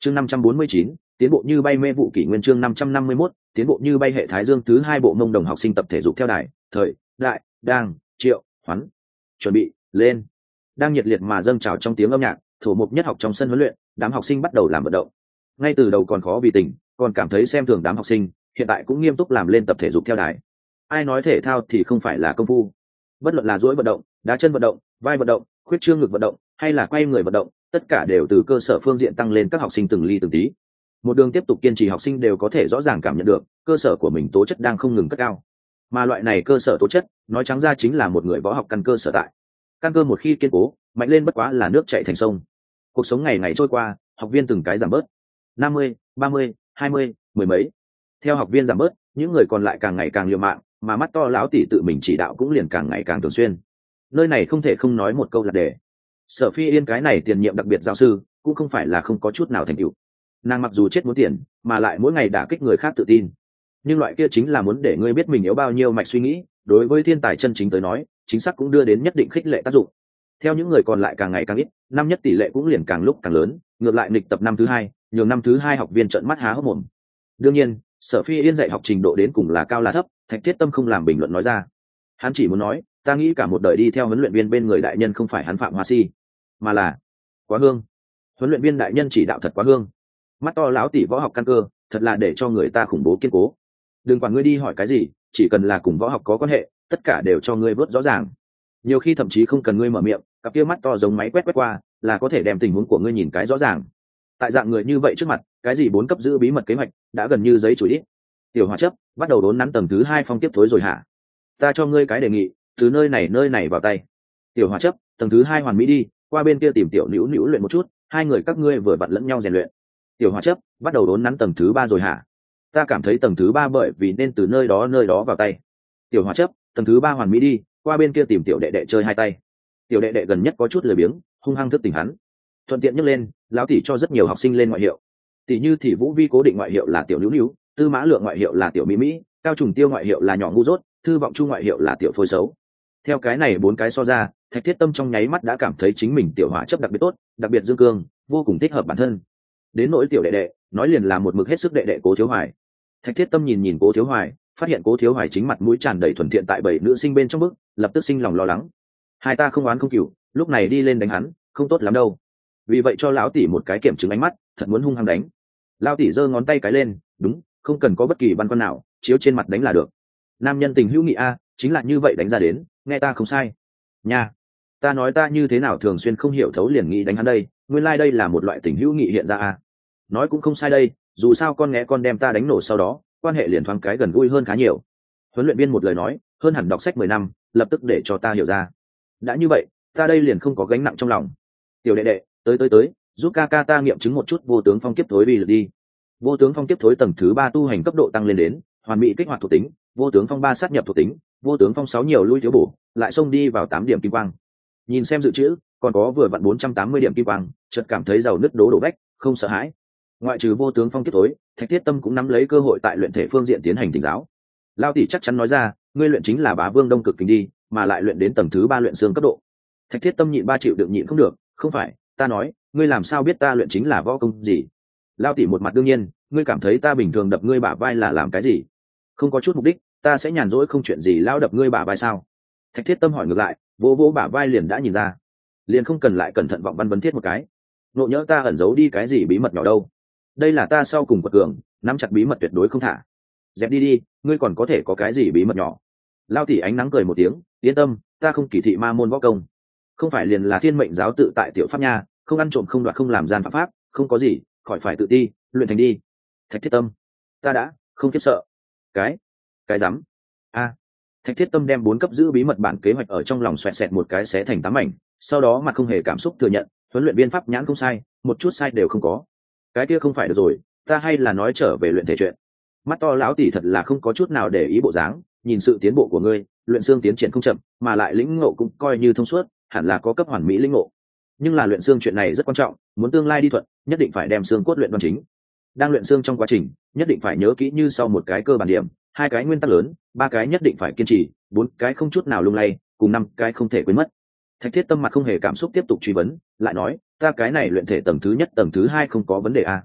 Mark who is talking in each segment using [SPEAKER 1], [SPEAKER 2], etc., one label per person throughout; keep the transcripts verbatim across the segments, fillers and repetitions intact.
[SPEAKER 1] chương năm trăm bốn mươi chín, tiến bộ như bay mê vụ kỷ nguyên. Chương năm trăm năm mươi mốt, tiến bộ như bay hệ thái dương thứ hai bộ mông đồng học sinh tập thể dục theo đài thời đại đang triệu hoán chuẩn bị lên. Đang nhiệt liệt mà dâng trào trong tiếng âm nhạc, thổ mục nhất học trong sân huấn luyện, đám học sinh bắt đầu làm vận động. Ngay từ đầu còn khó vì tình, còn cảm thấy xem thường đám học sinh, hiện tại cũng nghiêm túc làm lên tập thể dục theo đài. Ai nói thể thao thì không phải là công phu. Bất luận là duỗi vận động, đá chân vận động, vai vận động, khuyết trương ngực vận động, hay là quay người vận động, tất cả đều từ cơ sở phương diện tăng lên các học sinh từng ly từng tí. Một đường tiếp tục kiên trì, học sinh đều có thể rõ ràng cảm nhận được cơ sở của mình tố chất đang không ngừng cất cao. Mà loại này cơ sở tố chất, nói trắng ra chính là một người võ học căn cơ sở tại. Căn cơ một khi kiên cố, mạnh lên bất quá là nước chảy thành sông. Cuộc sống ngày ngày trôi qua, học viên từng cái giảm bớt. năm mươi, ba mươi, hai mươi, mười mấy. Theo học viên giảm bớt, những người còn lại càng ngày càng liều mạng, mà mắt to lão tỷ tự mình chỉ đạo cũng liền càng ngày càng thường xuyên. Nơi này không thể không nói một câu là để Sở Phi Yên cái này tiền nhiệm đặc biệt giáo sư cũng không phải là không có chút nào thành tựu. Nàng mặc dù chết muốn tiền, mà lại mỗi ngày đả kích người khác tự tin, nhưng loại kia chính là muốn để ngươi biết mình yếu bao nhiêu mạch suy nghĩ, đối với thiên tài chân chính tới nói, chính xác cũng đưa đến nhất định khích lệ tác dụng. Theo những người còn lại càng ngày càng ít, năm nhất tỷ lệ cũng liền càng lúc càng lớn, ngược lại nghịch tập năm thứ hai, nhường năm thứ hai học viên trợn mắt há hốc mồm. Đương nhiên, Sở Phi Yên dạy học trình độ đến cùng là cao là thấp, Thạch Thiết Tâm không làm bình luận nói ra. Hắn chỉ muốn nói, ta nghĩ cả một đời đi theo huấn luyện viên bên người đại nhân không phải hắn Phạm Hoa Si, mà là Quá Hương. Huấn luyện viên đại nhân chỉ đạo thật quá hương. Mắt to lão tỷ võ học căn cơ, thật là để cho người ta khủng bố kiên cố. Đừng quản ngươi đi hỏi cái gì, chỉ cần là cùng võ học có quan hệ, tất cả đều cho ngươi vớt rõ ràng. Nhiều khi thậm chí không cần ngươi mở miệng, cặp kia mắt to giống máy quét quét qua, là có thể đem tình huống của ngươi nhìn cái rõ ràng. Tại dạng người như vậy trước mặt, cái gì bốn cấp giữ bí mật kế hoạch đã gần như giấy chùi ít. Tiểu Hỏa chấp bắt đầu đốn nắn tầng thứ hai phong tiếp thối rồi hả? Ta cho ngươi cái đề nghị, từ nơi này nơi này vào tay. Tiểu Hỏa chấp, tầng thứ hai hoàn mỹ đi, qua bên kia tìm tiểu nữu nữu luyện một chút, hai người các ngươi vừa vặn lẫn nhau rèn luyện. Tiểu Hỏa chấp bắt đầu đốn nắn tầng thứ ba rồi hả? Ta cảm thấy tầng thứ ba bởi vì nên từ nơi đó nơi đó vào tay. Tiểu Hỏa chấp, tầng thứ ba hoàn mỹ đi, qua bên kia tìm tiểu đệ đệ chơi hai tay. Tiểu đệ đệ gần nhất có chút lười biếng, hung hăng thức tỉnh hắn. Thuận tiện nhắc lên, lão tỷ cho rất nhiều học sinh lên ngoại hiệu. Tỷ như thì Vũ Vi cố định ngoại hiệu là tiểu nữu nữu, Tư Mã Lượng ngoại hiệu là tiểu mỹ mỹ, Cao Trùng Tiêu ngoại hiệu là nhỏ ngu dốt, Thư Vọng Chu ngoại hiệu là tiểu phôi xấu. Theo cái này bốn cái so ra, Thạch Thiết Tâm trong nháy mắt đã cảm thấy chính mình Tiểu Hỏa chấp đặc biệt tốt, đặc biệt dương cương, vô cùng thích hợp bản thân. Đến nỗi tiểu đệ đệ, nói liền là một mực hết sức đệ đệ Cố Thiếu Hoài. Thạch Thiết Tâm nhìn nhìn Cố Thiếu Hoài, phát hiện Cố Thiếu Hoài chính mặt mũi tràn đầy thuần thiện tại bảy nữ sinh bên trong bức, lập tức sinh lòng lo lắng. Hai ta không oán không cừu, lúc này đi lên đánh hắn, không tốt lắm đâu. Vì vậy cho lão tỷ một cái kiểm chứng ánh mắt, thật muốn hung hăng đánh. Lão tỷ giơ ngón tay cái lên, đúng, không cần có bất kỳ băn khoăn nào, chiếu trên mặt đánh là được. Nam nhân tình hữu nghị a, chính là như vậy đánh ra đến, nghe ta không sai. Nha, ta nói ta như thế nào thường xuyên không hiểu thấu liền nghĩ đánh hắn đây, nguyên lai like đây là một loại tình hữu nghị hiện ra a. Nói cũng không sai đây, dù sao con nghe con đem ta đánh nổ sau đó, quan hệ liền thoáng cái gần gũi hơn khá nhiều. Huấn luyện viên một lời nói, hơn hẳn đọc sách mười năm, lập tức để cho ta hiểu ra. Đã như vậy, ta đây liền không có gánh nặng trong lòng. Tiểu đệ đệ, tới tới tới, giúp ca ca ta nghiệm chứng một chút vô tướng phong kiếp thối uy lực đi. Vô tướng phong kiếp thối tầng thứ ba tu hành cấp độ tăng lên đến hoàn mỹ kích hoạt thuộc tính, vô tướng phong ba sát nhập thuộc tính, vô tướng phong sáu nhiều lui thiếu bổ, lại xông đi vào tám điểm kim quang. Nhìn xem dự trữ, còn có vừa vặn bốn trăm tám mươi điểm kim quang, chợt cảm thấy giàu nứt đố đổ vách, không sợ hãi. Ngoại trừ vô tướng phong kiếp thối, Thạch Thiết Tâm cũng nắm lấy cơ hội tại luyện thể phương diện tiến hành thỉnh giáo. Lao tỷ chắc chắn nói ra, ngươi luyện chính là Bá Vương Đông Cực Kình đi, mà lại luyện đến tầng thứ ba luyện xương cấp độ. Thạch Thiết Tâm nhịn ba triệu đựng nhịn không được, không phải, ta nói, ngươi làm sao biết ta luyện chính là võ công gì? Lao tỷ một mặt đương nhiên, ngươi cảm thấy ta bình thường đập ngươi bả vai là làm cái gì? Không có chút mục đích, ta sẽ nhàn rỗi không chuyện gì lao đập ngươi bả vai sao? Thạch Thiết Tâm hỏi ngược lại, vỗ vỗ bả vai liền đã nhìn ra, liền không cần lại cẩn thận vọng văn vấn thiết một cái. Nộ nhỡ ta ẩn giấu đi cái gì bí mật nhỏ đâu? Đây là ta sau cùng quật cường, nắm chặt bí mật tuyệt đối không thả. Dẹp đi đi, ngươi còn có thể có cái gì bí mật nhỏ? Lao tỷ ánh nắng cười một tiếng, yên tâm, ta không kỳ thị ma môn võ công, không phải liền là thiên mệnh giáo tự tại tiểu pháp nha, không ăn trộm không đoạt không làm gian phạm pháp, không có gì, khỏi phải tự ti, luyện thành đi. Thạch Thiết Tâm, ta đã không khiếp sợ. Cái, cái rắm. A. Thạch Thiết Tâm đem bốn cấp giữ bí mật bản kế hoạch ở trong lòng xoẹt xẹt một cái xé thành tám mảnh, sau đó mặt không hề cảm xúc thừa nhận, huấn luyện viên pháp nhãn không sai, một chút sai đều không có. Cái kia không phải được rồi, ta hay là nói trở về luyện thể chuyện. Mắt to lão tỷ thật là không có chút nào để ý bộ dáng, nhìn sự tiến bộ của ngươi, luyện xương tiến triển không chậm, mà lại lĩnh ngộ cũng coi như thông suốt, hẳn là có cấp hoàn mỹ lĩnh ngộ. Nhưng là luyện xương chuyện này rất quan trọng, muốn tương lai đi thuận, nhất định phải đem xương cốt luyện đoan chính. Đang luyện xương trong quá trình, nhất định phải nhớ kỹ như sau một cái cơ bản điểm, hai cái nguyên tắc lớn, ba cái nhất định phải kiên trì, bốn cái không chút nào lung lay, cùng năm cái không thể quên mất. Thạch Thiết Tâm mặt không hề cảm xúc tiếp tục truy vấn, lại nói, ta cái này luyện thể tầng thứ nhất tầng thứ hai không có vấn đề à?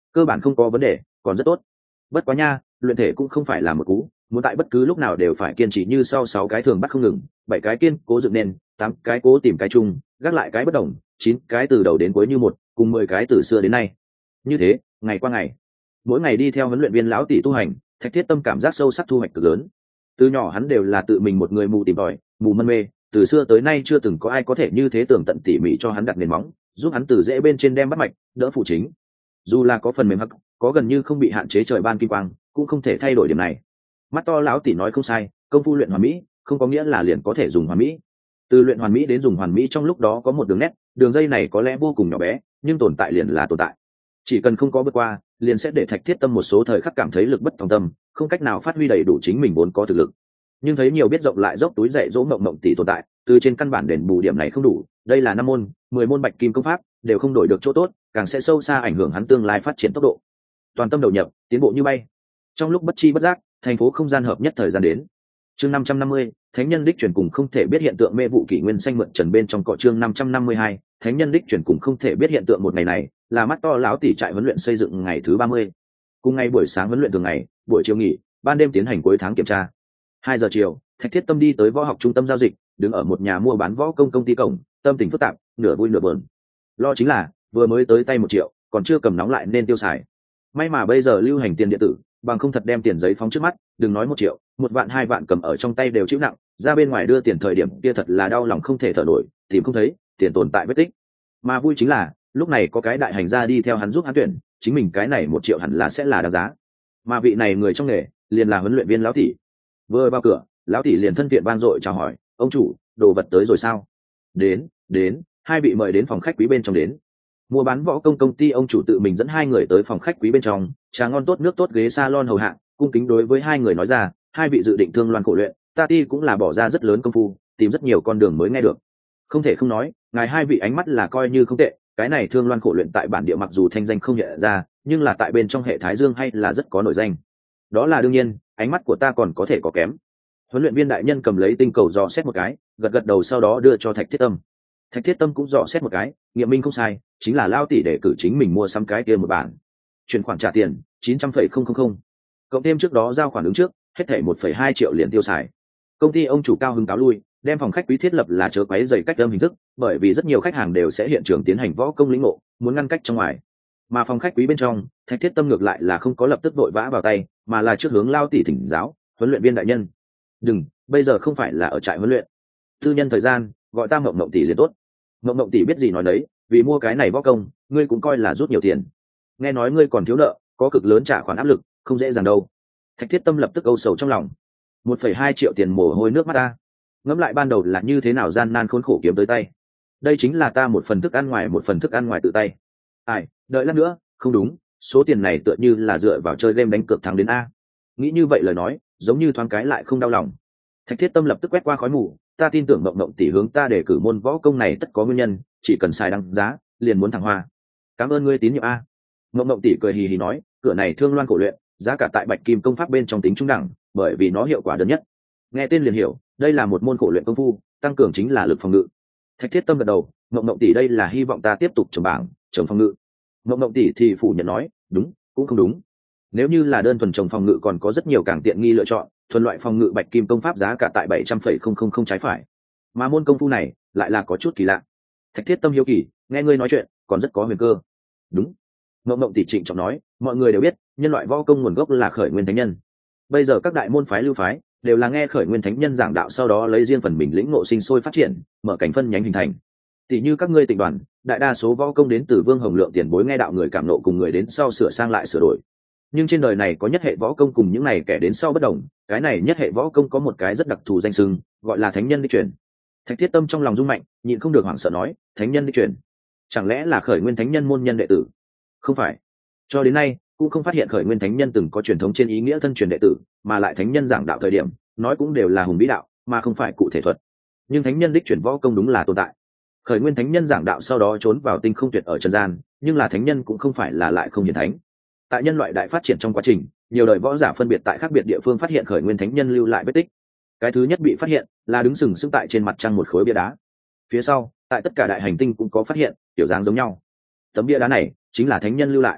[SPEAKER 1] cơ bản không có vấn đề, còn rất tốt. Bất quá nha, luyện thể cũng không phải là một cú, muốn tại bất cứ lúc nào đều phải kiên trì như sau sáu cái thường bắt không ngừng, bảy cái kiên cố dựng nên, tám cái cố tìm cái chung, gác lại cái bất đồng, chín cái từ đầu đến cuối như một, cùng mười cái từ xưa đến nay. Như thế, ngày qua ngày, mỗi ngày đi theo huấn luyện viên lão tỷ tu hành, Thạch Thiết Tâm cảm giác sâu sắc thu hoạch cực lớn. Từ nhỏ hắn đều là tự mình một người mù tìm tòi, mù mân mê, từ xưa tới nay chưa từng có ai có thể như thế tường tận tỉ mỉ cho hắn đặt nền móng, giúp hắn từ dễ bên trên đem bắt mạch, đỡ phụ chính. Dù là có phần mềm hắc, có gần như không bị hạn chế trời ban kim quang, cũng không thể thay đổi điểm này. Mắt to lão tỷ nói không sai, công phu luyện hoàn mỹ, không có nghĩa là liền có thể dùng hoàn mỹ. Từ luyện hoàn mỹ đến dùng hoàn mỹ trong lúc đó có một đường nét, đường dây này có lẽ vô cùng nhỏ bé, nhưng tồn tại liền là tồn tại. Chỉ cần không có vượt qua, liền sẽ để Thạch Thiết Tâm một số thời khắc cảm thấy lực bất tòng tâm, không cách nào phát huy đầy đủ chính mình vốn có thực lực. Nhưng thấy nhiều biết rộng lại dốc túi dạy dỗ mộng mộng tỷ tồn tại, từ trên căn bản đền bù điểm này không đủ, đây là năm môn, mười môn bạch kim công pháp, đều không đổi được chỗ tốt, càng sẽ sâu xa ảnh hưởng hắn tương lai phát triển tốc độ. Toàn tâm đầu nhập, tiến bộ như bay. Trong lúc bất chi bất giác, thành phố không gian hợp nhất thời gian đến. Chương năm trăm năm mươi, Thánh nhân đích truyền cùng không thể biết hiện tượng mê vụ kỷ nguyên xanh mượn trần bên trong cọ chương năm trăm năm mươi hai, Thánh nhân đích truyền cùng không thể biết hiện tượng một ngày này, là mắt to lão tỷ trại huấn luyện xây dựng ngày thứ ba mươi. Cùng ngày buổi sáng huấn luyện thường ngày, buổi chiều nghỉ, ban đêm tiến hành cuối tháng kiểm tra. Hai giờ chiều, Thạch Thiết Tâm đi tới võ học trung tâm giao dịch, đứng ở một nhà mua bán võ công công ty cổng, tâm tình phức tạp, nửa vui nửa buồn. Lo chính là vừa mới tới tay một triệu, còn chưa cầm nóng lại nên tiêu xài. May mà bây giờ lưu hành tiền điện tử, bằng không thật đem tiền giấy phóng trước mắt, đừng nói một triệu, một vạn hai vạn cầm ở trong tay đều chịu nặng, ra bên ngoài đưa tiền thời điểm kia thật là đau lòng không thể thở nổi, tìm không thấy, tiền tồn tại vết tích. Mà vui chính là, lúc này có cái đại hành gia đi theo hắn giúp hắn tuyển, chính mình cái này một triệu hẳn là sẽ là đáng giá. Mà vị này người trong nghề, liền là huấn luyện viên lão tỷ. Vừa vào cửa, lão tỷ liền thân thiện vang dội chào hỏi, ông chủ, đồ vật tới rồi sao? Đến, đến, hai vị mời đến phòng khách quý bên trong đến. Mua bán võ công công ty ông chủ tự mình dẫn hai người tới phòng khách quý bên trong, trà ngon tốt nước tốt ghế salon hầu hạ, cung kính đối với hai người nói ra, hai vị dự định thương loan khổ luyện, ta ti cũng là bỏ ra rất lớn công phu, tìm rất nhiều con đường mới nghe được. Không thể không nói, ngài hai vị ánh mắt là coi như không tệ, cái này thương loan khổ luyện tại bản địa mặc dù thanh danh không hiện ra, nhưng là tại bên trong hệ thái dương hay là rất có nổi danh. Đó là đương nhiên, ánh mắt của ta còn có thể có kém. Huấn luyện viên đại nhân cầm lấy tinh cầu dò xét một cái, gật gật đầu sau đó đưa cho Thạch Thiết Tâm. Thạch Thiết Tâm cũng dò xét một cái, nghiệm minh không sai, chính là lao tỷ để cử chính mình mua xăm cái kia một bản. Chuyển khoản trả tiền chín trăm phẩy không không không, cộng thêm trước đó giao khoản ứng trước, hết thảy một phẩy hai triệu liền tiêu xài. Công ty ông chủ cao hứng cáo lui, đem phòng khách quý thiết lập là chớ quấy rầy cách âm hình thức, bởi vì rất nhiều khách hàng đều sẽ hiện trường tiến hành võ công lĩnh ngộ, muốn ngăn cách trong ngoài. Mà phòng khách quý bên trong, Thạch Thiết Tâm ngược lại là không có lập tức vội vã vào tay, mà là trước hướng lao tỷ thỉnh giáo, huấn luyện viên đại nhân. Đừng, bây giờ không phải là ở trại huấn luyện. Tư nhân thời gian, gọi ta Mộng Mộng tỷ liền tốt. Mộng Mộng tỷ biết gì nói đấy, vì mua cái này võ công, ngươi cũng coi là rút nhiều tiền. Nghe nói ngươi còn thiếu nợ, có cực lớn trả khoản áp lực, không dễ dàng đâu. Thạch Thiết Tâm lập tức âu sầu trong lòng. một phẩy hai triệu tiền mồ hôi nước mắt ta. Ngẫm lại ban đầu là như thế nào gian nan khốn khổ kiếm tới tay. Đây chính là ta một phần thức ăn ngoài một phần thức ăn ngoài tự tay. Ai, đợi lát nữa, không đúng, số tiền này tựa như là dựa vào chơi game đánh cược thắng đến a. Nghĩ như vậy lời nói, giống như thoáng cái lại không đau lòng. Thạch Thiết Tâm lập tức quét qua khói mù, ta tin tưởng Mộng Mộng tỷ hướng ta để cử môn võ công này tất có nguyên nhân, chỉ cần xài đăng giá, liền muốn thẳng hoa. Cảm ơn ngươi tín nhiệm a. Mộng Mộng tỷ cười hì hì nói, cửa này thương loan cổ luyện, giá cả tại Bạch Kim công pháp bên trong tính trung đẳng, bởi vì nó hiệu quả đơn nhất. Nghe tên liền hiểu, đây là một môn cổ luyện công phu, tăng cường chính là lực phòng ngự. Thạch Thiết Tâm gật đầu, Mộng Mộng tỷ đây là hy vọng ta tiếp tục trồng bảng, trồng phòng ngự. Mộng Mộng tỷ thì phủ nhận nói, đúng, cũng không đúng. Nếu như là đơn thuần trồng phòng ngự còn có rất nhiều càng tiện nghi lựa chọn, thuần loại phòng ngự Bạch Kim công pháp giá cả tại bảy trăm phẩy không không không trái phải. Mà môn công phu này lại là có chút kỳ lạ. Thạch Thiết Tâm hiếu kỳ, nghe ngươi nói chuyện, còn rất có huyền cơ. Đúng. Mộng Mộng tỷ trịnh trọng nói, mọi người đều biết, nhân loại võ công nguồn gốc là khởi nguyên thánh nhân. Bây giờ các đại môn phái lưu phái đều là nghe khởi nguyên thánh nhân giảng đạo, sau đó lấy riêng phần mình lĩnh ngộ sinh sôi phát triển, mở cảnh phân nhánh hình thành. Tỷ như các ngươi tịnh đoàn, đại đa số võ công đến từ Vương Hồng Lượng tiền bối nghe đạo người cảm nộ cùng người đến sau sửa sang lại sửa đổi. Nhưng trên đời này có nhất hệ võ công cùng những này kẻ đến sau bất đồng, cái này nhất hệ võ công có một cái rất đặc thù danh xưng, gọi là thánh nhân đích truyền. Thạch Thiết Tâm trong lòng rung mạnh, nhịn không được hoảng sợ nói, thánh nhân đích truyền, chẳng lẽ là khởi nguyên thánh nhân môn nhân đệ tử? Không phải, cho đến nay cũng không phát hiện khởi nguyên thánh nhân từng có truyền thống trên ý nghĩa thân truyền đệ tử, mà lại thánh nhân giảng đạo thời điểm nói cũng đều là hùng vĩ đạo mà không phải cụ thể thuật. Nhưng thánh nhân đích truyền võ công đúng là tồn tại. Khởi nguyên thánh nhân giảng đạo sau đó trốn vào tinh không tuyệt ở trần gian, nhưng là thánh nhân cũng không phải là lại không hiển thánh. Tại nhân loại đại phát triển trong quá trình, nhiều đời võ giả phân biệt tại khác biệt địa phương phát hiện khởi nguyên thánh nhân lưu lại vết tích. Cái thứ nhất bị phát hiện là đứng sừng sững tại trên mặt trăng một khối bia đá. Phía sau, tại tất cả đại hành tinh cũng có phát hiện tiểu dáng giống nhau. Tấm bia đá này chính là thánh nhân lưu lại.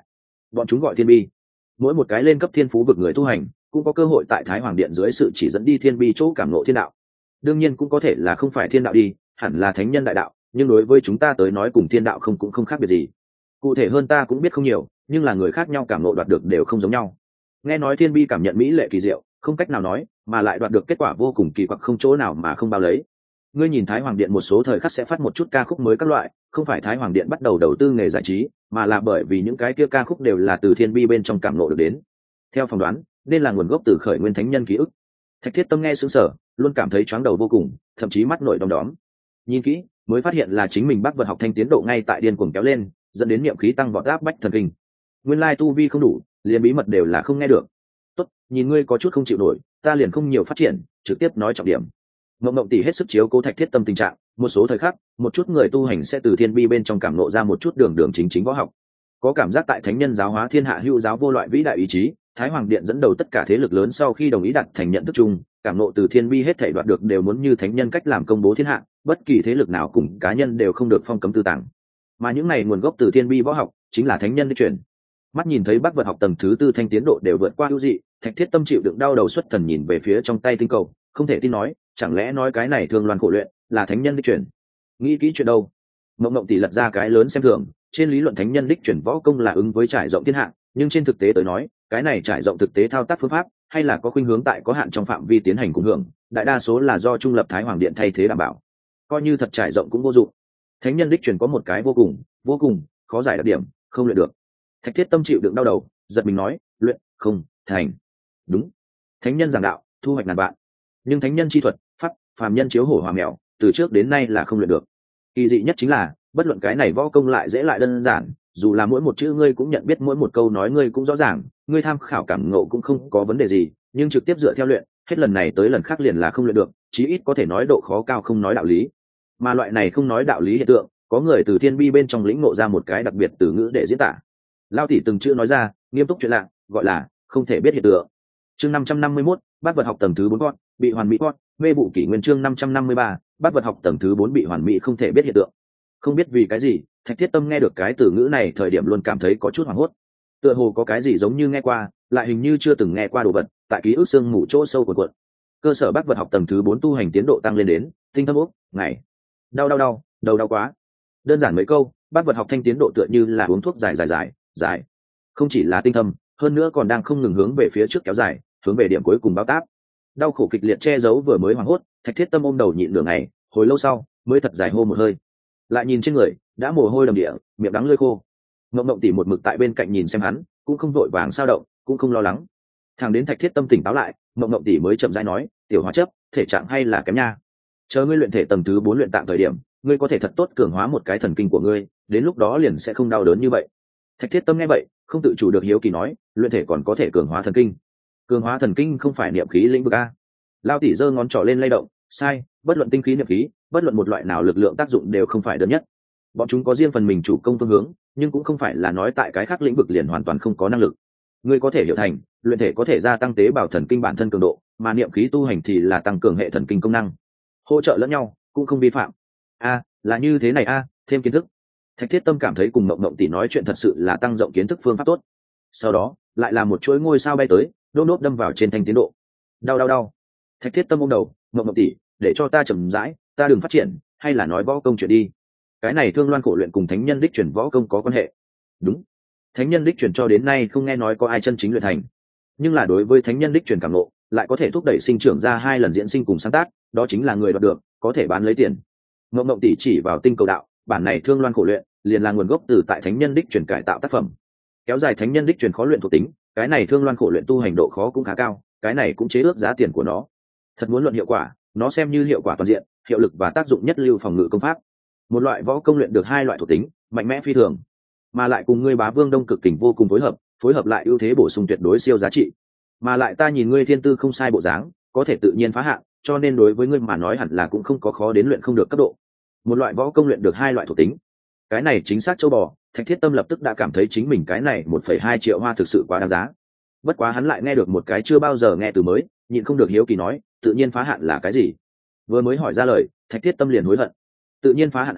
[SPEAKER 1] bọn chúng gọi thiên bi. Mỗi một cái lên cấp thiên phú vực người tu hành cũng có cơ hội tại Thái Hoàng Điện dưới sự chỉ dẫn đi thiên bi chỗ cảm ngộ thiên đạo. Đương nhiên cũng có thể là không phải thiên đạo đi, hẳn là thánh nhân đại đạo, nhưng đối với chúng ta tới nói cùng thiên đạo không cũng không khác biệt gì. Cụ thể hơn ta cũng biết không nhiều, nhưng là người khác nhau cảm ngộ đoạt được đều không giống nhau. Nghe nói thiên bi cảm nhận mỹ lệ kỳ diệu, không cách nào nói, mà lại đoạt được kết quả vô cùng kỳ quặc không chỗ nào mà không bao lấy. Ngươi nhìn Thái Hoàng Điện một số thời khắc sẽ phát một chút ca khúc mới các loại, không phải Thái Hoàng Điện bắt đầu đầu tư nghề giải trí, mà là bởi vì những cái kia ca khúc đều là từ thiên bi bên trong cảm ngộ được đến. Theo phỏng đoán, nên là nguồn gốc từ khởi nguyên thánh nhân ký ức. Thạch Thiết Tâm nghe sững sờ, luôn cảm thấy choáng đầu vô cùng, thậm chí mắt nổi đom đóm. Nhìn kỹ, mới phát hiện là chính mình Bắc Vật học thanh tiến độ ngay tại điên cuồng kéo lên, dẫn đến niệm khí tăng vọt áp bách thần kinh. Nguyên lai tu vi không đủ, liền bí mật đều là không nghe được. Tốt, nhìn ngươi có chút không chịu nổi, ta liền không nhiều phát triển, trực tiếp nói trọng điểm. Mộng Mộng tỷ hết sức chiếu cố Thạch Thiết Tâm tình trạng, một số thời khắc, một chút người tu hành sẽ từ thiên bi bên trong cảm ngộ ra một chút đường đường chính chính võ học. Có cảm giác tại thánh nhân giáo hóa thiên hạ hữu giáo vô loại vĩ đại ý chí, Thái Hoàng Điện dẫn đầu tất cả thế lực lớn sau khi đồng ý đặt thành nhận thức chung, cảm ngộ từ thiên bi hết thảy đoạt được đều muốn như thánh nhân cách làm công bố thiên hạ, bất kỳ thế lực nào cùng cá nhân đều không được phong cấm tư tàng. Mà những này nguồn gốc từ thiên bi võ học, chính là thánh nhân đi truyền. Mắt nhìn thấy Bắc Vật học tầng thứ tư thanh tiến độ đều vượt qua ưu dị, Thạch Thiết Tâm chịu đựng đau đầu xuất thần nhìn về phía trong tay tinh cầu, không thể tin nói, chẳng lẽ nói cái này thương loan khổ luyện là thánh nhân đi truyền? Nghĩ kỹ chuyện đâu? Mộng Mộng tỷ lật ra cái lớn xem thường, trên lý luận thánh nhân đích chuyển võ công là ứng với trải rộng thiên hạ, nhưng trên thực tế tới nói, cái này trải rộng thực tế thao tác phương pháp, hay là có khuynh hướng tại có hạn trong phạm vi tiến hành cùng hưởng, đại đa số là do trung lập Thái Hoàng Điện thay thế đảm bảo. Coi như thật trải rộng cũng vô dụng. Thánh nhân đích chuyển có một cái vô cùng, vô cùng khó giải đặc điểm, không luyện được. Thạch Thiết Tâm chịu đựng đau đầu, giật mình nói, luyện không thành. Đúng, thánh nhân giảng đạo, thu hoạch ngàn vạn, nhưng thánh nhân chi thuật, pháp, phàm nhân chiếu hổ hòa mèo, từ trước đến nay là không luyện được. Kỳ dị nhất chính là, bất luận cái này võ công lại dễ lại đơn giản, dù là mỗi một chữ ngươi cũng nhận biết, mỗi một câu nói ngươi cũng rõ ràng, ngươi tham khảo cảm ngộ cũng không có vấn đề gì, nhưng trực tiếp dựa theo luyện, hết lần này tới lần khác liền là không luyện được, chí ít có thể nói độ khó cao không nói đạo lý. Mà loại này không nói đạo lý hiện tượng, có người từ thiên bi bên trong lĩnh ngộ ra một cái đặc biệt từ ngữ để diễn tả. Lao tỷ từng chữ nói ra, nghiêm túc chuyện lạ, gọi là không thể biết hiện tượng. Chương năm trăm năm mươi mốt, Bát Vật học tầng thứ bốn con, bị hoàn mỹ con, mê vụ kỷ nguyên chương năm trăm năm mươi ba, Bát Vật học tầng thứ bốn bị hoàn mỹ không thể biết hiện tượng. Không biết vì cái gì, Thạch Thiết Tâm nghe được cái từ ngữ này thời điểm luôn cảm thấy có chút hoảng hốt. Tựa hồ có cái gì giống như nghe qua, lại hình như chưa từng nghe qua đồ vật, tại ký ức xương mù chỗ sâu của cuộn. Cơ sở Bát Vật học tầng thứ bốn tu hành tiến độ tăng lên đến tinh thâm ốc, ngày. Đau đau đau, đầu đau quá. Đơn giản mấy câu, Bát Vật học thanh tiến độ tựa như là uống thuốc dài dài dài, dài. Không chỉ là tinh thâm, hơn nữa còn đang không ngừng hướng về phía trước kéo dài, hướng về điểm cuối cùng báo táp. Đau khổ kịch liệt che giấu vừa mới hoảng hốt, Thạch Thiết Tâm ôm đầu nhịn nửa ngày, hồi lâu sau mới thật dài hô một hơi. Lại nhìn trên người, đã mồ hôi đầm địa, miệng đắng lưỡi khô. Ngộng Ngộng tỉ một mực tại bên cạnh nhìn xem hắn, cũng không vội vàng sao động, cũng không lo lắng. Thằng đến Thạch Thiết Tâm tỉnh táo lại, Ngộng Ngộng tỉ mới chậm rãi nói, tiểu hóa chấp, thể trạng hay là kém nha. Chờ ngươi luyện thể tầng thứ bốn luyện tạm thời điểm, ngươi có thể thật tốt cường hóa một cái thần kinh của ngươi, đến lúc đó liền sẽ không đau đớn như vậy. Thạch Thiết Tâm nghe vậy, không tự chủ được hiếu kỳ nói, luyện thể còn có thể cường hóa thần kinh. Cường hóa thần kinh không phải niệm khí lĩnh vực a? Lao tỉ giơ ngón trỏ lên lay động, sai, bất luận tinh khí niệm khí, bất luận một loại nào lực lượng tác dụng đều không phải đơn nhất. Bọn chúng có riêng phần mình chủ công phương hướng, nhưng cũng không phải là nói tại cái khác lĩnh vực liền hoàn toàn không có năng lực. Ngươi có thể hiểu thành, luyện thể có thể gia tăng tế bào thần kinh bản thân cường độ, mà niệm khí tu hành thì là tăng cường hệ thần kinh công năng, hỗ trợ lẫn nhau, cũng không vi phạm. A, là như thế này a, thêm kiến thức. Thạch Thiết Tâm cảm thấy cùng Mộng Mộng tỷ nói chuyện thật sự là tăng rộng kiến thức phương pháp tốt. Sau đó, lại là một chuỗi ngôi sao bay tới, đốt đốt đâm vào trên thanh tiến độ. Đau đau đau. Thạch Thiết Tâm ôm đầu, Mộng Mộng tỷ, để cho ta chậm rãi, ta đừng phát triển, hay là nói võ công chuyện đi. Cái này Thương Loan cổ luyện cùng thánh nhân đích truyền võ công có quan hệ. Đúng. Thánh nhân đích truyền cho đến nay không nghe nói có ai chân chính luyện thành. Nhưng là đối với thánh nhân đích truyền cảm ngộ, lại có thể thúc đẩy sinh trưởng ra hai lần diễn sinh cùng sáng tác, đó chính là người đoạt được, có thể bán lấy tiền. Mộng Mộng tỷ chỉ vào tinh cầu đạo, bản này Thương Loan cổ luyện, liền là nguồn gốc từ tại thánh nhân đích truyền cải tạo tác phẩm. Kéo dài thánh nhân đích truyền khó luyện thuộc tính, cái này Thương Loan cổ luyện tu hành độ khó cũng khá cao, cái này cũng chế ước giá tiền của nó. Thật muốn luận hiệu quả, nó xem như hiệu quả toàn diện, hiệu lực và tác dụng nhất lưu phòng ngự công pháp. Một loại võ công luyện được hai loại thuộc tính, mạnh mẽ phi thường, mà lại cùng ngươi Bá Vương Đông cực kình vô cùng phối hợp, phối hợp lại ưu thế bổ sung tuyệt đối siêu giá trị. Mà lại ta nhìn ngươi thiên tư không sai bộ dáng, có thể tự nhiên phá hạn, cho nên đối với ngươi mà nói hẳn là cũng không có khó đến luyện không được cấp độ. Một loại võ công luyện được hai loại thuộc tính, cái này chính xác châu bò. Thạch Thiết Tâm lập tức đã cảm thấy chính mình cái này một phẩy hai triệu hoa thực sự quá đáng giá. Bất quá hắn lại nghe được một cái chưa bao giờ nghe từ mới, nhịn không được hiếu kỳ nói, tự nhiên phá hạn là cái gì? Vừa mới hỏi ra lời, Thạch Thiết Tâm liền hối hận. Tự nhiên phá hạn à,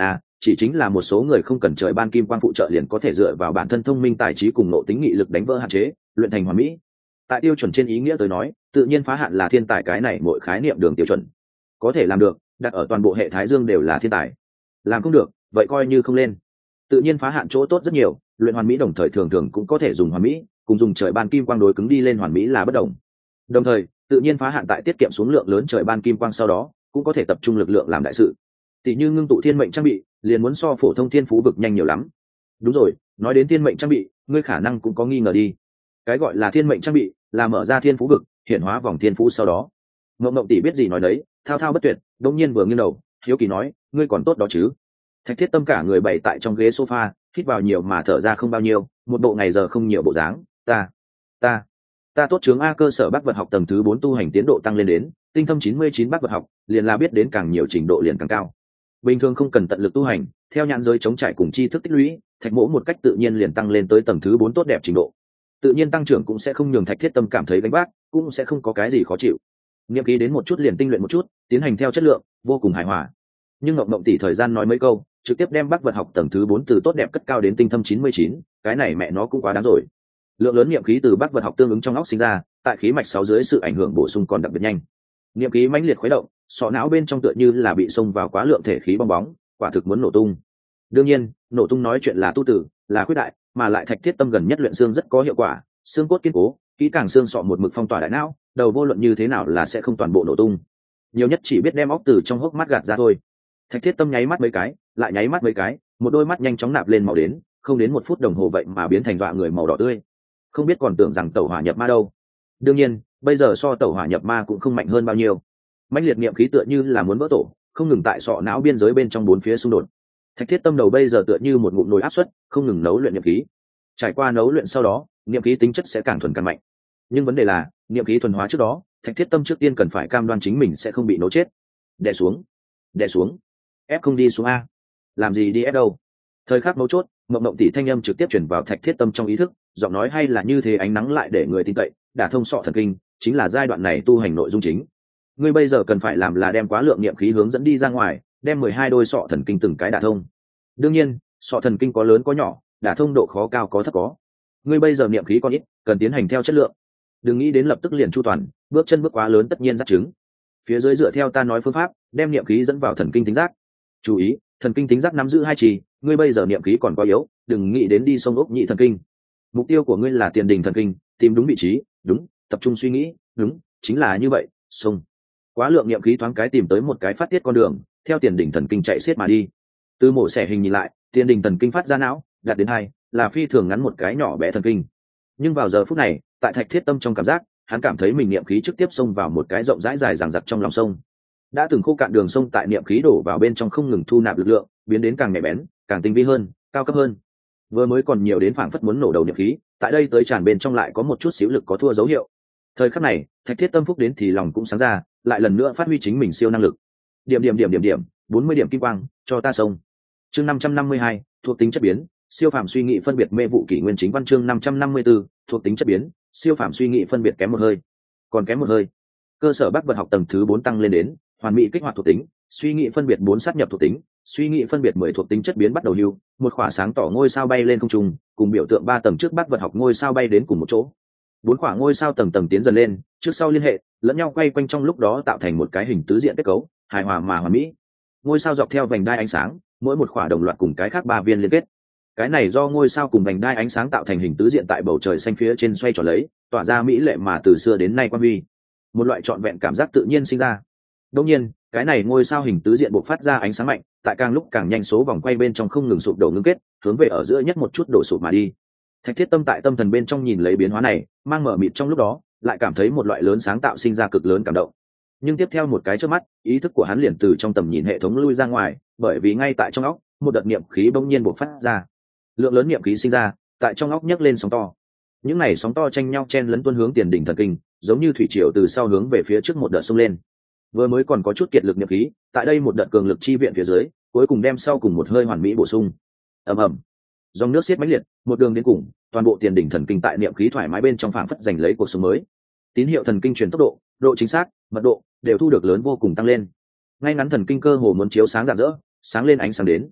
[SPEAKER 1] chỉ chính là một số người không cần trời ban kim quang phụ trợ liền có thể dựa vào bản thân thông minh tài trí cùng nộ tính nghị lực đánh vỡ hạn chế, luyện thành hoàn mỹ. Tại tiêu chuẩn trên ý nghĩa tới nói, tự nhiên phá hạn là thiên tài, cái này mỗi khái niệm đường tiêu chuẩn. Có thể làm được, đặt ở toàn bộ hệ thái dương đều là thiên tài. Làm không được, vậy coi như không lên. Tự nhiên phá hạn chỗ tốt rất nhiều, luyện hoàn mỹ đồng thời thường thường cũng có thể dùng hoàn mỹ, cùng dùng trời ban kim quang đối cứng đi lên hoàn mỹ là bất đồng. Đồng thời, tự nhiên phá hạn tại tiết kiệm xuống lượng lớn trời ban kim quang sau đó, cũng có thể tập trung lực lượng làm đại sự. Tỷ như ngưng tụ thiên mệnh trang bị, liền muốn so phổ thông thiên phú vực nhanh nhiều lắm. Đúng rồi, nói đến thiên mệnh trang bị, ngươi khả năng cũng có nghi ngờ đi. Cái gọi là thiên mệnh trang bị, là mở ra thiên phú vực, hiện hóa vòng thiên phú sau đó. Ngộng Ngộng tỷ biết gì nói đấy, thao thao bất tuyệt, đống nhiên vừa nghiêng đầu, hiếu kỳ nói, ngươi còn tốt đó chứ? Thạch Thiết Tâm cả người bày tại trong ghế sofa, hít vào nhiều mà thở ra không bao nhiêu, một bộ ngày giờ không nhiều bộ dáng. Ta, ta, ta tốt chướng a, cơ sở bác vật học tầng thứ bốn tu hành tiến độ tăng lên đến tinh thâm chín mươi chín bác vật học, liền là biết đến càng nhiều trình độ liền càng cao. Bình thường không cần tận lực tu hành, theo nhãn giới chống trải cùng tri thức tích lũy, Thạch Mỗ một cách tự nhiên liền tăng lên tới tầng thứ bốn tốt đẹp trình độ. Tự nhiên tăng trưởng cũng sẽ không nhường Thạch Thiết Tâm cảm thấy gánh vác, cũng sẽ không có cái gì khó chịu. Niệm khí đến một chút liền tinh luyện một chút, tiến hành theo chất lượng, vô cùng hài hòa. Nhưng Ngộng Ngộng tỷ thời gian nói mấy câu, trực tiếp đem bác vật học tầng thứ bốn từ tốt đẹp cất cao đến tinh thâm chín mươi chín, cái này mẹ nó cũng quá đáng rồi. Lượng lớn niệm khí từ bác vật học tương ứng trong óc sinh ra, tại khí mạch sáu dưới sự ảnh hưởng bổ sung còn đặc biệt nhanh. Niệm khí mãnh liệt khuấy động, sọ não bên trong tựa như là bị xông vào quá lượng thể khí bong bóng, quả thực muốn nổ tung. Đương nhiên, nổ tung nói chuyện là tu tử, là khuyết đại, mà lại Thạch Thiết Tâm gần nhất luyện xương rất có hiệu quả, xương cốt kiên cố, kỹ càng xương sọ một mực phong tỏa đại não, đầu vô luận như thế nào là sẽ không toàn bộ nổ tung. Nhiều nhất chỉ biết đem óc từ trong hốc mắt gạt ra thôi. Thạch Thiết Tâm nháy mắt mấy cái, lại nháy mắt mấy cái, một đôi mắt nhanh chóng nạp lên màu đến, không đến một phút đồng hồ vậy mà biến thành dọa người màu đỏ tươi. Không biết còn tưởng rằng tẩu hỏa nhập ma đâu. Đương nhiên, bây giờ so tẩu hỏa nhập ma cũng không mạnh hơn bao nhiêu. Mãnh liệt niệm khí tựa như là muốn vỡ tổ, không ngừng tại sọ não biên giới bên trong bốn phía xung đột. Thạch Thiết Tâm đầu bây giờ tựa như một ngụm nồi áp suất, không ngừng nấu luyện niệm khí. Trải qua nấu luyện sau đó, niệm khí tính chất sẽ càng thuần càng mạnh. Nhưng vấn đề là, niệm khí thuần hóa trước đó, Thạch Thiết Tâm trước tiên cần phải cam đoan chính mình sẽ không bị nấu chết. Đè xuống, đè xuống, ép không đi xuống a. Làm gì đi ép đâu? Thời khắc mấu chốt, Mộng Mộng tỷ thanh âm trực tiếp truyền vào Thạch Thiết Tâm trong ý thức, giọng nói hay là như thế ánh nắng lại để người tin cậy, đả thông sọ thần kinh, chính là giai đoạn này tu hành nội dung chính. Ngươi bây giờ cần phải làm là đem quá lượng niệm khí hướng dẫn đi ra ngoài, đem mười hai đôi sọ thần kinh từng cái đả thông. Đương nhiên, sọ thần kinh có lớn có nhỏ, đả thông độ khó cao có thấp có. Ngươi bây giờ niệm khí có ít, cần tiến hành theo chất lượng. Đừng nghĩ đến lập tức liền chu toàn, bước chân bước quá lớn tất nhiên dắt chứng. Phía dưới dựa theo ta nói phương pháp, đem niệm khí dẫn vào thần kinh tính giác. Chú ý, thần kinh tính giác nắm giữ hai chỉ, ngươi bây giờ niệm khí còn quá yếu, đừng nghĩ đến đi sông ốc nhị thần kinh. Mục tiêu của ngươi là tiền đình thần kinh, tìm đúng vị trí, đúng, tập trung suy nghĩ, đúng, chính là như vậy, sông. Quá lượng niệm khí thoáng cái tìm tới một cái phát tiết con đường, theo tiền đình thần kinh chạy xiết mà đi. Từ mổ xẻ hình nhìn lại, tiền đình thần kinh phát ra não, đạt đến hai, là phi thường ngắn một cái nhỏ bé thần kinh. Nhưng vào giờ phút này, tại Thạch Thiết Tâm trong cảm giác, hắn cảm thấy mình niệm khí trực tiếp xông vào một cái rộng rãi dài dằng dặc trong lòng sông. Đã từng khô cạn đường sông tại niệm khí đổ vào bên trong không ngừng thu nạp lực lượng, biến đến càng nhạy bén, càng tinh vi hơn, cao cấp hơn. Vừa mới còn nhiều đến phảng phất muốn nổ đầu niệm khí, tại đây tới tràn bên trong lại có một chút xíu lực có thua dấu hiệu. Thời khắc này, Thạch Thiết Tâm phúc đến thì lòng cũng sáng ra, lại lần nữa phát huy chính mình siêu năng lực. Điểm điểm điểm điểm điểm, bốn mươi điểm kim quang, cho ta sông. Chương năm trăm năm mươi hai, thuộc tính chất biến, siêu phàm suy nghĩ phân biệt mê vụ kỷ nguyên chính văn chương năm trăm năm mươi tư, thuộc tính chất biến, siêu phàm suy nghĩ phân biệt kém một hơi. Còn kém một hơi. Cơ sở bác vật học tầng thứ bốn tăng lên đến hoàn mỹ kích hoạt thuộc tính, suy nghĩ phân biệt bốn sát nhập thuộc tính, suy nghĩ phân biệt mười thuộc tính chất biến bắt đầu hưu, một khỏa sáng tỏ ngôi sao bay lên không trung, cùng biểu tượng ba tầng trước bác vật học ngôi sao bay đến cùng một chỗ. Bốn khỏa ngôi sao tầng tầng tiến dần lên, trước sau liên hệ, lẫn nhau quay quanh trong lúc đó tạo thành một cái hình tứ diện kết cấu, hài hòa mà hoàn mỹ. Ngôi sao dọc theo vành đai ánh sáng, mỗi một khỏa đồng loạt cùng cái khác ba viên liên kết. Cái này do ngôi sao cùng vành đai ánh sáng tạo thành hình tứ diện tại bầu trời xanh phía trên xoay tròn lấy, tỏa ra mỹ lệ mà từ xưa đến nay quan huy. Một loại trọn vẹn cảm giác tự nhiên sinh ra. Đương nhiên, cái này ngôi sao hình tứ diện bộc phát ra ánh sáng mạnh, tại càng lúc càng nhanh số vòng quay bên trong không ngừng sụp đổ ngưng kết, hướng về ở giữa nhất một chút đổ sụp mà đi. Thạch Thiết Tâm tại tâm thần bên trong nhìn lấy biến hóa này, mang mở mịt trong lúc đó, lại cảm thấy một loại lớn sáng tạo sinh ra cực lớn cảm động. Nhưng tiếp theo một cái chớp mắt, ý thức của hắn liền từ trong tầm nhìn hệ thống lui ra ngoài, bởi vì ngay tại trong óc, một đợt niệm khí bỗng nhiên bộc phát ra. Lượng lớn niệm khí sinh ra, tại trong óc nhấc lên sóng to. Những này sóng to tranh nhau chen lấn tuôn hướng tiền đỉnh thần kinh, giống như thủy triều từ sau hướng về phía trước một đợt xông lên. Vừa mới còn có chút kiệt lực niệm khí, tại đây một đợt cường lực chi viện phía dưới, cuối cùng đem sau cùng một hơi hoàn mỹ bổ sung. Ầm ầm. Dòng nước xiết mãnh liệt, một đường đến cùng, toàn bộ tiền đỉnh thần kinh tại niệm khí thoải mái bên trong phảng phất giành lấy cuộc sống mới. Tín hiệu thần kinh truyền tốc độ, độ chính xác, mật độ đều thu được lớn vô cùng tăng lên. Ngay ngắn thần kinh cơ hồ muốn chiếu sáng rạng rỡ, sáng lên ánh sáng đến.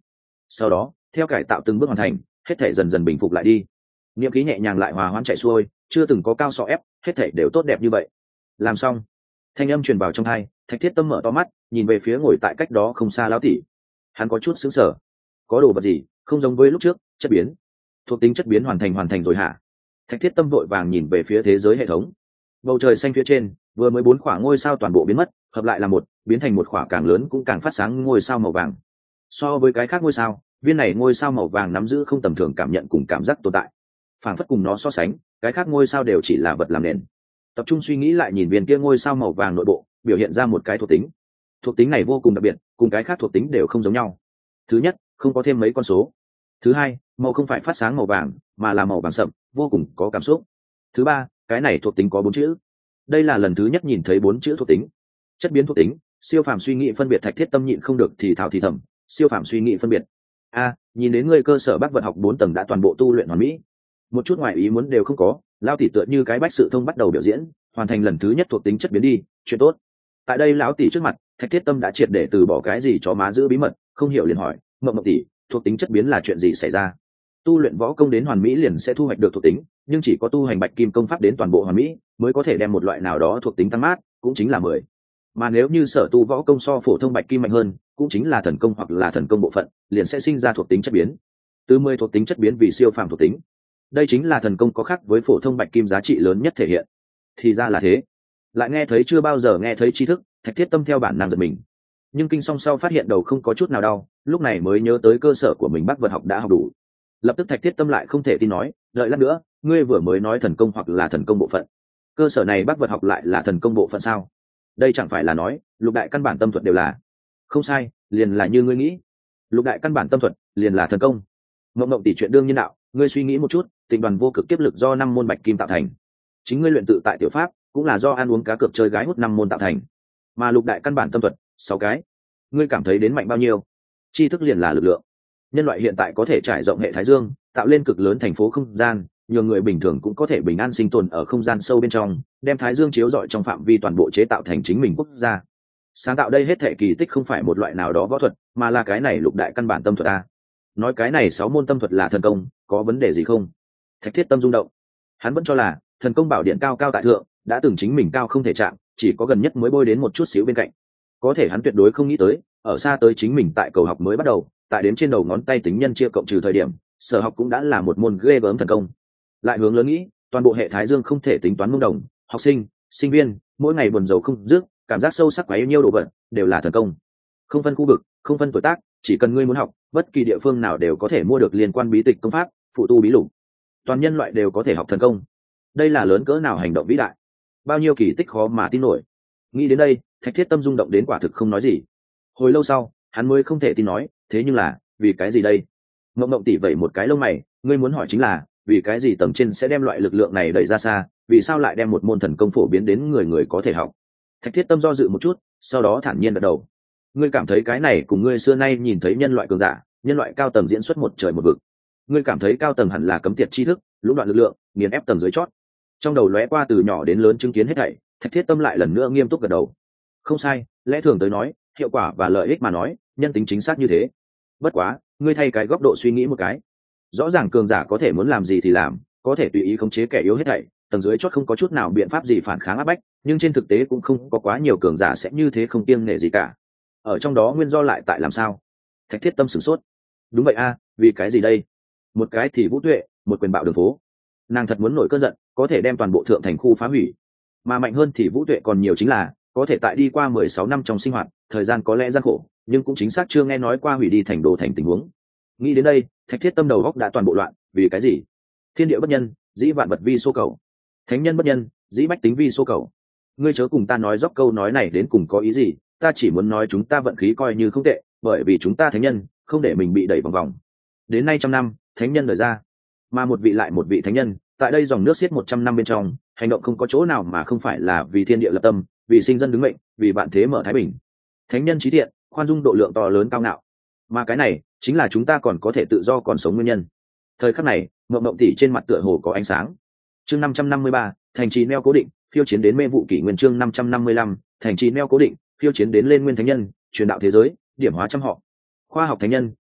[SPEAKER 1] Sau đó theo cải tạo từng bước hoàn thành, hết thể dần dần bình phục lại đi. Niệm khí nhẹ nhàng lại hòa hoãn chạy xuôi, chưa từng có cao sọ ép, hết thể đều tốt đẹp như vậy. Làm xong, thanh âm truyền vào trong tai, Thạch Thiết Tâm mở to mắt, nhìn về phía ngồi tại cách đó không xa lão tỷ. Hắn có chút sững sờ. Có đồ vật gì không giống với lúc trước? Chất biến, thuộc tính chất biến hoàn thành hoàn thành rồi hả? Thạch Thiết Tâm vội vàng nhìn về phía thế giới hệ thống. Bầu trời xanh phía trên vừa mới bốn khoảng ngôi sao toàn bộ biến mất, hợp lại là một, biến thành một khoảng càng lớn cũng càng phát sáng ngôi sao màu vàng. So với cái khác ngôi sao, viên này ngôi sao màu vàng nắm giữ không tầm thường cảm nhận cùng cảm giác tồn tại, phản phất cùng nó so sánh, cái khác ngôi sao đều chỉ là vật làm nền. Tập trung suy nghĩ lại nhìn viên kia ngôi sao màu vàng nội bộ, biểu hiện ra một cái thuộc tính. Thuộc tính này vô cùng đặc biệt, cùng cái khác thuộc tính đều không giống nhau. Thứ nhất, không có thêm mấy con số. Thứ hai, màu không phải phát sáng màu vàng, mà là màu vàng sậm, vô cùng có cảm xúc. Thứ ba, cái này thuộc tính có bốn chữ. Đây là lần thứ nhất nhìn thấy bốn chữ thuộc tính. Chất biến thuộc tính, siêu phàm suy nghĩ phân biệt. Thạch Thiết Tâm nhịn không được thì thào thì thầm, siêu phàm suy nghĩ phân biệt. A, nhìn đến ngươi cơ sở bác vật học bốn tầng đã toàn bộ tu luyện hoàn mỹ, một chút ngoại ý muốn đều không có. Lão tỷ tựa như cái bách sự thông bắt đầu biểu diễn, hoàn thành lần thứ nhất thuộc tính chất biến đi, chuyện tốt. Tại đây lão tỷ trước mặt, Thạch Thiết Tâm đã triệt để từ bỏ cái gì chó má giữ bí mật, không hiểu liền hỏi, mộng mộng tỷ, thuộc tính chất biến là chuyện gì xảy ra? Tu luyện võ công đến hoàn mỹ liền sẽ thu hoạch được thuộc tính, nhưng chỉ có tu hành bạch kim công pháp đến toàn bộ hoàn mỹ mới có thể đem một loại nào đó thuộc tính tăng mát, cũng chính là mười. Mà nếu như sở tu võ công so phổ thông bạch kim mạnh hơn, cũng chính là thần công hoặc là thần công bộ phận, liền sẽ sinh ra thuộc tính chất biến. Từ mười thuộc tính chất biến vì siêu phàm thuộc tính. Đây chính là thần công có khác với phổ thông bạch kim giá trị lớn nhất thể hiện. Thì ra là thế. Lại nghe thấy chưa bao giờ nghe thấy tri thức, Thạch Thiết Tâm theo bản năng giật mình. Nhưng kinh song sau phát hiện đầu không có chút nào đau, lúc này mới nhớ tới cơ sở của mình bác vật học đã học đủ. Lập tức Thạch Thiết Tâm lại không thể tin nói, đợi lát nữa, ngươi vừa mới nói thần công hoặc là thần công bộ phận, cơ sở này bác vật học lại là thần công bộ phận sao? Đây chẳng phải là nói lục đại căn bản tâm thuật đều là? Không sai, liền là như ngươi nghĩ, lục đại căn bản tâm thuật liền là thần công. Mộng mộng tỷ chuyện đương nhiên đạo, ngươi suy nghĩ một chút, Tịnh đoàn vô cực kiếp lực do năm môn bạch kim tạo thành, chính ngươi luyện tự tại tiểu pháp cũng là do ăn uống cá cược chơi gái hút năm môn tạo thành, mà lục đại căn bản tâm thuật sáu cái, ngươi cảm thấy đến mạnh bao nhiêu? Tri thức liền là lực lượng. Nhân loại hiện tại có thể trải rộng hệ thái dương, tạo lên cực lớn thành phố không gian, nhiều người bình thường cũng có thể bình an sinh tồn ở không gian sâu bên trong, đem thái dương chiếu rọi trong phạm vi toàn bộ chế tạo thành chính mình quốc gia. Sáng tạo đây hết thể kỳ tích không phải một loại nào đó võ thuật, mà là cái này lục đại căn bản tâm thuật a. Nói cái này sáu môn tâm thuật là thần công, có vấn đề gì không? Thạch Thiết Tâm rung động. Hắn vẫn cho là thần công bảo điện cao cao tại thượng, đã từng chính mình cao không thể chạm, chỉ có gần nhất mới bôi đến một chút xíu bên cạnh. Có thể hắn tuyệt đối không nghĩ tới, ở xa tới chính mình tại cầu học mới bắt đầu, tại đếm trên đầu ngón tay tính nhân chia cộng trừ thời điểm, sở học cũng đã là một môn ghê gớm thần công. Lại hướng lớn nghĩ, toàn bộ hệ thái dương không thể tính toán mông đồng, học sinh, sinh viên, mỗi ngày buồn rầu không dứt, cảm giác sâu sắc quá yêu nhiêu đồ vật, đều là thần công. Không phân khu vực, không phân tuổi tác, chỉ cần ngươi muốn học, bất kỳ địa phương nào đều có thể mua được liên quan bí tịch công pháp, phụ tu bí lục. Toàn nhân loại đều có thể học thần công. Đây là lớn cỡ nào hành động vĩ đại, bao nhiêu kỳ tích khó mà tin nổi. Nghĩ đến đây, Thạch Thiết Tâm rung động đến quả thực không nói gì. Hồi lâu sau, hắn mới không thể tin nói, thế nhưng là vì cái gì đây? Mộng mộng tỉ vẩy một cái lông mày, ngươi muốn hỏi chính là vì cái gì tầng trên sẽ đem loại lực lượng này đẩy ra xa, vì sao lại đem một môn thần công phổ biến đến người người có thể học? Thạch Thiết Tâm do dự một chút, sau đó thản nhiên gật đầu. Ngươi cảm thấy cái này cùng ngươi xưa nay nhìn thấy nhân loại cường giả, nhân loại cao tầng diễn xuất một trời một vực. Ngươi cảm thấy cao tầng hẳn là cấm tiệt tri thức, lũng đoạn lực lượng, nghiền ép tầng dưới chót. Trong đầu lóe qua từ nhỏ đến lớn chứng kiến hết thảy, Thạch Thiết Tâm lại lần nữa nghiêm túc gật đầu. Không sai, lẽ thường tới nói, hiệu quả và lợi ích mà nói, nhân tính chính xác như thế. Bất quá, ngươi thay cái góc độ suy nghĩ một cái. Rõ ràng cường giả có thể muốn làm gì thì làm, có thể tùy ý khống chế kẻ yếu hết thảy, tầng dưới chót không có chút nào biện pháp gì phản kháng áp bách, nhưng trên thực tế cũng không có quá nhiều cường giả sẽ như thế không kiêng nể gì cả. Ở trong đó nguyên do lại tại làm sao? Thạch Thiết Tâm sửng sốt. Đúng vậy a, vì cái gì đây? Một cái thì Vũ Tuệ, một quyền bạo đường phố. Nàng thật muốn nổi cơn giận, có thể đem toàn bộ thượng thành khu phá hủy. Mà mạnh hơn thì Vũ Tuệ còn nhiều chính là, có thể tại đi qua mười sáu năm trong sinh hoạt, thời gian có lẽ gian khổ, nhưng cũng chính xác chưa nghe nói qua hủy đi thành đồ thành tình huống. Nghĩ đến đây, Thạch Thiết Tâm đầu góc đã toàn bộ loạn, vì cái gì? Thiên địa bất nhân, dĩ vạn vật vi số cầu. Thánh nhân bất nhân, dĩ bách tính vi số cầu. Ngươi chớ cùng ta nói dốc câu nói này đến cùng có ý gì, ta chỉ muốn nói chúng ta vận khí coi như không tệ, bởi vì chúng ta thánh nhân, không để mình bị đẩy vòng vòng. Đến nay trăm năm, thánh nhân đời ra, mà một vị lại một vị thánh nhân, tại đây dòng nước xiết một trăm năm bên trong, hành động không có chỗ nào mà không phải là vì thiên địa lập tâm, vì sinh dân đứng mệnh, vì vạn thế mở thái bình. Thánh nhân trí thiện, khoan dung độ lượng to lớn cao ngạo, mà cái này chính là chúng ta còn có thể tự do còn sống nguyên nhân. Thời khắc này, mộng mộng tỉ trên mặt tựa hồ có ánh sáng. Chương năm trăm năm mươi ba, thành trì neo cố định, phiêu chiến đến mê vụ kỷ nguyên. Chương năm trăm năm mươi lăm, thành trì neo cố định, phiêu chiến đến lên nguyên thánh nhân, truyền đạo thế giới, điểm hóa trăm họ. Khoa học thánh nhân,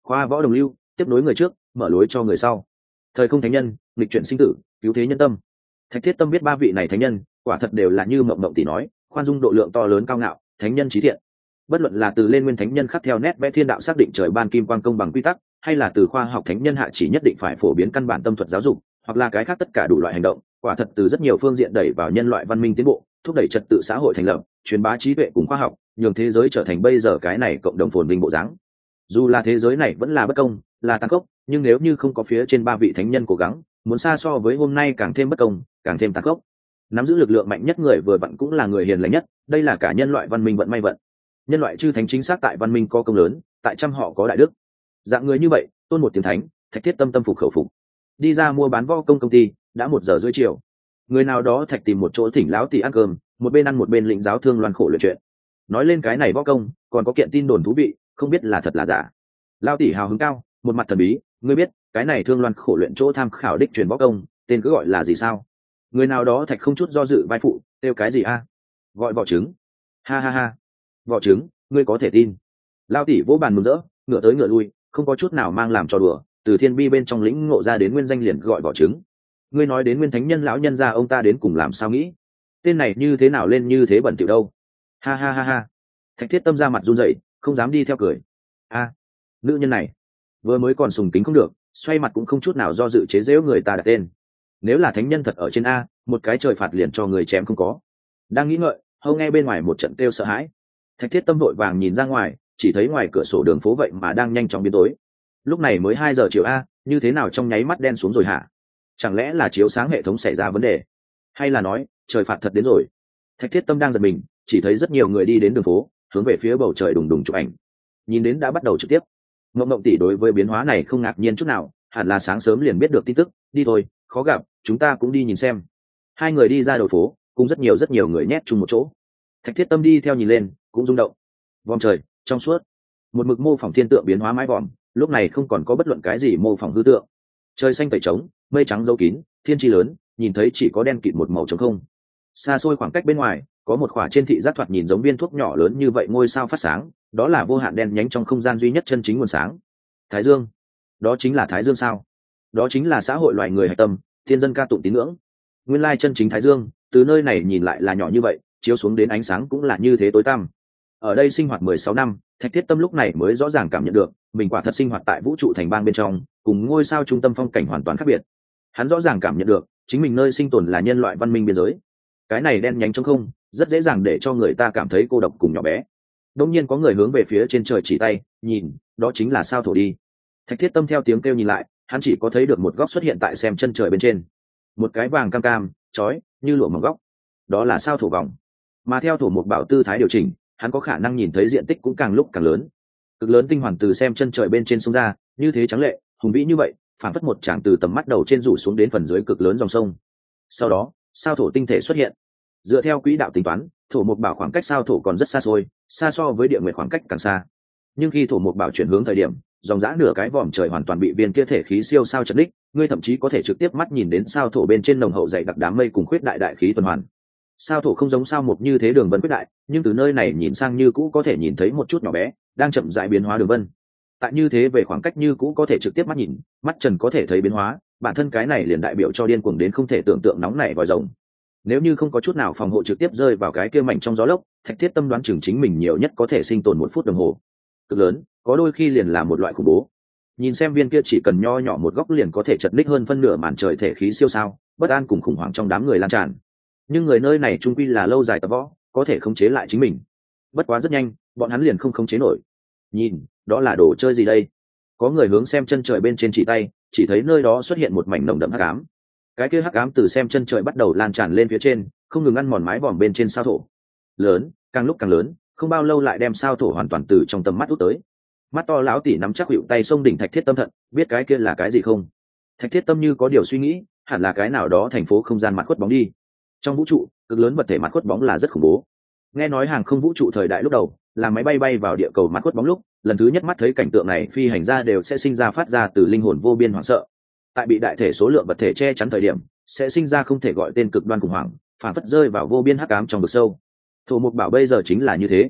[SPEAKER 1] khoa võ đồng lưu, tiếp nối người trước, mở lối cho người sau. Thời không thánh nhân, nghịch chuyển sinh tử, cứu thế nhân tâm. Thạch Thiết Tâm biết ba vị này thánh nhân quả thật đều là như mộng mộng tỷ nói, khoan dung độ lượng to lớn cao ngạo, thánh nhân trí thiện. Bất luận là từ lên nguyên thánh nhân khắc theo nét vẽ thiên đạo xác định trời ban kim quang công bằng quy tắc, hay là từ khoa học thánh nhân hạ chỉ nhất định phải phổ biến căn bản tâm thuật giáo dục, hoặc là cái khác tất cả đủ loại hành động, quả thật từ rất nhiều phương diện đẩy vào nhân loại văn minh tiến bộ, thúc đẩy trật tự xã hội thành lập, truyền bá trí tuệ cùng khoa học, nhường thế giới trở thành bây giờ cái này cộng đồng phồn vinh bộ dáng. Dù là thế giới này vẫn là bất công, là tàn khốc, nhưng nếu như không có phía trên ba vị thánh nhân cố gắng, muốn xa so với hôm nay càng thêm bất công, càng thêm tàn khốc. Nắm giữ lực lượng mạnh nhất người vừa vặn cũng là người hiền lành nhất, đây là cả nhân loại văn minh vận may vận. Nhân loại chư thánh chính xác tại văn minh có công lớn, tại trăm họ có đại đức. Dạng người như vậy, tôn một tiếng thánh, Thạch Thiết Tâm tâm phục khẩu phục. Đi ra mua bán võ công công ty, đã một giờ rưỡi chiều. Người nào đó Thạch tìm một chỗ thỉnh lão tỷ ăn cơm, một bên ăn một bên lĩnh giáo thương loan khổ luyện chuyện. Nói lên cái này võ công, còn có kiện tin đồn thú vị, không biết là thật là giả. Lão tỷ hào hứng cao, một mặt thần bí, ngươi biết, cái này thương loan khổ luyện chỗ tham khảo đích truyền võ công, tên cứ gọi là gì sao? Người nào đó Thạch không chút do dự vai phụ, kêu cái gì a? Gọi vỏ trứng. Ha ha ha. Vỏ trứng, ngươi có thể tin. Lão tỷ vỗ bàn mừng rỡ, ngựa tới ngựa lui, không có chút nào mang làm trò đùa, từ thiên bi bên trong lĩnh ngộ ra đến nguyên danh liền gọi vỏ trứng. Ngươi nói đến nguyên thánh nhân lão nhân gia ông ta đến cùng làm sao nghĩ? Tên này như thế nào lên như thế bẩn thỉu đâu? Ha ha ha ha. Thạch Thiết Tâm ra mặt run rẩy, không dám đi theo cười. A, nữ nhân này vừa mới còn sùng kính không được, xoay mặt cũng không chút nào do dự chế giễu người ta đặt tên. Nếu là thánh nhân thật ở trên a, một cái trời phạt liền cho người chém không có. Đang nghĩ ngợi, hâu nghe bên ngoài một trận kêu sợ hãi. Thạch Thiết Tâm vội vàng nhìn ra ngoài, chỉ thấy ngoài cửa sổ đường phố vậy mà đang nhanh chóng biến tối. Lúc này mới hai giờ chiều a, như thế nào trong nháy mắt đen xuống rồi hả? Chẳng lẽ là chiếu sáng hệ thống xảy ra vấn đề, hay là nói trời phạt thật đến rồi? Thạch Thiết Tâm đang giật mình, chỉ thấy rất nhiều người đi đến đường phố, hướng về phía bầu trời đùng đùng chụp ảnh. Nhìn đến đã bắt đầu trực tiếp. Ngộng Ngộng tỷ đối với biến hóa này không ngạc nhiên chút nào, hẳn là sáng sớm liền biết được tin tức. Đi thôi, khó gặp, chúng ta cũng đi nhìn xem. Hai người đi ra đầu phố, cùng rất nhiều rất nhiều người nhét chung một chỗ. Thạch Thiết Tâm đi theo nhìn lên, cũng rung động. Vòm trời trong suốt, một mực mô phỏng thiên tượng biến hóa mái vòm, lúc này không còn có bất luận cái gì mô phỏng hư tượng. Trời xanh tẩy trống, mây trắng giấu kín, thiên chi lớn, nhìn thấy chỉ có đen kịt một màu trống không. Xa xôi khoảng cách bên ngoài, có một khỏa trên thị giác thoạt nhìn giống viên thuốc nhỏ lớn như vậy ngôi sao phát sáng, đó là vô hạn đen nhánh trong không gian duy nhất chân chính nguồn sáng. Thái Dương, đó chính là Thái Dương sao? Đó chính là xã hội loài người hạch tâm, thiên dân ca tụng tín ngưỡng. Nguyên lai chân chính Thái Dương, từ nơi này nhìn lại là nhỏ như vậy, chiếu xuống đến ánh sáng cũng là như thế tối tăm. Ở đây sinh hoạt mười sáu năm, Thạch Thiết Tâm lúc này mới rõ ràng cảm nhận được, mình quả thật sinh hoạt tại vũ trụ thành bang bên trong, cùng ngôi sao trung tâm phong cảnh hoàn toàn khác biệt. Hắn rõ ràng cảm nhận được, chính mình nơi sinh tồn là nhân loại văn minh biên giới. Cái này đen nhánh trống không, rất dễ dàng để cho người ta cảm thấy cô độc cùng nhỏ bé. Đống nhiên có người hướng về phía trên trời chỉ tay, nhìn, đó chính là sao thổ đi. Thạch Thiết Tâm theo tiếng kêu nhìn lại, hắn chỉ có thấy được một góc xuất hiện tại xem chân trời bên trên, một cái vàng cam cam, chói như lụa mỏng góc, đó là sao thổ vòng. Mà theo thổ một bảo tư thái điều chỉnh, hắn có khả năng nhìn thấy diện tích cũng càng lúc càng lớn. Cực lớn tinh hoàn từ xem chân trời bên trên sông ra, như thế trắng lệ, hùng vĩ như vậy, phản phất một tràng từ tầm mắt đầu trên rủ xuống đến phần dưới cực lớn dòng sông. Sau đó, sao thổ tinh thể xuất hiện. Dựa theo quỹ đạo tính toán, thổ một bảo khoảng cách sao thổ còn rất xa xôi, xa so với địa nguyệt khoảng cách càng xa. Nhưng khi thổ một bảo chuyển hướng thời điểm, dòng dã nửa cái vòm trời hoàn toàn bị viên kia thể khí siêu sao chật đích, ngươi thậm chí có thể trực tiếp mắt nhìn đến sao thổ bên trên nồng hậu dày đặc đám mây cùng khuyết đại đại khí tuần hoàn. Sao thổ không giống sao một như thế đường vân khuyết đại, nhưng từ nơi này nhìn sang như cũ có thể nhìn thấy một chút nhỏ bé, đang chậm rãi biến hóa đường vân. Tại như thế về khoảng cách như cũ có thể trực tiếp mắt nhìn, mắt trần có thể thấy biến hóa, bản thân cái này liền đại biểu cho điên cuồng đến không thể tưởng tượng nóng này vòi rồng. Nếu như không có chút nào phòng hộ trực tiếp rơi vào cái kia mảnh trong gió lốc, Thạch Thiết Tâm đoán chừng chính mình nhiều nhất có thể sinh tồn một phút đồng hồ. Cực lớn, có đôi khi liền là một loại khủng bố. Nhìn xem viên kia chỉ cần nho nhỏ một góc liền có thể chật ních hơn phân nửa màn trời thể khí siêu sao, bất an cùng khủng hoảng trong đám người lan tràn. Nhưng người nơi này trung quy là lâu dài tập võ, có thể khống chế lại chính mình. Bất quá rất nhanh, bọn hắn liền không khống chế nổi. Nhìn, đó là đồ chơi gì đây? Có người hướng xem chân trời bên trên chỉ tay, chỉ thấy nơi đó xuất hiện một mảnh nồng đậm hắc ám. Cái kia hắc ám từ xem chân trời bắt đầu lan tràn lên phía trên, không ngừng ăn mòn mái vòm bên trên sao thổ. Lớn, càng lúc càng lớn, không bao lâu lại đem sao thổ hoàn toàn từ trong tầm mắt út tới. Mắt to lão tỷ nắm chắc hữu tay xông đỉnh Thạch Thiết Tâm thận, biết cái kia là cái gì không? Thạch Thiết Tâm như có điều suy nghĩ, hẳn là cái nào đó thành phố không gian mặt khuất bóng đi. Trong vũ trụ, cực lớn vật thể mặt khuất bóng là rất khủng bố. Nghe nói hàng không vũ trụ thời đại lúc đầu, là máy bay bay vào địa cầu mặt khuất bóng lúc, lần thứ nhất mắt thấy cảnh tượng này, phi hành gia đều sẽ sinh ra phát ra từ linh hồn vô biên hoảng sợ. Tại bị đại thể số lượng vật thể che chắn thời điểm, sẽ sinh ra không thể gọi tên cực đoan khủng hoảng, phản phất rơi vào vô biên hắc ám trong vực sâu. Thổ Mục Bảo bây giờ chính là như thế.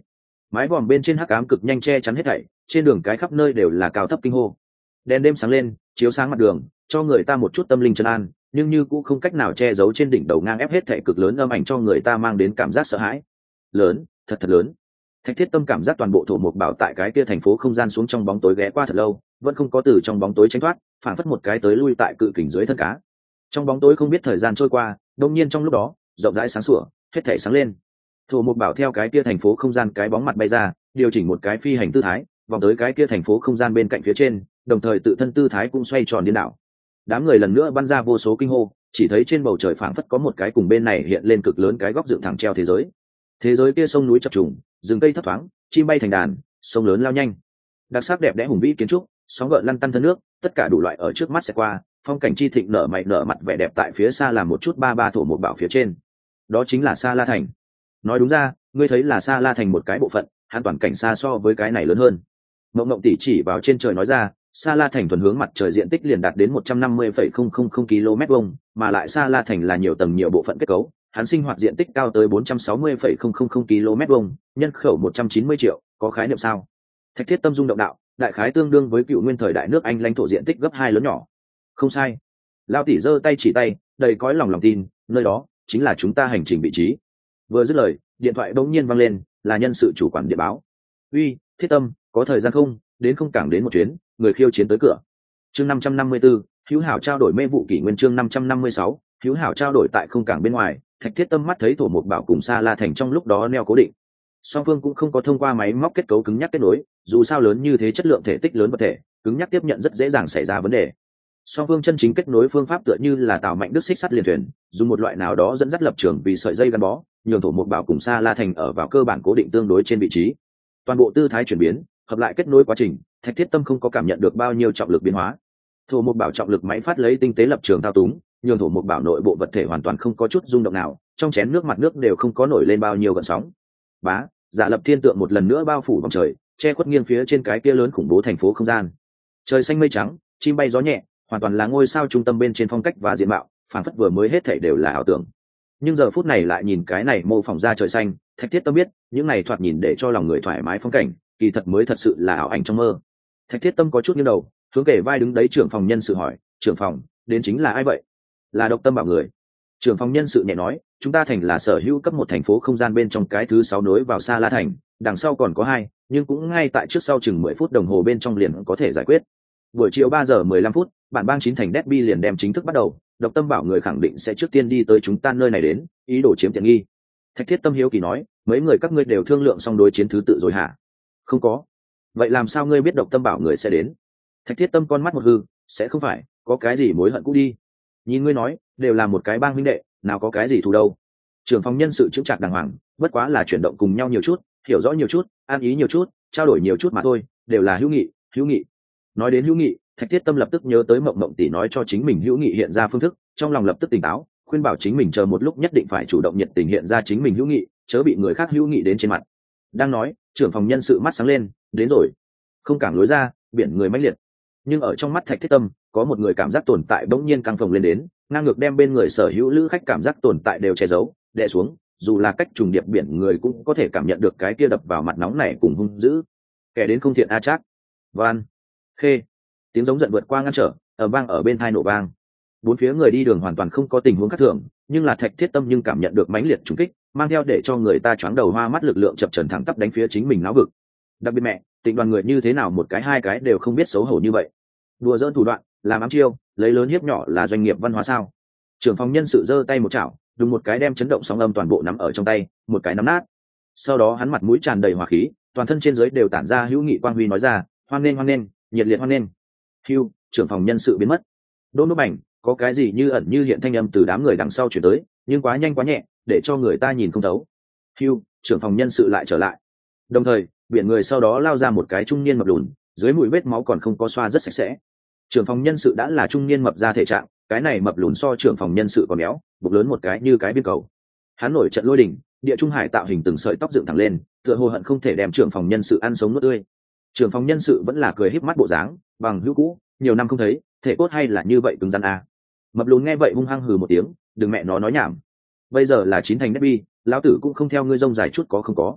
[SPEAKER 1] mái vòm bên trên hắc ám cực nhanh che chắn hết thảy, trên đường cái khắp nơi đều là cao thấp kinh hô. Đèn đêm sáng lên, chiếu sáng mặt đường, cho người ta một chút tâm linh trấn an, nhưng như cũng không cách nào che giấu trên đỉnh đầu ngang ép hết thảy cực lớn âm ảnh cho người ta mang đến cảm giác sợ hãi. Lớn, thật thật lớn. Thạch Thiết Tâm cảm giác toàn bộ thổ mục bảo tại cái kia thành phố không gian xuống trong bóng tối ghé qua thật lâu, vẫn không có từ trong bóng tối tránh thoát, phản phất một cái tới lui tại cự kình dưới thân cá. Trong bóng tối không biết thời gian trôi qua, đột nhiên trong lúc đó, rộng rãi sáng sủa, hết thảy sáng lên. Thổ mục bảo theo cái kia thành phố không gian cái bóng mặt bay ra, điều chỉnh một cái phi hành tư thái, vòng tới cái kia thành phố không gian bên cạnh phía trên, đồng thời tự thân tư thái cũng xoay tròn điên đảo. Đám người lần nữa bắn ra vô số kinh hô, chỉ thấy trên bầu trời phảng phất có một cái cùng bên này hiện lên cực lớn cái góc dựng thẳng treo thế giới. Thế giới kia sông núi chập trùng, rừng cây thấp thoáng, chim bay thành đàn, sông lớn lao nhanh. Đặc sắc đẹp đẽ hùng vĩ kiến trúc, sóng gợn lăn tăn thân nước, tất cả đủ loại ở trước mắt sẽ qua, phong cảnh chi thịnh nở mày nở mặt vẻ đẹp tại phía xa làm một chút ba ba thổ một bảo phía trên. Đó chính là Sa La thành. Nói đúng ra, ngươi thấy là Sa La thành một cái bộ phận, hắn toàn cảnh xa so với cái này lớn hơn. Mộng Mộng tỉ chỉ vào trên trời nói ra, Sa La thành thuần hướng mặt trời diện tích liền đạt đến một trăm năm mươi phẩy không không không ki lô mét vuông, mà lại Sa La thành là nhiều tầng nhiều bộ phận kết cấu, hắn sinh hoạt diện tích cao tới bốn trăm sáu mươi phẩy không không không ki lô mét vuông, nhân khẩu một trăm chín mươi triệu, có khái niệm sao? Thạch Thiết Tâm rung động đạo, đại khái tương đương với cựu nguyên thời đại nước Anh lãnh thổ diện tích gấp hai lớn nhỏ. Không sai. Lão tỷ giơ tay chỉ tay, đầy cõi lòng lòng tin, nơi đó chính là chúng ta hành trình vị trí. Vừa dứt lời, điện thoại bỗng nhiên vang lên, là nhân sự chủ quản điện báo. Uy, Thiết Tâm, có thời gian không? Đến không cảng đến một chuyến, người khiêu chiến tới cửa. Chương năm trăm năm mươi tư, hữu hảo trao đổi mê vụ kỷ nguyên chương năm trăm năm mươi sáu, hữu hảo trao đổi tại không cảng bên ngoài. Thạch Thiết Tâm mắt thấy thổ một bảo cùng Sa La thành trong lúc đó neo cố định. Song phương cũng không có thông qua máy móc kết cấu cứng nhắc kết nối, dù sao lớn như thế chất lượng thể tích lớn vật thể, cứng nhắc tiếp nhận rất dễ dàng xảy ra vấn đề. Song phương chân chính kết nối phương pháp tựa như là tạo mạnh đức xích sắt liền thuyền, dùng một loại nào đó dẫn dắt lập trường vì sợi dây gắn bó, nhường thổ một bảo cùng Sa La thành ở vào cơ bản cố định tương đối trên vị trí. Toàn bộ tư thái chuyển biến, hợp lại kết nối quá trình, Thạch Thiết Tâm không có cảm nhận được bao nhiêu trọng lực biến hóa. Thổ một bảo trọng lực máy phát lấy tinh tế lập trường thao túng, nhường thổ một bảo nội bộ vật thể hoàn toàn không có chút rung động nào, trong chén nước mặt nước đều không có nổi lên bao nhiêu gợn sóng. Bá, giả lập thiên tượng một lần nữa bao phủ vòng trời, che khuất nghiêng phía trên cái kia lớn khủng bố thành phố không gian. Trời xanh mây trắng, chim bay gió nhẹ, hoàn toàn là ngôi sao trung tâm bên trên phong cách và diện mạo, phản phất vừa mới hết thảy đều là ảo tưởng. Nhưng giờ phút này lại nhìn cái này mô phỏng ra trời xanh, Thạch Thiết Tâm biết, những này thoạt nhìn để cho lòng người thoải mái phong cảnh, kỳ thật mới thật sự là ảo ảnh trong mơ. Thạch Thiết Tâm có chút nghiêng đầu, hướng kể vai đứng đấy trưởng phòng nhân sự hỏi, trưởng phòng, đến chính là ai vậy? Là Độc Tâm bảo người. Trưởng phòng nhân sự nhẹ nói, chúng ta thành là sở hữu cấp một thành phố không gian bên trong cái thứ sáu nối vào Sa La thành, đằng sau còn có hai, nhưng cũng ngay tại trước sau chừng mười phút đồng hồ bên trong liền có thể giải quyết. Buổi chiều ba giờ mười lăm phút, bản bang chín thành derby liền đem chính thức bắt đầu, Độc Tâm bảo người khẳng định sẽ trước tiên đi tới chúng ta nơi này đến, ý đồ chiếm tiện nghi. Thạch Thiết Tâm hiếu kỳ nói, mấy người các ngươi đều thương lượng xong đối chiến thứ tự rồi hả? Không có. Vậy làm sao ngươi biết Độc Tâm bảo người sẽ đến? Thạch Thiết Tâm con mắt một hư, sẽ không phải có cái gì mối hận cũ đi. Nhìn ngươi nói, đều là một cái bang huynh đệ, nào có cái gì thù đâu. Trưởng phòng nhân sự chững chạc đàng hoàng, bất quá là chuyển động cùng nhau nhiều chút, hiểu rõ nhiều chút, an ý nhiều chút, trao đổi nhiều chút mà thôi, đều là hữu nghị, hữu nghị. Nói đến hữu nghị, Thạch Thiết Tâm lập tức nhớ tới Mộng Mộng tỷ nói cho chính mình hữu nghị hiện ra phương thức, trong lòng lập tức tỉnh táo, khuyên bảo chính mình chờ một lúc nhất định phải chủ động nhiệt tình hiện ra chính mình hữu nghị, chớ bị người khác hữu nghị đến trên mặt. Đang nói, trưởng phòng nhân sự mắt sáng lên, đến rồi. Không cảng lối ra, biển người mãnh liệt. Nhưng ở trong mắt Thạch Thiết Tâm, có một người cảm giác tồn tại bỗng nhiên căng phồng lên đến, ngang ngược đem bên người sở hữu lữ khách cảm giác tồn tại đều che giấu, đè xuống, dù là cách trùng điệp biển người cũng có thể cảm nhận được cái kia đập vào mặt nóng này cùng hung dữ. Kẻ đến không thiện a Trác, Van, Khê, tiếng giống giận vượt qua ngăn trở, ở vang ở bên tai nổ vang. Bốn phía người đi đường hoàn toàn không có tình huống khác thường, nhưng là Thạch Thiết Tâm nhưng cảm nhận được mãnh liệt trùng kích, mang theo để cho người ta choáng đầu hoa mắt lực lượng chập chờn thẳng tắp đánh phía chính mình náo vực. Đặc biệt mẹ, Tịnh đoàn người như thế nào một cái hai cái đều không biết xấu hổ như vậy. Đùa dỡn thủ đoạn, làm ám chiêu, lấy lớn hiếp nhỏ là doanh nghiệp văn hóa sao? Trưởng phòng nhân sự giơ tay một chảo, đùng một cái đem chấn động sóng âm toàn bộ nắm ở trong tay, một cái nắm nát. Sau đó hắn mặt mũi tràn đầy hòa khí, toàn thân trên dưới đều tản ra hữu nghị quang huy nói ra, hoan nghênh hoan nghênh, nhiệt liệt hoan nghênh. Hưu, trưởng phòng nhân sự biến mất. Đôn đốt bảnh, có cái gì như ẩn như hiện thanh âm từ đám người đằng sau chuyển tới, nhưng quá nhanh quá nhẹ, để cho người ta nhìn không thấu. Hưu, trưởng phòng nhân sự lại trở lại. Đồng thời, biển người sau đó lao ra một cái trung niên mập lùn, dưới mũi vết máu còn không có xoa rất sạch sẽ. Trưởng phòng nhân sự đã là trung niên mập ra thể trạng, cái này mập lùn so trưởng phòng nhân sự còn béo, bụng lớn một cái như cái biên cầu. Hắn nổi trận lôi đình, địa trung hải tạo hình từng sợi tóc dựng thẳng lên, tựa hồ hận không thể đem trưởng phòng nhân sự ăn sống nuốt tươi. Trưởng phòng nhân sự vẫn là cười híp mắt bộ dáng, bằng hữu cũ, nhiều năm không thấy, thể cốt hay là như vậy cứng rắn à. Mập lùn nghe vậy hung hăng hừ một tiếng, đừng mẹ nó nói nhảm. Bây giờ là chín thành derby, lão tử cũng không theo ngươi rông dài chút có không có.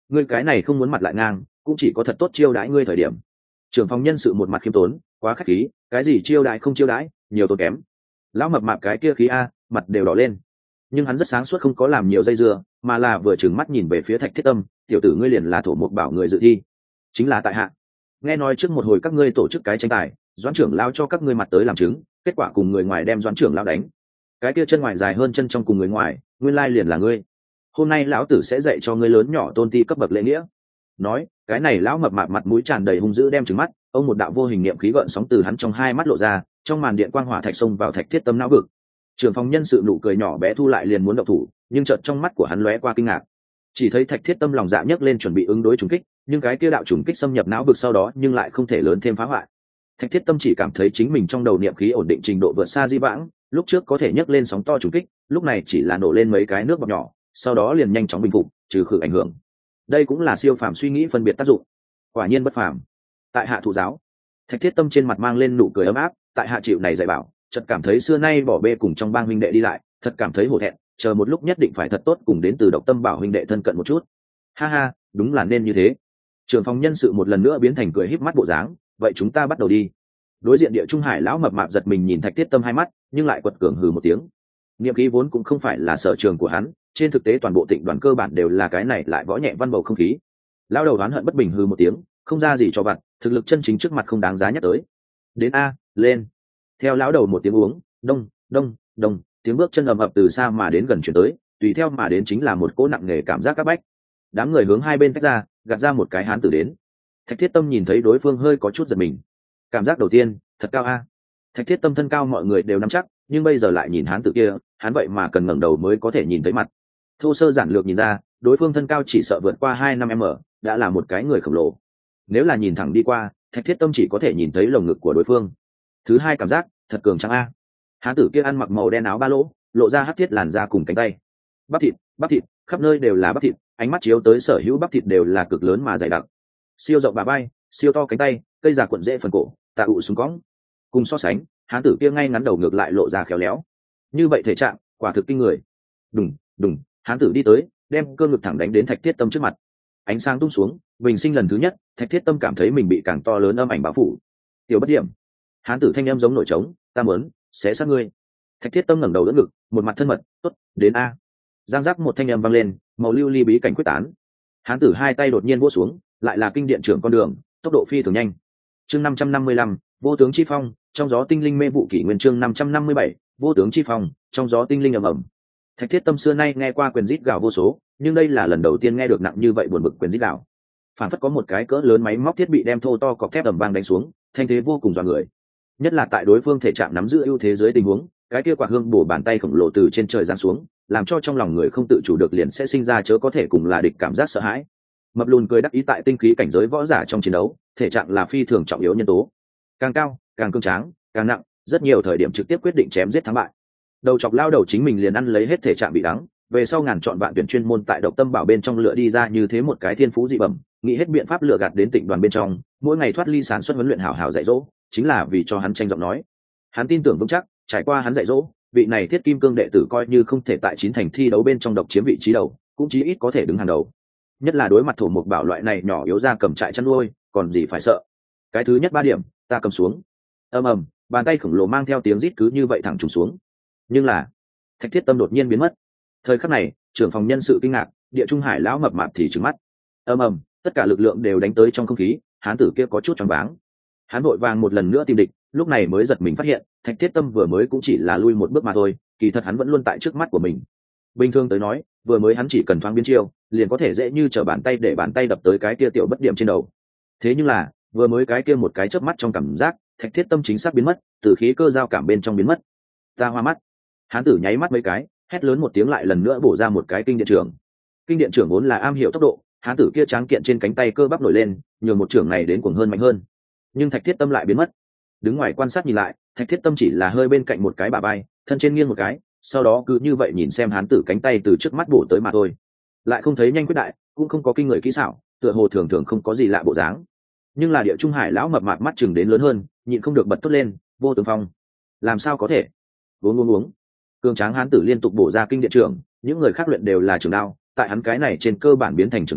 [SPEAKER 1] ngươi cái này không muốn mặt lại ngang, cũng chỉ có thật tốt chiêu đãi ngươi thời điểm. Trưởng phòng nhân sự một mặt khiêm tốn, quá khách khí, cái gì chiêu đãi không chiêu đãi, nhiều tốn kém. Lão mập mạp cái kia khí a, mặt đều đỏ lên. Nhưng hắn rất sáng suốt, không có làm nhiều dây dưa, mà là vừa trừng mắt nhìn về phía Thạch Thiết Tâm, tiểu tử ngươi liền là thổ mục bảo người dự thi, chính là tại hạ. Nghe nói trước một hồi các ngươi tổ chức cái tranh tài, doãn trưởng lao cho các ngươi mặt tới làm chứng, kết quả cùng người ngoài đem doãn trưởng lao đánh, cái kia chân ngoài dài hơn chân trong cùng người ngoài, nguyên lai liền là ngươi. Hôm nay lão tử sẽ dạy cho ngươi lớn nhỏ tôn ti cấp bậc lễ nghĩa. Nói, cái này lão mập mạp mặt mũi tràn đầy hung dữ đem trừng mắt, ông một đạo vô hình niệm khí gợn sóng từ hắn trong hai mắt lộ ra, trong màn điện quang hỏa thạch xông vào Thạch Thiết Tâm não vực. Trưởng phòng nhân sự nụ cười nhỏ bé thu lại liền muốn động thủ, nhưng chợt trong mắt của hắn lóe qua kinh ngạc. Chỉ thấy Thạch Thiết Tâm lòng dạ nhấc lên chuẩn bị ứng đối trùng kích, nhưng cái kia đạo trùng kích xâm nhập não vực sau đó nhưng lại không thể lớn thêm phá hoại. Thạch Thiết Tâm chỉ cảm thấy chính mình trong đầu niệm khí ổn định trình độ vượt xa di vãng, lúc trước có thể nhấc lên sóng to trùng kích, lúc này chỉ là nổ lên mấy cái nước bọt nhỏ, sau đó liền nhanh chóng bình phục, trừ khử ảnh hưởng. Đây cũng là siêu phàm suy nghĩ phân biệt tác dụng. Quả nhiên bất phàm. Tại hạ thụ giáo. Thạch Thiết Tâm trên mặt mang lên nụ cười ấm áp, tại hạ chịu này dạy bảo, chợt cảm thấy xưa nay bỏ bê cùng trong bang huynh đệ đi lại, thật cảm thấy hổ thẹn, chờ một lúc nhất định phải thật tốt cùng đến từ Độc Tâm Bảo huynh đệ thân cận một chút. Ha ha, đúng là nên như thế. Trưởng phòng nhân sự một lần nữa biến thành cười híp mắt bộ dáng, vậy chúng ta bắt đầu đi. Đối diện Địa Trung Hải lão mập mạp giật mình nhìn Thạch Thiết Tâm hai mắt, nhưng lại quật cường hừ một tiếng. Niệm khí vốn cũng không phải là sở trường của hắn, trên thực tế toàn bộ Tịnh đoàn cơ bản đều là cái này lại võ nhẹ văn bầu không khí. Lão đầu đoán hận bất bình hừ một tiếng, không ra gì cho vặt, thực lực chân chính trước mặt không đáng giá nhắc tới. Đến a, lên. Theo lão đầu một tiếng uống, đông, đông, đông, tiếng bước chân ầm ầm từ xa mà đến gần chuyển tới, tùy theo mà đến chính là một cỗ nặng nề cảm giác các bách. Đám người hướng hai bên tách ra, gạt ra một cái hán tử đến. Thạch Thiết Tâm nhìn thấy đối phương hơi có chút giật mình. Cảm giác đầu tiên, thật cao a. Thạch Thiết Tâm thân cao mọi người đều nắm chắc, nhưng bây giờ lại nhìn hán tử kia, hắn vậy mà cần ngẩng đầu mới có thể nhìn thấy mặt. Thô sơ giản lược nhìn ra, đối phương thân cao chỉ sợ vượt qua hai năm m, đã là một cái người khổng lồ. Nếu là nhìn thẳng đi qua, Thạch Thiết Tâm chỉ có thể nhìn thấy lồng ngực của đối phương. Thứ hai cảm giác, thật cường tráng a. Hán tử kia ăn mặc màu đen áo ba lỗ, lộ ra hắc thiết làn da cùng cánh tay. Bắp thịt, bắp thịt, khắp nơi đều là bắp thịt, ánh mắt chiếu tới sở hữu bắp thịt đều là cực lớn mà dày đặc. Siêu rộng bà bay, siêu to cánh tay, cây già cuộn rễ phần cổ, tạ ụ súng cõng. Cùng so sánh, hán tử kia ngay ngắn đầu ngược lại lộ ra khéo léo. Như vậy thể trạng, quả thực kinh người. Đùng, đùng, hán tử đi tới, đem cơ ngực thẳng đánh đến Thạch Thiết Tâm trước mặt. Ánh sáng tung xuống, bình sinh lần thứ nhất, Thạch Thiết Tâm cảm thấy mình bị càng to lớn âm ảnh bao phủ. Tiểu bất điểm. Hán tử thanh âm giống nổi trống, ta muốn xé xác ngươi. Thạch Thiết Tâm ngẩng đầu đỡ ngực, một mặt thân mật, tốt, đến a. Giang giác một thanh âm vang lên, màu lưu ly bí cảnh quyết tán. Hán tử hai tay đột nhiên vỗ xuống, lại là kinh điện trưởng con đường, tốc độ phi thường nhanh. Chương năm trăm năm mươi lăm, vô tướng chi phong, trong gió tinh linh mê vụ kỷ nguyên. Chương năm trăm năm mươi bảy, vô tướng chi phong, trong gió tinh linh ầm ầm. Thạch Thiết Tâm xưa nay nghe qua quyền rít gào vô số, nhưng đây là lần đầu tiên nghe được nặng như vậy buồn bực quyền rít gào. Phản phất có một cái cỡ lớn máy móc thiết bị đem thô to cọc thép ầm vang đánh xuống, thanh thế vô cùng dọa người. Nhất là tại đối phương thể trạng nắm giữ ưu thế dưới tình huống, cái kia quả hương bổ bàn tay khổng lồ từ trên trời giáng xuống, làm cho trong lòng người không tự chủ được liền sẽ sinh ra chớ có thể cùng là địch cảm giác sợ hãi. Mập lùn cười đắc ý tại tinh khí cảnh giới võ giả trong chiến đấu, thể trạng là phi thường trọng yếu nhân tố. Càng cao, càng cứng tráng, càng nặng, rất nhiều thời điểm trực tiếp quyết định chém giết thắng bại. Đầu chọc lao đầu chính mình liền ăn lấy hết thể trạng bị đắng, về sau ngàn chọn vạn tuyển chuyên môn tại Độc Tâm Bảo bên trong lựa đi ra như thế một cái thiên phú dị bẩm, nghĩ hết biện pháp lựa gạt đến Tịnh đoàn bên trong, mỗi ngày thoát ly sản xuất huấn luyện hảo hảo dạy dỗ, chính là vì cho hắn tranh giọng nói. Hắn tin tưởng vững chắc, trải qua hắn dạy dỗ, vị này Thiết Kim Cương đệ tử coi như không thể tại chín thành thi đấu bên trong độc chiếm vị trí đầu, cũng chí ít có thể đứng hàng đầu. Nhất là đối mặt thổ mục bảo loại này nhỏ yếu ra cầm trại chăn nuôi, còn gì phải sợ. Cái thứ nhất ba điểm, ta cầm xuống. Ầm ầm, bàn tay khổng lồ mang theo tiếng rít cứ như vậy thẳng trùng xuống. Nhưng là, Thạch Thiết Tâm đột nhiên biến mất. Thời khắc này, trưởng phòng nhân sự kinh ngạc, Địa Trung Hải lão mập mạp thì trừng mắt. Ầm ầm, tất cả lực lượng đều đánh tới trong không khí, hán tử kia có chút choáng váng. Hắn vội vàng một lần nữa tìm địch, lúc này mới giật mình phát hiện, Thạch Thiết Tâm vừa mới cũng chỉ là lui một bước mà thôi, kỳ thật hắn vẫn luôn tại trước mắt của mình. Bình thường tới nói, vừa mới hắn chỉ cần thoáng biến chiêu, liền có thể dễ như trở bàn tay để bàn tay đập tới cái kia tiểu bất điểm trên đầu. Thế nhưng là, vừa mới cái kia một cái chớp mắt trong cảm giác, Thạch Thiết Tâm chính xác biến mất, từ khí cơ giao cảm bên trong biến mất. Ta hoa mắt. Hán tử nháy mắt mấy cái, hét lớn một tiếng lại lần nữa bổ ra một cái kinh điện trưởng. Kinh điện trưởng vốn là am hiểu tốc độ, hán tử kia tráng kiện trên cánh tay cơ bắp nổi lên, nhường một trưởng này đến cuồng hơn mạnh hơn. Nhưng Thạch Thiết Tâm lại biến mất. Đứng ngoài quan sát nhìn lại, Thạch Thiết Tâm chỉ là hơi bên cạnh một cái bả vai, thân trên nghiêng một cái, sau đó cứ như vậy nhìn xem hán tử cánh tay từ trước mắt bổ tới mà thôi, lại không thấy nhanh quyết đại, cũng không có kinh người kỹ xảo, tựa hồ thường thường không có gì lạ bộ dáng. Nhưng là Địa Trung Hải lão mập mạp mắt chừng đến lớn hơn, nhịn không được bật thốt lên, vô tướng phong, làm sao có thể? Uống uống uống. Cường tráng hán tử liên tục bổ ra kinh điện trưởng, những người khác luyện đều là trường đao, tại hắn cái này trên cơ bản biến thành trường côn,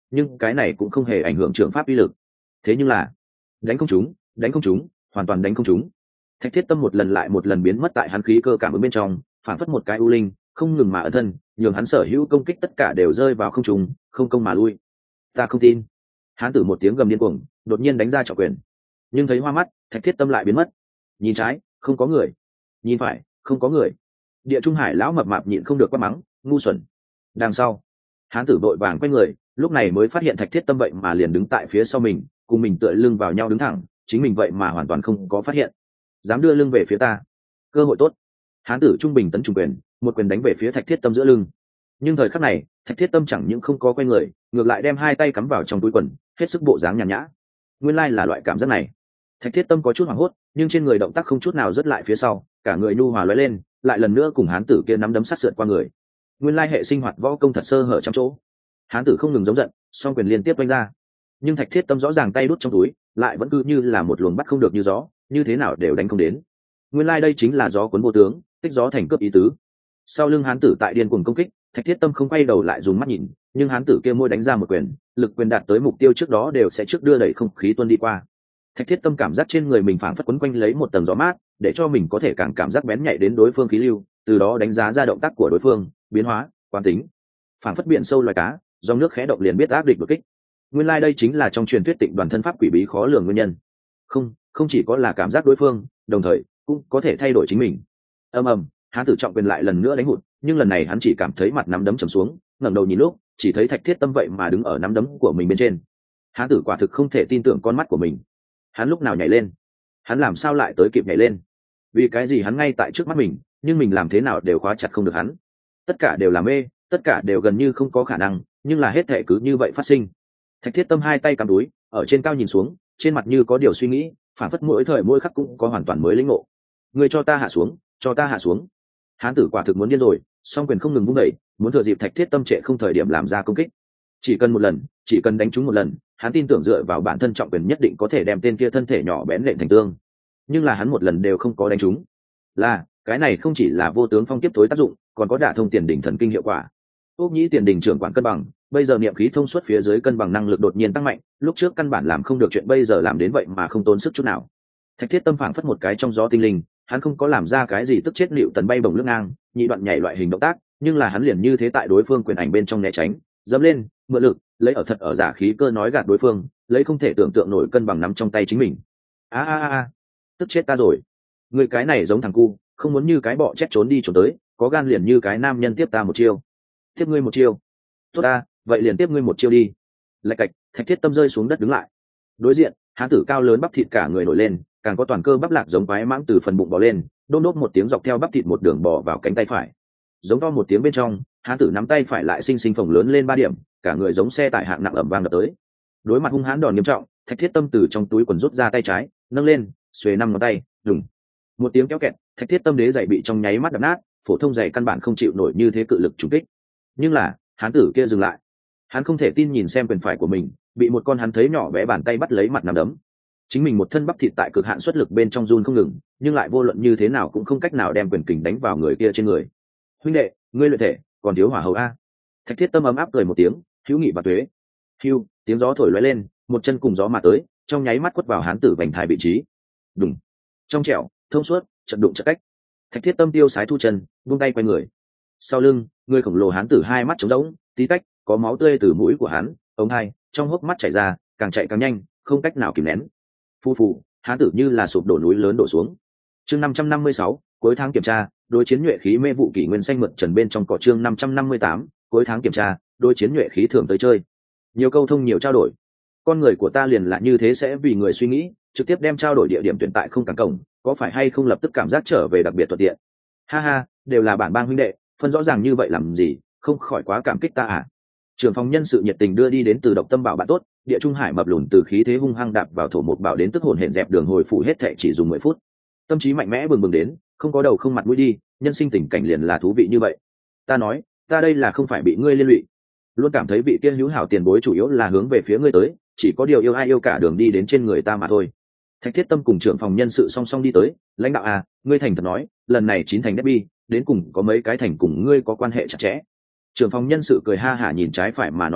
[SPEAKER 1] nhưng cái này cũng không hề ảnh hưởng trường pháp uy lực. Thế nhưng là đánh không trúng, đánh không trúng, hoàn toàn đánh không trúng. Thạch Thiết Tâm một lần lại một lần biến mất tại hắn khí cơ cảm ứng bên trong, phản phất một cái u linh, không ngừng mà ẩn thân, nhường hắn sở hữu công kích tất cả đều rơi vào không trùng, không công mà lui. Ta không tin. Hán tử một tiếng gầm điên cuồng, đột nhiên đánh ra trọng quyền. Nhưng thấy hoa mắt, Thạch Thiết Tâm lại biến mất. Nhìn trái, không có người. Nhìn phải, không có người. Địa Trung Hải lão mập mạp nhịn không được quát mắng, ngu xuẩn. Đằng sau, hán tử vội vàng quay người, lúc này mới phát hiện Thạch Thiết Tâm vậy mà liền đứng tại phía sau mình, cùng mình tựa lưng vào nhau đứng thẳng, chính mình vậy mà hoàn toàn không có phát hiện. Dám đưa lưng về phía ta, cơ hội tốt. Hán tử trung bình tấn trung quyền, một quyền đánh về phía Thạch Thiết Tâm giữa lưng. Nhưng thời khắc này, Thạch Thiết Tâm chẳng những không có quay người, ngược lại đem hai tay cắm vào trong túi quần, hết sức bộ dáng nhàn nhã. Nguyên lai là loại cảm giác này. Thạch Thiết Tâm có chút hoảng hốt, nhưng trên người động tác không chút nào rớt lại phía sau, cả người nhu hòa lóe lên, lại lần nữa cùng hán tử kia nắm đấm sát sượt qua người. Nguyên lai hệ sinh hoạt võ công thật sơ hở trong chỗ. Hán tử không ngừng giống giận, song quyền liên tiếp đánh ra. Nhưng Thạch Thiết Tâm rõ ràng tay đút trong túi, lại vẫn cứ như là một luồng bắt không được như gió, như thế nào đều đánh không đến. Nguyên lai đây chính là gió cuốn vô tướng, tích gió thành cướp ý tứ. Sau lưng hán tử tại điên cuồng công kích, Thạch Thiết Tâm không quay đầu lại dùng mắt nhìn, nhưng hán tử kia môi đánh ra một quyền, lực quyền đạt tới mục tiêu trước đó đều sẽ trước đưa đẩy không khí tuôn đi qua. Thạch Thiết Tâm cảm giác trên người mình phảng phất quấn quanh lấy một tầng gió mát, để cho mình có thể càng cảm giác bén nhạy đến đối phương khí lưu, từ đó đánh giá ra động tác của đối phương, biến hóa, quán tính. Phảng phất biển sâu loài cá, dòng nước khẽ động liền biết ác địch đột kích. Nguyên lai like đây chính là trong truyền thuyết Tịnh Đoàn thân pháp quỷ bí khó lường nguyên nhân. Không, không chỉ có là cảm giác đối phương, đồng thời cũng có thể thay đổi chính mình. Ầm ầm, hán tử trọng quyền lại lần nữa đánh hụt, nhưng lần này hắn chỉ cảm thấy mặt nắm đấm trầm xuống, ngẩng đầu nhìn lúc, chỉ thấy Thạch Thiết Tâm vậy mà đứng ở nắm đấm của mình bên trên. Hán tử quả thực không thể tin tưởng con mắt của mình. Hắn lúc nào nhảy lên? Hắn làm sao lại tới kịp nhảy lên? Vì cái gì hắn ngay tại trước mắt mình, nhưng mình làm thế nào đều khóa chặt không được hắn. Tất cả đều là mê, tất cả đều gần như không có khả năng, nhưng là hết thảy cứ như vậy phát sinh. Thạch Thiết Tâm hai tay cầm đuối, ở trên cao nhìn xuống, trên mặt như có điều suy nghĩ, phản phất mỗi thời mỗi khắc cũng có hoàn toàn mới lĩnh ngộ. Người cho ta hạ xuống, cho ta hạ xuống. Hán tử quả thực muốn điên rồi, song quyền không ngừng vung đẩy, muốn thừa dịp Thạch Thiết Tâm trệ không thời điểm làm ra công kích. Chỉ cần một lần, chỉ cần đánh trúng một lần, hắn tin tưởng dựa vào bản thân trọng quyền nhất định có thể đem tên kia thân thể nhỏ bén lện thành tương. Nhưng là hắn một lần đều không có đánh trúng. Là, cái này không chỉ là vô tướng phong tiếp tối tác dụng, còn có đả thông tiền đỉnh thần kinh hiệu quả. Úc Nhĩ tiền đỉnh trưởng quản cân bằng, bây giờ niệm khí thông suốt phía dưới cân bằng năng lực đột nhiên tăng mạnh, lúc trước căn bản làm không được chuyện bây giờ làm đến vậy mà không tốn sức chút nào. Thạch Thiết Tâm phảng phất một cái trong gió tinh linh, hắn không có làm ra cái gì tức chết liệu tần bay bổng lướt ngang, nhị đoạn nhảy loại hình động tác, nhưng là hắn liền như thế tại đối phương quyền ảnh bên trong né tránh, dẫm lên, mượn lực, lấy ở thật ở giả khí cơ nói gạt đối phương, lấy không thể tưởng tượng nổi cân bằng nắm trong tay chính mình. A a a, tức chết ta rồi. Người cái này giống thằng cu, không muốn như cái bọ chết trốn đi trốn tới, có gan liền như cái nam nhân tiếp ta một chiêu. Tiếp ngươi một chiêu. Tốt ta, vậy liền tiếp ngươi một chiêu đi. Lạch cạch, Thạch Thiết Tâm rơi xuống đất đứng lại. Đối diện, hán tử cao lớn bắp thịt cả người nổi lên, càng có toàn cơ bắp lạc giống quái mãng từ phần bụng bò lên, đôn đốt một tiếng dọc theo bắp thịt một đường bò vào cánh tay phải. Giống to một tiếng bên trong, hán tử nắm tay phải lại sinh sinh phồng lớn lên ba điểm, cả người giống xe tải hạng nặng ẩm vang đập tới. Đối mặt hung hãn đòn nghiêm trọng, Thạch Thiết Tâm từ trong túi quần rút ra tay trái, nâng lên, xuề năm ngón tay, đùng. Một tiếng kéo kẹt, Thạch Thiết Tâm đế giày bị trong nháy mắt đập nát, phổ thông giày căn bản không chịu nổi như thế cự lực trùng kích. Nhưng là, hán tử kia dừng lại. Hắn không thể tin nhìn xem quyền phải của mình, bị một con hắn thấy nhỏ bé bàn tay bắt lấy mặt nắm đấm. Chính mình một thân bắp thịt tại cực hạn xuất lực bên trong run không ngừng, nhưng lại vô luận như thế nào cũng không cách nào đem quyền kình đánh vào người kia trên người. Huynh đệ, ngươi luyện thể, còn thiếu hỏa hầu a. Thạch Thiết Tâm ấm áp cười một tiếng, hữu nghị và tuế. Hưu, tiếng gió thổi lóe lên, một chân cùng gió mà tới, trong nháy mắt quất vào hán tử vành thai vị trí. Đùng. Trong trẻo, thông suốt, chật đụng chật cách. Thạch Thiết Tâm tiêu sái thu chân, buông tay quay người. Sau lưng, người khổng lồ hán tử hai mắt trống rỗng, tí tách, có máu tươi từ mũi của hắn, ống hai, trong hốc mắt chảy ra, càng chạy càng nhanh, không cách nào kìm nén. Phu phù, hán tử như là sụp đổ núi lớn đổ xuống. Chương năm trăm năm mươi sáu, cuối tháng kiểm tra, đối chiến nhuệ khí mê vụ kỷ nguyên xanh mượt trần bên trong cỏ. Chương năm trăm năm mươi tám, cuối tháng kiểm tra, đối chiến nhuệ khí thường tới chơi. Nhiều câu thông nhiều trao đổi. Con người của ta liền là như thế, sẽ vì người suy nghĩ, trực tiếp đem trao đổi địa điểm tuyển tại không cản cổng, có phải hay không lập tức cảm giác trở về đặc biệt thuận tiện. Ha ha, đều là bản bang huynh đệ, phân rõ ràng như vậy làm gì, không khỏi quá cảm kích ta à. Trưởng phòng nhân sự nhiệt tình đưa đi đến từ Độc Tâm Bảo bạn tốt, Địa Trung Hải mập lùn từ khí thế hung hăng đạp vào thổ một bảo đến tức hồn hển dẹp đường hồi phủ hết thệ chỉ dùng mười phút. Tâm trí mạnh mẽ bừng bừng đến, không có đầu không mặt mũi đi, nhân sinh tình cảnh liền là thú vị như vậy. Ta nói, ta đây là không phải bị ngươi liên lụy, luôn cảm thấy vị kia hữu hảo tiền bối chủ yếu là hướng về phía ngươi tới, chỉ có điều yêu ai yêu cả đường đi đến trên người ta mà thôi. Thạch Thiết Tâm cùng trưởng phòng nhân sự song song đi tới, lãnh đạo à, ngươi thành thật nói, lần này chín thành derby, đến cùng có mấy cái thành cùng ngươi có quan hệ chặt chẽ. Trưởng phòng nhân sự cười ha hả nhìn trái phải mà nói hắn,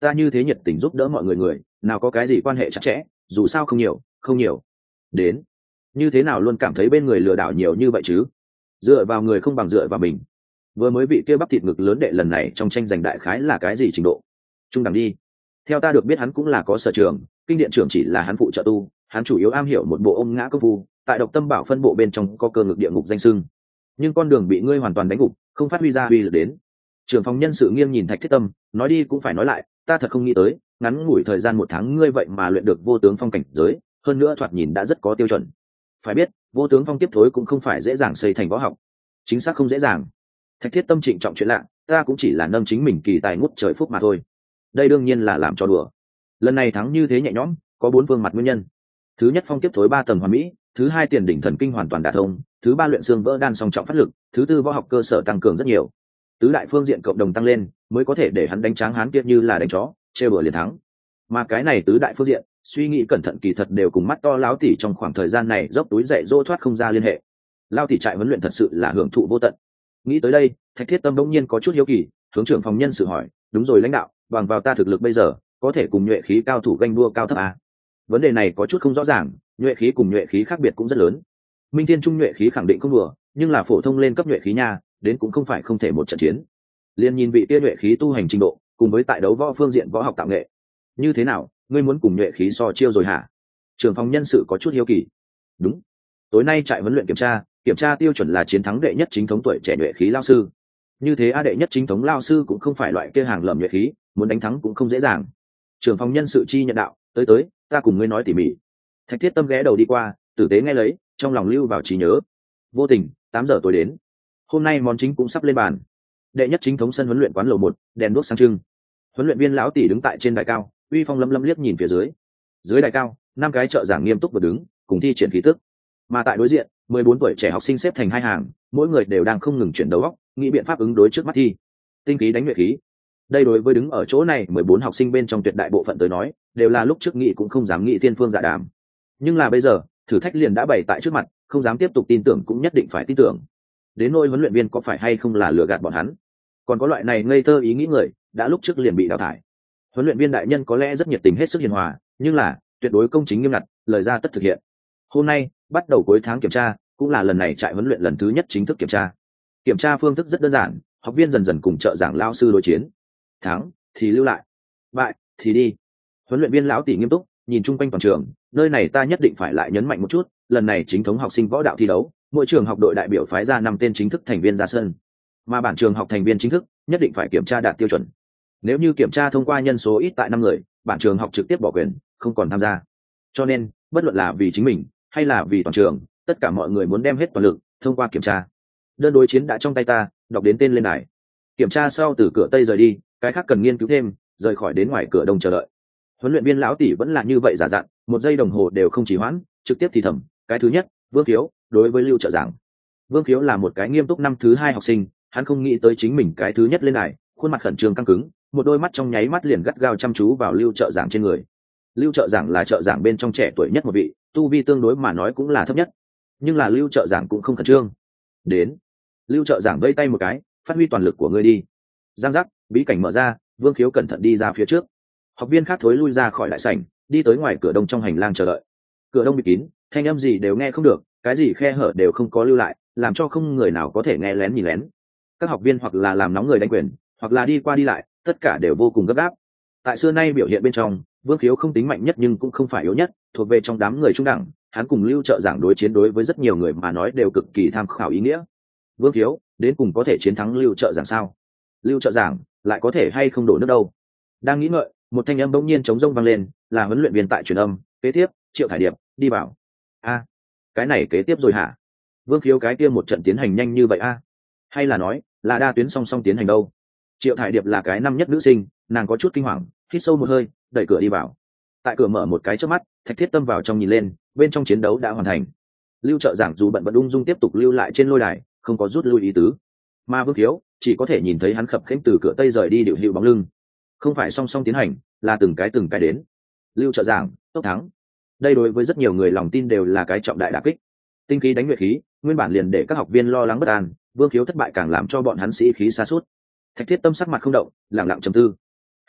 [SPEAKER 1] ta như thế nhiệt tình giúp đỡ mọi người người nào có cái gì quan hệ chặt chẽ, dù sao không nhiều không nhiều đến như thế nào luôn cảm thấy bên người lừa đảo nhiều như vậy chứ. Dựa vào người không bằng dựa vào mình. Vừa mới bị kia bắp thịt ngực lớn đệ lần này trong tranh giành đại khái là cái gì trình độ? Trung đẳng đi. Theo ta được biết hắn cũng là có sở trường, kinh điện trưởng chỉ là hắn phụ trợ tu, hắn chủ yếu am hiểu một bộ ôm ngã công phu, tại độc tâm bảo phân bộ bên trong có cơ ngực địa ngục danh sưng. Nhưng con đường bị ngươi hoàn toàn đánh gục, không phát huy ra uy lực đến. Trưởng phòng nhân sự nghiêng nhìn Thạch Thiết Tâm, nói đi cũng phải nói lại, ta thật không nghĩ tới, ngắn ngủi thời gian một tháng ngươi vậy mà luyện được vô tướng phong cảnh giới, hơn nữa thoạt nhìn đã rất có tiêu chuẩn. Phải biết, vô tướng phong tiếp thối cũng không phải dễ dàng xây thành võ học, chính xác không dễ dàng. Thạch Thiết Tâm trịnh trọng chuyện lạ, ta cũng chỉ là nâng chính mình kỳ tài ngút trời phúc mà thôi. Đây đương nhiên là làm cho đùa. Lần này thắng như thế nhẹ nhõm, có bốn phương mặt nguyên nhân. Thứ nhất, phong tiếp thối ba tầng hoàn mỹ, thứ hai, tiền đỉnh thần kinh hoàn toàn đả thông, thứ ba, luyện xương vỡ đan song trọng phát lực, thứ tư, võ học cơ sở tăng cường rất nhiều. Tứ đại phương diện cộng đồng tăng lên, mới có thể để hắn đánh tráng hán kia như là đánh chó, chê bừa liền thắng. Mà cái này tứ đại phương diện, suy nghĩ cẩn thận kỳ thật đều cùng mắt to lão tỷ trong khoảng thời gian này dốc túi dạy dỗ thoát không ra liên hệ. Lão tỷ trại huấn luyện thật sự là hưởng thụ vô tận. Nghĩ tới đây, Thạch Thiết Tâm bỗng nhiên có chút hiếu kỳ, hướng trưởng phòng nhân sự hỏi, đúng rồi lãnh đạo, bằng vào ta thực lực bây giờ, có thể cùng nhuệ khí cao thủ ganh đua cao thấp à? Vấn đề này có chút không rõ ràng, nhuệ khí cùng nhuệ khí khác biệt cũng rất lớn. Minh Thiên Trung nhuệ khí khẳng định không đùa, nhưng là phổ thông lên cấp nhuệ khí nha, đến cũng không phải không thể một trận chiến. Liên nhìn vị kia nhuệ khí tu hành trình độ, cùng với tại đấu võ phương diện võ học tạo nghệ, như thế nào, ngươi muốn cùng nhuệ khí so chiêu rồi hả? Trưởng phòng nhân sự có chút hiếu kỳ. Đúng, tối nay trại huấn luyện kiểm tra, kiểm tra tiêu chuẩn là chiến thắng đệ nhất chính thống tuổi trẻ nhuệ khí lao sư. Như thế a đệ nhất chính thống lao sư cũng không phải loại kia hàng lầm nhuệ khí, muốn đánh thắng cũng không dễ dàng. Trưởng phòng nhân sự chi nhận đạo, tới tới, ta cùng ngươi nói tỉ mỉ. Thạch Thiết Tâm ghé đầu đi qua, tử tế nghe lấy, trong lòng lưu vào trí nhớ. Vô tình, tám giờ tối đến. Hôm nay món chính cũng sắp lên bàn. Đệ nhất chính thống sân huấn luyện quán lầu một, đèn đuốc sáng trưng. Huấn luyện viên lão tỷ đứng tại trên đài cao, uy phong lấm lấm liếc nhìn phía dưới. Dưới đài cao, năm cái trợ giảng nghiêm túc vừa đứng, cùng thi triển khí tức. Mà tại đối diện, mười bốn tuổi trẻ học sinh xếp thành hai hàng, mỗi người đều đang không ngừng chuyển đầu óc, nghĩ biện pháp ứng đối trước mắt thi. Tinh khí đánh nhuệ khí. Đây đối với đứng ở chỗ này mười bốn học sinh bên trong tuyệt đại bộ phận tới nói, đều là lúc trước nghĩ cũng không dám nghĩ thiên phương dạ đàm. Nhưng là bây giờ, thử thách liền đã bày tại trước mặt, không dám tiếp tục tin tưởng cũng nhất định phải tin tưởng. Đến nỗi huấn luyện viên có phải hay không là lừa gạt bọn hắn, còn có loại này ngây thơ ý nghĩ người, đã lúc trước liền bị đào thải. Huấn luyện viên đại nhân có lẽ rất nhiệt tình hết sức hiền hòa, nhưng là tuyệt đối công chính nghiêm ngặt, lời ra tất thực hiện. Hôm nay bắt đầu cuối tháng kiểm tra, cũng là lần này trại huấn luyện lần thứ nhất chính thức kiểm tra. Kiểm tra phương thức rất đơn giản, học viên dần dần cùng trợ giảng lao sư đối chiến. Thắng thì lưu lại, bại thì đi. Huấn luyện viên lão tỷ nghiêm túc nhìn chung quanh toàn trường, nơi này ta nhất định phải lại nhấn mạnh một chút, lần này chính thống học sinh võ đạo thi đấu, mỗi trường học đội đại biểu phái ra năm tên chính thức thành viên ra sân, mà bản trường học thành viên chính thức nhất định phải kiểm tra đạt tiêu chuẩn. Nếu như kiểm tra thông qua nhân số ít tại năm người, bản trường học trực tiếp bỏ quyền, không còn tham gia. Cho nên bất luận là vì chính mình hay là vì toàn trường, tất cả mọi người muốn đem hết toàn lực thông qua kiểm tra. Đơn đối chiến đã trong tay ta, đọc đến tên lên đài. Kiểm tra sau từ cửa tây rời đi, cái khác cần nghiên cứu thêm, rời khỏi đến ngoài cửa đông chờ đợi. Huấn luyện viên lão tỷ vẫn là như vậy giả dặn, một giây đồng hồ đều không trì hoãn, trực tiếp thì thầm. Cái thứ nhất, Vương Khiếu, đối với Lưu trợ giảng. Vương Khiếu là một cái nghiêm túc năm thứ hai học sinh, hắn không nghĩ tới chính mình cái thứ nhất lên đài, khuôn mặt khẩn trương căng cứng, một đôi mắt trong nháy mắt liền gắt gao chăm chú vào Lưu trợ giảng trên người. Lưu trợ giảng là trợ giảng bên trong trẻ tuổi nhất một vị, tu vi tương đối mà nói cũng là thấp nhất, nhưng là Lưu trợ giảng cũng không khẩn trương. Đến, Lưu trợ giảng vây tay một cái, phát huy toàn lực của ngươi đi. Giang giác, bí cảnh mở ra, Vương Khiếu cẩn thận đi ra phía trước. Học viên khác thối lui ra khỏi đại sảnh, đi tới ngoài cửa đông trong hành lang chờ đợi. Cửa đông bịt kín, thanh âm gì đều nghe không được, cái gì khe hở đều không có lưu lại, làm cho không người nào có thể nghe lén nhìn lén. Các học viên hoặc là làm nóng người đánh quyền, hoặc là đi qua đi lại, tất cả đều vô cùng gấp gáp. Tại xưa nay biểu hiện bên trong, Vương Khiếu không tính mạnh nhất nhưng cũng không phải yếu nhất, thuộc về trong đám người trung đẳng, hắn cùng Lưu trợ giảng đối chiến đối với rất nhiều người mà nói đều cực kỳ tham khảo ý nghĩa. Vương Khiếu, đến cùng có thể chiến thắng Lưu trợ giảng sao? Lưu trợ giảng lại có thể hay không đổ nước đâu? Đang nghĩ ngợi, một thanh âm bỗng nhiên trống rông vang lên, là huấn luyện viên tại truyền âm, kế tiếp, Triệu Thải Điệp, đi vào. A, cái này kế tiếp rồi hả? Vương Khiếu cái kia một trận tiến hành nhanh như vậy a? Hay là nói, là đa tuyến song song tiến hành đâu? Triệu Thải Điệp là cái năm nhất nữ sinh, nàng có chút kinh hoàng, hít sâu một hơi, đẩy cửa đi vào. Tại cửa mở một cái chớp mắt, Thạch Thiết Tâm vào trong nhìn lên, bên trong chiến đấu đã hoàn thành. Lưu trợ giảng dù bận bận ung dung tiếp tục lưu lại trên lôi đài, không có rút lui ý tứ. Mà Vương Khiếu chỉ có thể nhìn thấy hắn khập khiễng từ cửa tây rời đi, điệu hiệu bóng lưng. Không phải song song tiến hành, là từng cái từng cái đến. Lưu trợ giảng, tốc thắng. Đây đối với rất nhiều người lòng tin đều là cái trọng đại đả kích. Tinh khí đánh nhuệ khí, nguyên bản liền để các học viên lo lắng bất an, Vương Khiếu thất bại càng làm cho bọn hắn sĩ khí sa sút. Thạch Thiết Tâm sắc mặt không động, lặng lặng trầm tư.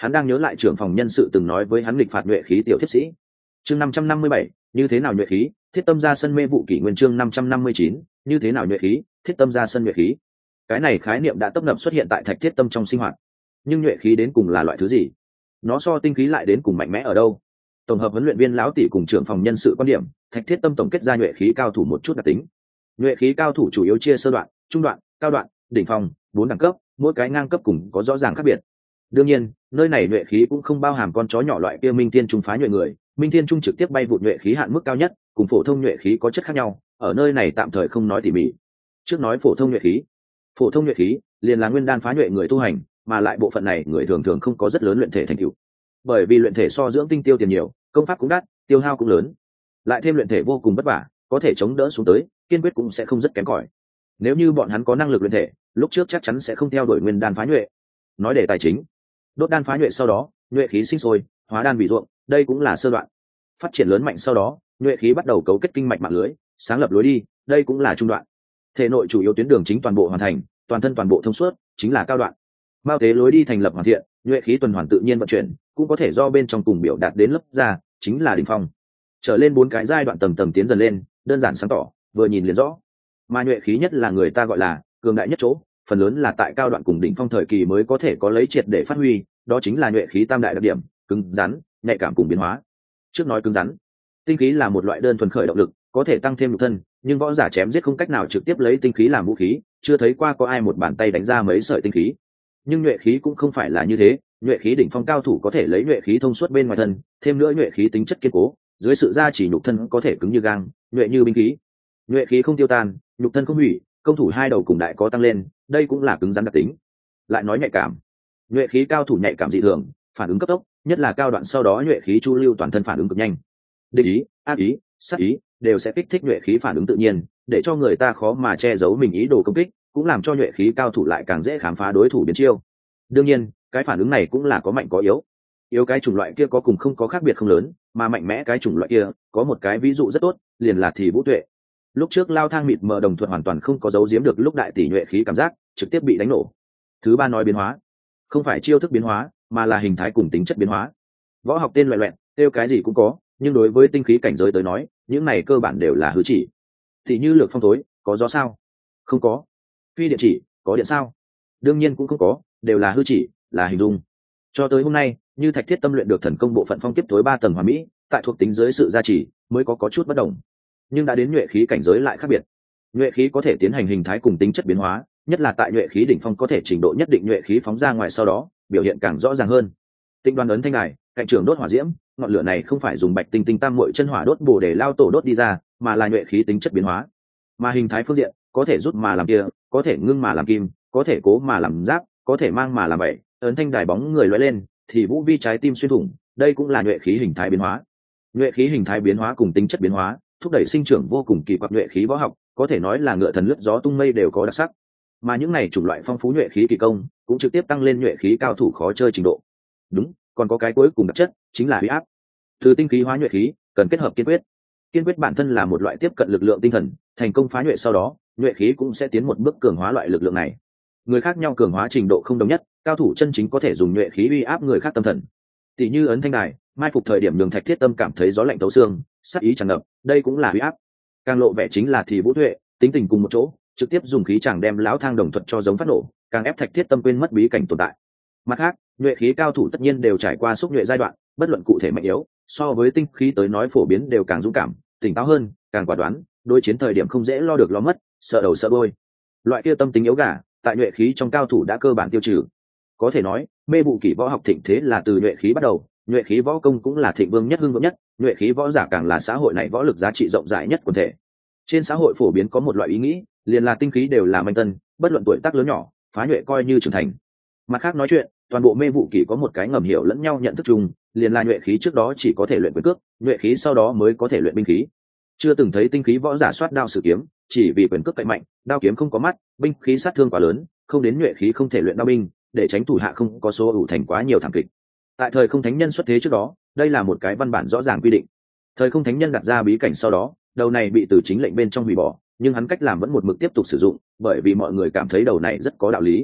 [SPEAKER 1] hắn đang nhớ lại trưởng phòng nhân sự từng nói với hắn nghịch phạt nhuệ khí tiểu thiếp sĩ. Chương năm trăm năm mươi bảy, như thế nào nhuệ khí, thiết tâm ra sân mê vụ kỷ nguyên. Chương năm trăm năm mươi chín, như thế nào nhuệ khí, thiết tâm ra sân nhuệ khí. Cái này khái niệm đã tấp nập xuất hiện tại Thạch Thiết Tâm trong sinh hoạt. Nhưng nhuệ khí đến cùng là loại thứ gì? Nó so tinh khí lại đến cùng mạnh mẽ ở đâu? Tổng hợp huấn luyện viên lão tỷ cùng trưởng phòng nhân sự quan điểm, Thạch Thiết Tâm tổng kết ra nhuệ khí cao thủ một chút đặc tính. Nhuệ khí cao thủ chủ yếu chia sơ đoạn, trung đoạn, cao đoạn, đỉnh phong, bốn đẳng cấp, mỗi cái ngang cấp cùng có rõ ràng khác biệt. Đương nhiên, nơi này nhuệ khí cũng không bao hàm con chó nhỏ loại kia minh thiên trung phá nhuệ người, minh thiên trung trực tiếp bay vụt nhuệ khí hạn mức cao nhất, cùng phổ thông nhuệ khí có chất khác nhau, ở nơi này tạm thời không nói tỉ mỉ. Trước nói phổ thông nhuệ khí. Phổ thông nhuệ khí liền là nguyên đan phá nhuệ người tu hành, mà lại bộ phận này người thường thường không có rất lớn luyện thể thành tựu. Bởi vì luyện thể so dưỡng tinh tiêu tiền nhiều, công pháp cũng đắt, tiêu hao cũng lớn. Lại thêm luyện thể vô cùng vất vả, có thể chống đỡ xuống tới, kiên quyết cũng sẽ không rất kém cỏi. Nếu như bọn hắn có năng lực luyện thể, lúc trước chắc chắn sẽ không theo đuổi nguyên đan phá nhuệ. Nói để tài chính, đốt đan phá nhuệ sau đó, nhuệ khí sinh sôi, hóa đan bị ruộng, đây cũng là sơ đoạn. Phát triển lớn mạnh sau đó, nhuệ khí bắt đầu cấu kết kinh mạch mạng lưới, sáng lập lối đi, đây cũng là trung đoạn. Thể nội chủ yếu tuyến đường chính toàn bộ hoàn thành, toàn thân toàn bộ thông suốt, chính là cao đoạn. Mao tế lối đi thành lập hoàn thiện, nhuệ khí tuần hoàn tự nhiên vận chuyển, cũng có thể do bên trong cùng biểu đạt đến lớp ra, chính là đỉnh phong. Trở lên bốn cái giai đoạn tầng tầng tiến dần lên, đơn giản sáng tỏ, vừa nhìn liền rõ. Mà nhuệ khí nhất là người ta gọi là cường đại nhất chỗ, phần lớn là tại cao đoạn cùng đỉnh phong thời kỳ mới có thể có lấy triệt để phát huy, đó chính là nhuệ khí tam đại đặc điểm, cứng rắn, nhạy cảm cùng biến hóa. Trước nói cứng rắn, tinh khí là một loại đơn thuần khởi động lực, có thể tăng thêm nhục thân, nhưng võ giả chém giết không cách nào trực tiếp lấy tinh khí làm vũ khí, chưa thấy qua có ai một bàn tay đánh ra mấy sợi tinh khí. Nhưng nhuệ khí cũng không phải là như thế, nhuệ khí đỉnh phong cao thủ có thể lấy nhuệ khí thông suốt bên ngoài thân, thêm nữa nhuệ khí tính chất kiên cố, dưới sự gia trì nhục thân có thể cứng như gang, nhuệ như binh khí. Nhuệ khí không tiêu tan, nhục thân không hủy, công thủ hai đầu cùng đại có tăng lên, đây cũng là cứng rắn đặc tính. Lại nói nhạy cảm, nhuệ khí cao thủ nhạy cảm dị thường, phản ứng cấp tốc, nhất là cao đoạn sau đó nhuệ khí chu lưu toàn thân phản ứng cực nhanh. Địch ý, ác ý, sát ý đều sẽ kích thích nhuệ khí phản ứng tự nhiên, để cho người ta khó mà che giấu mình ý đồ công kích, cũng làm cho nhuệ khí cao thủ lại càng dễ khám phá đối thủ biến chiêu. Đương nhiên, cái phản ứng này cũng là có mạnh có yếu. Yếu cái chủng loại kia có cùng không có khác biệt không lớn, mà mạnh mẽ cái chủng loại kia có một cái ví dụ rất tốt, liền là Thì Vũ Tuệ. Lúc trước lao thang mịt mờ đồng thuận hoàn toàn không có giấu giếm được lúc đại tỷ nhuệ khí cảm giác, trực tiếp bị đánh nổ. Thứ ba nói biến hóa, không phải chiêu thức biến hóa, mà là hình thái cùng tính chất biến hóa. Võ học tên loại loẹn, tiêu cái gì cũng có, nhưng đối với tinh khí cảnh giới tới nói, những này cơ bản đều là hư chỉ. Thì như lược phong tối, có gió sao? Không có. Phi điện chỉ, có điện sao? Đương nhiên cũng không có, đều là hư chỉ, là hình dung. Cho tới hôm nay, như Thạch Thiết Tâm luyện được thần công bộ phận phong kiếp tối ba tầng hoàn mỹ, tại thuộc tính dưới sự gia trì, mới có có chút bất đồng. Nhưng đã đến nhuệ khí cảnh giới lại khác biệt. Nhuệ khí có thể tiến hành hình thái cùng tính chất biến hóa, nhất là tại nhuệ khí đỉnh phong có thể trình độ nhất định nhuệ khí phóng ra ngoài sau đó, biểu hiện càng rõ ràng hơn. Tinh Đoan ấn thanh đài, cạnh trường đốt hỏa diễm, ngọn lửa này không phải dùng bạch tinh tinh tam muội chân hỏa đốt bổ để lao tổ đốt đi ra, mà là nhuệ khí tính chất biến hóa. Mà hình thái phương diện, có thể rút mà làm kia, có thể ngưng mà làm kim, có thể cố mà làm giáp, có thể mang mà làm bảy, ấn thanh đài bóng người lóe lên, thì vũ vi trái tim xuyên thủng, đây cũng là nhuệ khí hình thái biến hóa. Nhuệ khí hình thái biến hóa cùng tính chất biến hóa, thúc đẩy sinh trưởng vô cùng kỳ quặc nhuệ khí võ học, có thể nói là ngựa thần lướt gió tung mây đều có đặc sắc. Mà những này chủng loại phong phú nhuệ khí kỳ công, cũng trực tiếp tăng lên nhuệ khí cao thủ khó chơi trình độ. Đúng, còn có cái cuối cùng đặc chất, chính là uy áp. Từ tinh khí hóa nhuệ khí, cần kết hợp kiên quyết. Kiên quyết bản thân là một loại tiếp cận lực lượng tinh thần, thành công phá nhuệ sau đó, nhuệ khí cũng sẽ tiến một bước cường hóa loại lực lượng này. Người khác nhau cường hóa trình độ không đồng nhất, cao thủ chân chính có thể dùng nhuệ khí uy áp người khác tâm thần. Tỷ như ấn thanh đài, mai phục thời điểm Đường Thạch Thiết Tâm cảm thấy gió lạnh tấu xương, sát ý tràn ngập, đây cũng là uy áp. Càng lộ vẻ chính là Thì Vũ Tuệ, tính tình cùng một chỗ, trực tiếp dùng khí chàng đem lão thang đồng thuật cho giống phát nổ, càng ép Thạch Thiết Tâm quên mất bí cảnh tồn tại. Mặt khác, nhuệ khí cao thủ tất nhiên đều trải qua xúc nhuệ giai đoạn, bất luận cụ thể mạnh yếu, so với tinh khí tới nói phổ biến đều càng dũng cảm, tỉnh táo hơn, càng quả đoán, đối chiến thời điểm không dễ lo được lo mất, sợ đầu sợ đuôi. Loại kia tâm tính yếu gà, tại nhuệ khí trong cao thủ đã cơ bản tiêu trừ. Có thể nói, mê vụ kỷ võ học thịnh thế là từ nhuệ khí bắt đầu, nhuệ khí võ công cũng là thịnh vương nhất hưng vượng nhất, nhuệ khí võ giả càng là xã hội này võ lực giá trị rộng rãi nhất quần thể. Trên xã hội phổ biến có một loại ý nghĩ, liền là tinh khí đều là manh tân, bất luận tuổi tác lớn nhỏ, phá nhuệ coi như trưởng thành. Mặt khác nói chuyện, toàn bộ mê vụ kỷ có một cái ngầm hiểu lẫn nhau nhận thức chung, liền là nhuệ khí trước đó chỉ có thể luyện quyền cước, nhuệ khí sau đó mới có thể luyện binh khí. Chưa từng thấy tinh khí võ giả soát đao sử kiếm, chỉ vì quyền cước cậy mạnh, đao kiếm không có mắt, binh khí sát thương quá lớn, không đến nhuệ khí không thể luyện đao binh, để tránh thủ hạ không có số ủ thành quá nhiều thảm kịch. Tại thời không thánh nhân xuất thế trước đó, đây là một cái văn bản rõ ràng quy định. Thời không thánh nhân đặt ra bí cảnh sau đó, đầu này bị từ chính lệnh bên trong hủy bỏ, nhưng hắn cách làm vẫn một mực tiếp tục sử dụng, bởi vì mọi người cảm thấy đầu này rất có đạo lý.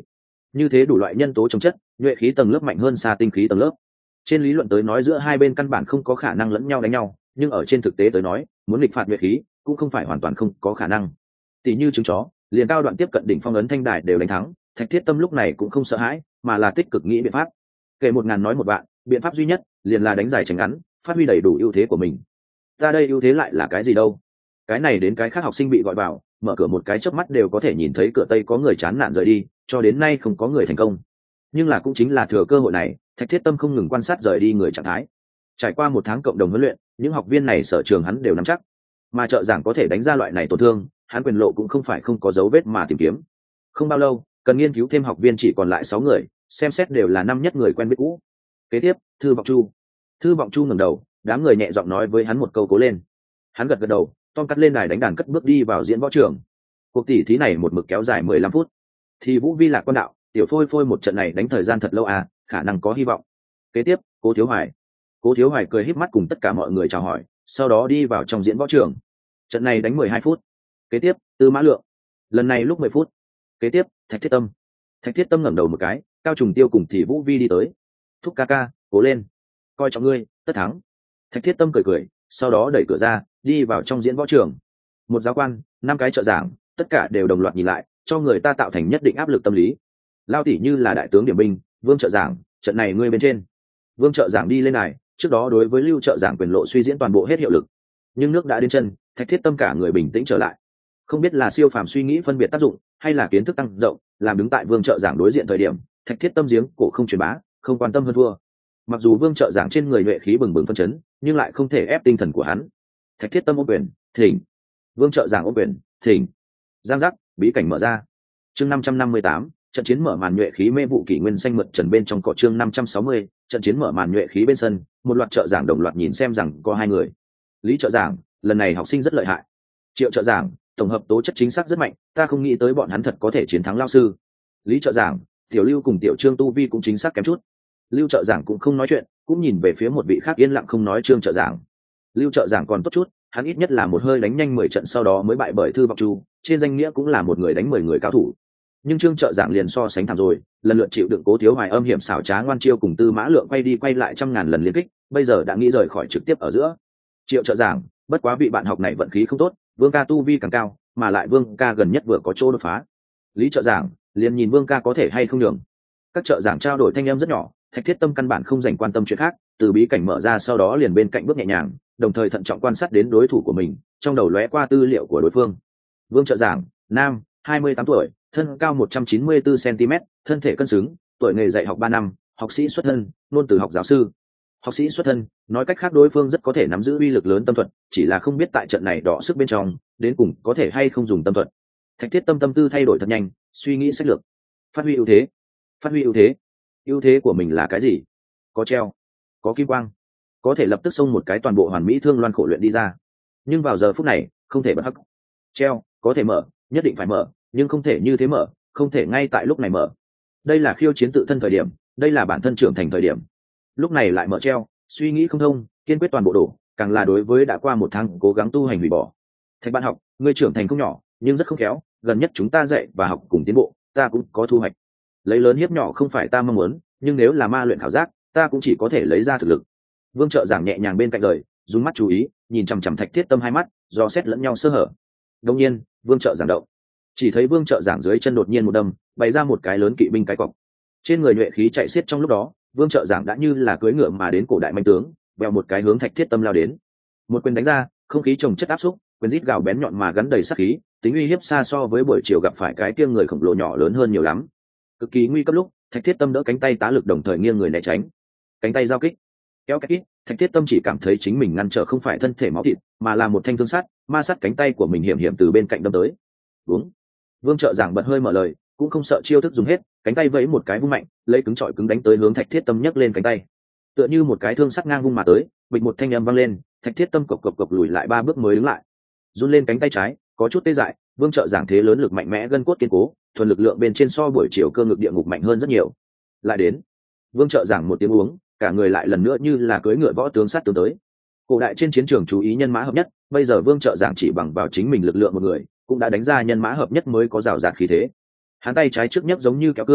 [SPEAKER 1] Như thế đủ loại nhân tố chống chất, nhuệ khí tầng lớp mạnh hơn xa tinh khí tầng lớp. Trên lý luận tới nói giữa hai bên căn bản không có khả năng lẫn nhau đánh nhau, nhưng ở trên thực tế tới nói, muốn nghịch phạt nhuệ khí cũng không phải hoàn toàn không có khả năng. Tỷ như trứng chó, liền cao đoạn tiếp cận đỉnh phong ấn thanh đài đều đánh thắng, Thạch Thiết Tâm lúc này cũng không sợ hãi, mà là tích cực nghĩ biện pháp. Kể một ngàn nói một vạn, biện pháp duy nhất liền là đánh dài tránh ngắn, phát huy đầy đủ ưu thế của mình. Ta đây ưu thế lại là cái gì đâu? Cái này đến cái khác học sinh bị gọi vào, mở cửa một cái chớp mắt đều có thể nhìn thấy cửa tây có người chán nản rời đi, cho đến nay không có người thành công. Nhưng là cũng chính là thừa cơ hội này, Thạch Thiết Tâm không ngừng quan sát rời đi người trạng thái. Trải qua một tháng cộng đồng huấn luyện, những học viên này sở trường hắn đều nắm chắc, mà trợ giảng có thể đánh ra loại này tổn thương, hắn quyền lộ cũng không phải không có dấu vết mà tìm kiếm. Không bao lâu, cần nghiên cứu thêm học viên chỉ còn lại sáu người, xem xét đều là năm nhất người quen biết cũ. Kế tiếp, Thư Vọng Chu. Thư Vọng Chu ngẩng đầu, đám người nhẹ giọng nói với hắn một câu cố lên. Hắn gật gật đầu, Tom cắt lên đài đánh đàn cất bước đi vào diễn võ trường. Cuộc tỷ thí này một mực kéo dài mười lăm phút. Thì Vũ Vi Lạc Quan Đạo, tiểu phôi phôi một trận này đánh thời gian thật lâu à, khả năng có hy vọng. Kế tiếp, Cố Thiếu Hoài. Cố Thiếu Hoài cười híp mắt cùng tất cả mọi người chào hỏi, sau đó đi vào trong diễn võ trường. Trận này đánh mười hai phút. Kế tiếp, Tư Mã Lượng. Lần này lúc mười phút. Kế tiếp, Thạch Thiết Tâm. Thạch Thiết Tâm ngẩng đầu một cái, Cao Trùng Tiêu cùng Thì Vũ Vi đi tới. Thúc ca ca, cố lên, coi trọng ngươi, tất thắng. Thạch Thiết Tâm cười cười, sau đó đẩy cửa ra, đi vào trong diễn võ trường. Một giáo quan, năm cái trợ giảng, tất cả đều đồng loạt nhìn lại, cho người ta tạo thành nhất định áp lực tâm lý. Lao tỷ như là đại tướng điểm binh, Vương trợ giảng, trận này ngươi bên trên. Vương trợ giảng đi lên này, trước đó đối với Lưu trợ giảng quyền lộ suy diễn toàn bộ hết hiệu lực. Nhưng nước đã đến chân, Thạch Thiết Tâm cả người bình tĩnh trở lại. Không biết là siêu phàm suy nghĩ phân biệt tác dụng, hay là kiến thức tăng rộng, làm đứng tại Vương trợ giảng đối diện thời điểm, Thạch Thiết Tâm giếng cổ không truyền bá, không quan tâm hơn thua. Mặc dù Vương trợ giảng trên người nhuệ khí bừng bừng phân chấn, nhưng lại không thể ép tinh thần của hắn. Thạch Thiết Tâm ôm quyền, thỉnh. Vương trợ giảng ôm quyền, thỉnh. Giang giác, bí cảnh mở ra. Chương năm trăm năm mươi tám, trận chiến mở màn nhuệ khí mê vụ kỷ nguyên xanh mượt trần bên trong cỏ. Chương năm trăm sáu mươi, trận chiến mở màn nhuệ khí bên sân, một loạt trợ giảng đồng loạt nhìn xem rằng có hai người. Lý trợ giảng, lần này học sinh rất lợi hại. Triệu trợ giảng, tổng hợp tố chất chính xác rất mạnh, ta không nghĩ tới bọn hắn thật có thể chiến thắng lao sư. Lý trợ giảng, tiểu Lưu cùng tiểu Trương tu vi cũng chính xác kém chút. Lưu trợ giảng cũng không nói chuyện, cũng nhìn về phía một vị khác yên lặng không nói Trương trợ giảng. Lưu trợ giảng còn tốt chút, hắn ít nhất là một hơi đánh nhanh mười trận sau đó mới bại bởi Thư Vọng Chu, trên danh nghĩa cũng là một người đánh mười người cao thủ. Nhưng Trương trợ giảng liền so sánh thảm rồi, lần lượt chịu đựng Cố Thiếu Hoài âm hiểm xảo trá ngoan chiêu cùng Tư Mã Lượng quay đi quay lại trăm ngàn lần liên kích, bây giờ đã nghĩ rời khỏi trực tiếp ở giữa. Triệu trợ giảng, bất quá vị bạn học này vận khí không tốt, Vương ca tu vi càng cao, mà lại Vương ca gần nhất vừa có chỗ đột phá. Lý trợ giảng, liền nhìn Vương ca có thể hay không nhường. Các trợ giảng trao đổi thanh em rất nhỏ, Thạch Thiết Tâm căn bản không dành quan tâm chuyện khác, từ bí cảnh mở ra sau đó liền bên cạnh bước nhẹ nhàng, đồng thời thận trọng quan sát đến đối thủ của mình, trong đầu lóe qua tư liệu của đối phương. Vương trợ giảng, nam, hai mươi tám tuổi, thân cao một trăm chín mươi tư xăng-ti-mét, thân thể cân xứng, tuổi nghề dạy học ba năm, học sĩ xuất thân, luôn từ học giáo sư. Học sĩ xuất thân, nói cách khác đối phương rất có thể nắm giữ uy lực lớn tâm thuật, chỉ là không biết tại trận này đọ sức bên trong, đến cùng có thể hay không dùng tâm thuật. Thạch Thiết Tâm tâm tư thay đổi thật nhanh, suy nghĩ sách lược. Phát huy ưu thế. Phát huy ưu thế. Ưu thế của mình là cái gì? Có treo, có kim quang, có thể lập tức xông một cái toàn bộ hoàn mỹ thương loan khổ luyện đi ra. Nhưng vào giờ phút này, không thể bật hắc. Treo, có thể mở, nhất định phải mở, nhưng không thể như thế mở, không thể ngay tại lúc này mở. Đây là khiêu chiến tự thân thời điểm, đây là bản thân trưởng thành thời điểm. Lúc này lại mở treo, suy nghĩ không thông, kiên quyết toàn bộ đổ, càng là đối với đã qua một tháng cố gắng tu hành hủy bỏ. Thạch bạn học, ngươi trưởng thành không nhỏ, nhưng rất không khéo, gần nhất chúng ta dạy và học cùng tiến bộ, ta cũng có thu hoạch. Lấy lớn hiếp nhỏ không phải ta mong muốn, nhưng nếu là ma luyện khảo giác, ta cũng chỉ có thể lấy ra thực lực. Vương trợ giảng nhẹ nhàng bên cạnh lời, dùng mắt chú ý, nhìn chằm chằm Thạch Thiết Tâm hai mắt, do xét lẫn nhau sơ hở. Đương nhiên, Vương trợ giảng động, chỉ thấy Vương trợ giảng dưới chân đột nhiên một đâm, bày ra một cái lớn kỵ binh cái cọc. Trên người nhuệ khí chạy xiết trong lúc đó, Vương trợ giảng đã như là cưỡi ngựa mà đến cổ đại manh tướng, vèo một cái hướng Thạch Thiết Tâm lao đến. Một quyền đánh ra, không khí trồng chất áp xúc, quyền rít gào bén nhọn mà gắn đầy sát khí, tính uy hiếp xa so với buổi chiều gặp phải cái kia người khổng lồ nhỏ lớn hơn nhiều lắm. Cực kỳ nguy cấp lúc, Thạch Thiết Tâm đỡ cánh tay tá lực đồng thời nghiêng người né tránh. Cánh tay giao kích, kéo cách ít, Thạch Thiết Tâm chỉ cảm thấy chính mình ngăn trở không phải thân thể máu thịt, mà là một thanh thương sắt, ma sát cánh tay của mình hiểm hiểm từ bên cạnh đâm tới. Đúng. Vương trợ giảng bật hơi mở lời, cũng không sợ chiêu thức dùng hết, cánh tay vẫy một cái vung mạnh, lấy cứng trọi cứng đánh tới hướng Thạch Thiết Tâm nhấc lên cánh tay. Tựa như một cái thương sắt ngang vung mà tới, bịch một thanh âm vang lên, Thạch Thiết Tâm cộc cộc cộc lùi lại ba bước mới đứng lại. Run lên cánh tay trái, có chút tê dại, Vương trợ giảng thế lớn lực mạnh mẽ gân cốt kiên cố, thuần lực lượng bên trên so buổi chiều cơ ngực địa ngục mạnh hơn rất nhiều. Lại đến. Vương trợ giảng một tiếng uống, cả người lại lần nữa như là cưỡi ngựa võ tướng sát tướng tới. Cổ đại trên chiến trường chú ý nhân mã hợp nhất, bây giờ Vương trợ giảng chỉ bằng vào chính mình lực lượng một người, cũng đã đánh ra nhân mã hợp nhất mới có rào rạt khí thế. Hắn tay trái trước nhất giống như kéo cương,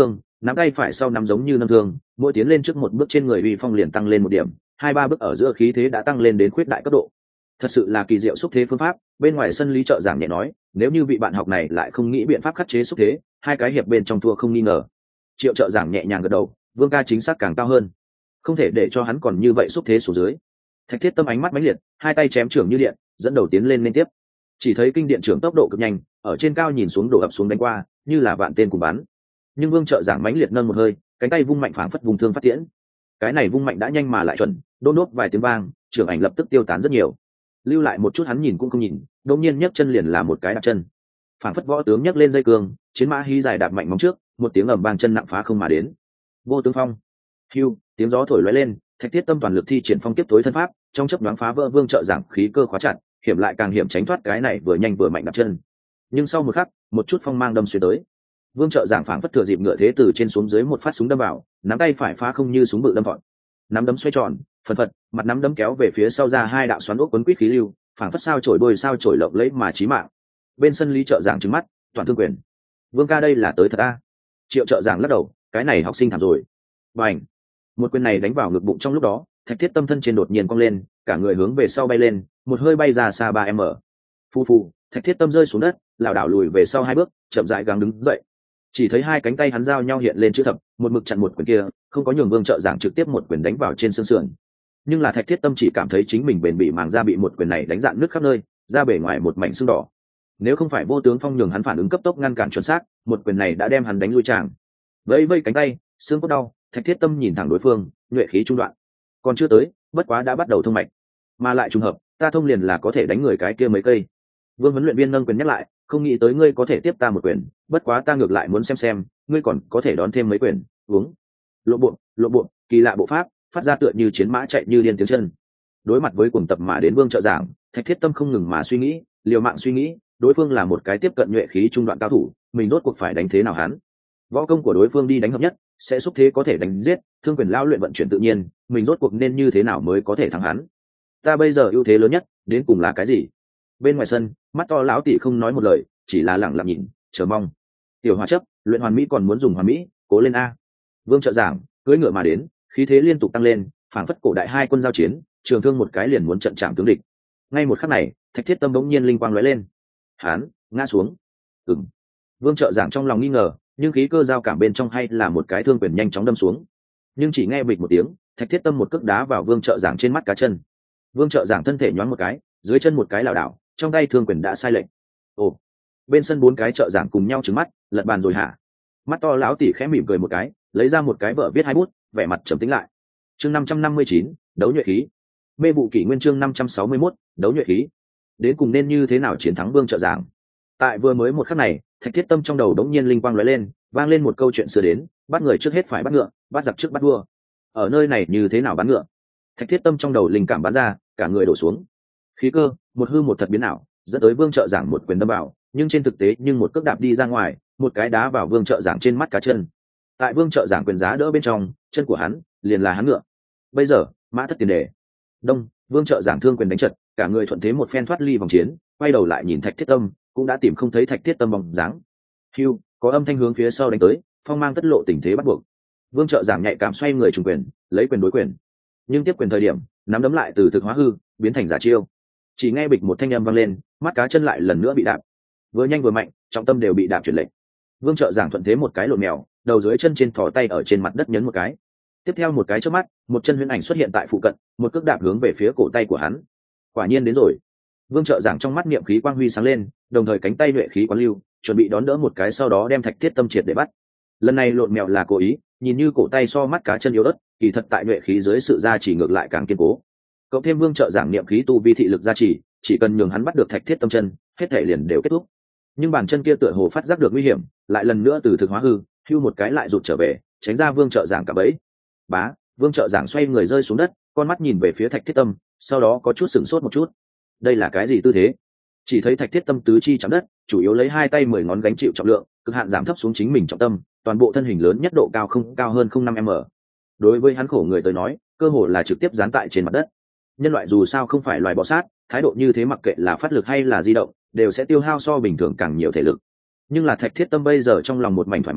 [SPEAKER 1] nắm tay phải sau nắm giống như nâng thương, mỗi tiến lên trước một bước trên người uy phong liền tăng lên một điểm, hai ba bước ở giữa khí thế đã tăng lên đến khuyết đại cấp độ. Thật sự là kỳ diệu xúc thế phương pháp. Bên ngoài sân Lý Trợ Giảng nhẹ nói, nếu như vị bạn học này lại không nghĩ biện pháp khắc chế xúc thế, hai cái hiệp bên trong thua không nghi ngờ. Triệu Trợ Giảng nhẹ nhàng gật đầu, Vương ca chính xác càng cao hơn, không thể để cho hắn còn như vậy xúc thế xuống dưới. Thạch Thiết Tâm ánh mắt mãnh liệt, hai tay chém trưởng như điện, dẫn đầu tiến lên liên tiếp. Chỉ thấy kinh điện trưởng tốc độ cực nhanh, ở trên cao nhìn xuống đổ ập xuống đánh qua, như là vạn tên cùng bắn. Nhưng Vương Trợ Giảng mãnh liệt nâng một hơi, cánh tay vung mạnh phảng phất vùng thương phát tiễn. Cái này vung mạnh đã nhanh mà lại chuẩn, đôn đốt vài tiếng vang, trưởng ảnh lập tức tiêu tán rất nhiều. Lưu lại một chút hắn nhìn cũng không nhìn, đột nhiên nhấc chân liền là một cái đạp chân. Phảng phất võ tướng nhấc lên dây cương, chiến mã hí dài đạp mạnh móng trước, một tiếng ầm vang chân nặng phá không mà đến. Vô tướng phong. Hưu, tiếng gió thổi lóe lên, Thạch Thiết Tâm toàn lực thi triển phong kiếp tối thân pháp, trong chớp nhoáng phá vỡ Vương Trợ Giảng khí cơ khóa chặt, hiểm lại càng hiểm tránh thoát cái này vừa nhanh vừa mạnh đạp chân. Nhưng sau một khắc, một chút phong mang đâm xuyên tới. Vương Trợ Giảng phảng phất thừa dịp ngựa thế từ trên xuống dưới một phát súng đâm vào, nắm tay phải phá không như súng bự đâm vọt. Nắm đấm xoay tròn, phần phật, mặt nắm đấm kéo về phía sau ra hai đạo xoắn ốc quấn quýt khí lưu, phảng phất sao chổi đôi sao chổi lộng lẫy mà chí mạng. Bên sân Lý Trợ Giảng trừng mắt, toàn thương quyền. Vương ca đây là tới thật a? Triệu Trợ Giảng lắc đầu, cái này học sinh thảm rồi. Bành! Một quyền này đánh vào ngực bụng trong lúc đó, Thạch Thiết Tâm thân trên đột nhiên cong lên, cả người hướng về sau bay lên, một hơi bay ra xa ba m. Phu phu, Thạch Thiết Tâm rơi xuống đất, lảo đảo lùi về sau hai bước, chậm rãi gắng đứng dậy. Chỉ thấy hai cánh tay hắn giao nhau hiện lên chữ thập, một mực chặn một quyền kia, không có nhường Vương Trợ Giảng trực tiếp một quyền đánh vào trên xương sườn. Nhưng là Thạch Thiết Tâm chỉ cảm thấy chính mình bền bỉ màng da bị một quyền này đánh rạn nứt khắp nơi, ra bề ngoài một mảnh sưng đỏ. Nếu không phải Vô Tướng Phong nhường hắn phản ứng cấp tốc ngăn cản chuẩn xác, một quyền này đã đem hắn đánh lui tràng. Vẫy vẫy cánh tay, xương cốt đau, Thạch Thiết Tâm nhìn thẳng đối phương, nhuệ khí trung đoạn. Còn chưa tới, bất quá đã bắt đầu thông mạch, mà lại trùng hợp, ta thông liền là có thể đánh người cái kia mấy cây. Vương huấn luyện viên nâng quyền nhắc lại, không nghĩ tới ngươi có thể tiếp ta một quyền, bất quá ta ngược lại muốn xem xem, ngươi còn có thể đón thêm mấy quyền. Uống. Lộ bộ, lộ bộ, kỳ lạ bộ pháp, phát ra tựa như chiến mã chạy như điên tiếng chân. Đối mặt với cuồng tập mà đến Vương Trợ Giảng, Thạch Thiết Tâm không ngừng mà suy nghĩ, liều mạng suy nghĩ, đối phương là một cái tiếp cận nhuệ khí trung đoạn cao thủ, mình rốt cuộc phải đánh thế nào hắn? Võ công của đối phương đi đánh hợp nhất, sẽ xúc thế có thể đánh giết, thương quyền lao luyện vận chuyển tự nhiên, mình rốt cuộc nên như thế nào mới có thể thắng hắn? Ta bây giờ ưu thế lớn nhất, đến cùng là cái gì? Bên ngoài sân, mắt to lão tỷ không nói một lời, chỉ là lặng lặng nhìn, chờ mong. Tiểu Hòa chấp, luyện hoàn mỹ còn muốn dùng hoàn mỹ, cố lên a. Vương Trợ Giảng cưỡi ngựa mà đến, khí thế liên tục tăng lên, phảng phất cổ đại hai quân giao chiến, trường thương một cái liền muốn trận chạm tướng địch. Ngay một khắc này, Thạch Thiết Tâm bỗng nhiên linh quang lóe lên. Hán, ngã xuống. Ừm. Vương Trợ Giảng trong lòng nghi ngờ, nhưng khí cơ giao cảm bên trong hay là một cái thương quyền nhanh chóng đâm xuống. Nhưng chỉ nghe bịch một tiếng, Thạch Thiết Tâm một cước đá vào Vương Trợ Giảng trên mắt cá chân. Vương Trợ Giảng thân thể nhoáng một cái, dưới chân một cái lảo đảo, trong tay thương quyền đã sai lệch. Ồ. Bên sân bốn cái trợ giảng cùng nhau trừng mắt, lật bàn rồi hả? Mắt to lão tỷ khẽ mỉm cười một cái, lấy ra một cái vở viết hai bút, vẻ mặt trầm tĩnh lại. Chương năm trăm năm mươi chín, đấu nhuệ khí. Mê vụ kỷ nguyên chương năm trăm sáu mươi mốt, đấu nhuệ khí. Đến cùng nên như thế nào chiến thắng Vương Trợ Giảng? Tại vừa mới một khắc này, Thạch Thiết Tâm trong đầu đống nhiên linh quang lóe lên, vang lên một câu chuyện xưa đến, bắt người trước hết phải bắt ngựa, bắt giặc trước bắt vua. Ở nơi này như thế nào bắt ngựa? Thạch Thiết Tâm trong đầu linh cảm bắn ra, cả người đổ xuống. Khí cơ, một hư một thật biến ảo, dẫn tới Vương Trợ Giảng một quyền đâm vào, nhưng trên thực tế nhưng một cước đạp đi ra ngoài, một cái đá vào Vương Trợ Giảng trên mắt cá chân. Tại Vương Trợ Giảng quyền giá đỡ bên trong, chân của hắn liền là hắn ngựa. Bây giờ, mã thất tiền đề. Đông, Vương Trợ Giảng thương quyền đánh trật, cả người thuận thế một phen thoát ly vòng chiến, quay đầu lại nhìn Thạch Thiết Tâm, cũng đã tìm không thấy Thạch Thiết Tâm bóng dáng. Hưu, có âm thanh hướng phía sau đánh tới, phong mang tất lộ tình thế bắt buộc. Vương Trợ Giảng nhạy cảm xoay người trùng quyền, lấy quyền đối quyền. Nhưng tiếp quyền thời điểm, nắm đấm lại từ thực hóa hư, biến thành giả chiêu. Chỉ nghe bịch một thanh âm vang lên, mắt cá chân lại lần nữa bị đạp. Vừa nhanh vừa mạnh, trọng tâm đều bị đạp chuyển lệch. Vương Trợ Giảng thuận thế một cái lộn mèo, đầu dưới chân trên thò tay ở trên mặt đất nhấn một cái. Tiếp theo một cái chớp mắt, một chân huyễn ảnh xuất hiện tại phụ cận, một cước đạp hướng về phía cổ tay của hắn. Quả nhiên đến rồi. Vương Trợ Giảng trong mắt niệm khí quang huy sáng lên, đồng thời cánh tay nhuệ khí quán lưu, chuẩn bị đón đỡ một cái sau đó đem Thạch Thiết Tâm triệt để bắt. Lần này lộn mèo là cố ý, nhìn như cổ tay so mắt cá chân yếu ớt, kỳ thật tại nhuệ khí dưới sự gia trì ngược lại càng kiên cố. Cộng thêm Vương Trợ Giảng niệm khí tu vi thị lực gia trì, chỉ cần nhường hắn bắt được Thạch Thiết Tâm chân, hết thể liền đều kết thúc. Nhưng bàn chân kia tựa hồ phát giác được nguy hiểm, lại lần nữa từ thực hóa hư, hưu một cái lại rụt trở về, tránh ra Vương Trợ Giảng cả bẫy. Bá, Vương Trợ Giảng xoay người rơi xuống đất, con mắt nhìn về phía Thạch Thiết Tâm, sau đó có chút sửng sốt một chút. Đây là cái gì tư thế? Chỉ thấy Thạch Thiết Tâm tứ chi chạm đất, chủ yếu lấy hai tay mười ngón gánh chịu trọng lượng, cực hạn giảm thấp xuống chính mình trọng tâm, toàn bộ thân hình lớn nhất độ cao không cao hơn không năm m. Đối với hắn khổ người tới nói, cơ hồ là trực tiếp dán tại trên mặt đất. Nhân loại dù sao không phải loài bò sát, thái độ như thế mặc kệ là phát lực hay là di động, đều sẽ tiêu hao so bình thường càng nhiều thể lực. Nhưng là Thạch Thiết Tâm bây giờ trong lòng một mảnh thoải mái,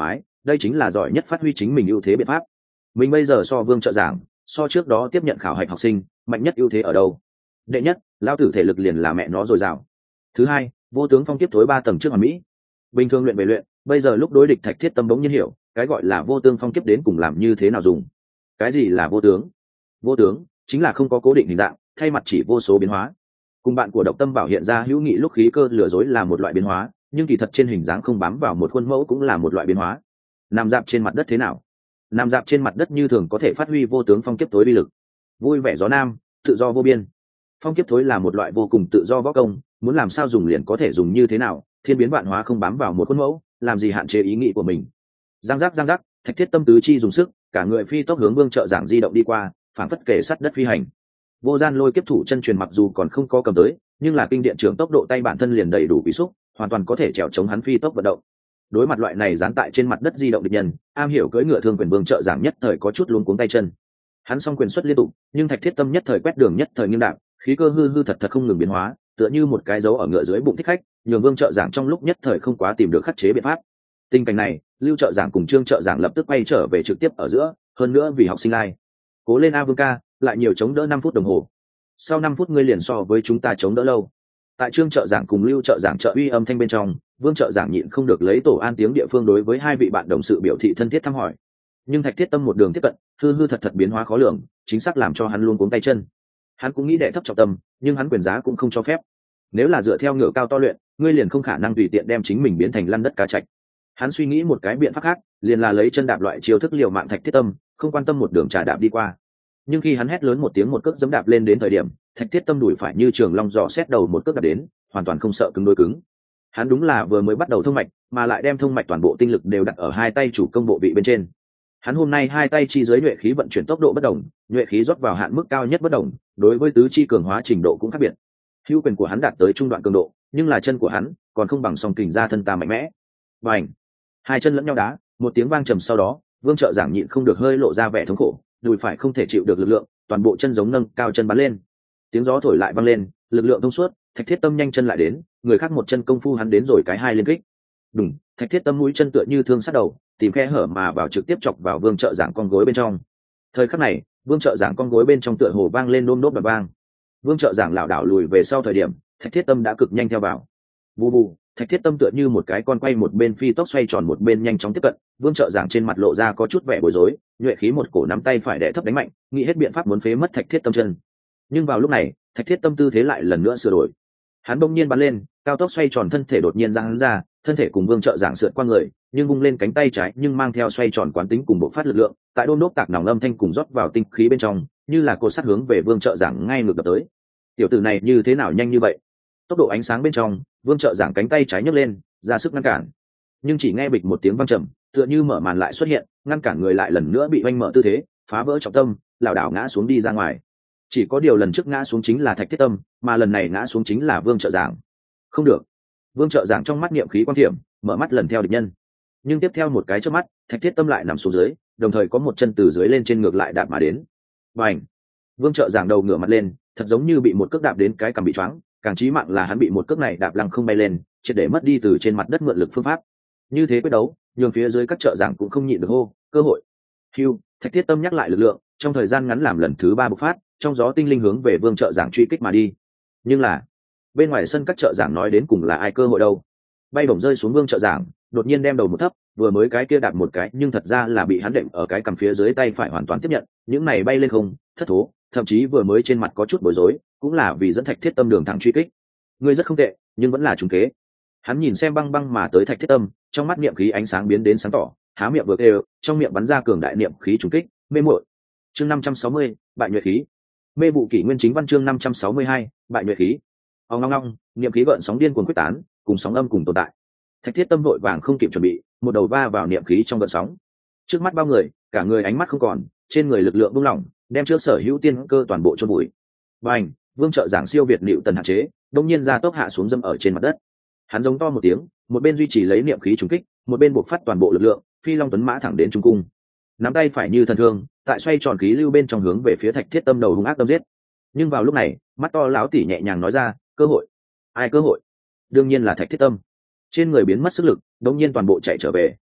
[SPEAKER 1] đây chính là giỏi nhất phát huy chính mình ưu thế biện pháp. Mình bây giờ so vương trợ giảng, so trước đó tiếp nhận khảo hạch học sinh, mạnh nhất ưu thế ở đâu? Đệ nhất, lao tử thể lực liền là mẹ nó dồi dào. Thứ hai, vô tướng phong kiếp thối ba tầng trước hoàn mỹ. Bình thường luyện về luyện, bây giờ lúc đối địch Thạch Thiết Tâm bỗng nhiên hiểu, cái gọi là vô tướng phong kiếp đến cùng làm như thế nào dùng. Cái gì là vô tướng? Vô tướng chính là không có cố định hình dạng, thay mặt chỉ vô số biến hóa. Cùng bạn của Độc Tâm Bảo hiện ra hữu nghị lúc khí cơ lừa dối là một loại biến hóa, nhưng kỳ thật trên hình dáng không bám vào một khuôn mẫu cũng là một loại biến hóa. Nằm dạp trên mặt đất thế nào? Nằm dạp trên mặt đất như thường có thể phát huy vô tướng phong kiếp tối uy lực. Vui vẻ gió nam, tự do vô biên. Phong kiếp thối là một loại vô cùng tự do võ công, muốn làm sao dùng liền có thể dùng như thế nào, thiên biến vạn hóa không bám vào một khuôn mẫu, làm gì hạn chế ý nghĩ của mình. Giang giác giang giác, Thạch Thiết Tâm tứ chi dùng sức, cả người phi tốc hướng vương trợ giảng di động đi qua, phảng phất kể sắt đất phi hành. Vô gian lôi kiếp thủ chân truyền mặc dù còn không có cầm tới, nhưng là kinh điện trưởng tốc độ tay bản thân liền đầy đủ bị xúc, hoàn toàn có thể trèo chống hắn phi tốc vận động. Đối mặt loại này dán tại trên mặt đất di động địch nhân, am hiểu cưỡi ngựa thương quyền vương trợ giảng nhất thời có chút luống cuống tay chân. Hắn song quyền xuất liên tục, nhưng Thạch Thiết Tâm nhất thời quét đường nhất thời nghiêm đạm, khí cơ hư hư thật thật không ngừng biến hóa, tựa như một cái dấu ở ngựa dưới bụng thích khách, nhường vương trợ giảng trong lúc nhất thời không quá tìm được khắc chế biện pháp. Tình cảnh này, Lưu trợ giảng cùng Trương trợ giảng lập tức quay trở về trực tiếp ở giữa, hơn nữa vì học sinh lai. Cố lên a Vương ca, lại nhiều chống đỡ năm phút đồng hồ. Sau năm phút ngươi liền so với chúng ta chống đỡ lâu. Tại Trương trợ giảng cùng Lưu trợ giảng trợ uy âm thanh bên trong, Vương trợ giảng nhịn không được lấy tổ an tiếng địa phương đối với hai vị bạn đồng sự biểu thị thân thiết thăm hỏi. Nhưng Thạch Thiết Tâm một đường tiếp cận, hư hư thật thật biến hóa khó lường, chính xác làm cho hắn luôn cuống tay chân. Hắn cũng nghĩ đệ thấp trọng tâm, nhưng hắn quyền giá cũng không cho phép. Nếu là dựa theo ngựa cao to luyện, ngươi liền không khả năng tùy tiện đem chính mình biến thành lăn đất cá trạch. Hắn suy nghĩ một cái biện pháp khác, liền là lấy chân đạp loại chiêu thức liều mạng Thạch Thiết Tâm, không quan tâm một đường trà đạp đi qua. Nhưng khi hắn hét lớn một tiếng một cước giẫm đạp lên đến thời điểm, Thạch Thiết Tâm đùi phải như trường long dò xét đầu một cước đạp đến, hoàn toàn không sợ cứng đối cứng. Hắn đúng là vừa mới bắt đầu thông mạch, mà lại đem thông mạch toàn bộ tinh lực đều đặt ở hai tay chủ công bộ vị bên trên. Hắn hôm nay hai tay chi dưới nhuệ khí vận chuyển tốc độ bất đồng, nhuệ khí rót vào hạn mức cao nhất bất đồng, đối với tứ chi cường hóa trình độ cũng khác biệt. Hữu quyền của hắn đạt tới trung đoạn cường độ, nhưng là chân của hắn còn không bằng song kình ra thân ta mạnh mẽ. Bành! Hai chân lẫn nhau đá, một tiếng vang trầm sau đó, Vương trợ giảng nhịn không được hơi lộ ra vẻ thống khổ, đùi phải không thể chịu được lực lượng, toàn bộ chân giống nâng cao chân bắn lên. Tiếng gió thổi lại vang lên, lực lượng thông suốt, Thạch Thiết Tâm nhanh chân lại đến, người khác một chân công phu hắn đến rồi cái hai liên kích. Đùng, Thạch Thiết Tâm mũi chân tựa như thương sát đầu, tìm khe hở mà vào trực tiếp chọc vào Vương trợ giảng con gối bên trong. Thời khắc này, Vương trợ giảng con gối bên trong tựa hồ vang lên nôm nốt và vang. Vương trợ giảng lảo đảo lùi về sau thời điểm, Thạch Thiết Tâm đã cực nhanh theo vào. Bù bù, Thạch Thiết Tâm tựa như một cái con quay một bên phi tốc xoay tròn một bên nhanh chóng tiếp cận, Vương trợ giảng trên mặt lộ ra có chút vẻ bối rối, nhuệ khí một cổ nắm tay phải đè thấp đánh mạnh, nghĩ hết biện pháp muốn phế mất Thạch Thiết Tâm chân. Nhưng vào lúc này, Thạch Thiết Tâm tư thế lại lần nữa sửa đổi. Hắn bỗng nhiên bắn lên, cao tốc xoay tròn thân thể đột nhiên ra hắn ra, thân thể cùng Vương trợ giảng sượt qua người, nhưng vung lên cánh tay trái nhưng mang theo xoay tròn quán tính cùng bộ phát lực lượng, tại đôn đốc tạc nòng âm thanh cùng rót vào tinh khí bên trong, như là cột sắt hướng về Vương trợ giảng ngay ngược đập tới. Tiểu tử này như thế nào nhanh như vậy? Tốc độ ánh sáng bên trong, Vương trợ giảng cánh tay trái nhấc lên, ra sức ngăn cản. Nhưng chỉ nghe bịch một tiếng vang trầm, tựa như mở màn lại xuất hiện, ngăn cản người lại lần nữa bị oanh mở tư thế, phá vỡ trọng tâm, lảo đảo ngã xuống đi ra ngoài. Chỉ có điều lần trước ngã xuống chính là Thạch Thiết Tâm, mà lần này ngã xuống chính là Vương trợ giảng. Không được. Vương trợ giảng trong mắt niệm khí quan thiểm, mở mắt lần theo địch nhân. Nhưng tiếp theo một cái chớp mắt, Thạch Thiết Tâm lại nằm xuống dưới, đồng thời có một chân từ dưới lên trên ngược lại đạp mà đến. Bành! Vương trợ giảng đầu ngửa mặt lên, thật giống như bị một cước đạp đến cái cằm bị choáng, càng chí mạng là hắn bị một cước này đạp lăng không bay lên, triệt để mất đi từ trên mặt đất mượn lực phương pháp. Như thế quyết đấu, nhường phía dưới các trợ giảng cũng không nhịn được hô, cơ hội. Hưu, Thạch Thiết Tâm nhắc lại lực lượng, trong thời gian ngắn làm lần thứ ba bộc phát, trong gió tinh linh hướng về Vương trợ giảng truy kích mà đi. Nhưng là, bên ngoài sân các trợ giảng nói đến cùng là ai cơ hội đâu? Bay bổng rơi xuống Vương trợ giảng, đột nhiên đem đầu một thấp, vừa mới cái kia đạp một cái, nhưng thật ra là bị hắn đệm ở cái cằm phía dưới tay phải hoàn toàn tiếp nhận, những này bay lên không, thất thố, thậm chí vừa mới trên mặt có chút bối rối, cũng là vì dẫn Thạch Thiết Tâm đường thẳng truy kích. Ngươi rất không tệ, nhưng vẫn là trùng kế. Hắn nhìn xem băng băng mà tới Thạch Thiết Tâm, trong mắt niệm khí ánh sáng biến đến sáng tỏ, há miệng vừa kêu, trong miệng bắn ra cường đại niệm khí trùng kích, mê muội. Chương năm trăm sáu mươi, bại nhuệ khí. Mê vụ kỷ nguyên chính văn chương năm trăm sáu mươi hai, bại nhuệ khí. Ong ong ong, niệm khí gợn sóng điên cuồng quyết tán, cùng sóng âm cùng tồn tại. Thạch Thiết Tâm vội vàng không kịp chuẩn bị, một đầu va vào niệm khí trong gợn sóng. Trước mắt bao người, cả người ánh mắt không còn, trên người lực lượng buông lỏng, đem trước sở hữu tiên cơ toàn bộ chôn bụi. Bành, Vương trợ giảng siêu việt nịu tần hạn chế, đông nhiên ra tốc hạ xuống dâm ở trên mặt đất. Hắn giống to một tiếng, một bên duy trì lấy niệm khí trùng kích, một bên buộc phát toàn bộ lực lượng, phi long tuấn mã thẳng đến trung cung. Nắm tay phải như thần thương, tại xoay tròn khí lưu bên trong hướng về phía Thạch Thiết Tâm đầu hung ác đâm giết. Nhưng vào lúc này, mắt to lão tỷ nhẹ nhàng nói ra, cơ hội. Ai cơ hội? Đương nhiên là Thạch Thiết Tâm. Trên người biến mất sức lực, đống nhiên toàn bộ chạy trở về.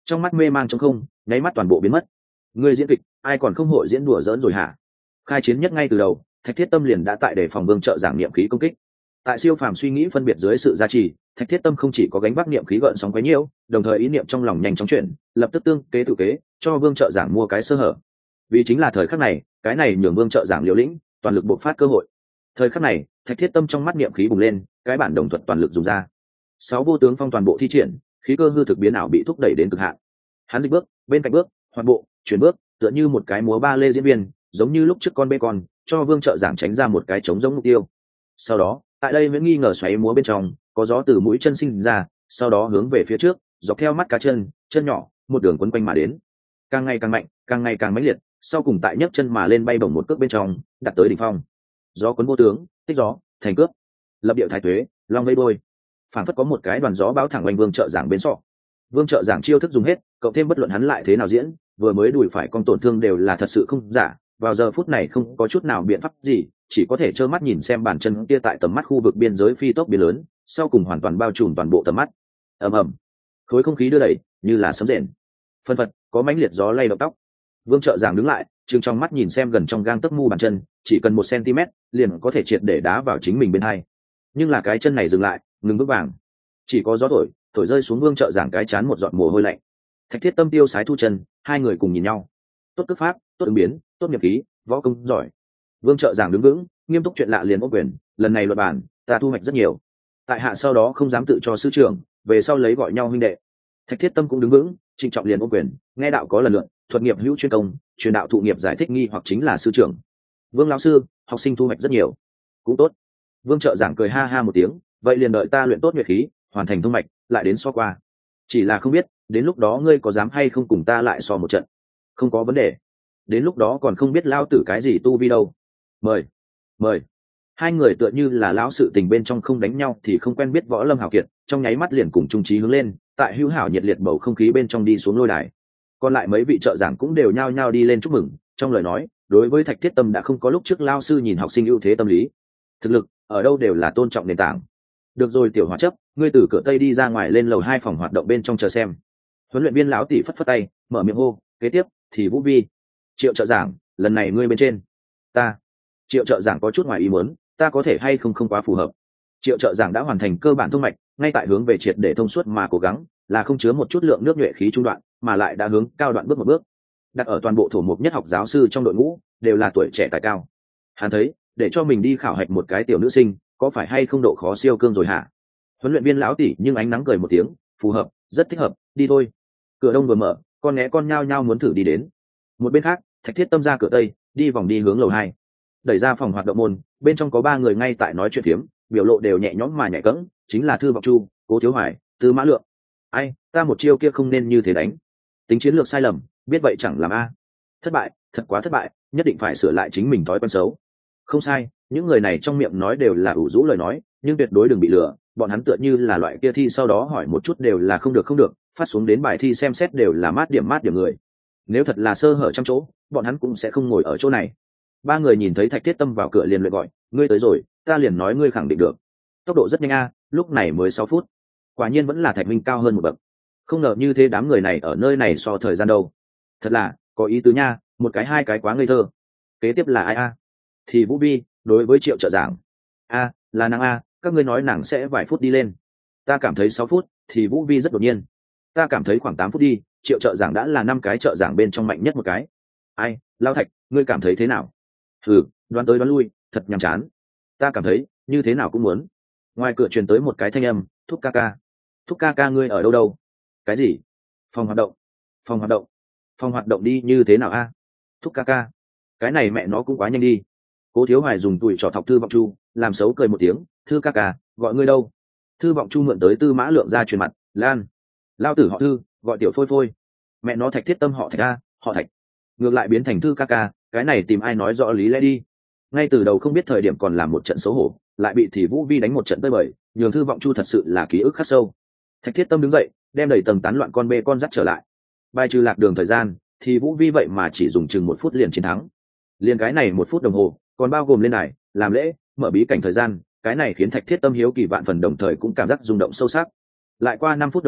[SPEAKER 1] trong mắt mê mang trong không nháy mắt toàn bộ biến mất. Người diễn kịch ai còn không hội diễn đùa giỡn rồi hả? Khai chiến nhất ngay từ đầu, Thạch Thiết Tâm liền đã tại đề phòng Vương Trợ Giảng niệm khí công kích. Tại siêu phàm suy nghĩ phân biệt dưới sự gia trì, Thạch Thiết Tâm không chỉ có gánh vác niệm khí gợn sóng quấy nhiễu, đồng thời ý niệm trong lòng nhanh chóng chuyển, lập tức tương kế tự kế, cho Vương Trợ Giảng mua cái sơ hở. Vì chính là thời khắc này, cái này nhường Vương Trợ Giảng liều lĩnh, toàn lực bộc phát cơ hội. Thời khắc này, Thạch Thiết Tâm trong mắt niệm khí bùng lên, cái bản đồng thuật toàn lực dùng ra. Sáu vô tướng phong toàn bộ thi triển, khí cơ hư thực biến ảo bị thúc đẩy đến cực hạn. Hắn dịch bước, bên cạnh bước, hoạt bộ, chuyển bước, tựa như một cái múa ba lê diễn viên, giống như lúc trước con bê con, cho Vương Trợ Giảng tránh ra một cái trống giống mục tiêu. Sau đó, tại đây vẫn nghi ngờ xoáy múa bên trong, có gió từ mũi chân sinh ra, sau đó hướng về phía trước, dọc theo mắt cá chân, chân nhỏ, một đường quấn quanh mà đến. Càng ngày càng mạnh, càng ngày càng mãnh liệt, sau cùng tại nhấc chân mà lên bay bổng một cước bên trong, đặt tới đỉnh phong. Gió cuốn vô tướng, tích gió, thành cướp. Lập điệu thái tuế, long vây đôi. Phản phất có một cái đoàn gió báo thẳng oanh Vương Trợ Giảng bên sọ. Vương Trợ Giảng chiêu thức dùng hết, cộng thêm bất luận hắn lại thế nào diễn, vừa mới đùi phải con tổn thương đều là thật sự không giả, vào giờ phút này không có chút nào biện pháp gì, chỉ có thể trơ mắt nhìn xem bàn chân kia tại tầm mắt khu vực biên giới phi tốc biến lớn, sau cùng hoàn toàn bao trùm toàn bộ tầm mắt. Ầm ầm, khối không khí đưa đẩy như là sấm rền, phân phật có mãnh liệt gió lay động tóc. Vương Trợ Giảng đứng lại, trừng trong mắt nhìn xem gần trong gang tấc mu bàn chân, chỉ cần một cm liền có thể triệt để đá vào chính mình bên hai. Nhưng là cái chân này dừng lại, ngừng bước vàng, chỉ có gió thổi, thổi rơi xuống Vương Trợ Giảng cái chán một giọt mồ hôi lạnh. Thạch Thiết Tâm tiêu sái thu chân, hai người cùng nhìn nhau. Tốt cước pháp, tốt ứng biến, tốt nghiệp khí, võ công giỏi. Vương Trợ Giảng đứng vững, nghiêm túc chuyện lạ liền ốc quyền, lần này luật bản, ta thu hoạch rất nhiều. Tại hạ sau đó không dám tự cho sư trưởng, về sau lấy gọi nhau huynh đệ. Thạch Thiết Tâm cũng đứng vững, trịnh trọng liền ốc quyền, nghe đạo có lần lượt, thuật nghiệp hữu chuyên công, truyền đạo thụ nghiệp giải thích nghi hoặc chính là sư trưởng. Vương lão sư, học sinh thu hoạch rất nhiều. Cũng tốt. Vương Trợ Giảng cười ha ha một tiếng, vậy liền đợi ta luyện tốt nguyệt khí, hoàn thành thông mạch, lại đến so qua. Chỉ là không biết, đến lúc đó ngươi có dám hay không cùng ta lại so một trận? Không có vấn đề. Đến lúc đó còn không biết lao tử cái gì tu vi đâu. Mời, mời. Hai người tựa như là lão sự tình bên trong không đánh nhau thì không quen biết võ lâm hào kiệt, trong nháy mắt liền cùng trung trí hướng lên, tại hữu hảo nhiệt liệt bầu không khí bên trong đi xuống lôi đài. Còn lại mấy vị trợ giảng cũng đều nhao nhao đi lên chúc mừng, trong lời nói, đối với Thạch Thiết Tâm đã không có lúc trước lao sư nhìn học sinh ưu thế tâm lý. Thực lực, ở đâu đều là tôn trọng nền tảng. Được rồi tiểu hòa chấp, ngươi từ cửa tây đi ra ngoài lên lầu hai phòng hoạt động bên trong chờ xem. Huấn luyện viên lão tỷ phất phất tay, mở miệng hô, kế tiếp thì Vũ Vi. Triệu trợ giảng, lần này ngươi bên trên. Ta. Triệu trợ giảng có chút ngoài ý muốn, ta có thể hay không không quá phù hợp. Triệu trợ giảng đã hoàn thành cơ bản thông mạch, ngay tại hướng về triệt để thông suốt mà cố gắng, là không chứa một chút lượng nước nhuệ khí trung đoạn, mà lại đã hướng cao đoạn bước một bước. Đặt ở toàn bộ thổ mục nhất học giáo sư trong đội ngũ, đều là tuổi trẻ tài cao. Hắn thấy, để cho mình đi khảo hạch một cái tiểu nữ sinh, có phải hay không độ khó siêu cương rồi hả? Huấn luyện viên lão tỷ nhưng ánh nắng cười một tiếng, phù hợp, rất thích hợp, đi thôi. Cửa đông vừa mở, con né con nhao nhao muốn thử đi đến. Một bên khác, Thạch Thiết Tâm ra cửa tây, đi vòng đi hướng lầu hai. Đẩy ra phòng hoạt động môn, bên trong có ba người ngay tại nói chuyện phiếm, biểu lộ đều nhẹ nhõm mà nhẹ cẫng, chính là Thư Vọng Chu, Cố Thiếu Hoài, Tư Mã Lượng. Ai, ta một chiêu kia không nên như thế đánh. Tính chiến lược sai lầm, biết vậy chẳng làm a. Thất bại, thật quá thất bại, nhất định phải sửa lại chính mình thói quen xấu. Không sai, những người này trong miệng nói đều là ủ rũ lời nói, nhưng tuyệt đối đừng bị lừa, bọn hắn tựa như là loại kia thi sau đó hỏi một chút đều là không được không được, phát xuống đến bài thi xem xét đều là mát điểm mát điểm người. Nếu thật là sơ hở trong chỗ, bọn hắn cũng sẽ không ngồi ở chỗ này. Ba người nhìn thấy Thạch Thiết Tâm vào cửa liền luyện gọi, ngươi tới rồi, ta liền nói ngươi khẳng định được. Tốc độ rất nhanh a, lúc này mới sáu phút. Quả nhiên vẫn là Thạch Minh cao hơn một bậc. Không ngờ như thế đám người này ở nơi này so thời gian đâu. Thật là, có ý tứ nha, một cái hai cái quá ngây thơ. Kế tiếp là ai a? Thì Vũ Vi, đối với Triệu trợ giảng. A, là nàng a, các ngươi nói nàng sẽ vài phút đi lên. Ta cảm thấy sáu phút, thì Vũ Vi rất đột nhiên. Ta cảm thấy khoảng tám phút đi, Triệu trợ giảng đã là năm cái trợ giảng bên trong mạnh nhất một cái. Ai, Lao Thạch, ngươi cảm thấy thế nào? Ừ, đoán tới đoán lui, thật nhàm chán. Ta cảm thấy, như thế nào cũng muốn. Ngoài cửa truyền tới một cái thanh âm, Thúc ca ca. Thúc ca ca ngươi ở đâu đâu? Cái gì? Phòng hoạt động. Phòng hoạt động. Phòng hoạt động đi như thế nào a? Thúc ca ca. Cái này mẹ nó cũng quá nhanh đi. Cố Thiếu Hoài dùng tùi trỏ thọc Thư Vọng Chu, làm xấu cười một tiếng, Thư ca ca, gọi ngươi đâu? Thư Vọng Chu mượn tới Tư Mã Lượng ra truyền mặt, Lan. Lao tử họ Thư, gọi tiểu phôi phôi. Mẹ nó Thạch Thiết Tâm họ Thạch a, họ Thạch. Ngược lại biến thành Thư ca ca, cái này tìm ai nói rõ lý lẽ đi. Ngay từ đầu không biết thời điểm còn làm một trận xấu hổ, lại bị thì Vũ Vi đánh một trận tơi bời, nhường Thư Vọng Chu thật sự là ký ức khắc sâu. Thạch Thiết Tâm đứng dậy, đem đầy tầng tán loạn con bê con dắt trở lại. Bài trừ lạc đường thời gian, thì Vũ Vi vậy mà chỉ dùng chừng một phút liền chiến thắng. Liền cái này một phút đồng hồ, còn bao gồm lên này, làm lễ, mở bí cảnh thời gian, cái này khiến Thạch Thiết Tâm hiếu kỳ vạn phần đồng thời cũng cảm giác rung động sâu sắc. Lại qua năm phút đồng hồ,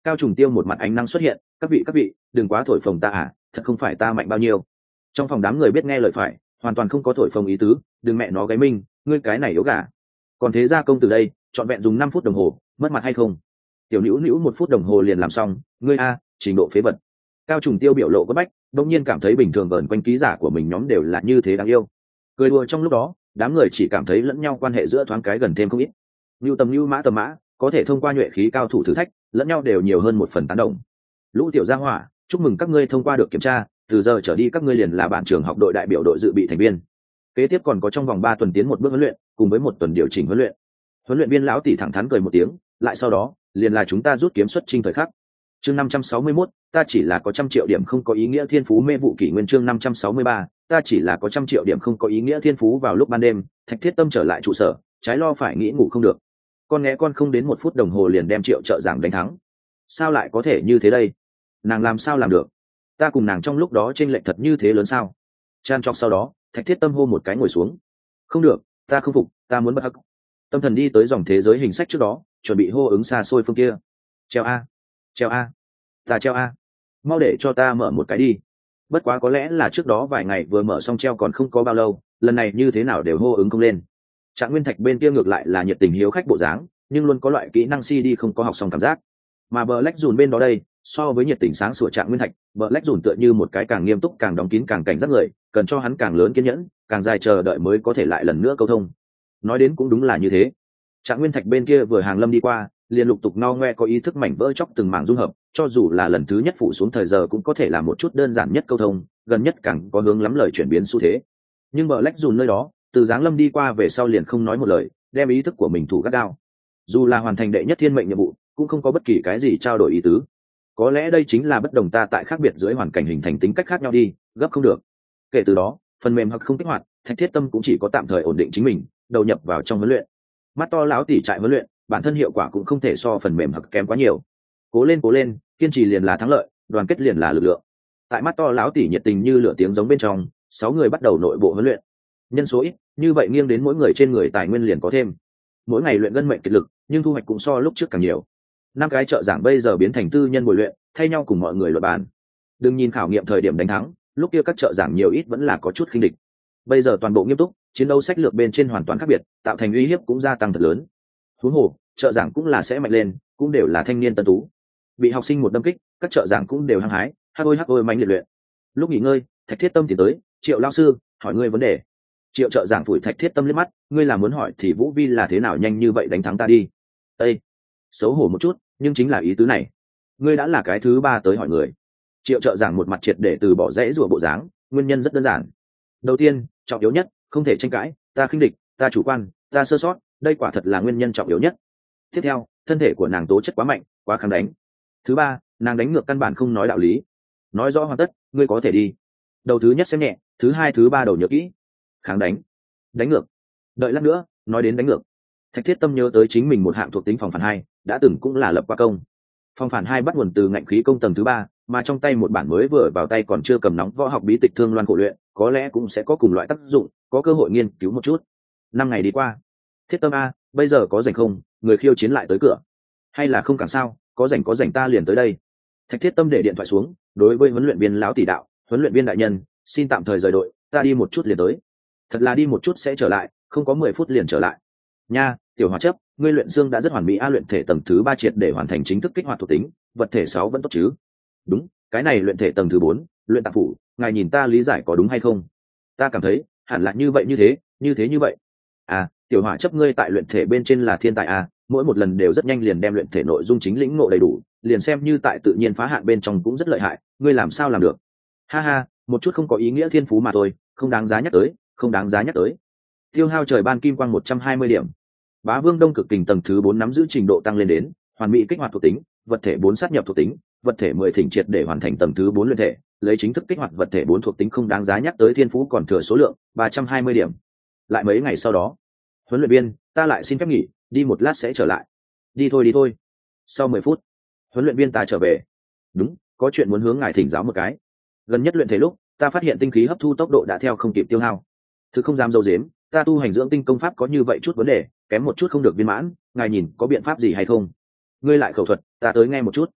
[SPEAKER 1] Cao Trùng Tiêu một mặt ánh năng xuất hiện, các vị các vị đừng quá thổi phồng ta à, thật không phải ta mạnh bao nhiêu. Trong phòng đám người biết nghe lời phải, hoàn toàn không có thổi phồng ý tứ, đừng mẹ nó gáy minh, ngươi cái này yếu gà. Còn thế gia công từ đây trọn vẹn dùng năm phút đồng hồ, mất mặt hay không? Tiểu Nữu Nữu một phút đồng hồ liền làm xong, ngươi a trình độ phế vật. Cao Trùng Tiêu biểu lộ có bách, đột nhiên cảm thấy bình thường vờn quanh ký giả của mình nhóm đều là như thế đáng yêu. Cười đùa trong lúc đó, đám người chỉ cảm thấy lẫn nhau quan hệ giữa thoáng cái gần thêm không ít. Nưu tầm nưu mã tầm mã, có thể thông qua nhuệ khí cao thủ thử thách, lẫn nhau đều nhiều hơn một phần tán đồng. Lũ tiểu gia hỏa, chúc mừng các ngươi thông qua được kiểm tra, từ giờ trở đi các ngươi liền là bản trường học đội đại biểu đội dự bị thành viên. Kế tiếp còn có trong vòng ba tuần tiến một bước huấn luyện, cùng với một tuần điều chỉnh huấn luyện. Huấn luyện viên lão tỷ thẳng thắn cười một tiếng, lại sau đó, liền là chúng ta rút kiếm xuất chinh thời khắc. Chương năm trăm sáu mươi mốt, ta chỉ là có trăm triệu điểm không có ý nghĩa thiên phú mê vụ kỷ nguyên chương năm trăm sáu mươi ba, ta chỉ là có trăm triệu điểm không có ý nghĩa thiên phú vào lúc ban đêm, Thạch Thiết Tâm trở lại trụ sở, trái lo phải nghĩ ngủ không được. Con nghe con không đến một phút đồng hồ liền đem Triệu Trợ Giảng đánh thắng. Sao lại có thể như thế đây? Nàng làm sao làm được? Ta cùng nàng trong lúc đó chênh lệch thật như thế lớn sao? Chan chọc sau đó, Thạch Thiết Tâm hô một cái ngồi xuống. Không được, ta không phục, ta muốn bất hắc. Tâm thần đi tới dòng thế giới hình sách trước đó, chuẩn bị hô ứng xa xôi phương kia. Treo a, treo a, ta treo a, mau để cho ta mở một cái đi. Bất quá có lẽ là trước đó vài ngày vừa mở xong treo còn không có bao lâu, lần này như thế nào đều hô ứng không lên. Trạng Nguyên Thạch bên kia ngược lại là nhiệt tình hiếu khách bộ dáng, nhưng luôn có loại kỹ năng xê đê không có học xong cảm giác. Mà Black Dùn bên đó đây, so với nhiệt tình sáng sủa Trạng Nguyên Thạch, Black Dùn tựa như một cái càng nghiêm túc càng đóng kín càng cảnh giác người, cần cho hắn càng lớn kiên nhẫn, càng dài chờ đợi mới có thể lại lần nữa câu thông. Nói đến cũng đúng là như thế. Trạng Nguyên Thạch bên kia vừa hàng lâm đi qua, liền lục tục no ngoe có ý thức mảnh vỡ chóc từng mảng dung hợp, cho dù là lần thứ nhất phụ xuống thời giờ cũng có thể là một chút đơn giản nhất câu thông, gần nhất càng có hướng lắm lời chuyển biến xu thế. Nhưng Black Dùn nơi đó, từ dáng lâm đi qua về sau liền không nói một lời, đem ý thức của mình thủ gắt gao. Dù là hoàn thành đệ nhất thiên mệnh nhiệm vụ, cũng không có bất kỳ cái gì trao đổi ý tứ. Có lẽ đây chính là bất đồng ta tại khác biệt dưới hoàn cảnh hình thành tính cách khác nhau đi, gấp không được. Kể từ đó, phần mềm hoặc không kích hoạt, Thạch Thiết Tâm cũng chỉ có tạm thời ổn định chính mình, đầu nhập vào trong huấn luyện. Mắt to lão tỷ trại huấn luyện, bản thân hiệu quả cũng không thể so phần mềm hoặc kém quá nhiều. Cố lên cố lên, kiên trì liền là thắng lợi, đoàn kết liền là lực lượng. Tại mắt to lão tỷ nhiệt tình như lửa tiếng giống bên trong, sáu người bắt đầu nội bộ huấn luyện. Nhân số ít, như vậy nghiêng đến mỗi người trên người tài nguyên liền có thêm. Mỗi ngày luyện gân mệnh kiệt lực, nhưng thu hoạch cũng so lúc trước càng nhiều. Năm cái trợ giảng bây giờ biến thành tư nhân bồi luyện, thay nhau cùng mọi người luận bàn. Đừng nhìn khảo nghiệm thời điểm đánh thắng, lúc kia các trợ giảng nhiều ít vẫn là có chút khinh địch. Bây giờ toàn bộ nghiêm túc, chiến đấu sách lược bên trên hoàn toàn khác biệt, tạo thành uy hiếp cũng gia tăng thật lớn. Huống hồ, trợ giảng cũng là sẽ mạnh lên, cũng đều là thanh niên tân tú. Bị học sinh một đâm kích, các trợ giảng cũng đều hăng hái, hắc ôi hắc ôi mãnh liệt luyện. Lúc nghỉ ngơi, Thạch Thiết Tâm tiến tới, Triệu lão sư, hỏi ngươi vấn đề. Triệu trợ giảng phủi Thạch Thiết Tâm liếc mắt, ngươi là muốn hỏi thì Vũ Vi là thế nào nhanh như vậy đánh thắng ta đi. Ê, xấu hổ một chút, nhưng chính là ý tứ này. Ngươi đã là cái thứ ba tới hỏi người. Triệu trợ giảng một mặt triệt để từ bỏ rẽ rùa bộ dáng, nguyên nhân rất đơn giản. Đầu tiên, trọng yếu nhất, không thể tranh cãi, ta khinh địch, ta chủ quan, ta sơ sót, đây quả thật là nguyên nhân trọng yếu nhất. Tiếp theo, thân thể của nàng tố chất quá mạnh, quá kháng đánh. Thứ ba, nàng đánh ngược căn bản không nói đạo lý. Nói rõ hoàn tất, ngươi có thể đi. Đầu thứ nhất xem nhẹ, thứ hai thứ ba đầu nhớ kỹ. Kháng đánh, đánh ngược. Đợi lát nữa, nói đến đánh ngược. Thạch Thiết Tâm nhớ tới chính mình một hạng thuộc tính phòng phản hai, đã từng cũng là lập qua công. Phòng phản hai bắt nguồn từ ngạnh khí công tầng thứ ba, mà trong tay một bản mới vừa vào tay còn chưa cầm nóng võ học bí tịch Thương Loan khổ luyện, có lẽ cũng sẽ có cùng loại tác dụng, có cơ hội nghiên cứu một chút. Năm ngày đi qua. Thiết Tâm a, bây giờ có rảnh không? Người khiêu chiến lại tới cửa. Hay là không càng sao, có rảnh có rảnh ta liền tới đây. Thạch Thiết Tâm để điện thoại xuống, đối với huấn luyện viên lão tỷ đạo, huấn luyện viên đại nhân, xin tạm thời rời đội, ta đi một chút liền tới. Thật là đi một chút sẽ trở lại, không có mười phút liền trở lại. Nha, tiểu hóa chấp, ngươi luyện xương đã rất hoàn mỹ a, luyện thể tầng thứ ba triệt để hoàn thành chính thức kích hoạt thuộc tính, vật thể sáu vẫn tốt chứ? Đúng, cái này luyện thể tầng thứ bốn, luyện tạng phủ, ngài nhìn ta lý giải có đúng hay không? Ta cảm thấy, hẳn là như vậy như thế, như thế như vậy. À, tiểu hỏa chấp ngươi tại luyện thể bên trên là thiên tài à, mỗi một lần đều rất nhanh liền đem luyện thể nội dung chính lĩnh ngộ đầy đủ, liền xem như tại tự nhiên phá hạn bên trong cũng rất lợi hại, ngươi làm sao làm được? Ha ha, một chút không có ý nghĩa thiên phú mà thôi, không đáng giá nhắc tới, không đáng giá nhắc tới. Tiêu hao trời ban kim quang một trăm hai mươi điểm. Bá Vương Đông cực kình tầng thứ bốn nắm giữ trình độ tăng lên đến hoàn mỹ kích hoạt thuộc tính, vật thể bốn sát nhập thuộc tính, vật thể mười thỉnh triệt để hoàn thành tầng thứ bốn luyện thể, lấy chính thức kích hoạt vật thể bốn thuộc tính không đáng giá nhắc tới thiên phú còn thừa số lượng ba trăm hai mươi điểm. Lại mấy ngày sau đó, huấn luyện viên, ta lại xin phép nghỉ, đi một lát sẽ trở lại. Đi thôi đi thôi. Sau mười phút, huấn luyện viên ta trở về. Đúng, có chuyện muốn hướng ngài thỉnh giáo một cái. Gần nhất luyện thể lúc, ta phát hiện tinh khí hấp thu tốc độ đã theo không kịp tiêu hao. Thứ không dám dâu dếm, ta tu hành dưỡng tinh công pháp có như vậy chút vấn đề, kém một chút không được viên mãn, ngài nhìn có biện pháp gì hay không? Ngươi lại khẩu thuật, ta tới nghe một chút.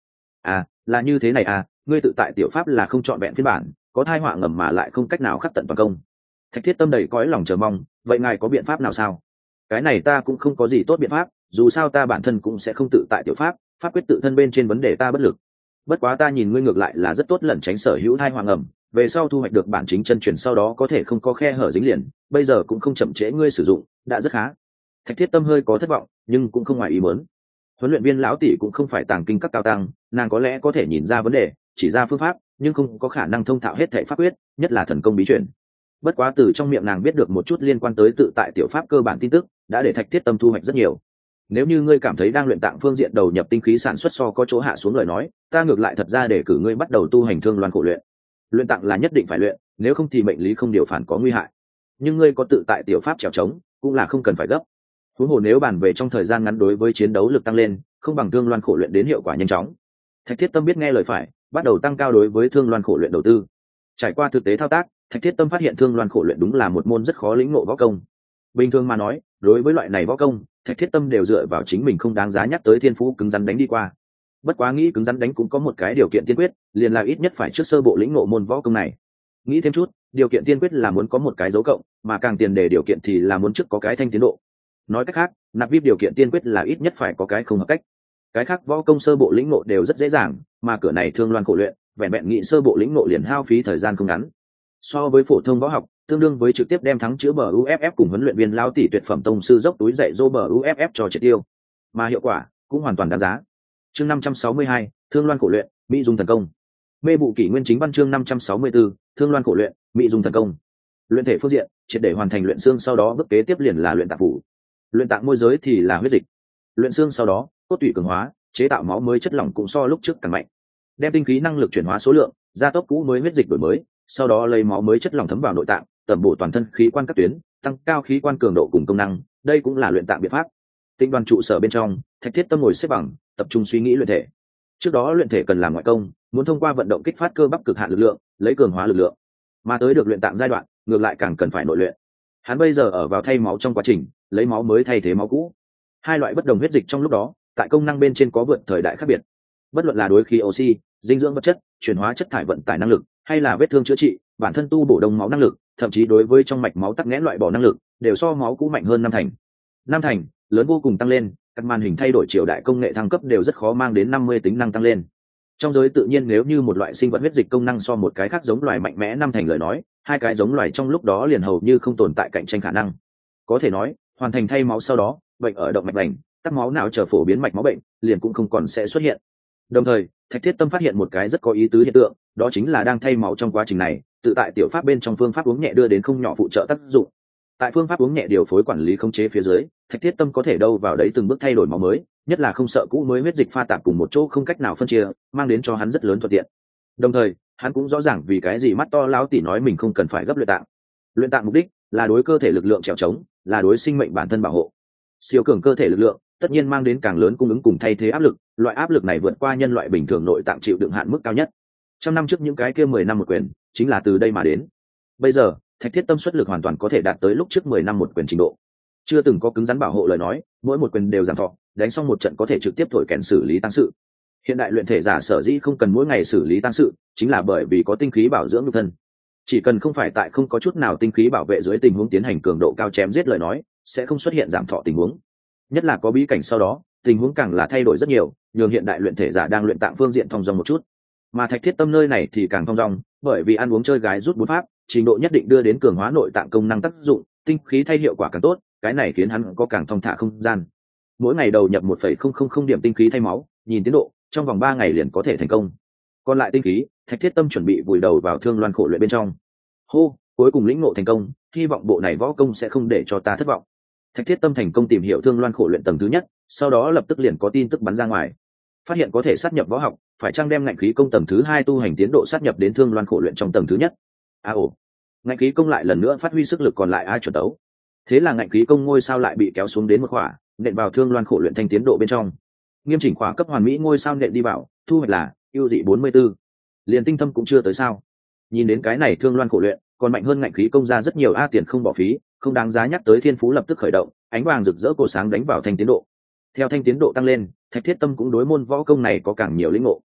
[SPEAKER 1] À, là như thế này à, ngươi tự tại tiểu pháp là không chọn vẹn phiên bản, có thai họa ngầm mà lại không cách nào khắc tận toàn công. Thạch Thiết Tâm đầy cõi lòng chờ mong, vậy ngài có biện pháp nào sao? Cái này ta cũng không có gì tốt biện pháp, dù sao ta bản thân cũng sẽ không tự tại tiểu pháp, pháp quyết tự thân bên trên vấn đề ta bất lực. Bất quá ta nhìn ngươi ngược lại là rất tốt lẩn tránh sở hữu thai họa ngầm, về sau thu hoạch được bản chính chân truyền sau đó có thể không có khe hở dính liền, bây giờ cũng không chậm trễ ngươi sử dụng, đã rất khá. Thạch Thiết Tâm hơi có thất vọng, nhưng cũng không ngoài ý muốn. Huấn luyện viên lão tỷ cũng không phải tàng kinh các cao tăng, nàng có lẽ có thể nhìn ra vấn đề, chỉ ra phương pháp, nhưng không có khả năng thông thạo hết thảy pháp quyết, nhất là thần công bí truyền. Bất quá từ trong miệng nàng biết được một chút liên quan tới tự tại tiểu pháp cơ bản tin tức, đã để Thạch Thiết Tâm thu hoạch rất nhiều. Nếu như ngươi cảm thấy đang luyện tạng phương diện đầu nhập tinh khí sản xuất so có chỗ hạ xuống lời nói, ta ngược lại thật ra để cử ngươi bắt đầu tu hành thương loan khổ luyện. Luyện tạng là nhất định phải luyện, nếu không thì mệnh lý không điều phản có nguy hại. Nhưng ngươi có tự tại tiểu pháp trèo trống, cũng là không cần phải gấp. Huống hồ nếu bàn về trong thời gian ngắn đối với chiến đấu lực tăng lên, không bằng thương loan khổ luyện đến hiệu quả nhanh chóng. Thạch Thiết Tâm biết nghe lời phải, bắt đầu tăng cao đối với thương loan khổ luyện đầu tư. Trải qua thực tế thao tác, Thạch Thiết Tâm phát hiện thương loan khổ luyện đúng là một môn rất khó lĩnh ngộ võ công. Bình thường mà nói, đối với loại này võ công, Thạch Thiết Tâm đều dựa vào chính mình không đáng giá nhắc tới thiên phú cứng rắn đánh đi qua. Bất quá nghĩ cứng rắn đánh cũng có một cái điều kiện tiên quyết, liền là ít nhất phải trước sơ bộ lĩnh ngộ môn võ công này. Nghĩ thêm chút, điều kiện tiên quyết là muốn có một cái dấu cộng, mà càng tiền đề điều kiện thì là muốn trước có cái thanh tiến độ. Nói cách khác, nạp vip điều kiện tiên quyết là ít nhất phải có cái không hợp cách. Cái khác võ công sơ bộ lĩnh ngộ đều rất dễ dàng, mà cửa này thương loan khổ luyện, vẹn vẹn nghĩ sơ bộ lĩnh ngộ liền hao phí thời gian không ngắn. So với phổ thông võ học, tương đương với trực tiếp đem thắng chữa bờ u ép ép cùng huấn luyện viên lão tỷ tuyệt phẩm tông sư dốc túi dạy dỗ bờ u ép ép cho triệt tiêu, mà hiệu quả cũng hoàn toàn đáng giá. Chương năm trăm sáu mươi hai, thương loan khổ luyện, mỹ dung thần công. Mê vụ kỷ nguyên chính văn chương năm trăm sáu mươi tư, thương loan khổ luyện, mỹ dung thần công. Luyện thể phương diện, triệt để hoàn thành luyện xương sau đó bước kế tiếp liền là luyện tạng phủ. Luyện tạng môi giới thì là huyết dịch. Luyện xương sau đó, cốt tủy cường hóa, chế tạo máu mới chất lỏng cũng so lúc trước càng mạnh. Đem tinh khí năng lực chuyển hóa số lượng, gia tốc cũ mới huyết dịch đổi mới, sau đó lấy máu mới chất lỏng thấm vào nội tạng, tẩm bổ toàn thân khí quan các tuyến, tăng cao khí quan cường độ cùng công năng, đây cũng là luyện tạng biện pháp. Tinh đoàn trụ sở bên trong, Thạch Thiết Tâm ngồi xếp bằng, tập trung suy nghĩ luyện thể. Trước đó luyện thể cần làm ngoại công, muốn thông qua vận động kích phát cơ bắp cực hạn lực lượng, lấy cường hóa lực lượng. Mà tới được luyện tạng giai đoạn, ngược lại càng cần phải nội luyện. Hắn bây giờ ở vào thay máu trong quá trình, lấy máu mới thay thế máu cũ. Hai loại bất đồng huyết dịch trong lúc đó, tại công năng bên trên có vượt thời đại khác biệt. Bất luận là đối khí oxy, dinh dưỡng vật chất, chuyển hóa chất thải vận tải năng lực, hay là vết thương chữa trị, bản thân tu bổ đông máu năng lực, thậm chí đối với trong mạch máu tắc nghẽn loại bỏ năng lực, đều so máu cũ mạnh hơn năm thành. Năm thành, lớn vô cùng tăng lên, các màn hình thay đổi triều đại công nghệ thăng cấp đều rất khó mang đến năm mươi tính năng tăng lên. Trong giới tự nhiên nếu như một loại sinh vật huyết dịch công năng so một cái khác giống loài mạnh mẽ năm thành lời nói, hai cái giống loài trong lúc đó liền hầu như không tồn tại cạnh tranh khả năng. Có thể nói, hoàn thành thay máu sau đó, bệnh ở động mạch vành, tắc máu não chờ phổ biến mạch máu bệnh, liền cũng không còn sẽ xuất hiện. Đồng thời, Thạch Thiết Tâm phát hiện một cái rất có ý tứ hiện tượng, đó chính là đang thay máu trong quá trình này, tự tại tiểu pháp bên trong phương pháp uống nhẹ đưa đến không nhỏ phụ trợ tác dụng. Tại phương pháp uống nhẹ điều phối quản lý khống chế phía dưới, Thạch Thiết Tâm có thể đâu vào đấy từng bước thay đổi máu mới, nhất là không sợ cũ mới huyết dịch pha tạp cùng một chỗ không cách nào phân chia, mang đến cho hắn rất lớn thuận tiện. Đồng thời, hắn cũng rõ ràng vì cái gì mắt to lão tỷ nói mình không cần phải gấp luyện tạng. Luyện tạng mục đích là đối cơ thể lực lượng trèo trống, là đối sinh mệnh bản thân bảo hộ. Siêu cường cơ thể lực lượng, tất nhiên mang đến càng lớn cung ứng cùng thay thế áp lực, loại áp lực này vượt qua nhân loại bình thường nội tạng chịu đựng hạn mức cao nhất. Trăm năm trước những cái kia mười năm một quyền, chính là từ đây mà đến. Bây giờ, Thạch Thiết Tâm xuất lực hoàn toàn có thể đạt tới lúc trước mười năm một quyền trình độ. Chưa từng có cứng rắn bảo hộ lời nói, mỗi một quyền đều giảm thọ, đánh xong một trận có thể trực tiếp thổi kèn xử lý tăng sự. Hiện đại luyện thể giả sở dĩ không cần mỗi ngày xử lý tăng sự, chính là bởi vì có tinh khí bảo dưỡng nhục thân. Chỉ cần không phải tại không có chút nào tinh khí bảo vệ dưới tình huống tiến hành cường độ cao chém giết lời nói, sẽ không xuất hiện giảm thọ tình huống. Nhất là có bí cảnh sau đó, tình huống càng là thay đổi rất nhiều, nhường hiện đại luyện thể giả đang luyện tạng phương diện thong dong một chút. Mà Thạch Thiết Tâm nơi này thì càng thong dong, bởi vì ăn uống chơi gái rút bốn pháp, trình độ nhất định đưa đến cường hóa nội tạng công năng tác dụng, tinh khí thay hiệu quả càng tốt, cái này khiến hắn có càng thong thả không gian. Mỗi ngày đầu nhập một phẩy không không không điểm tinh khí thay máu, nhìn tiến độ, trong vòng ba ngày liền có thể thành công. Còn lại tinh khí, Thạch Thiết Tâm chuẩn bị vùi đầu vào thương loan khổ luyện bên trong. Hô, cuối cùng lĩnh ngộ thành công, hy vọng bộ này võ công sẽ không để cho ta thất vọng. Thạch Thiết Tâm thành công tìm hiểu thương loan khổ luyện tầng thứ nhất, sau đó lập tức liền có tin tức bắn ra ngoài. Phát hiện có thể sát nhập võ học, phải chăng đem ngạnh khí công tầng thứ hai tu hành tiến độ sát nhập đến thương loan khổ luyện trong tầng thứ nhất. A à, ồ, ngạnh khí công lại lần nữa phát huy sức lực còn lại ai chuẩn đấu. Thế là ngạnh khí công ngôi sao lại bị kéo xuống đến một khỏa, nện vào thương loan khổ luyện thành tiến độ bên trong. Nghiêm chỉnh khỏa cấp hoàn mỹ ngôi sao nện đi vào, thu hoạch là ưu dị bốn mươi tư. Liền tinh thâm cũng chưa tới sao. Nhìn đến cái này thương loan khổ luyện, còn mạnh hơn ngạnh khí công ra rất nhiều a tiền không bỏ phí, không đáng giá nhắc tới thiên phú lập tức khởi động, ánh vàng rực rỡ cổ sáng đánh vào thanh tiến độ. Theo thanh tiến độ tăng lên, Thạch Thiết Tâm cũng đối môn võ công này có càng nhiều lĩnh ngộ.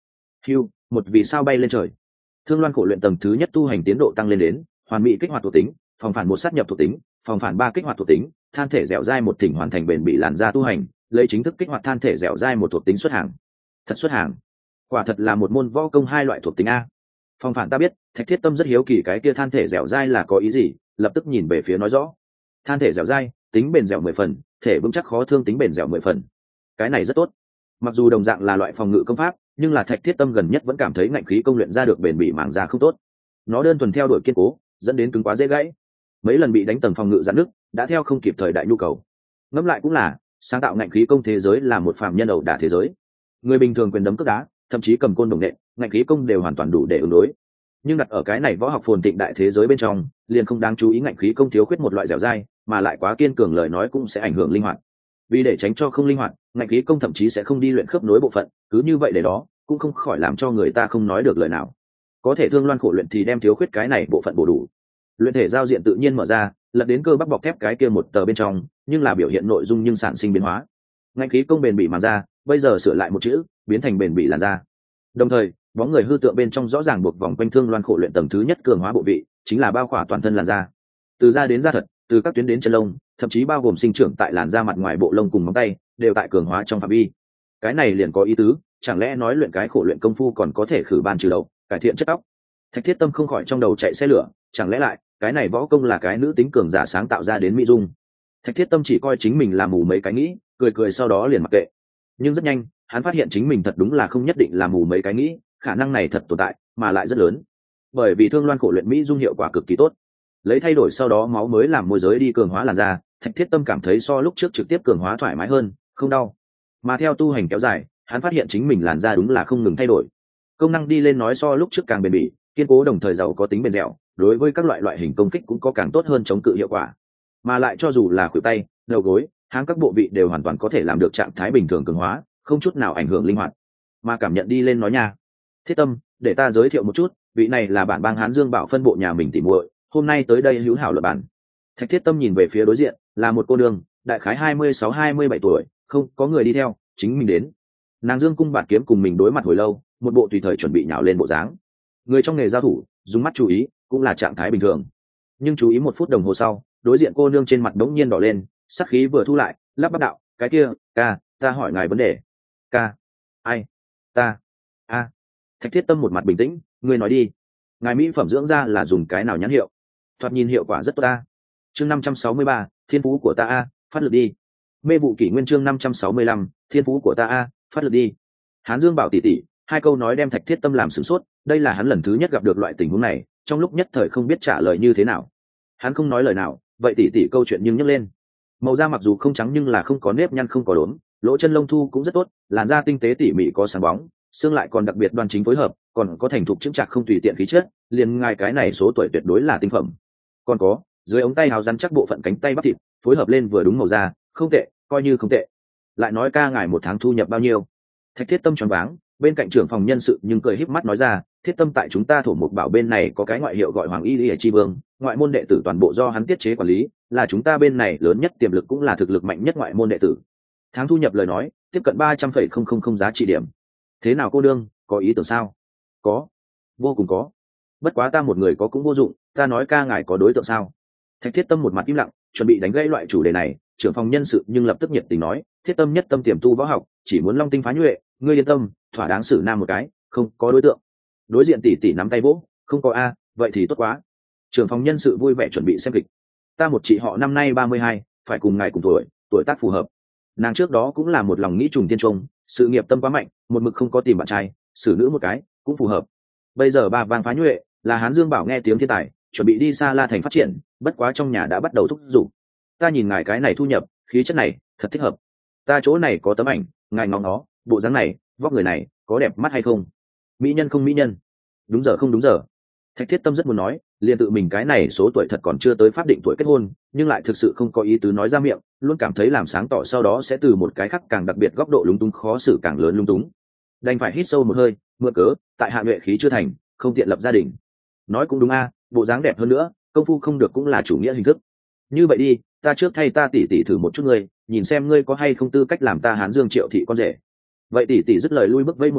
[SPEAKER 1] Hưu, một vì sao bay lên trời. Thương Loan khổ luyện tầng thứ nhất tu hành tiến độ tăng lên đến hoàn mỹ kích hoạt thuộc tính, phòng phản một sát nhập thuộc tính, phòng phản ba kích hoạt thuộc tính, than thể dẻo dai một thỉnh hoàn thành bền bị làn da tu hành, lấy chính thức kích hoạt than thể dẻo dai một thuộc tính xuất hàng. Thật xuất hàng. Quả thật là một môn võ công hai loại thuộc tính a. Phòng phản ta biết, Thạch Thiết Tâm rất hiếu kỳ cái kia than thể dẻo dai là có ý gì, lập tức nhìn về phía nói rõ. Than thể dẻo dai, tính bền dẻo mười phần, thể vững chắc khó thương tính bền dẻo mười phần. Cái này rất tốt. Mặc dù đồng dạng là loại phòng ngự công pháp, nhưng là Thạch Thiết Tâm gần nhất vẫn cảm thấy ngạnh khí công luyện ra được bền bỉ màng da không tốt. Nó đơn thuần theo đuổi kiên cố, dẫn đến cứng quá dễ gãy. Mấy lần bị đánh tầng phòng ngự giãn nứt, đã theo không kịp thời đại nhu cầu. Ngẫm lại cũng là, sáng tạo ngạnh khí công thế giới là một phàm nhân ẩu đả thế giới. Người bình thường quyền đấm cước đá, thậm chí cầm côn đồng nện, ngạnh khí công đều hoàn toàn đủ để ứng đối. Nhưng đặt ở cái này võ học phồn thịnh đại thế giới bên trong, liền không đáng chú ý ngạnh khí công thiếu khuyết một loại dẻo dai, mà lại quá kiên cường lời nói cũng sẽ ảnh hưởng linh hoạt. Vì để tránh cho không linh hoạt, ngạnh khí công thậm chí sẽ không đi luyện khớp nối bộ phận, cứ như vậy để đó cũng không khỏi làm cho người ta không nói được lời nào. Có thể Thương Loan khổ luyện thì đem thiếu khuyết cái này bộ phận bổ đủ. Luyện thể giao diện tự nhiên mở ra, lật đến cơ bắp bọc thép cái kia một tờ bên trong, nhưng là biểu hiện nội dung nhưng sản sinh biến hóa. Ngạnh khí công bền bỉ màng da, bây giờ sửa lại một chữ, biến thành bền bỉ làn da. Đồng thời, bóng người hư tượng bên trong rõ ràng buộc vòng quanh Thương Loan khổ luyện tầng thứ nhất cường hóa bộ vị, chính là bao khỏa toàn thân làn da. Từ da đến da thật, từ các tuyến đến chân lông, thậm chí bao gồm sinh trưởng tại làn da mặt ngoài bộ lông cùng móng tay, đều tại cường hóa trong phạm vi. Cái này liền có ý tứ, chẳng lẽ nói luyện cái khổ luyện công phu còn có thể khử ban trừ độc, cải thiện chất tóc? Thạch Thiết Tâm không khỏi trong đầu chạy xe lửa, chẳng lẽ lại cái này võ công là cái nữ tính cường giả sáng tạo ra đến mỹ dung? Thạch Thiết Tâm chỉ coi chính mình là mù mấy cái nghĩ, cười cười sau đó liền mặc kệ. Nhưng rất nhanh, hắn phát hiện chính mình thật đúng là không nhất định là mù mấy cái nghĩ, khả năng này thật tồn tại, mà lại rất lớn. Bởi vì Thương Loan khổ luyện mỹ dung hiệu quả cực kỳ tốt. Lấy thay đổi sau đó máu mới làm môi giới đi cường hóa làn da, Thạch Thiết Tâm cảm thấy so lúc trước trực tiếp cường hóa thoải mái hơn, không đau. Mà theo tu hành kéo dài, hắn phát hiện chính mình làn da đúng là không ngừng thay đổi. Công năng đi lên nói so lúc trước càng bền bỉ, kiên cố đồng thời giàu có tính bền dẻo, đối với các loại loại hình công kích cũng có càng tốt hơn chống cự hiệu quả. Mà lại cho dù là khuỷu tay, đầu gối, háng các bộ vị đều hoàn toàn có thể làm được trạng thái bình thường cường hóa, không chút nào ảnh hưởng linh hoạt. Mà cảm nhận đi lên nói nha. Thiết Tâm, để ta giới thiệu một chút, vị này là bản bang Hán Dương Bảo phân bộ nhà mình tỉ muội, hôm nay tới đây hữu hảo luận bản. Thạch Thiết Tâm nhìn về phía đối diện, là một cô nương, đại khái hai mươi sáu hai mươi bảy tuổi, không có người đi theo, chính mình đến. Nàng dương cung bạt kiếm cùng mình đối mặt hồi lâu, một bộ tùy thời chuẩn bị nhào lên bộ dáng. Người trong nghề giao thủ, dùng mắt chú ý, cũng là trạng thái bình thường. Nhưng chú ý một phút đồng hồ sau, đối diện cô nương trên mặt đống nhiên đỏ lên, sắc khí vừa thu lại, lắp bắp đạo, cái kia, ca, ta hỏi ngài vấn đề. Ca, ai, ta, a. Thạch Thiết Tâm một mặt bình tĩnh, ngươi nói đi. Ngài mỹ phẩm dưỡng da là dùng cái nào nhãn hiệu? Thoạt nhìn hiệu quả rất tốt ta. Chương năm trăm sáu mươi ba, thiên phú của ta a, phát lực đi. Mê vụ kỷ nguyên chương năm trăm sáu mươi lăm, thiên phú của ta a, phát lực đi. Hán Dương Bảo tỷ tỷ, hai câu nói đem Thạch Thiết Tâm làm sửng sốt, đây là hắn lần thứ nhất gặp được loại tình huống này, trong lúc nhất thời không biết trả lời như thế nào. Hắn không nói lời nào, vậy tỷ tỷ câu chuyện nhưng nhấc lên. Màu da mặc dù không trắng nhưng là không có nếp nhăn không có đốm, lỗ chân lông thu cũng rất tốt, làn da tinh tế tỉ mỉ có sáng bóng, xương lại còn đặc biệt đoan chính phối hợp, còn có thành thục chững chạc không tùy tiện khí chất, liền ngài cái này số tuổi tuyệt đối là tinh phẩm. Còn có, dưới ống tay hào rắn chắc bộ phận cánh tay bắp thịt, phối hợp lên vừa đúng màu da, không tệ, coi như không tệ. Lại nói ca ngài một tháng thu nhập bao nhiêu? Thạch Thiết Tâm choáng váng, bên cạnh trưởng phòng nhân sự nhưng cười híp mắt nói ra, Thiết Tâm tại chúng ta Thổ Mục Bảo bên này có cái ngoại hiệu gọi Hoàng Y Lìa Chi Vương, ngoại môn đệ tử toàn bộ do hắn tiết chế quản lý, là chúng ta bên này lớn nhất tiềm lực cũng là thực lực mạnh nhất ngoại môn đệ tử. Tháng thu nhập lời nói, tiếp cận ba trăm phẩy không không không giá trị điểm. Thế nào cô đương, có ý tưởng sao? Có, vô cùng có. Bất quá ta một người có cũng vô dụng, ta nói ca ngài có đối tượng sao? Thạch Thiết Tâm một mặt im lặng, chuẩn bị đánh gãy loại chủ đề này, trưởng phòng nhân sự nhưng lập tức nhiệt tình nói, Thiết Tâm nhất tâm tiềm tu võ học, chỉ muốn long tinh phá nhuệ, ngươi yên tâm, thỏa đáng xử nam một cái, không có đối tượng. Đối diện tỷ tỷ nắm tay vỗ, không có a, vậy thì tốt quá. Trưởng phòng nhân sự vui vẻ chuẩn bị xem kịch. Ta một chị họ năm nay ba mươi hai, phải cùng ngài cùng tuổi, tuổi tác phù hợp. Nàng trước đó cũng là một lòng nghĩ trùng tiên trung, sự nghiệp tâm quá mạnh, một mực không có tìm bạn trai, xử nữ một cái, cũng phù hợp. Bây giờ ba vang phá nhuệ, là Hán Dương Bảo nghe tiếng thiên tài, chuẩn bị đi xa La thành phát triển, bất quá trong nhà đã bắt đầu thúc giục. Ta nhìn ngài cái này thu nhập, khí chất này, thật thích hợp. Ta chỗ này có tấm ảnh, ngài ngóng nó, bộ dáng này, vóc người này, có đẹp mắt hay không? Mỹ nhân không mỹ nhân? Đúng giờ không đúng giờ. Thạch Thiết Tâm rất muốn nói, liền tự mình cái này số tuổi thật còn chưa tới pháp định tuổi kết hôn, nhưng lại thực sự không có ý tứ nói ra miệng, luôn cảm thấy làm sáng tỏ sau đó sẽ từ một cái khác càng đặc biệt góc độ lúng túng khó xử càng lớn lung túng. Đành phải hít sâu một hơi, mượn cớ, tại hạ nhuệ khí chưa thành, không tiện lập gia đình. Nói cũng đúng a, bộ dáng đẹp hơn nữa, công phu không được cũng là chủ nghĩa hình thức. Như vậy đi, ta trước thay ta tỉ tỉ thử một chút ngươi, nhìn xem ngươi có hay không tư cách làm ta Hán Dương Triệu thị con rể. Vậy tỉ tỉ dứt lời lui bước vây một cái,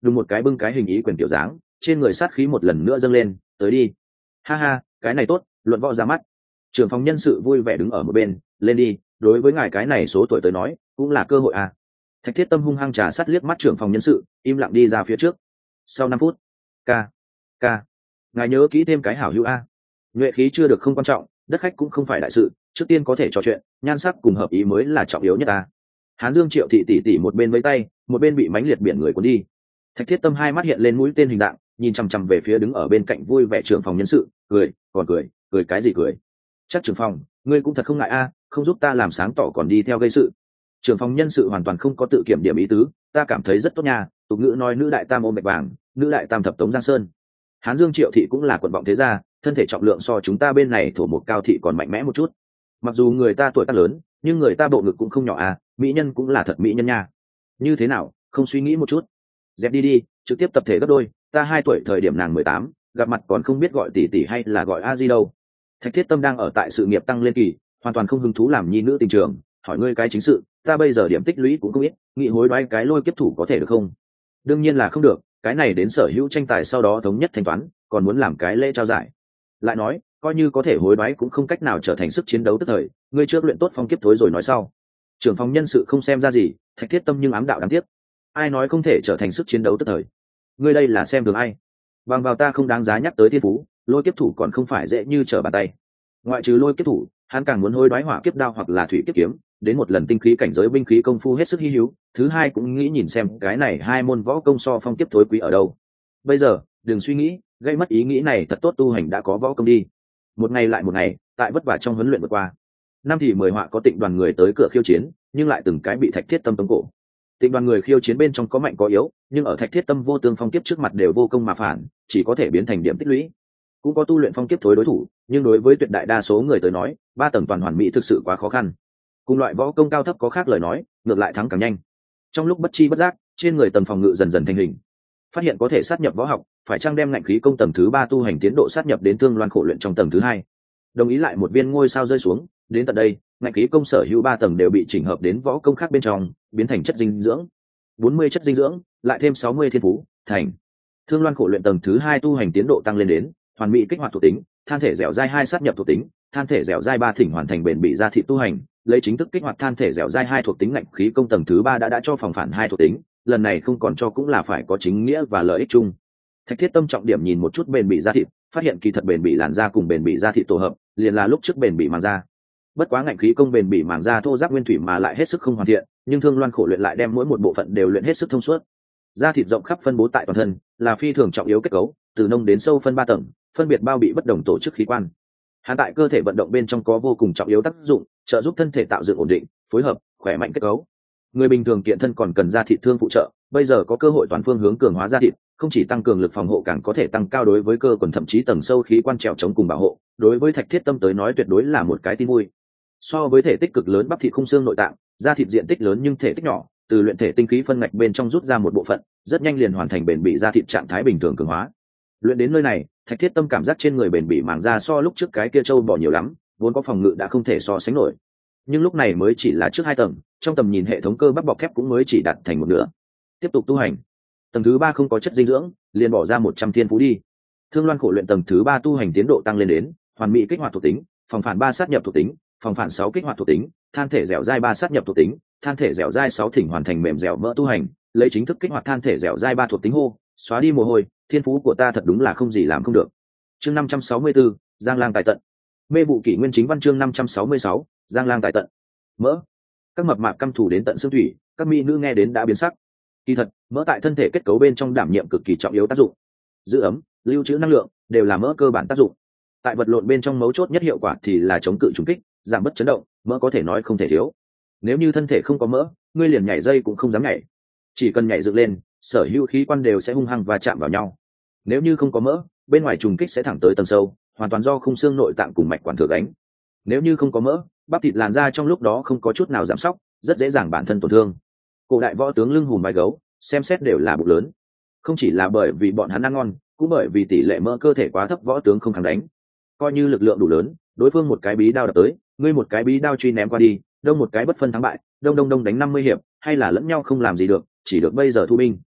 [SPEAKER 1] đùng một cái bưng cái hình ý quyền tiểu dáng, trên người sát khí một lần nữa dâng lên. Tới đi. Ha ha, cái này tốt, luận võ ra mắt. Trưởng phòng nhân sự vui vẻ đứng ở một bên. Lên đi, đối với ngài cái này số tuổi tới nói cũng là cơ hội à. Thạch Thiết Tâm hung hăng trà sát liếc mắt trưởng phòng nhân sự, im lặng đi ra phía trước. Sau năm phút, ca ca ngài nhớ kỹ thêm cái hảo hữu a. Nhuệ khí chưa được không quan trọng, đất khách cũng không phải đại sự, trước tiên có thể trò chuyện, nhan sắc cùng hợp ý mới là trọng yếu nhất ta. Hán Dương Triệu thị tỷ tỷ một bên với tay, một bên bị mánh liệt biển người cuốn đi. Thạch Thiết Tâm hai mắt hiện lên mũi tên hình dạng, nhìn chằm chằm về phía đứng ở bên cạnh vui vẻ trưởng phòng nhân sự, cười, còn cười, cười cái gì cười? Chắc trưởng phòng, ngươi cũng thật không ngại a, không giúp ta làm sáng tỏ còn đi theo gây sự. Trưởng phòng nhân sự hoàn toàn không có tự kiểm điểm ý tứ, ta cảm thấy rất tốt nha, tục ngữ nói nữ đại tam ôm bạch vàng, nữ đại tam thập tống giang sơn. Hán Dương Triệu thị cũng là quận vọng thế gia, thân thể trọng lượng so chúng ta bên này thổ một cao thị còn mạnh mẽ một chút. Mặc dù người ta tuổi tác lớn, nhưng người ta bộ ngực cũng không nhỏ à, mỹ nhân cũng là thật mỹ nhân nha. Như thế nào, không suy nghĩ một chút? Dẹp đi đi, trực tiếp tập thể gấp đôi, ta hai tuổi thời điểm nàng mười tám, gặp mặt còn không biết gọi tỷ tỷ hay là gọi a di đâu. Thạch Thiết Tâm đang ở tại sự nghiệp tăng lên kỳ, hoàn toàn không hứng thú làm nhi nữ tình trường, hỏi ngươi cái chính sự, ta bây giờ điểm tích lũy cũng không ít, nghĩ hối đoái cái lôi kiếp thủ có thể được không? Đương nhiên là không được, cái này đến sở hữu tranh tài sau đó thống nhất thanh toán, còn muốn làm cái lễ trao giải. Lại nói, coi như có thể hối đoái cũng không cách nào trở thành sức chiến đấu tức thời, ngươi trước luyện tốt phong kiếp thối rồi nói sau. Trưởng phòng nhân sự không xem ra gì, Thạch Thiết Tâm nhưng ám đạo đáng tiếc. Ai nói không thể trở thành sức chiến đấu tức thời? Ngươi đây là xem thường ai? Bằng vào ta không đáng giá nhắc tới thiên phú, lôi kiếp thủ còn không phải dễ như trở bàn tay. Ngoại trừ lôi kiếp thủ, hắn càng muốn hối đoái hỏa kiếp đao hoặc là thủy kiếp kiếm, đến một lần tinh khí cảnh giới binh khí công phu hết sức hi hữu. Thứ hai cũng nghĩ nhìn xem cái này hai môn võ công so phong kiếp thối quý ở đâu. Bây giờ, đừng suy nghĩ, gây mất ý nghĩ này thật tốt, tu hành đã có võ công đi. Một ngày lại một ngày, tại vất vả trong huấn luyện vượt qua. Năm thì mười họa có Tịnh đoàn người tới cửa khiêu chiến, nhưng lại từng cái bị Thạch Thiết Tâm tống cổ. Tịnh đoàn người khiêu chiến bên trong có mạnh có yếu, nhưng ở Thạch Thiết Tâm vô tương phong kiếp trước mặt đều vô công mà phản, chỉ có thể biến thành điểm tích lũy. Cũng có tu luyện phong kiếp thối đối thủ, nhưng đối với tuyệt đại đa số người tới nói, ba tầng toàn hoàn mỹ thực sự quá khó khăn. Cùng loại võ công cao thấp có khác lời nói, ngược lại thắng càng nhanh. Trong lúc bất chi bất giác, trên người tầng phòng ngự dần dần thành hình. Phát hiện có thể sát nhập võ học, phải chăng đem ngạnh khí công tầng thứ ba tu hành tiến độ sát nhập đến Thương Loan khổ luyện trong tầng thứ hai. Đồng ý lại một viên ngôi sao rơi xuống, đến tận đây, ngạnh khí công sở hữu ba tầng đều bị chỉnh hợp đến võ công khác bên trong, biến thành chất dinh dưỡng. bốn mươi chất dinh dưỡng, lại thêm sáu mươi thiên phú, thành. Thương Loan khổ luyện tầng thứ hai tu hành tiến độ tăng lên đến hoàn mỹ kích hoạt thuộc tính, than thể dẻo dai hai sát nhập thuộc tính, than thể dẻo dai ba thỉnh hoàn thành bền bỉ ra thị tu hành, lấy chính thức kích hoạt than thể dẻo dai hai thuộc tính ngạnh khí công tầng thứ ba đã đã cho phòng phản hai thuộc tính, lần này không còn cho cũng là phải có chính nghĩa và lợi ích chung. Thạch Thiết Tâm trọng điểm nhìn một chút bền bỉ da thịt, phát hiện kỳ thật bền bỉ làn da cùng bền bỉ da thịt tổ hợp, liền là lúc trước bền bỉ màng da. Bất quá ngạnh khí công bền bỉ màng da thô ráp nguyên thủy mà lại hết sức không hoàn thiện, nhưng Thương Loan khổ luyện lại đem mỗi một bộ phận đều luyện hết sức thông suốt. Da thịt rộng khắp phân bố tại toàn thân, là phi thường trọng yếu kết cấu, từ nông đến sâu phân ba tầng, phân biệt bao bị bất đồng tổ chức khí quan. Hắn tại cơ thể vận động bên trong có vô cùng trọng yếu tác dụng, trợ giúp thân thể tạo dựng ổn định, phối hợp, khỏe mạnh kết cấu. Người bình thường kiện thân còn cần da thịt thương phụ trợ, bây giờ có cơ hội toàn phương hướng cường hóa da thịt, không chỉ tăng cường lực phòng hộ càng có thể tăng cao đối với cơ quần thậm chí tầng sâu khí quan trèo chống cùng bảo hộ. Đối với Thạch Thiết Tâm tới nói tuyệt đối là một cái tin vui. So với thể tích cực lớn bắp thịt khung xương nội tạng, da thịt diện tích lớn nhưng thể tích nhỏ, từ luyện thể tinh khí phân ngạch bên trong rút ra một bộ phận, rất nhanh liền hoàn thành bền bỉ da thịt trạng thái bình thường cường hóa. Luyện đến nơi này, Thạch Thiết Tâm cảm giác trên người bền bỉ màng da so lúc trước cái kia trâu bò nhiều lắm, vốn có phòng ngự đã không thể so sánh nổi. Nhưng lúc này mới chỉ là trước hai tầng, trong tầm nhìn hệ thống cơ bắp bọc thép cũng mới chỉ đạt thành một nửa. Tiếp tục tu hành. Tầng thứ ba không có chất dinh dưỡng, liền bỏ ra một trăm thiên phú đi. Thương Loan khổ luyện tầng thứ ba tu hành tiến độ tăng lên đến hoàn mỹ kích hoạt thuộc tính, phòng phản ba sát nhập thuộc tính, phòng phản sáu kích hoạt thuộc tính, than thể dẻo dai ba sát nhập thuộc tính, than thể dẻo dai sáu thỉnh hoàn thành mềm dẻo mỡ tu hành, lấy chính thức kích hoạt than thể dẻo dai ba thuộc tính hô, xóa đi mồ hôi, thiên phú của ta thật đúng là không gì làm không được. Chương năm trăm sáu mươi tư, Giang Lang tài tận. Mê vụ kỷ nguyên chính văn chương năm trăm sáu mươi sáu, Giang Lang tài tận. Mỡ. Các mập mạp căm thù đến tận xương thủy, các mỹ nữ nghe đến đã biến sắc. Kỳ thật, mỡ tại thân thể kết cấu bên trong đảm nhiệm cực kỳ trọng yếu tác dụng. Giữ ấm, lưu trữ năng lượng, đều là mỡ cơ bản tác dụng. Tại vật lộn bên trong mấu chốt nhất hiệu quả thì là chống cự trùng kích, giảm bớt chấn động, mỡ có thể nói không thể thiếu. Nếu như thân thể không có mỡ, ngươi liền nhảy dây cũng không dám nhảy. Chỉ cần nhảy dựng lên, sở hữu khí quan đều sẽ hung hăng và chạm vào nhau. Nếu như không có mỡ, bên ngoài trùng kích sẽ thẳng tới tầng sâu, hoàn toàn do khung xương nội tạng cùng mạch quản thừa gánh. Nếu như không có mỡ, bắp thịt làn da trong lúc đó không có chút nào giảm sóc, rất dễ dàng bản thân tổn thương. Cổ đại võ tướng lưng hùm vai gấu, xem xét đều là bụng lớn. Không chỉ là bởi vì bọn hắn ăn ngon, cũng bởi vì tỷ lệ mỡ cơ thể quá thấp, võ tướng không kháng đánh. Coi như lực lượng đủ lớn, đối phương một cái bí đao đập tới, ngươi một cái bí đao truy ném qua đi, đông một cái bất phân thắng bại, đông đông đông đánh năm mươi hiệp, hay là lẫn nhau không làm gì được, chỉ được bây giờ thu binh.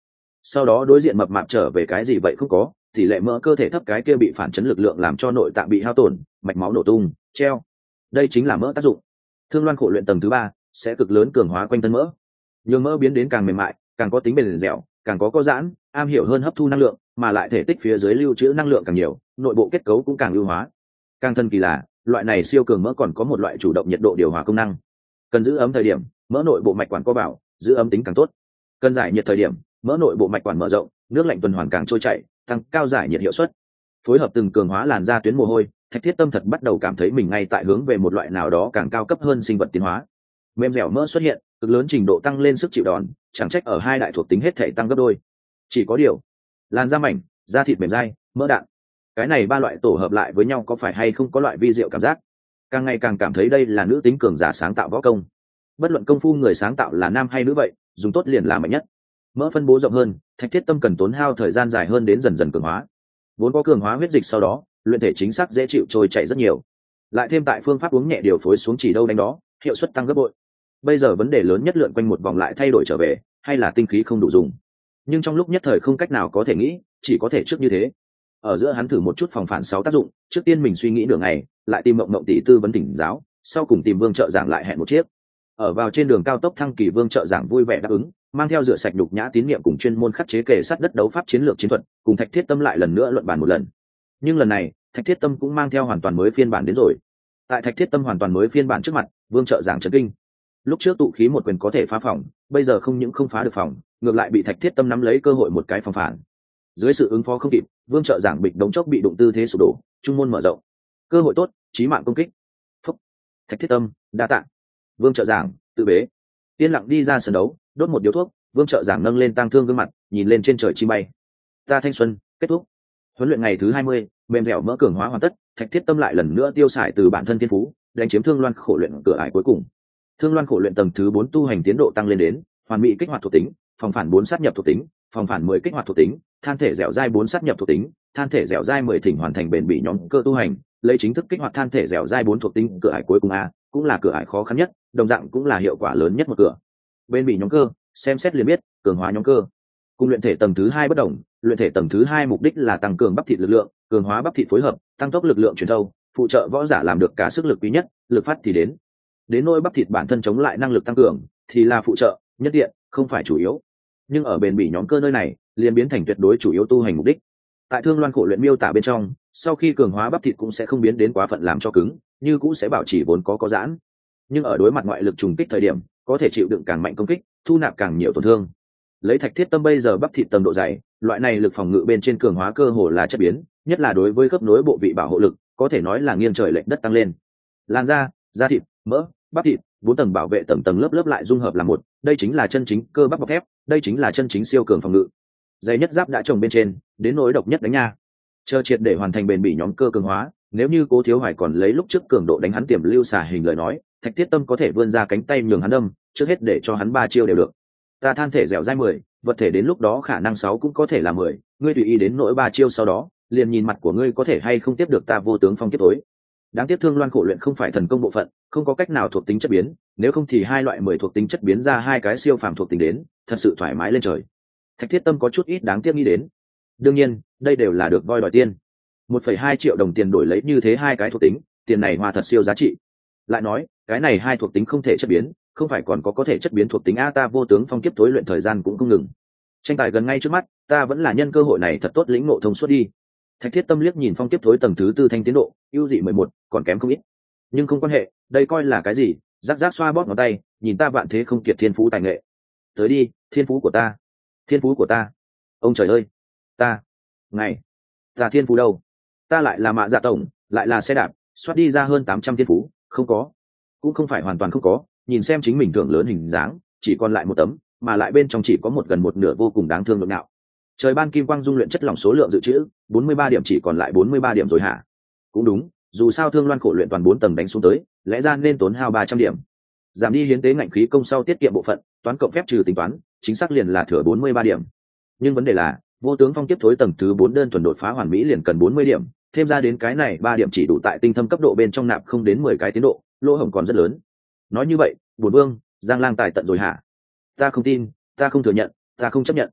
[SPEAKER 1] sau đó đối diện mập mạp trở về cái gì vậy không có, tỷ lệ mỡ cơ thể thấp cái kia bị phản chấn lực lượng làm cho nội tạng bị hao tổn, mạch máu nổ tung, treo. Đây chính là mỡ tác dụng. Thương Loan khổ luyện tầng thứ ba sẽ cực lớn cường hóa quanh thân mỡ, nhường mỡ biến đến càng mềm mại, càng có tính bền dẻo, càng có có giãn, am hiểu hơn hấp thu năng lượng, mà lại thể tích phía dưới lưu trữ năng lượng càng nhiều, nội bộ kết cấu cũng càng ưu hóa. Càng thần kỳ là, loại này siêu cường mỡ còn có một loại chủ động nhiệt độ điều hòa công năng. Cần giữ ấm thời điểm, mỡ nội bộ mạch quản co bảo, giữ ấm tính càng tốt. Cần giải nhiệt thời điểm, mỡ nội bộ mạch quản mở rộng, nước lạnh tuần hoàn càng trôi chảy, tăng cao giải nhiệt hiệu suất. Phối hợp từng cường hóa làn da tuyến mồ hôi, Thạch Thiết Tâm thật bắt đầu cảm thấy mình ngay tại hướng về một loại nào đó càng cao cấp hơn sinh vật tiến hóa. Mềm dẻo mỡ xuất hiện, cực lớn trình độ tăng lên sức chịu đòn, chẳng trách ở hai đại thuộc tính hết thể tăng gấp đôi. Chỉ có điều, làn da mảnh, da thịt mềm dai, mỡ đạn, cái này ba loại tổ hợp lại với nhau có phải hay không có loại vi diệu cảm giác. Càng ngày càng cảm thấy đây là nữ tính cường giả sáng tạo võ công. Bất luận công phu người sáng tạo là nam hay nữ vậy, dùng tốt liền là mạnh nhất. Mỡ phân bố rộng hơn, Thạch Thiết Tâm cần tốn hao thời gian dài hơn đến dần dần cường hóa. Vốn có cường hóa huyết dịch sau đó, luyện thể chính xác dễ chịu trôi chảy rất nhiều. Lại thêm tại phương pháp uống nhẹ điều phối xuống chỉ đâu đánh đó, hiệu suất tăng gấp bội. Bây giờ vấn đề lớn nhất lượn quanh một vòng lại thay đổi trở về, hay là tinh khí không đủ dùng. Nhưng trong lúc nhất thời không cách nào có thể nghĩ, chỉ có thể trước như thế. Ở giữa hắn thử một chút phòng phản sáu tác dụng, trước tiên mình suy nghĩ nửa ngày, lại tìm mộng mộng tỷ tư vấn tỉnh giáo, sau cùng tìm Vương trợ giảng lại hẹn một chiếc. Ở vào trên đường cao tốc thăng kỳ, Vương trợ giảng vui vẻ đáp ứng, mang theo rửa sạch đục nhã tín niệm cùng chuyên môn khắc chế kề sát đất đấu pháp chiến lược chiến thuật, cùng Thạch Thiết Tâm lại lần nữa luận bàn một lần. Nhưng lần này, Thạch Thiết Tâm cũng mang theo hoàn toàn mới phiên bản đến rồi. Tại Thạch Thiết Tâm hoàn toàn mới phiên bản trước mặt, Vương trợ giảng chấn kinh. Lúc trước tụ khí một quyền có thể phá phòng, bây giờ không những không phá được phòng, ngược lại bị Thạch Thiết Tâm nắm lấy cơ hội một cái phòng phản. Dưới sự ứng phó không kịp, Vương trợ giảng bịch đống chốc bị đụng tư thế sụp đổ, trung môn mở rộng. Cơ hội tốt, chí mạng công kích. Phúc. Thạch Thiết Tâm, đa tạ. Vương trợ giảng, tự bế. Yên lặng đi ra sân đấu, đốt một điếu thuốc, Vương trợ giảng nâng lên tang thương gương mặt, nhìn lên trên trời chim bay. Ta thanh xuân, kết thúc. Huấn luyện ngày thứ hai mươi, mềm dẻo mỡ cường hóa hoàn tất, Thạch Thiết Tâm lại lần nữa tiêu xài từ bản thân thiên phú, đánh chiếm Thương Loan khổ luyện cửa ải cuối cùng. Thương Loan khổ luyện tầng thứ bốn tu hành tiến độ tăng lên đến hoàn mỹ kích hoạt thuộc tính, phòng phản bốn sát nhập thuộc tính, phòng phản mười kích hoạt thuộc tính, than thể dẻo dai bốn sát nhập thuộc tính, than thể dẻo dai mười thỉnh hoàn thành bền bỉ nhóm cơ tu hành, lấy chính thức kích hoạt than thể dẻo dai bốn thuộc tính cửa ải cuối cùng a, cũng là cửa ải khó khăn nhất, đồng dạng cũng là hiệu quả lớn nhất một cửa. Bền bỉ nhóm cơ, xem xét liền biết, cường hóa nhóm cơ. Cùng luyện thể tầng thứ hai bất đồng, luyện thể tầng thứ hai mục đích là tăng cường bắp thịt lực lượng, cường hóa bắp thịt phối hợp, tăng tốc lực lượng truyền thâu, phụ trợ võ giả làm được cả sức lực quý nhất, lực phát thì đến. Đến nỗi bắp thịt bản thân chống lại năng lực tăng cường thì là phụ trợ, nhất tiện, không phải chủ yếu. Nhưng ở bền bỉ nhóm cơ nơi này, liền biến thành tuyệt đối chủ yếu tu hành mục đích. Tại Thương Loan khổ luyện miêu tả bên trong, sau khi cường hóa bắp thịt cũng sẽ không biến đến quá phận làm cho cứng, như cũng sẽ bảo trì vốn có có giãn. Nhưng ở đối mặt ngoại lực trùng kích thời điểm, có thể chịu đựng càng mạnh công kích, thu nạp càng nhiều tổn thương. Lấy Thạch Thiết Tâm bây giờ bắp thịt tầng độ dày, loại này lực phòng ngự bên trên cường hóa cơ hồ là chất biến, nhất là đối với khớp nối bộ vị bảo hộ lực, có thể nói là nghiêng trời lệch đất tăng lên. Làn da, da thịt, mỡ, bắp thịt, bốn tầng bảo vệ tầng tầng lớp lớp lại dung hợp làm một, đây chính là chân chính cơ bắp bọc thép, đây chính là chân chính siêu cường phòng ngự. Dày nhất giáp đã trồng bên trên, đến nỗi độc nhất đánh nha. Chờ triệt để hoàn thành bền bỉ nhóm cơ cường hóa, nếu như Cố Thiếu Hoài còn lấy lúc trước cường độ đánh hắn tiềm lưu xả hình lời nói, Thạch Thiết Tâm có thể vươn ra cánh tay nhường hắn đâm, trước hết để cho hắn ba chiêu đều được. Ta than thể dẻo dai mười, vật thể đến lúc đó khả năng sáu cũng có thể là mười, ngươi tùy ý đến nỗi ba chiêu sau đó, liền nhìn mặt của ngươi có thể hay không tiếp được ta vô tướng phong kiếp tối. Đáng tiếc Thương Loan khổ luyện không phải thần công bộ phận, không có cách nào thuộc tính chất biến, nếu không thì hai loại mười thuộc tính chất biến ra hai cái siêu phàm thuộc tính đến, thật sự thoải mái lên trời. Thạch Thiết Tâm có chút ít đáng tiếc nghĩ đến. Đương nhiên, đây đều là được voi đòi tiên. một phẩy hai triệu đồng tiền đổi lấy như thế hai cái thuộc tính, tiền này hoa thật siêu giá trị. Lại nói, cái này hai thuộc tính không thể chất biến, không phải còn có có thể chất biến thuộc tính a, ta vô tướng phong kiếp tối luyện thời gian cũng không ngừng. Tranh tài gần ngay trước mắt, ta vẫn là nhân cơ hội này thật tốt lĩnh ngộ thông suốt đi. Thạch Thiết Tâm liếc nhìn phong kiếp thối tầng thứ tư thanh tiến độ, ưu dị mười một, còn kém không ít. Nhưng không quan hệ, đây coi là cái gì, rắc rắc xoa bóp ngón tay, nhìn ta vạn thế không kiệt thiên phú tài nghệ. Tới đi, thiên phú của ta. Thiên phú của ta. Ông trời ơi, ta, ngày, ta thiên phú đâu? Ta lại là mạ dạ tổng, lại là xe đạp, xoát đi ra hơn tám trăm thiên phú, không có. Cũng không phải hoàn toàn không có, nhìn xem chính mình thưởng lớn hình dáng, chỉ còn lại một tấm, mà lại bên trong chỉ có một gần một nửa vô cùng đáng thương nội nạo. Trời ban kim quang dung luyện chất lỏng số lượng dự trữ bốn mươi ba điểm, chỉ còn lại bốn mươi ba điểm rồi hả? Cũng đúng, dù sao Thương Loan khổ luyện toàn bốn tầng đánh xuống tới, lẽ ra nên tốn hao ba trăm điểm. Giảm đi hiến tế ngạnh khí công sau tiết kiệm bộ phận, toán cộng phép trừ tính toán, chính xác liền là thừa bốn mươi ba điểm. Nhưng vấn đề là, vô tướng phong kiếp thối tầng thứ bốn đơn thuần đột phá hoàn mỹ liền cần bốn mươi điểm, thêm ra đến cái này ba điểm chỉ đủ tại tinh thâm cấp độ bên trong nạp không đến mười cái tiến độ, lỗ hổng còn rất lớn. Nói như vậy, Bổn Vương, Giang Lang tài tận rồi hả? Ta không tin, ta không thừa nhận, ta không chấp nhận.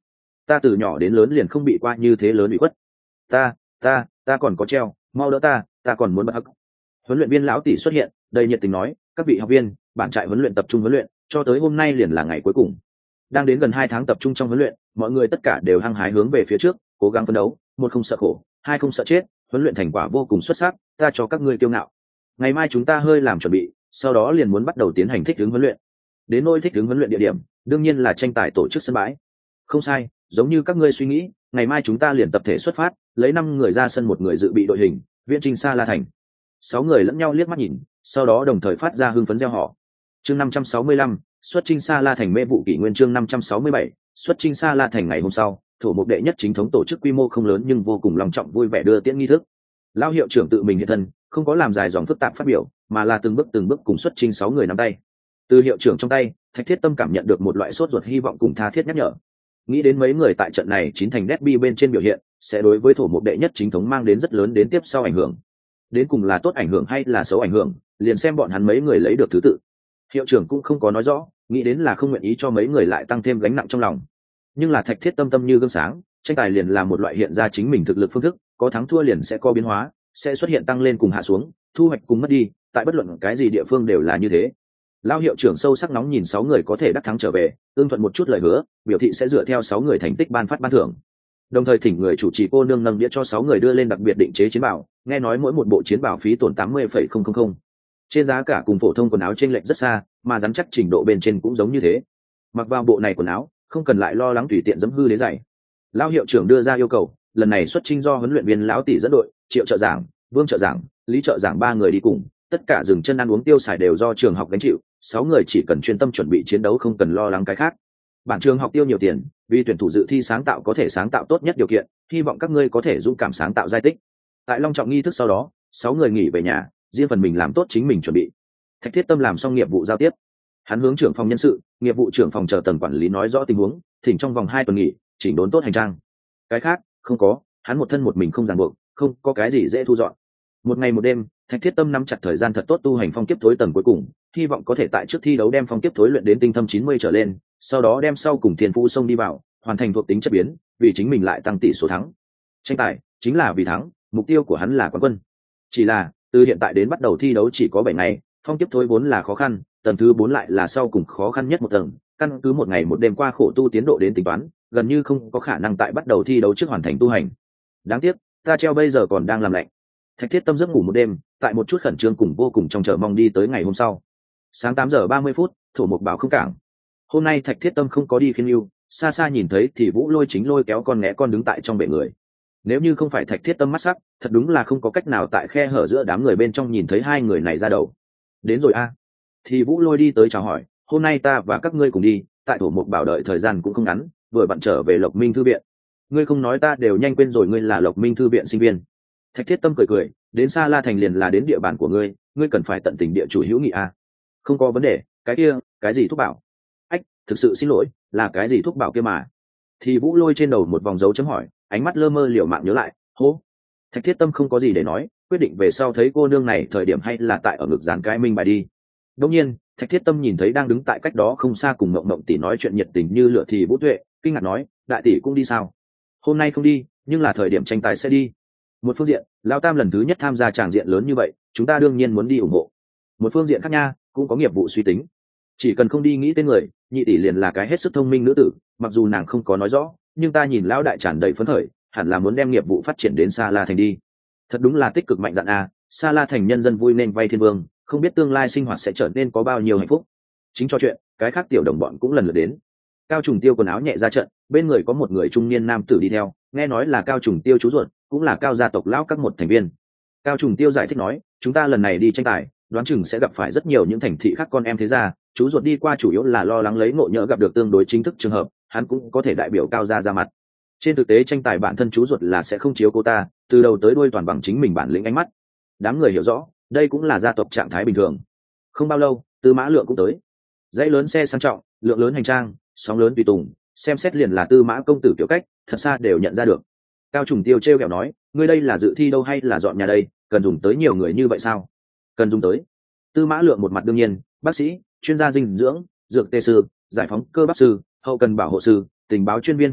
[SPEAKER 1] ta từ nhỏ đến lớn liền không bị qua như thế lớn bị khuất. Ta, ta, ta còn có treo, mau đỡ ta, ta còn muốn bật hắc. Huấn luyện viên lão tỷ xuất hiện, đầy nhiệt tình nói, các vị học viên, bản trại huấn luyện tập trung huấn luyện, cho tới hôm nay liền là ngày cuối cùng. Đang đến gần hai tháng tập trung trong huấn luyện, mọi người tất cả đều hăng hái hướng về phía trước, cố gắng phấn đấu, một không sợ khổ, hai không sợ chết, huấn luyện thành quả vô cùng xuất sắc, ta cho các ngươi kiêu ngạo. Ngày mai chúng ta hơi làm chuẩn bị, sau đó liền muốn bắt đầu tiến hành thích ứng huấn luyện. Đến nơi thích ứng huấn luyện địa điểm, đương nhiên là tranh tài tổ chức sân bãi. Không sai, giống như các ngươi suy nghĩ, ngày mai chúng ta liền tập thể xuất phát, lấy năm người ra sân, một người dự bị đội hình, viễn trinh Sa La Thành. Sáu người lẫn nhau liếc mắt nhìn, sau đó đồng thời phát ra hưng phấn reo hò. Chương năm trăm sáu mươi lăm, xuất chinh Sa La Thành. Mê vụ kỷ nguyên chương năm trăm sáu mươi bảy, xuất chinh Sa La Thành. Ngày hôm sau, thổ mục đệ nhất chính thống tổ chức quy mô không lớn nhưng vô cùng long trọng vui vẻ đưa tiễn nghi thức. Lão hiệu trưởng tự mình hiện thân, không có làm dài dòng phức tạp phát biểu, mà là từng bước từng bước cùng xuất chinh sáu người nắm tay. Từ hiệu trưởng trong tay, Thạch Thiết Tâm cảm nhận được một loại sốt ruột hy vọng cùng tha thiết nhắc nhở. Nghĩ đến mấy người tại trận này chín thành derby bên trên biểu hiện, sẽ đối với thổ mục đệ nhất chính thống mang đến rất lớn đến tiếp sau ảnh hưởng. Đến cùng là tốt ảnh hưởng hay là xấu ảnh hưởng, liền xem bọn hắn mấy người lấy được thứ tự. Hiệu trưởng cũng không có nói rõ, nghĩ đến là không nguyện ý cho mấy người lại tăng thêm gánh nặng trong lòng. Nhưng là Thạch Thiết Tâm tâm như gương sáng, tranh tài liền là một loại hiện ra chính mình thực lực phương thức, có thắng thua liền sẽ có biến hóa, sẽ xuất hiện tăng lên cùng hạ xuống, thu hoạch cùng mất đi, tại bất luận cái gì địa phương đều là như thế. Lao hiệu trưởng sâu sắc nóng nhìn sáu người có thể đắc thắng trở về, tương thuận một chút lời hứa, biểu thị sẽ dựa theo sáu người thành tích ban phát ban thưởng. Đồng thời thỉnh người chủ trì cô nương nâng đĩa cho sáu người đưa lên đặc biệt định chế chiến bảo, nghe nói mỗi một bộ chiến bảo phí tổn tám mươi phẩy không không không. Trên giá cả cùng phổ thông quần áo chênh lệch rất xa, mà rắn chắc trình độ bên trên cũng giống như thế. Mặc vào bộ này quần áo, không cần lại lo lắng tùy tiện dẫm hư đế giày. Lao hiệu trưởng đưa ra yêu cầu, lần này xuất chinh do huấn luyện viên lão tỷ dẫn đội, Triệu trợ giảng, Vương trợ giảng, Lý trợ giảng ba người đi cùng, tất cả dừng chân ăn uống tiêu xài đều do trường học gánh chịu, sáu người chỉ cần chuyên tâm chuẩn bị chiến đấu, không cần lo lắng cái khác. Bản trường học tiêu nhiều tiền, vì tuyển thủ dự thi sáng tạo có thể sáng tạo tốt nhất điều kiện, hy vọng các ngươi có thể dũng cảm sáng tạo giai tích. Tại long trọng nghi thức sau đó, sáu người nghỉ về nhà, riêng phần mình làm tốt chính mình chuẩn bị. Thạch Thiết Tâm làm xong nghiệp vụ giao tiếp, hắn hướng trưởng phòng nhân sự, nghiệp vụ trưởng phòng chờ tầng quản lý nói rõ tình huống, thỉnh trong vòng hai tuần nghỉ, chỉnh đốn tốt hành trang. Cái khác không có, hắn một thân một mình không ràng buộc, không có cái gì dễ thu dọn. Một ngày một đêm, Thạch Thiết Tâm nắm chặt thời gian thật tốt tu hành phong kiếp thối tầng cuối cùng, hy vọng có thể tại trước thi đấu đem phong kiếp thối luyện đến tinh thâm chín mươi trở lên, sau đó đem sau cùng thiên phú xông đi vào, hoàn thành thuộc tính chất biến, vì chính mình lại tăng tỷ số thắng. Tranh tài chính là vì thắng, mục tiêu của hắn là quán quân. Chỉ là từ hiện tại đến bắt đầu thi đấu chỉ có bảy ngày, phong kiếp thối vốn là khó khăn, tầng thứ bốn lại là sau cùng khó khăn nhất một tầng, căn cứ một ngày một đêm qua khổ tu tiến độ đến tính toán, gần như không có khả năng tại bắt đầu thi đấu trước hoàn thành tu hành. Đáng tiếc, ta treo bây giờ còn đang làm lạnh. Thạch Thiết Tâm giấc ngủ một đêm, tại một chút khẩn trương cùng vô cùng trong chờ mong đi tới ngày hôm sau. Sáng tám giờ ba mươi phút, thổ mục bảo không cảng. Hôm nay Thạch Thiết Tâm không có đi khiên lưu, xa xa nhìn thấy thì Vũ Lôi chính lôi kéo con nghé con đứng tại trong bể người. Nếu như không phải Thạch Thiết Tâm mắt sắc, thật đúng là không có cách nào tại khe hở giữa đám người bên trong nhìn thấy hai người này ra đầu. Đến rồi a. À. Thì Vũ Lôi đi tới chào hỏi, hôm nay ta và các ngươi cùng đi, tại thổ mục bảo đợi thời gian cũng không ngắn, vừa bận trở về Lộc Minh thư viện. Ngươi không nói ta đều nhanh quên rồi ngươi là Lộc Minh thư viện sinh viên. Thạch Thiết Tâm cười cười, đến Sa La Thành liền là đến địa bàn của ngươi, ngươi cần phải tận tình địa chủ hữu nghị a. Không có vấn đề, cái kia, cái gì thúc bảo? Ách, thực sự xin lỗi, là cái gì thúc bảo kia mà? Thì Vũ Lôi trên đầu một vòng dấu chấm hỏi, ánh mắt lơ mơ liều mạng nhớ lại, hô. Thạch Thiết Tâm không có gì để nói, quyết định về sau thấy cô nương này thời điểm hay là tại ở ngực dán cái minh bài đi. Đương nhiên, Thạch Thiết Tâm nhìn thấy đang đứng tại cách đó không xa cùng Mộng Mộng tỷ nói chuyện nhiệt tình như lửa thì Vũ Tuệ, kinh ngạc nói, đại tỷ cũng đi sao? Hôm nay không đi, nhưng là thời điểm tranh tài sẽ đi. Một phương diện, Lão Tam lần thứ nhất tham gia tràng diện lớn như vậy, chúng ta đương nhiên muốn đi ủng hộ. Một phương diện khác nha, cũng có nghiệp vụ suy tính. Chỉ cần không đi nghĩ tên người, nhị tỷ liền là cái hết sức thông minh nữ tử, mặc dù nàng không có nói rõ, nhưng ta nhìn lão đại tràn đầy phấn khởi, hẳn là muốn đem nghiệp vụ phát triển đến Sa La Thành đi. Thật đúng là tích cực mạnh dạn a, Sa La Thành nhân dân vui nên vay thiên vương, không biết tương lai sinh hoạt sẽ trở nên có bao nhiêu hạnh phúc. Chính cho chuyện, cái khác tiểu đồng bọn cũng lần lượt đến. Cao Trùng Tiêu quần áo nhẹ ra trận, bên người có một người trung niên nam tử đi theo, nghe nói là Cao Trùng Tiêu chú ruột, cũng là Cao gia tộc lão các một thành viên. Cao Trùng Tiêu giải thích nói, chúng ta lần này đi tranh tài, đoán chừng sẽ gặp phải rất nhiều những thành thị khác con em thế gia, chú ruột đi qua chủ yếu là lo lắng lấy ngộ nhỡ gặp được tương đối chính thức trường hợp, hắn cũng có thể đại biểu Cao gia ra mặt. Trên thực tế tranh tài bản thân chú ruột là sẽ không chiếu cô ta, từ đầu tới đuôi toàn bằng chính mình bản lĩnh ánh mắt. Đám người hiểu rõ, đây cũng là gia tộc trạng thái bình thường. Không bao lâu, Tư Mã Lượng cũng tới. Dãy lớn xe sang trọng, lượng lớn hành trang, sóng lớn tùy tùng, xem xét liền là Tư Mã công tử kiểu cách, thật xa đều nhận ra được. Cao Trùng Tiêu trêu ghẹo nói, ngươi đây là dự thi đâu hay là dọn nhà đây, cần dùng tới nhiều người như vậy sao? Cần dùng tới. Tư Mã Lượng một mặt đương nhiên, bác sĩ, chuyên gia dinh dưỡng, dược tê sư, giải phóng cơ bắp sư, hậu cần bảo hộ sư, tình báo chuyên viên phân tích,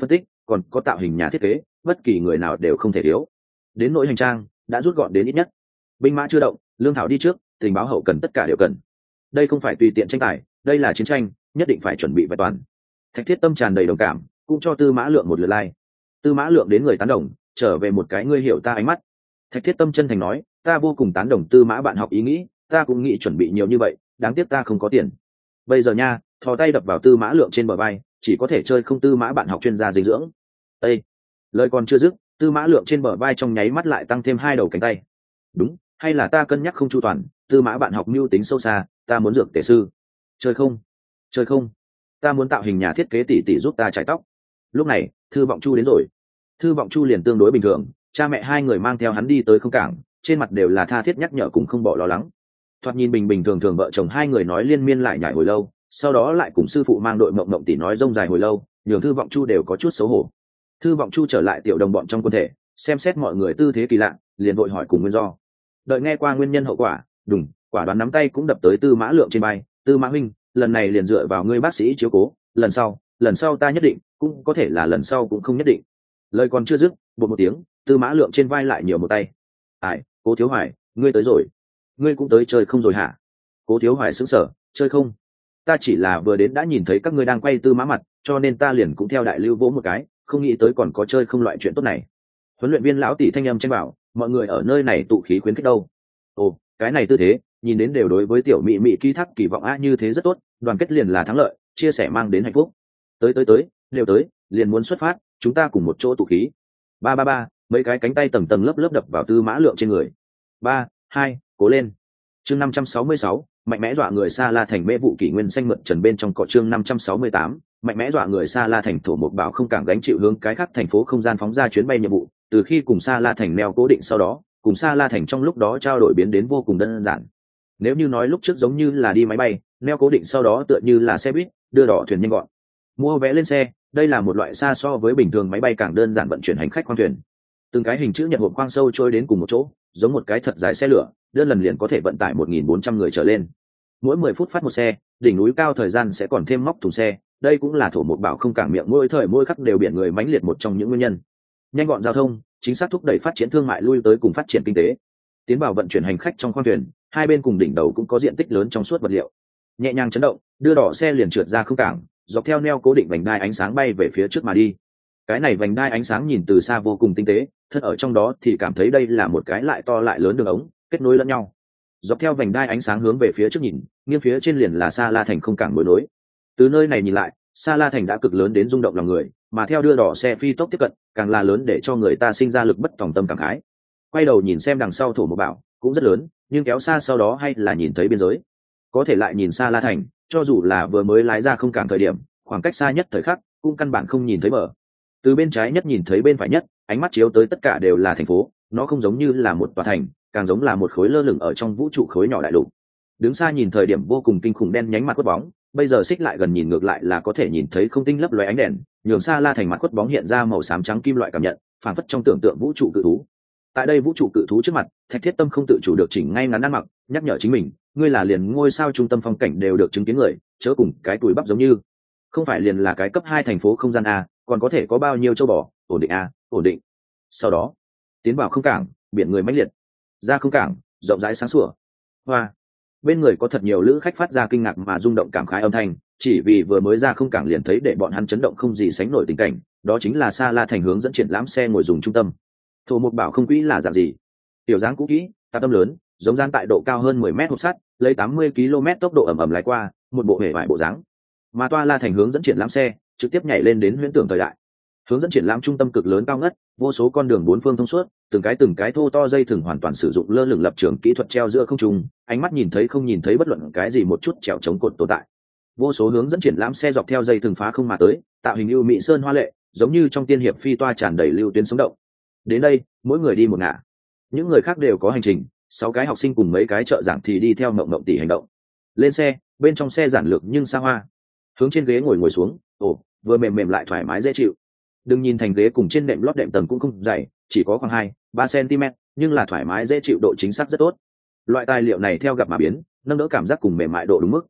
[SPEAKER 1] còn có tạo hình nhà thiết kế, bất kỳ người nào đều không thể thiếu. Đến nội hành trang đã rút gọn đến ít nhất, binh mã chưa động, lương thảo đi trước, tình báo hậu cần tất cả đều cần. Đây không phải tùy tiện tranh tài, đây là chiến tranh, nhất định phải chuẩn bị vẹn toàn. Thạch Thiết Tâm tràn đầy đồng cảm, cũng cho Tư Mã Lượng một lượt like. Tư Mã Lượng đến người tán đồng, trở về một cái ngươi hiểu ta ánh mắt. Thạch Thiết Tâm chân thành nói, ta vô cùng tán đồng Tư Mã bạn học ý nghĩ, ta cũng nghĩ chuẩn bị nhiều như vậy, đáng tiếc ta không có tiền. Bây giờ nha, thò tay đập vào Tư Mã Lượng trên bờ vai, chỉ có thể chơi không Tư Mã bạn học chuyên gia dinh dưỡng. Ê! Lời còn chưa dứt, Tư Mã Lượng trên bờ vai trong nháy mắt lại tăng thêm hai đầu cánh tay. Đúng, hay là ta cân nhắc không chu toàn, Tư Mã bạn học mưu tính sâu xa, ta muốn dược tể sư. Chơi không? Chơi không? Ta muốn tạo hình nhà thiết kế tỷ tỷ giúp ta chải tóc. Lúc này, Thư Vọng Chu đến rồi. Thư Vọng Chu liền tương đối bình thường, cha mẹ hai người mang theo hắn đi tới không cảng, trên mặt đều là tha thiết nhắc nhở cùng không bỏ lo lắng. Thoạt nhìn bình bình thường thường vợ chồng hai người nói liên miên lại nhải hồi lâu, sau đó lại cùng sư phụ mang đội mộng mộng tỷ nói rông dài hồi lâu, nhường Thư Vọng Chu đều có chút xấu hổ. Thư Vọng Chu trở lại tiểu đồng bọn trong quân thể, xem xét mọi người tư thế kỳ lạ, liền vội hỏi cùng nguyên do. Đợi nghe qua nguyên nhân hậu quả, đùng, quả đoán nắm tay cũng đập tới Tư Mã Lượng trên vai. Tư Mã huynh, lần này liền dựa vào ngươi bác sĩ chiếu cố, lần sau, lần sau ta nhất định, cũng có thể là lần sau cũng không nhất định. Lời còn chưa dứt, bột một tiếng, Tư Mã Lượng trên vai lại nhiều một tay. Ai, Cố Thiếu Hoài, ngươi tới rồi. Ngươi cũng tới chơi không rồi hả? Cố Thiếu Hoài sững sờ, chơi không? Ta chỉ là vừa đến đã nhìn thấy các ngươi đang quay Tư Mã mặt, cho nên ta liền cũng theo đại lưu vỗ một cái, không nghĩ tới còn có chơi không loại chuyện tốt này. Huấn luyện viên lão tỷ thanh âm tranh bảo, mọi người ở nơi này tụ khí khuyến khích đâu. Ồ, cái này tư thế, nhìn đến đều đối với tiểu mị mị ký thác kỳ vọng a như thế rất tốt, đoàn kết liền là thắng lợi, chia sẻ mang đến hạnh phúc. Tới tới tới, đều tới, liền muốn xuất phát, chúng ta cùng một chỗ tụ khí. Ba ba ba, mấy cái cánh tay tầng tầng lớp lớp đập vào Tư Mã Lượng trên người. Ba, hai, cố lên. Chương năm trăm sáu mươi sáu, mạnh mẽ dọa người Sa La thành mê vụ kỷ nguyên xanh mượn trần bên trong cọ chương năm trăm sáu mươi tám, mạnh mẽ dọa người Sa La thành thổ một bảo không cảng gánh chịu hướng cái khác thành phố không gian phóng ra chuyến bay nhiệm vụ, từ khi cùng Sa La thành neo cố định sau đó, cùng Sa La thành trong lúc đó trao đổi biến đến vô cùng đơn giản. Nếu như nói lúc trước giống như là đi máy bay, neo cố định sau đó tựa như là xe buýt, đưa đỏ thuyền nhanh gọn. Mua vé lên xe, đây là một loại xa so với bình thường máy bay càng đơn giản vận chuyển hành khách khoang thuyền. Từng cái hình chữ nhật hộp khoang sâu trôi đến cùng một chỗ, giống một cái thật dài xe lửa, đơn lần liền có thể vận tải một nghìn bốn trăm người trở lên. Mỗi mười phút phát một xe, đỉnh núi cao thời gian sẽ còn thêm móc thùng xe, đây cũng là thổ một bảo không cảng miệng mỗi thời mỗi khắc đều biển người mãnh liệt một trong những nguyên nhân. Nhanh gọn giao thông, chính xác thúc đẩy phát triển thương mại lui tới cùng phát triển kinh tế. Tiến vào vận chuyển hành khách trong khoang thuyền, hai bên cùng đỉnh đầu cũng có diện tích lớn trong suốt vật liệu. Nhẹ nhàng chấn động, đưa đỏ xe liền trượt ra không cảng, dọc theo neo cố định vành đai ánh sáng bay về phía trước mà đi. Cái này vành đai ánh sáng nhìn từ xa vô cùng tinh tế, thật ở trong đó thì cảm thấy đây là một cái lại to lại lớn đường ống, kết nối lẫn nhau. Dọc theo vành đai ánh sáng hướng về phía trước nhìn, nghiêng phía trên liền là Sa La thành không cảng nối nối. Từ nơi này nhìn lại, Sa La thành đã cực lớn đến rung động lòng người, mà theo đưa đỏ xe phi tốc tiếp cận, càng là lớn để cho người ta sinh ra lực bất tòng tâm cảm khái. Quay đầu nhìn xem đằng sau thổ một bảo, cũng rất lớn, nhưng kéo xa sau đó hay là nhìn thấy biên giới. Có thể lại nhìn Sa La thành, cho dù là vừa mới lái ra không cảng thời điểm, khoảng cách xa nhất thời khắc, cũng căn bản không nhìn thấy bờ. Từ bên trái nhất nhìn thấy bên phải nhất, ánh mắt chiếu tới tất cả đều là thành phố, nó không giống như là một tòa thành, càng giống là một khối lơ lửng ở trong vũ trụ khối nhỏ đại lục. Đứng xa nhìn thời điểm vô cùng kinh khủng đen nhánh mặt quất bóng, bây giờ xích lại gần nhìn ngược lại là có thể nhìn thấy không tinh lấp lóe ánh đèn, nhường Sa La thành mặt quất bóng hiện ra màu xám trắng kim loại cảm nhận, phản phất trong tưởng tượng vũ trụ cự thú. Tại đây vũ trụ cự thú trước mặt, Thạch Thiết Tâm không tự chủ được chỉnh ngay ngắn ăn mặc, nhắc nhở chính mình, ngươi là liền ngôi sao trung tâm phong cảnh đều được chứng kiến người, chớ cùng cái túi bắp giống như, không phải liền là cái cấp hai thành phố không gian a, còn có thể có bao nhiêu châu bò, ổn định a, ổn định. Sau đó, tiến vào không cảng, biển người mãnh liệt. Ra không cảng, rộng rãi sáng sủa. Hoa. Bên người có thật nhiều lữ khách phát ra kinh ngạc mà rung động cảm khái âm thanh, chỉ vì vừa mới ra không cảng liền thấy để bọn hắn chấn động không gì sánh nổi tình cảnh, đó chính là Sa La thành hướng dẫn triển lãm xe ngồi dùng trung tâm. Thổ Mục Bảo không quỹ là dạng gì? Tiểu dáng cũ kỹ, tạp tâm lớn, giống gian tại độ cao hơn mười mét hộp sắt, lấy tám mươi ki lô mét tốc độ ầm ầm lái qua, một bộ hề vải bộ dáng. Mà toa La thành hướng dẫn triển lãm xe, trực tiếp nhảy lên đến huyễn tưởng thời đại. Hướng dẫn triển lãm trung tâm cực lớn cao ngất, vô số con đường bốn phương thông suốt, từng cái từng cái thô to dây thừng hoàn toàn sử dụng lơ lửng lập trường kỹ thuật treo giữa không trung, ánh mắt nhìn thấy không nhìn thấy bất luận cái gì một chút trèo chống cột tồn tại. Vô số hướng dẫn triển lãm xe dọc theo dây thừng phá không mà tới, tạo hình ưu mỹ sơn hoa lệ, giống như trong tiên hiệp phi toa tràn đầy lưu tuyến sống động. Đến đây, mỗi người đi một ngả. Những người khác đều có hành trình, sáu cái học sinh cùng mấy cái trợ giảng thì đi theo Mộng Mộng tỷ hành động. Lên xe, bên trong xe giản lược nhưng xa hoa. Hướng trên ghế ngồi ngồi xuống, ồ, vừa mềm mềm lại thoải mái dễ chịu. Đừng nhìn thành ghế cùng trên đệm lót đệm tầng cũng không dày, chỉ có khoảng hai ba cm, nhưng là thoải mái dễ chịu, độ chính xác rất tốt. Loại tài liệu này theo gặp mà biến, nâng đỡ cảm giác cùng mềm mại độ đúng mức.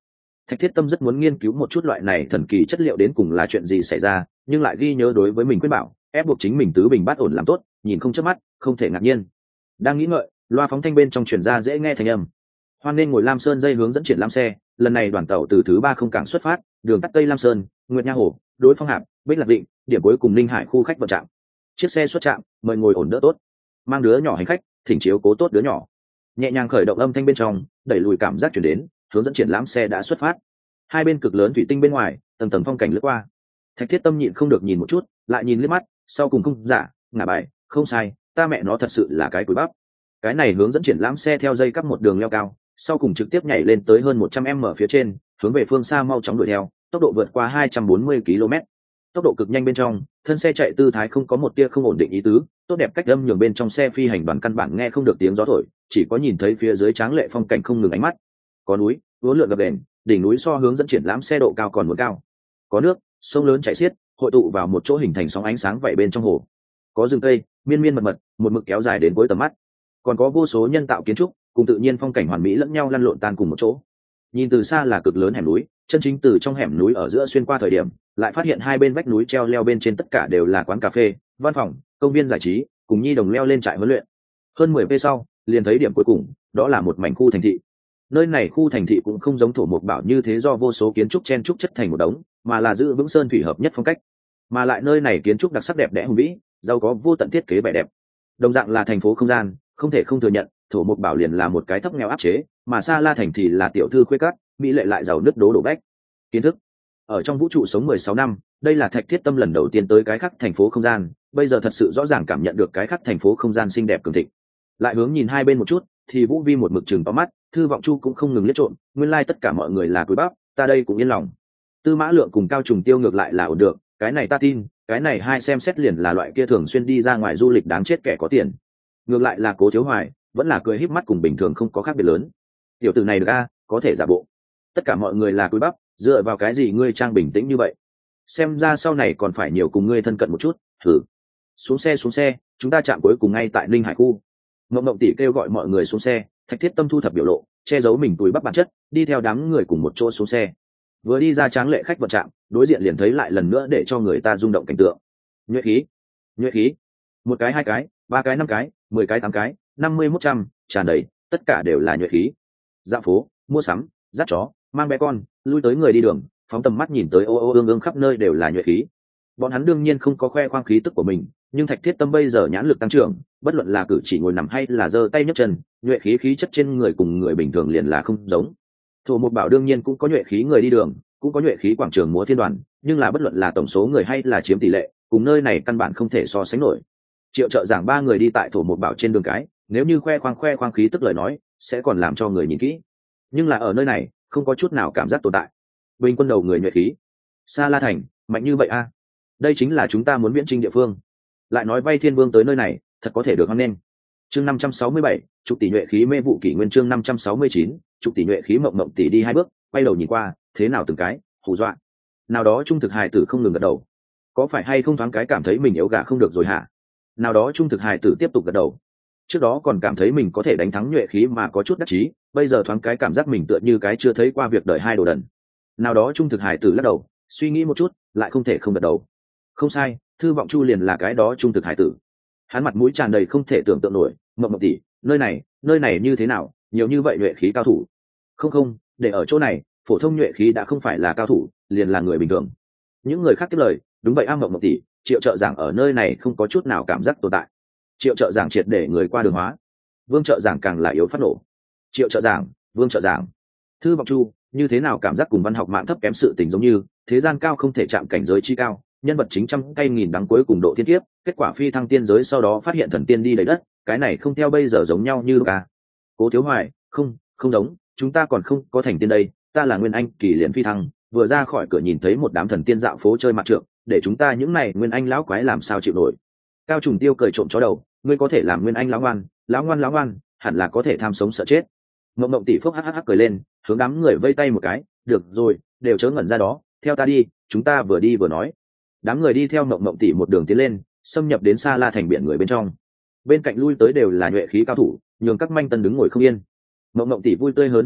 [SPEAKER 1] Thạch Thiết Tâm rất muốn nghiên cứu một chút loại này thần kỳ chất liệu đến cùng là chuyện gì xảy ra, nhưng lại ghi nhớ đối với mình khuyên bảo, ép buộc chính mình tứ bình bát ổn làm tốt, nhìn không chớp mắt, không thể ngạc nhiên. Đang nghĩ ngợi, loa phóng thanh bên trong truyền ra dễ nghe thanh âm. Hoan nên ngồi Lam Sơn dây hướng dẫn triển lãm xe, lần này đoàn tàu từ thứ ba không cảng xuất phát, đường tắt Tây Lam Sơn, Nguyệt Nha Hồ, Đối Phong Hạp, Bích Lạc Định, điểm cuối cùng Ninh Hải khu khách vận trạm. Chiếc xe xuất trạm, mời ngồi ổn đỡ tốt. Mang đứa nhỏ hành khách, thỉnh chiếu cố tốt đứa nhỏ. Nhẹ nhàng khởi động âm thanh bên trong, đẩy lùi cảm giác chuyển đến, hướng dẫn triển lãm xe đã xuất phát. Hai bên cực lớn thủy tinh bên ngoài, tầng tầng phong cảnh lướt qua. Thạch Thiết Tâm nhịn không được nhìn một chút, lại nhìn liếc mắt, sau cùng không giả, ngả bài, không sai, ta mẹ nó thật sự là cái cúi bắp. Cái này hướng dẫn triển lãm xe theo dây cắp một đường leo cao, sau cùng trực tiếp nhảy lên tới hơn một trăm mét phía trên, hướng về phương xa mau chóng đuổi theo, tốc độ vượt qua hai trăm bốn mươi ki lô mét. Tốc độ cực nhanh bên trong, thân xe chạy tư thái không có một tia không ổn định ý tứ, tốt đẹp cách âm nhường bên trong xe phi hành đoàn căn bản nghe không được tiếng gió thổi, chỉ có nhìn thấy phía dưới tráng lệ phong cảnh không ngừng ánh mắt. Có núi, uốn lượn gập ghềnh, đỉnh núi so hướng dẫn triển lãm xe độ cao còn muốn cao. Có nước, sông lớn chảy xiết, hội tụ vào một chỗ hình thành sóng ánh sáng vậy bên trong hồ. Có rừng cây, miên miên mật mật, một mực kéo dài đến cuối tầm mắt. Còn có vô số nhân tạo kiến trúc, cùng tự nhiên phong cảnh hoàn mỹ lẫn nhau lăn lộn tan cùng một chỗ. Nhìn từ xa là cực lớn hẻm núi, chân chính từ trong hẻm núi ở giữa xuyên qua thời điểm, lại phát hiện hai bên vách núi treo leo bên trên tất cả đều là quán cà phê, văn phòng, công viên giải trí, cùng nhi đồng leo lên trại huấn luyện. Hơn mười phút sau, liền thấy điểm cuối cùng, đó là một mảnh khu thành thị. Nơi này khu thành thị cũng không giống Thổ Mộc Bảo như thế do vô số kiến trúc chen trúc chất thành một đống, mà là giữ vững sơn thủy hợp nhất phong cách. Mà lại nơi này kiến trúc đặc sắc đẹp đẽ hùng vĩ, giàu có vô tận thiết kế vẻ đẹp. Đồng dạng là thành phố không gian, không thể không thừa nhận, Thổ Mộc Bảo liền là một cái thấp nghèo áp chế, mà Sa La thành thì là tiểu thư khuê cát, mỹ lệ lại giàu nứt đố đổ bách. Kiến thức. Ở trong vũ trụ sống mười sáu năm, đây là Thạch Thiết Tâm lần đầu tiên tới cái khác thành phố không gian, bây giờ thật sự rõ ràng cảm nhận được cái khác thành phố không gian xinh đẹp cường thịnh. Lại hướng nhìn hai bên một chút, thì Vũ Vi một mực chừng to mắt, Thư Vọng Chu cũng không ngừng liếc trộm, nguyên lai like tất cả mọi người là cúi bắp, ta đây cũng yên lòng. Tư Mã Lượng cùng Cao Trùng Tiêu ngược lại là ổn được, cái này ta tin, cái này hai xem xét liền là loại kia thường xuyên đi ra ngoài du lịch đáng chết kẻ có tiền. Ngược lại là Cố Thiếu Hoài, vẫn là cười híp mắt cùng bình thường không có khác biệt lớn. Tiểu tử này được a, có thể giả bộ. Tất cả mọi người là cúi bắp, dựa vào cái gì ngươi trang bình tĩnh như vậy? Xem ra sau này còn phải nhiều cùng ngươi thân cận một chút. Thử. Xuống xe xuống xe, chúng ta chạm cuối cùng ngay tại Ninh Hải khu. Ngộng Ngộng tỷ kêu gọi mọi người xuống xe, Thạch Thiết Tâm thu thập biểu lộ, che giấu mình túi bắp bản chất, đi theo đám người cùng một chỗ xuống xe. Vừa đi ra tráng lệ khách vận trạm, đối diện liền thấy lại lần nữa để cho người ta rung động cảnh tượng. Nhuệ khí, nhuệ khí, một cái hai cái, ba cái năm cái, mười cái tám cái, năm mươi mốt trăm, tràn đầy, tất cả đều là nhuệ khí. Dạo phố, mua sắm, dắt chó, mang bé con, lui tới người đi đường, phóng tầm mắt nhìn tới ô ô ương ương khắp nơi đều là nhuệ khí. Bọn hắn đương nhiên không có khoe khoang khí tức của mình, nhưng Thạch Thiết Tâm bây giờ nhãn lực tăng trưởng, bất luận là cử chỉ ngồi nằm hay là giơ tay nhấc chân, nhuệ khí khí chất trên người cùng người bình thường liền là không giống. Thổ Mộc Bảo đương nhiên cũng có nhuệ khí người đi đường, cũng có nhuệ khí quảng trường múa thiên đoàn, nhưng là bất luận là tổng số người hay là chiếm tỷ lệ, cùng nơi này căn bản không thể so sánh nổi. Triệu Trợ Giảng ba người đi tại Thổ Mộc Bảo trên đường cái, nếu như khoe khoang khoe khoang khí tức lời nói, sẽ còn làm cho người nhìn kỹ. Nhưng là ở nơi này, không có chút nào cảm giác tồn tại. Bình quân đầu người nhuệ khí, Sa La thành, mạnh như vậy a. Đây chính là chúng ta muốn viễn trinh địa phương. Lại nói vay Thiên Vương tới nơi này, thật có thể được hoan nghênh. Chương năm trăm sáu mươi bảy, chục tỷ nhuệ khí mê vụ kỷ nguyên chương năm trăm sáu mươi chín, chục tỷ nhuệ khí mộng mộng tỷ đi hai bước, quay đầu nhìn qua, thế nào từng cái, hù dọa. Nào đó trung thực hài tử không ngừng gật đầu. Có phải hay không thoáng cái cảm thấy mình yếu gà không được rồi hả? Nào đó trung thực hài tử tiếp tục gật đầu. Trước đó còn cảm thấy mình có thể đánh thắng nhuệ khí mà có chút đắc chí, bây giờ thoáng cái cảm giác mình tựa như cái chưa thấy qua việc đời hai đồ đần. Nào đó trung thực hài tử lắc đầu, suy nghĩ một chút, lại không thể không gật đầu. Không sai, Thư Vọng Chu liền là cái đó trung thực hải tử. Hắn mặt mũi tràn đầy không thể tưởng tượng nổi, mộng mộng tỷ, nơi này, nơi này như thế nào, nhiều như vậy nhuệ khí cao thủ. Không không, để ở chỗ này, phổ thông nhuệ khí đã không phải là cao thủ, liền là người bình thường. Những người khác tiếp lời, đúng vậy a mộng mộng tỷ, Triệu Trợ Giảng ở nơi này không có chút nào cảm giác tồn tại. Triệu Trợ Giảng triệt để người qua đường hóa. Vương Trợ Giảng càng là yếu phát nổ. Triệu Trợ Giảng, Vương Trợ Giảng. Thư Vọng Chu, như thế nào cảm giác cùng văn học mạng thấp kém sự tình giống như, thế gian cao không thể chạm cảnh giới chi cao, nhân vật chính trăm cây nghìn đắng cuối cùng độ thiên kiếp, kết quả phi thăng tiên giới sau đó phát hiện thần tiên đi đầy đất, cái này không theo bây giờ giống nhau như cả. Cố Thiếu Hoài, không, không giống, chúng ta còn không có thành tiên đây, ta là Nguyên Anh kỳ liền phi thăng, vừa ra khỏi cửa nhìn thấy một đám thần tiên dạo phố chơi mặt trượng, để chúng ta những này Nguyên Anh lão quái làm sao chịu nổi. Cao Trùng Tiêu cười trộm chó đầu, ngươi có thể làm Nguyên Anh lão ngoan, lão ngoan lão ngoan, hẳn là có thể tham sống sợ chết. Ngộng Ngộng tỷ phúc hắc hắc cười lên, hướng đám người vây tay một cái, được rồi, đều chớ ngẩn ra đó, theo ta đi, chúng ta vừa đi vừa nói. Đám người đi theo Ngộng Ngộng tỷ một đường tiến lên, xâm nhập đến Sa La thành biển người bên trong. Bên cạnh lui tới đều là nhuệ khí cao thủ, nhường các manh tân đứng ngồi không yên. Ngộng Ngộng tỷ vui tươi hớn hở đạo,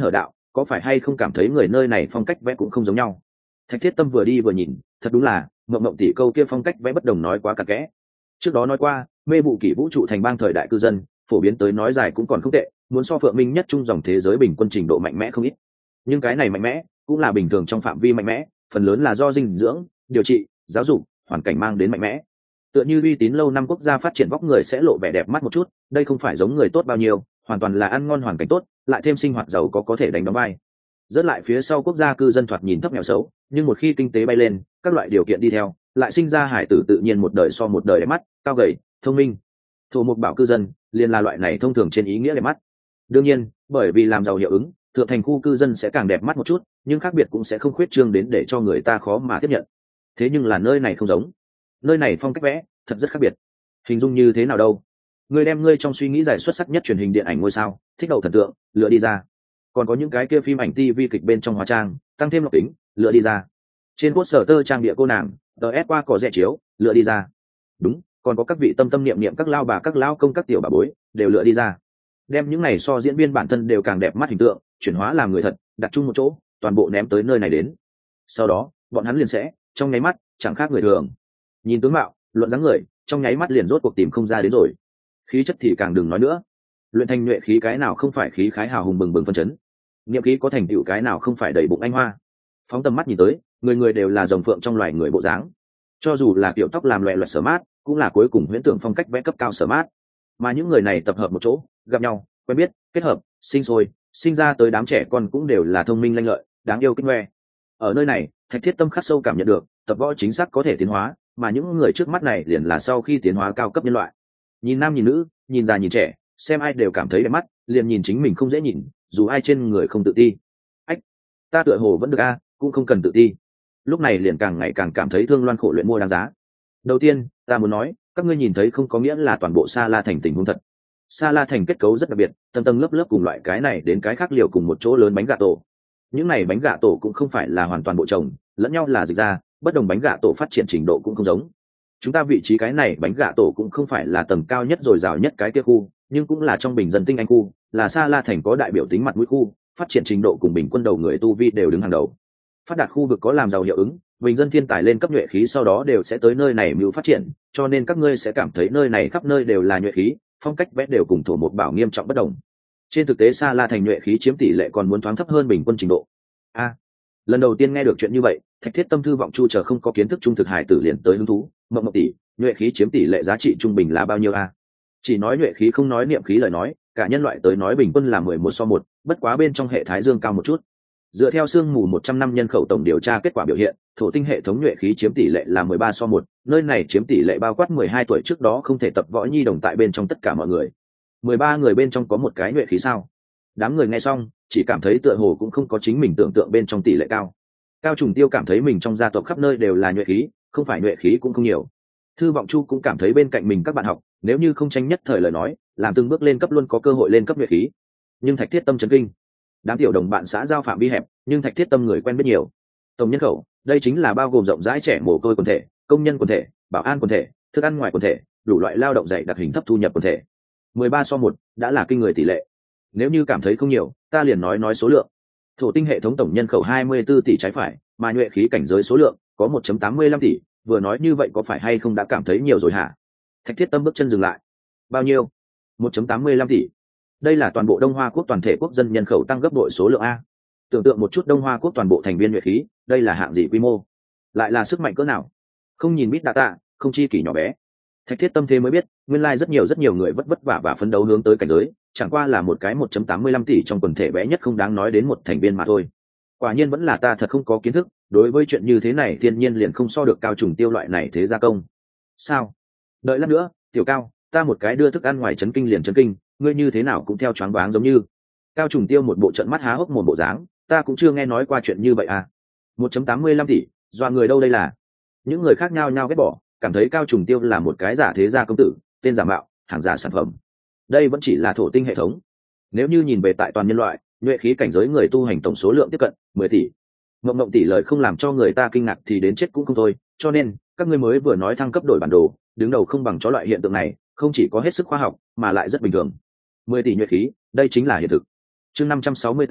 [SPEAKER 1] có phải hay không cảm thấy người nơi này phong cách vẽ cũng không giống nhau? Thạch Thiết Tâm vừa đi vừa nhìn, thật đúng là mộng mộng tỷ câu kia phong cách vẽ bất đồng nói quá cặn kẽ. Trước đó nói qua, mê vụ kỷ vũ trụ thành bang thời đại cư dân, phổ biến tới nói dài cũng còn không tệ, muốn so Phượng Minh nhất trung dòng thế giới bình quân trình độ mạnh mẽ không ít. Nhưng cái này mạnh mẽ cũng là bình thường trong phạm vi mạnh mẽ, phần lớn là do dinh dưỡng, điều trị, giáo dục, hoàn cảnh mang đến mạnh mẽ. Tựa như uy tín lâu năm quốc gia phát triển vóc người sẽ lộ vẻ đẹp mắt một chút, đây không phải giống người tốt bao nhiêu, hoàn toàn là ăn ngon hoàn cảnh tốt, lại thêm sinh hoạt giàu có có thể đánh đóng vai. Rớt lại phía sau quốc gia cư dân thoạt nhìn thấp nghèo xấu, nhưng một khi kinh tế bay lên, các loại điều kiện đi theo, lại sinh ra hải tử tự nhiên một đời so một đời đẹp mắt, cao gầy, thông minh. Thổ Mục Bảo cư dân liền là loại này thông thường trên ý nghĩa đẹp mắt. Đương nhiên, bởi vì làm giàu hiệu ứng, thượng thành khu cư dân sẽ càng đẹp mắt một chút, nhưng khác biệt cũng sẽ không khuyết trương đến để cho người ta khó mà tiếp nhận. Thế nhưng là nơi này không giống, nơi này phong cách vẽ thật rất khác biệt. Hình dung như thế nào đâu? Người đem ngươi trong suy nghĩ giải xuất sắc nhất truyền hình điện ảnh ngôi sao, thích đầu thần tượng, lựa đi ra. Còn có những cái kia phim ảnh ti vi kịch bên trong hóa trang, tăng thêm lọc tính, lựa đi ra. Trên poster tơ trang địa cô nàng, tờ ép qua cỏ rẻ chiếu, lựa đi ra. Đúng, còn có các vị tâm tâm niệm niệm các lao bà các lao công các tiểu bà bối, đều lựa đi ra. Đem những này so diễn viên bản thân đều càng đẹp mắt hình tượng, chuyển hóa làm người thật, đặt chung một chỗ, toàn bộ ném tới nơi này đến. Sau đó, bọn hắn liền sẽ, trong nháy mắt, chẳng khác người thường. Nhìn tướng mạo, luận dáng người, trong nháy mắt liền rốt cuộc tìm không ra đến rồi. Khí chất thì càng đừng nói nữa. Luyện thành nhuệ khí cái nào không phải khí khái hào hùng bừng bừng phân chấn. Niệm khí có thành tựu cái nào không phải đầy bụng anh hoa. Phóng tầm mắt nhìn tới, người người đều là rồng phượng trong loài người bộ dáng. Cho dù là kiểu tóc làm loẹ loẹt sở mát, cũng là cuối cùng huyễn tưởng phong cách vẽ cấp cao sở mát. Mà những người này tập hợp một chỗ, gặp nhau, quen biết, kết hợp, sinh sôi, sinh ra tới đám trẻ con cũng đều là thông minh lanh lợi, đáng yêu kinh ngoe. Ở nơi này, Thạch Thiết Tâm khắc sâu cảm nhận được, tập võ chính xác có thể tiến hóa, mà những người trước mắt này liền là sau khi tiến hóa cao cấp nhân loại. Nhìn nam nhìn nữ, nhìn già nhìn trẻ, xem ai đều cảm thấy đẹp mắt, liền nhìn chính mình không dễ nhìn, dù ai trên người không tự ti. Ách, ta tựa hồ vẫn được a, cũng không cần tự ti. Lúc này liền càng ngày càng cảm thấy thương loan khổ luyện mua đáng giá. Đầu tiên, ta muốn nói, các ngươi nhìn thấy không có nghĩa là toàn bộ Sa La Thành tình huống thật. Sa La Thành kết cấu rất đặc biệt, tầng tầng lớp lớp cùng loại cái này đến cái khác liều cùng một chỗ lớn bánh gà tổ. Những này bánh gà tổ cũng không phải là hoàn toàn bộ chồng, lẫn nhau là dịch ra, bất đồng bánh gà tổ phát triển trình độ cũng không giống. Chúng ta vị trí cái này bánh gà tổ cũng không phải là tầng cao nhất rồi rào nhất cái kia khu, nhưng cũng là trong bình dân tinh anh khu, là Sa La Thành có đại biểu tính mặt mũi khu, phát triển trình độ cùng bình quân đầu người tu vi đều đứng hàng đầu. Phát đạt khu vực có làm giàu hiệu ứng, bình dân thiên tài lên cấp nhuệ khí sau đó đều sẽ tới nơi này mưu phát triển, cho nên các ngươi sẽ cảm thấy nơi này khắp nơi đều là nhuệ khí, phong cách vẽ đều cùng Thổ Mục Bảo nghiêm trọng bất đồng. Trên thực tế Sa La Thành nhuệ khí chiếm tỷ lệ còn muốn thoáng thấp hơn bình quân trình độ. A, à, lần đầu tiên nghe được chuyện như vậy, Thạch Thiết Tâm thư vọng chu chờ không có kiến thức trung thực hải tử liền tới hứng thú. Mộng mộng tỷ, nhuệ khí chiếm tỷ lệ giá trị trung bình là bao nhiêu a? À? Chỉ nói nhuệ khí không nói niệm khí lời nói, cả nhân loại tới nói bình quân là mười một so một, bất quá bên trong hệ thái dương cao một chút. Dựa theo sương mù một trăm năm nhân khẩu tổng điều tra kết quả biểu hiện, thổ tinh hệ thống nhuệ khí chiếm tỷ lệ là mười ba so một, nơi này chiếm tỷ lệ bao quát mười hai tuổi trước đó không thể tập võ nhi đồng tại bên trong tất cả mọi người. mười ba người bên trong có một cái nhuệ khí sao? Đám người nghe xong, chỉ cảm thấy tựa hồ cũng không có chính mình tưởng tượng bên trong tỷ lệ cao. Cao Trùng Tiêu cảm thấy mình trong gia tộc khắp nơi đều là nhuệ khí, không phải nhuệ khí cũng không nhiều. Thư Vọng Chu cũng cảm thấy bên cạnh mình các bạn học, nếu như không tranh nhất thời lời nói, làm từng bước lên cấp luôn có cơ hội lên cấp nhuệ khí. Nhưng Thạch Thiết Tâm chấn kinh. Đám tiểu đồng bạn xã giao phạm vi hẹp, nhưng Thạch Thiết Tâm người quen biết nhiều. Tổng nhân khẩu, đây chính là bao gồm rộng rãi trẻ mồ côi quần thể, công nhân quần thể, bảo an quần thể, thức ăn ngoài quần thể, đủ loại lao động dạy đặc hình thấp thu nhập quần thể. mười ba so một đã là kinh người tỷ lệ. Nếu như cảm thấy không nhiều, ta liền nói nói số lượng. Thổ tinh hệ thống tổng nhân khẩu hai mươi tư tỷ trái phải, mà nhuệ khí cảnh giới số lượng có một phẩy tám mươi lăm tỷ, vừa nói như vậy có phải hay không đã cảm thấy nhiều rồi hả? Thạch Thiết Tâm bước chân dừng lại. Bao nhiêu? một phẩy tám mươi lăm tỷ. Đây là toàn bộ Đông Hoa quốc toàn thể quốc dân nhân khẩu tăng gấp bội số lượng a. Tưởng tượng một chút Đông Hoa quốc toàn bộ thành viên nhuệ khí, đây là hạng gì quy mô? Lại là sức mạnh cỡ nào? Không nhìn bit data, không chi kỷ nhỏ bé. Thạch Thiết Tâm thế mới biết, nguyên lai like rất nhiều rất nhiều người vất vất vả và phấn đấu hướng tới cảnh giới, chẳng qua là một cái một phẩy tám mươi lăm tỷ trong quần thể bé nhất không đáng nói đến một thành viên mà thôi. Quả nhiên vẫn là ta thật không có kiến thức, đối với chuyện như thế này thiên nhiên liền không so được Cao Trùng Tiêu loại này thế gia công. Sao? Đợi lát nữa, Tiểu Cao, ta một cái đưa thức ăn ngoài chấn kinh liền chấn kinh, ngươi như thế nào cũng theo choáng váng giống như. Cao Trùng Tiêu một bộ trận mắt há hốc mồm bộ dáng, ta cũng chưa nghe nói qua chuyện như vậy à. một phẩy tám mươi lăm tỷ, doa người đâu đây là. Những người khác nhao nhao ghét bỏ, cảm thấy Cao Trùng Tiêu là một cái giả thế gia công tử, tên giả mạo, hàng giả sản phẩm. Đây vẫn chỉ là thổ tinh hệ thống. Nếu như nhìn về tại toàn nhân loại, nhuệ khí cảnh giới người tu hành tổng số lượng tiếp cận mười tỷ. Ngộng ngộng tỷ lời không làm cho người ta kinh ngạc thì đến chết cũng không thôi, cho nên các ngươi mới vừa nói thăng cấp đổi bản đồ, đứng đầu không bằng chó loại hiện tượng này, không chỉ có hết sức khoa học, mà lại rất bình thường. mười tỷ nhuệ khí, đây chính là hiện thực. Chương năm trăm sáu mươi tám,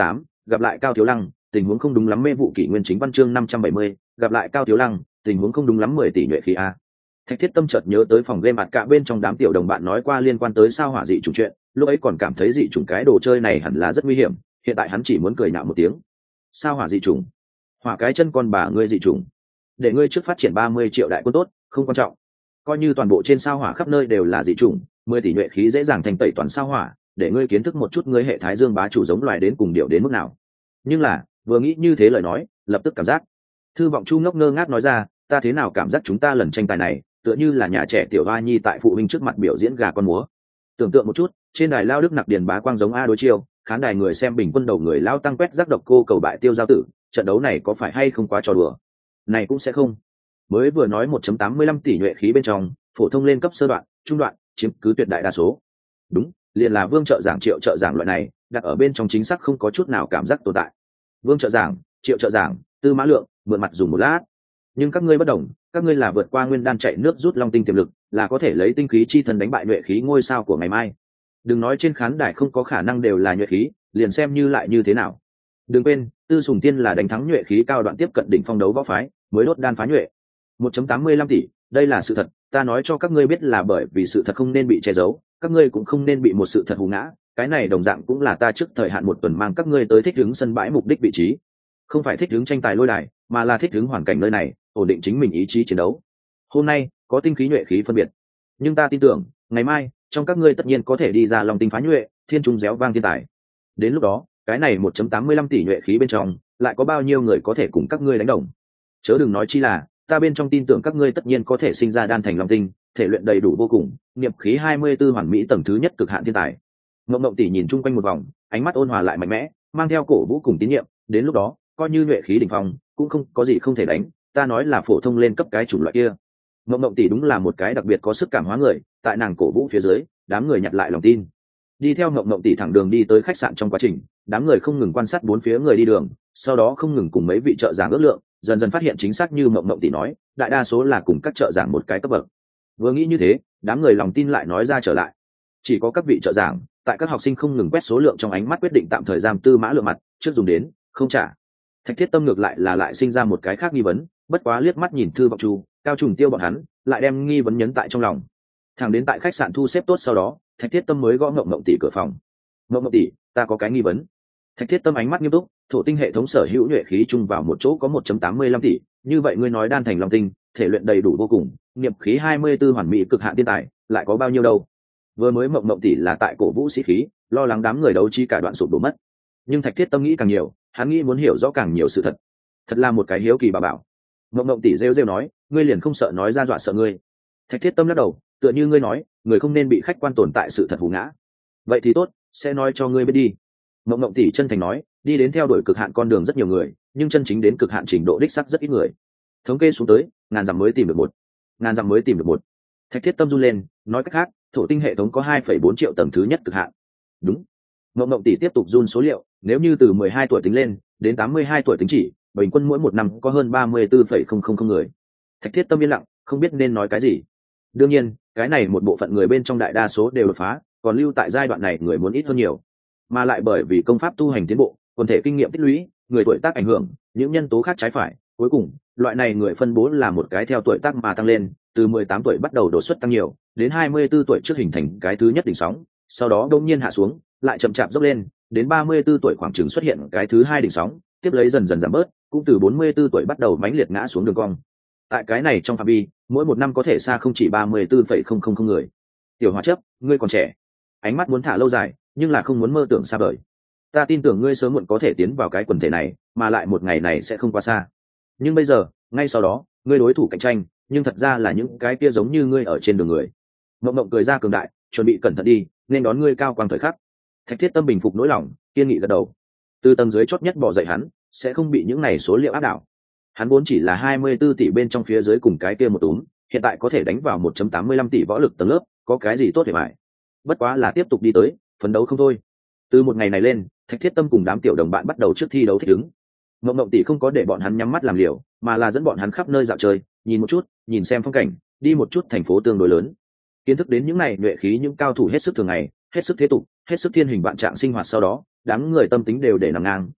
[SPEAKER 1] gặp lại Cao Thiếu Lăng, tình huống không đúng lắm. Mê vụ kỷ nguyên chính văn chương năm trăm bảy mươi, gặp lại Cao Thiếu Lăng, tình huống không đúng lắm. Mười tỷ nhuệ khí a. Thạch Thiết Tâm chợt nhớ tới phòng game mặt cả bên trong đám tiểu đồng bạn nói qua liên quan tới sao hỏa dị chủng chuyện, lúc ấy còn cảm thấy dị chủng cái đồ chơi này hẳn là rất nguy hiểm, hiện tại hắn chỉ muốn cười nhạo một tiếng. Sao hỏa dị chủng? Hỏa cái chân con bà ngươi dị chủng. Để ngươi trước phát triển ba mươi triệu đại quân tốt, không quan trọng. Coi như toàn bộ trên sao hỏa khắp nơi đều là dị chủng, mười tỷ nhuệ khí dễ dàng thành tẩy toàn sao hỏa, để ngươi kiến thức một chút ngươi hệ Thái Dương bá chủ giống loài đến cùng điệu đến mức nào. Nhưng là, vừa nghĩ như thế lời nói, lập tức cảm giác. Thư Vọng Chu ngốc ngơ ngác nói ra, ta thế nào cảm giác chúng ta lần tranh tài này, tựa như là nhà trẻ tiểu hoa nhi tại phụ huynh trước mặt biểu diễn gà con múa. Tưởng tượng một chút, trên đài lao đức nặc điền bá quang giống a đối chiêu, khán đài người xem bình quân đầu người lao tăng quét rác độc cô cầu bại tiêu giao tử, trận đấu này có phải hay không quá trò đùa? Này cũng sẽ không. Mới vừa nói một phẩy tám mươi lăm tỷ nhuệ khí bên trong, phổ thông lên cấp sơ đoạn, trung đoạn, chiếm cứ tuyệt đại đa số. Đúng, liền là Vương trợ giảng Triệu trợ giảng loại này, đặt ở bên trong chính xác không có chút nào cảm giác tồn tại. Vương trợ giảng, Triệu trợ giảng, Tư Mã Lượng, mượn mặt dùng một lát. Nhưng các ngươi bất đồng, các ngươi là vượt qua nguyên đan chạy nước rút long tinh tiềm lực, là có thể lấy tinh khí chi thần đánh bại nhuệ khí ngôi sao của ngày mai. Đừng nói trên khán đài không có khả năng đều là nhuệ khí, liền xem như lại như thế nào. Đừng quên, Tư Sùng Tiên là đánh thắng nhuệ khí cao đoạn tiếp cận đỉnh phong đấu võ phái, mới đốt đan phá nhuệ. một phẩy tám mươi lăm tỷ, đây là sự thật, ta nói cho các ngươi biết là bởi vì sự thật không nên bị che giấu, các ngươi cũng không nên bị một sự thật hù ngã, cái này đồng dạng cũng là ta trước thời hạn một tuần mang các ngươi tới thích ứng sân bãi mục đích vị trí. Không phải thích ứng tranh tài lôi đài, mà là thích ứng hoàn cảnh nơi này, ổn định chính mình ý chí chiến đấu. Hôm nay có tinh khí nhuệ khí phân biệt, nhưng ta tin tưởng ngày mai trong các ngươi tất nhiên có thể đi ra lòng tinh phá nhuệ, thiên trung réo vang thiên tài. Đến lúc đó cái này một phẩy tám mươi lăm tỷ nhuệ khí bên trong lại có bao nhiêu người có thể cùng các ngươi đánh đồng? Chớ đừng nói chi là ta bên trong tin tưởng các ngươi tất nhiên có thể sinh ra đan thành long tinh, thể luyện đầy đủ vô cùng, nghiệp khí hai mươi 24 hoàn mỹ tầng thứ nhất cực hạn thiên tài. Mộng Mộng tỷ nhìn chung quanh một vòng, ánh mắt ôn hòa lại mạnh mẽ, mang theo cổ vũ cùng tín nhiệm. Đến lúc đó coi như nhuệ khí đỉnh phong cũng không có gì không thể đánh, ta nói là phổ thông lên cấp cái chủng loại kia. Mộng Mộng tỷ đúng là một cái đặc biệt có sức cảm hóa người, tại nàng cổ vũ phía dưới, đám người nhặt lại lòng tin. Đi theo Mộng Mộng tỷ thẳng đường đi tới khách sạn. Trong quá trình, đám người không ngừng quan sát bốn phía người đi đường, sau đó không ngừng cùng mấy vị trợ giảng ước lượng, dần dần phát hiện chính xác như Mộng Mộng tỷ nói, đại đa số là cùng các trợ giảng một cái cấp bậc. Vừa nghĩ như thế, đám người lòng tin lại nói ra trở lại. Chỉ có các vị trợ giảng, tại các học sinh không ngừng quét số lượng trong ánh mắt quyết định tạm thời giam Tư Mã Lượng mặt, trước dùng đến, không trả. Thạch Thiết Tâm ngược lại là lại sinh ra một cái khác nghi vấn, bất quá liếc mắt nhìn Thư Vọng Chu, Cao Trùng Tiêu bọn hắn, lại đem nghi vấn nhấn tại trong lòng. Thẳng đến tại khách sạn thu xếp tốt sau đó, Thạch Thiết Tâm mới gõ Mộng Mộng tỷ cửa phòng. Mộng Mộng tỷ, ta có cái nghi vấn. Thạch Thiết Tâm ánh mắt nghiêm túc, thổ tinh hệ thống sở hữu nhuệ khí chung vào một chỗ có một phẩy tám mươi lăm tỷ, như vậy ngươi nói đan thành long tinh, thể luyện đầy đủ vô cùng, nghiệp khí hai mươi 24 hoàn mỹ cực hạn thiên tài, lại có bao nhiêu đâu? Vừa mới Mộng Mộng tỷ là tại cổ vũ sĩ khí, lo lắng đám người đấu chi cả đoạn sụp đổ mất. Nhưng Thạch Thiết Tâm nghĩ càng nhiều, hắn nghĩ muốn hiểu rõ càng nhiều sự thật. Thật là một cái hiếu kỳ bà bảo. Mộng Mộng tỷ rêu rêu nói, ngươi liền không sợ nói ra dọa sợ ngươi? Thạch Thiết Tâm lắc đầu, tựa như ngươi nói, người không nên bị khách quan tồn tại sự thật hù ngã. Vậy thì tốt, sẽ nói cho ngươi biết đi. Mộng Mộng tỷ chân thành nói, đi đến theo đuổi cực hạn con đường rất nhiều người, nhưng chân chính đến cực hạn trình độ đích sắc rất ít người. Thống kê xuống tới, ngàn dặm mới tìm được một, ngàn dặm mới tìm được một. Thạch Thiết Tâm run lên, nói cách khác, thổ tinh hệ thống có hai phẩy bốn triệu tầng thứ nhất cực hạn. Đúng. Mộng Mộng tỷ tiếp tục run số liệu, nếu như từ mười hai tuổi tính lên, đến tám mươi hai tuổi tính chỉ, bình quân mỗi một năm có hơn ba mươi tư phẩy không không không người. Thạch Thiết Tâm yên lặng, không biết nên nói cái gì. Đương nhiên, cái này một bộ phận người bên trong đại đa số đều đột phá, còn lưu tại giai đoạn này người muốn ít hơn nhiều. Mà lại bởi vì công pháp tu hành tiến bộ, quần thể kinh nghiệm tích lũy, người tuổi tác ảnh hưởng, những nhân tố khác trái phải, cuối cùng, loại này người phân bố là một cái theo tuổi tác mà tăng lên, từ mười tám tuổi bắt đầu đột xuất tăng nhiều, đến hai mươi tư tuổi trước hình thành cái thứ nhất đỉnh sóng, sau đó đột nhiên hạ xuống, lại chậm chạp dốc lên, đến ba mươi tư tuổi khoảng chừng xuất hiện cái thứ hai đỉnh sóng, tiếp lấy dần dần giảm bớt, cũng từ bốn mươi tư tuổi bắt đầu mãnh liệt ngã xuống đường cong. Tại cái này trong phạm vi, mỗi một năm có thể xa không chỉ ba mươi tư phẩy không không không người. Tiểu Hóa Chấp, ngươi còn trẻ, ánh mắt muốn thả lâu dài, nhưng là không muốn mơ tưởng xa vời. Ta tin tưởng ngươi sớm muộn có thể tiến vào cái quần thể này, mà lại một ngày này sẽ không quá xa. Nhưng bây giờ, ngay sau đó, ngươi đối thủ cạnh tranh, nhưng thật ra là những cái kia giống như ngươi ở trên đường người. Mộng Mộng cười ra cường đại, chuẩn bị cẩn thận đi, nên đón ngươi cao quang thời khắc. Thạch Thiết Tâm bình phục nỗi lòng, kiên nghị gật đầu. Từ tầng dưới chót nhất bỏ dậy hắn, sẽ không bị những này số liệu áp đảo. Hắn vốn chỉ là hai mươi tư tỷ bên trong phía dưới cùng cái kia một túm, hiện tại có thể đánh vào một phẩy tám mươi lăm tỷ võ lực tầng lớp, có cái gì tốt để mãi. Bất quá là tiếp tục đi tới, phấn đấu không thôi. Từ một ngày này lên, Thạch Thiết Tâm cùng đám tiểu đồng bạn bắt đầu trước thi đấu thích ứng. Mộng Mộng tỷ không có để bọn hắn nhắm mắt làm liều, mà là dẫn bọn hắn khắp nơi dạo chơi, nhìn một chút, nhìn xem phong cảnh, đi một chút thành phố tương đối lớn. Kiến thức đến những này nhuệ khí những cao thủ hết sức thường ngày, hết sức thế tục, hết sức thiên hình vạn trạng sinh hoạt sau đó, đám người tâm tính đều để nằm ngang,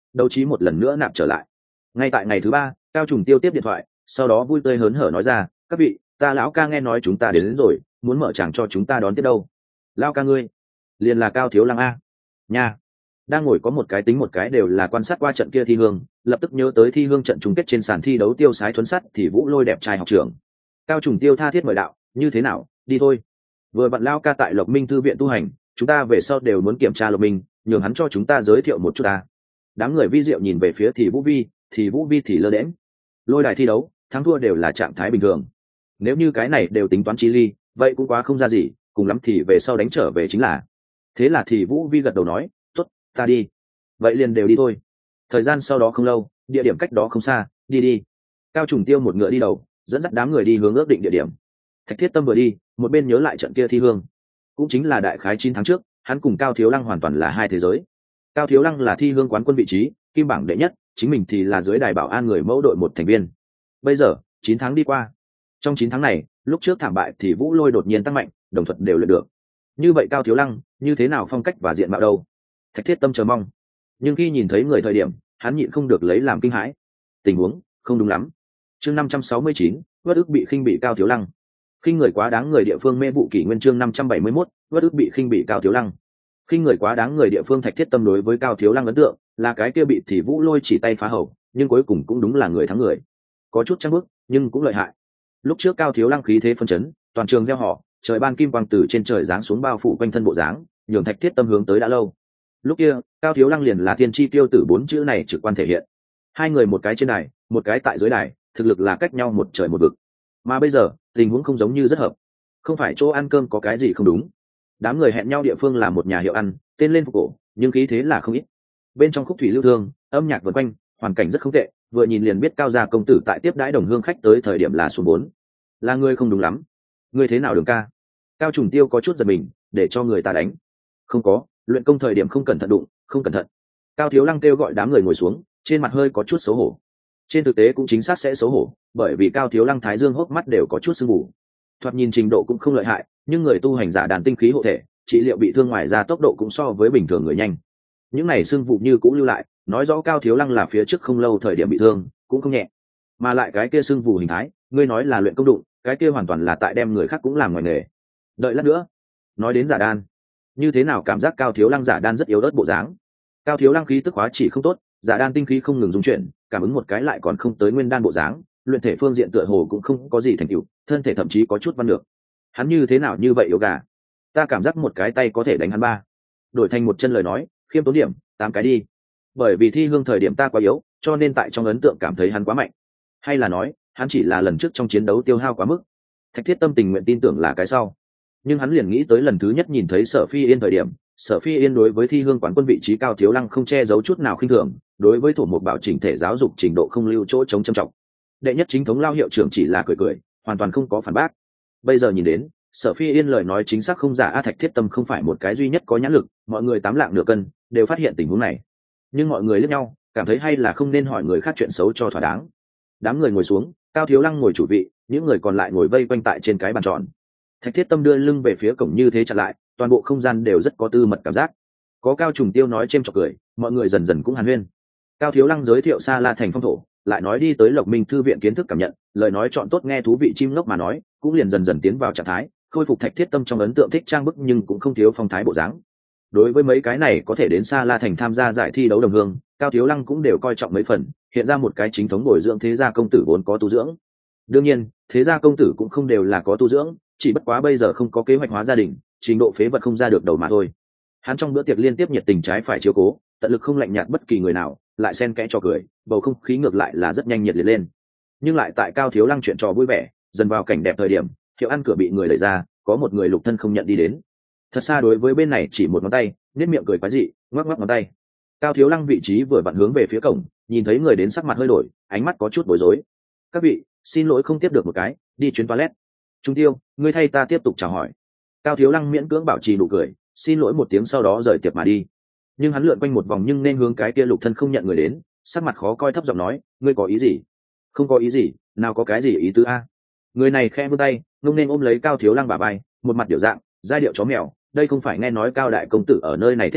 [SPEAKER 1] đấu trí một lần nữa nạp trở lại. Ngay tại ngày thứ ba, Cao Trùng Tiêu tiếp điện thoại, sau đó vui tươi hớn hở nói ra, các vị, ta lão ca nghe nói chúng ta đến, đến rồi, muốn mở tràng cho chúng ta đón tiếp đâu. Lão ca ngươi liền là Cao Thiếu Lăng a nha. Đang ngồi có một cái tính một cái đều là quan sát qua trận kia thi hương, lập tức nhớ tới thi hương trận chung kết trên sàn thi đấu tiêu sái thuấn sắt thì Vũ Lôi đẹp trai học trưởng. Cao Trùng Tiêu tha thiết mời đạo, như thế nào, đi thôi. Vừa bạn Lao ca tại Lộc Minh thư viện tu hành, chúng ta về sau đều muốn kiểm tra Lộc Minh, nhường hắn cho chúng ta giới thiệu một chút ta. Đám người vi diệu nhìn về phía thì Vũ Vi, thì Vũ Vi thì lơ đễnh. Lôi đài thi đấu, thắng thua đều là trạng thái bình thường. Nếu như cái này đều tính toán chi ly, vậy cũng quá không ra gì, cùng lắm thì về sau đánh trở về chính là. Thế là thì Vũ Vi gật đầu nói, tốt, ta đi. Vậy liền đều đi thôi. Thời gian sau đó không lâu, địa điểm cách đó không xa, đi đi. Cao Trùng Tiêu một ngựa đi đầu, dẫn dắt đám người đi hướng ước định địa điểm. Thạch Thiết Tâm vừa đi, một bên nhớ lại trận kia thi hương, cũng chính là đại khái chín tháng trước, hắn cùng Cao Thiếu Lăng hoàn toàn là hai thế giới. Cao Thiếu Lăng là thi hương quán quân vị trí, kim bảng đệ nhất, chính mình thì là dưới đài bảo an người mẫu đội một thành viên. Bây giờ, chín tháng đi qua. Trong chín tháng này, lúc trước thảm bại thì Vũ Lôi đột nhiên tăng mạnh, đồng thuận đều luyện được. Như vậy Cao Thiếu Lăng, như thế nào phong cách và diện mạo đâu? Thạch Thiết Tâm chờ mong. Nhưng khi nhìn thấy người thời điểm, hắn nhịn không được lấy làm kinh hãi. Tình huống không đúng lắm. Chương năm trăm sáu mươi chín, bất ức bị khinh bị Cao Thiếu Lăng. Khinh người quá đáng người địa phương mê vụ kỷ nguyên chương năm trăm bảy mươi mốt, bất ức bị khinh bị Cao Thiếu Lăng. Khinh người quá đáng người địa phương Thạch Thiết Tâm đối với Cao Thiếu Lăng ấn tượng là cái kia bị thì Vũ Lôi chỉ tay phá hậu, nhưng cuối cùng cũng đúng là người thắng người. Có chút trăng bước, nhưng cũng lợi hại. Lúc trước Cao Thiếu Lăng khí thế phân chấn, toàn trường reo hò, trời ban kim quang từ trên trời giáng xuống bao phủ quanh thân bộ dáng, nhường Thạch Thiết Tâm hướng tới đã lâu. Lúc kia, Cao Thiếu Lăng liền là thiên chi tiêu tử bốn chữ này trực quan thể hiện. Hai người một cái trên đài, một cái tại dưới đài, thực lực là cách nhau một trời một vực. Mà bây giờ, tình huống không giống như rất hợp. Không phải chỗ ăn cơm có cái gì không đúng. Đám người hẹn nhau địa phương là một nhà hiệu ăn, tên lên phục cổ, nhưng khí thế là không ít. Bên trong khúc thủy lưu thương, âm nhạc vần quanh, hoàn cảnh rất không tệ, vừa nhìn liền biết Cao gia công tử tại tiếp đãi đồng hương khách tới thời điểm là số bốn. Là ngươi không đúng lắm. Ngươi thế nào Đường ca? Cao Trùng Tiêu có chút giật mình, để cho người ta đánh. Không có, luyện công thời điểm không cẩn thận đụng, không cẩn thận. Cao Thiếu Lăng kêu gọi đám người ngồi xuống, trên mặt hơi có chút xấu hổ. Trên thực tế cũng chính xác sẽ xấu hổ, bởi vì Cao Thiếu Lăng thái dương hốc mắt đều có chút sưng mù. Thoạt nhìn trình độ cũng không lợi hại, nhưng người tu hành giả đàn tinh khí hộ thể, trị liệu bị thương ngoài ra tốc độ cũng so với bình thường người nhanh. Những này sưng vụ như cũng lưu lại, nói rõ Cao Thiếu Lăng là phía trước không lâu thời điểm bị thương, cũng không nhẹ. Mà lại cái kia sưng vụ hình thái, ngươi nói là luyện công đụng, cái kia hoàn toàn là tại đem người khác cũng làm ngoài nghề. Đợi lát nữa, nói đến giả đan, như thế nào cảm giác Cao Thiếu Lăng giả đan rất yếu ớt bộ dáng. Cao Thiếu Lăng khí tức hóa chỉ không tốt, giả đan tinh khí không ngừng dung chuyển, cảm ứng một cái lại còn không tới nguyên đan bộ dáng, luyện thể phương diện tựa hồ cũng không có gì thành tựu, thân thể thậm chí có chút văn được. Hắn như thế nào như vậy yếu gà? Ta cảm giác một cái tay có thể đánh hắn ba. Đổi thành một chân lời nói, khiêm tốn điểm, tám cái đi. Bởi vì thi hương thời điểm ta quá yếu, cho nên tại trong ấn tượng cảm thấy hắn quá mạnh. Hay là nói, hắn chỉ là lần trước trong chiến đấu tiêu hao quá mức. Thạch Thiết Tâm tình nguyện tin tưởng là cái sau. Nhưng hắn liền nghĩ tới lần thứ nhất nhìn thấy Sở Phi Yên thời điểm, Sở Phi Yên đối với thi hương quán quân vị trí Cao Thiếu Lăng không che giấu chút nào khinh thường, đối với thổ một bảo chỉnh thể giáo dục trình độ không lưu chỗ chống châm trọng. Đệ nhất chính thống lao hiệu trưởng chỉ là cười cười, hoàn toàn không có phản bác. Bây giờ nhìn đến, Sở Phi Yên lời nói chính xác không giả, a Thạch Thiết Tâm không phải một cái duy nhất có nhãn lực, mọi người tám lạng nửa cân đều phát hiện tình huống này. Nhưng mọi người liếc nhau, cảm thấy hay là không nên hỏi người khác chuyện xấu cho thỏa đáng. Đám người ngồi xuống, Cao Thiếu Lăng ngồi chủ vị, những người còn lại ngồi vây quanh tại trên cái bàn tròn. Thạch Thiết Tâm đưa lưng về phía cổng như thế chặn lại, toàn bộ không gian đều rất có tư mật cảm giác. Có Cao Trùng Tiêu nói chêm chọc cười, mọi người dần dần cũng hàn huyên. Cao Thiếu Lăng giới thiệu Sa La thành phong thổ, lại nói đi tới Lộc Minh thư viện kiến thức cảm nhận, lời nói chọn tốt nghe thú vị chim ngốc mà nói, cũng liền dần dần tiến vào trạng thái, khôi phục Thạch Thiết Tâm trong ấn tượng thích trang bức nhưng cũng không thiếu phong thái bộ dáng. Đối với mấy cái này có thể đến Sa La thành tham gia giải thi đấu đồng hương, Cao Thiếu Lăng cũng đều coi trọng mấy phần, hiện ra một cái chính thống bồi dưỡng thế gia công tử vốn có tu dưỡng. Đương nhiên, thế gia công tử cũng không đều là có tu dưỡng, chỉ bất quá bây giờ không có kế hoạch hóa gia đình, trình độ phế vật không ra được đầu mà thôi. Hắn trong bữa tiệc liên tiếp nhiệt tình trái phải chiếu cố, tận lực không lạnh nhạt bất kỳ người nào, lại xen kẽ cho cười, bầu không khí ngược lại là rất nhanh nhiệt liệt lên. Nhưng lại tại Cao Thiếu Lăng chuyện trò vui vẻ, dần vào cảnh đẹp thời điểm, hiệu ăn cửa bị người đẩy ra, có một người lục thân không nhận đi đến. Thật xa đối với bên này chỉ một ngón tay, nét miệng cười quái dị, ngoắc ngoắc ngón tay. Cao Thiếu Lăng vị trí vừa vặn hướng về phía cổng, nhìn thấy người đến sắc mặt hơi đổi, ánh mắt có chút bối rối. Các vị, xin lỗi không tiếp được một cái, đi chuyến toilet. Trung Tiêu, ngươi thay ta tiếp tục chào hỏi. Cao Thiếu Lăng miễn cưỡng bảo trì nụ cười, xin lỗi một tiếng sau đó rời tiệc mà đi. Nhưng hắn lượn quanh một vòng nhưng nên hướng cái kia lục thân không nhận người đến, sắc mặt khó coi thấp giọng nói, ngươi có ý gì? Không có ý gì, nào có cái gì ý tứ a? Người này khẽ vươn tay, ngông nên ôm lấy Cao Thiếu Lăng bả vai, một mặt điệu dạng, giai điệu chó mèo, đây không phải nghe nói Cao đại công tử ở nơi này thiết tiến,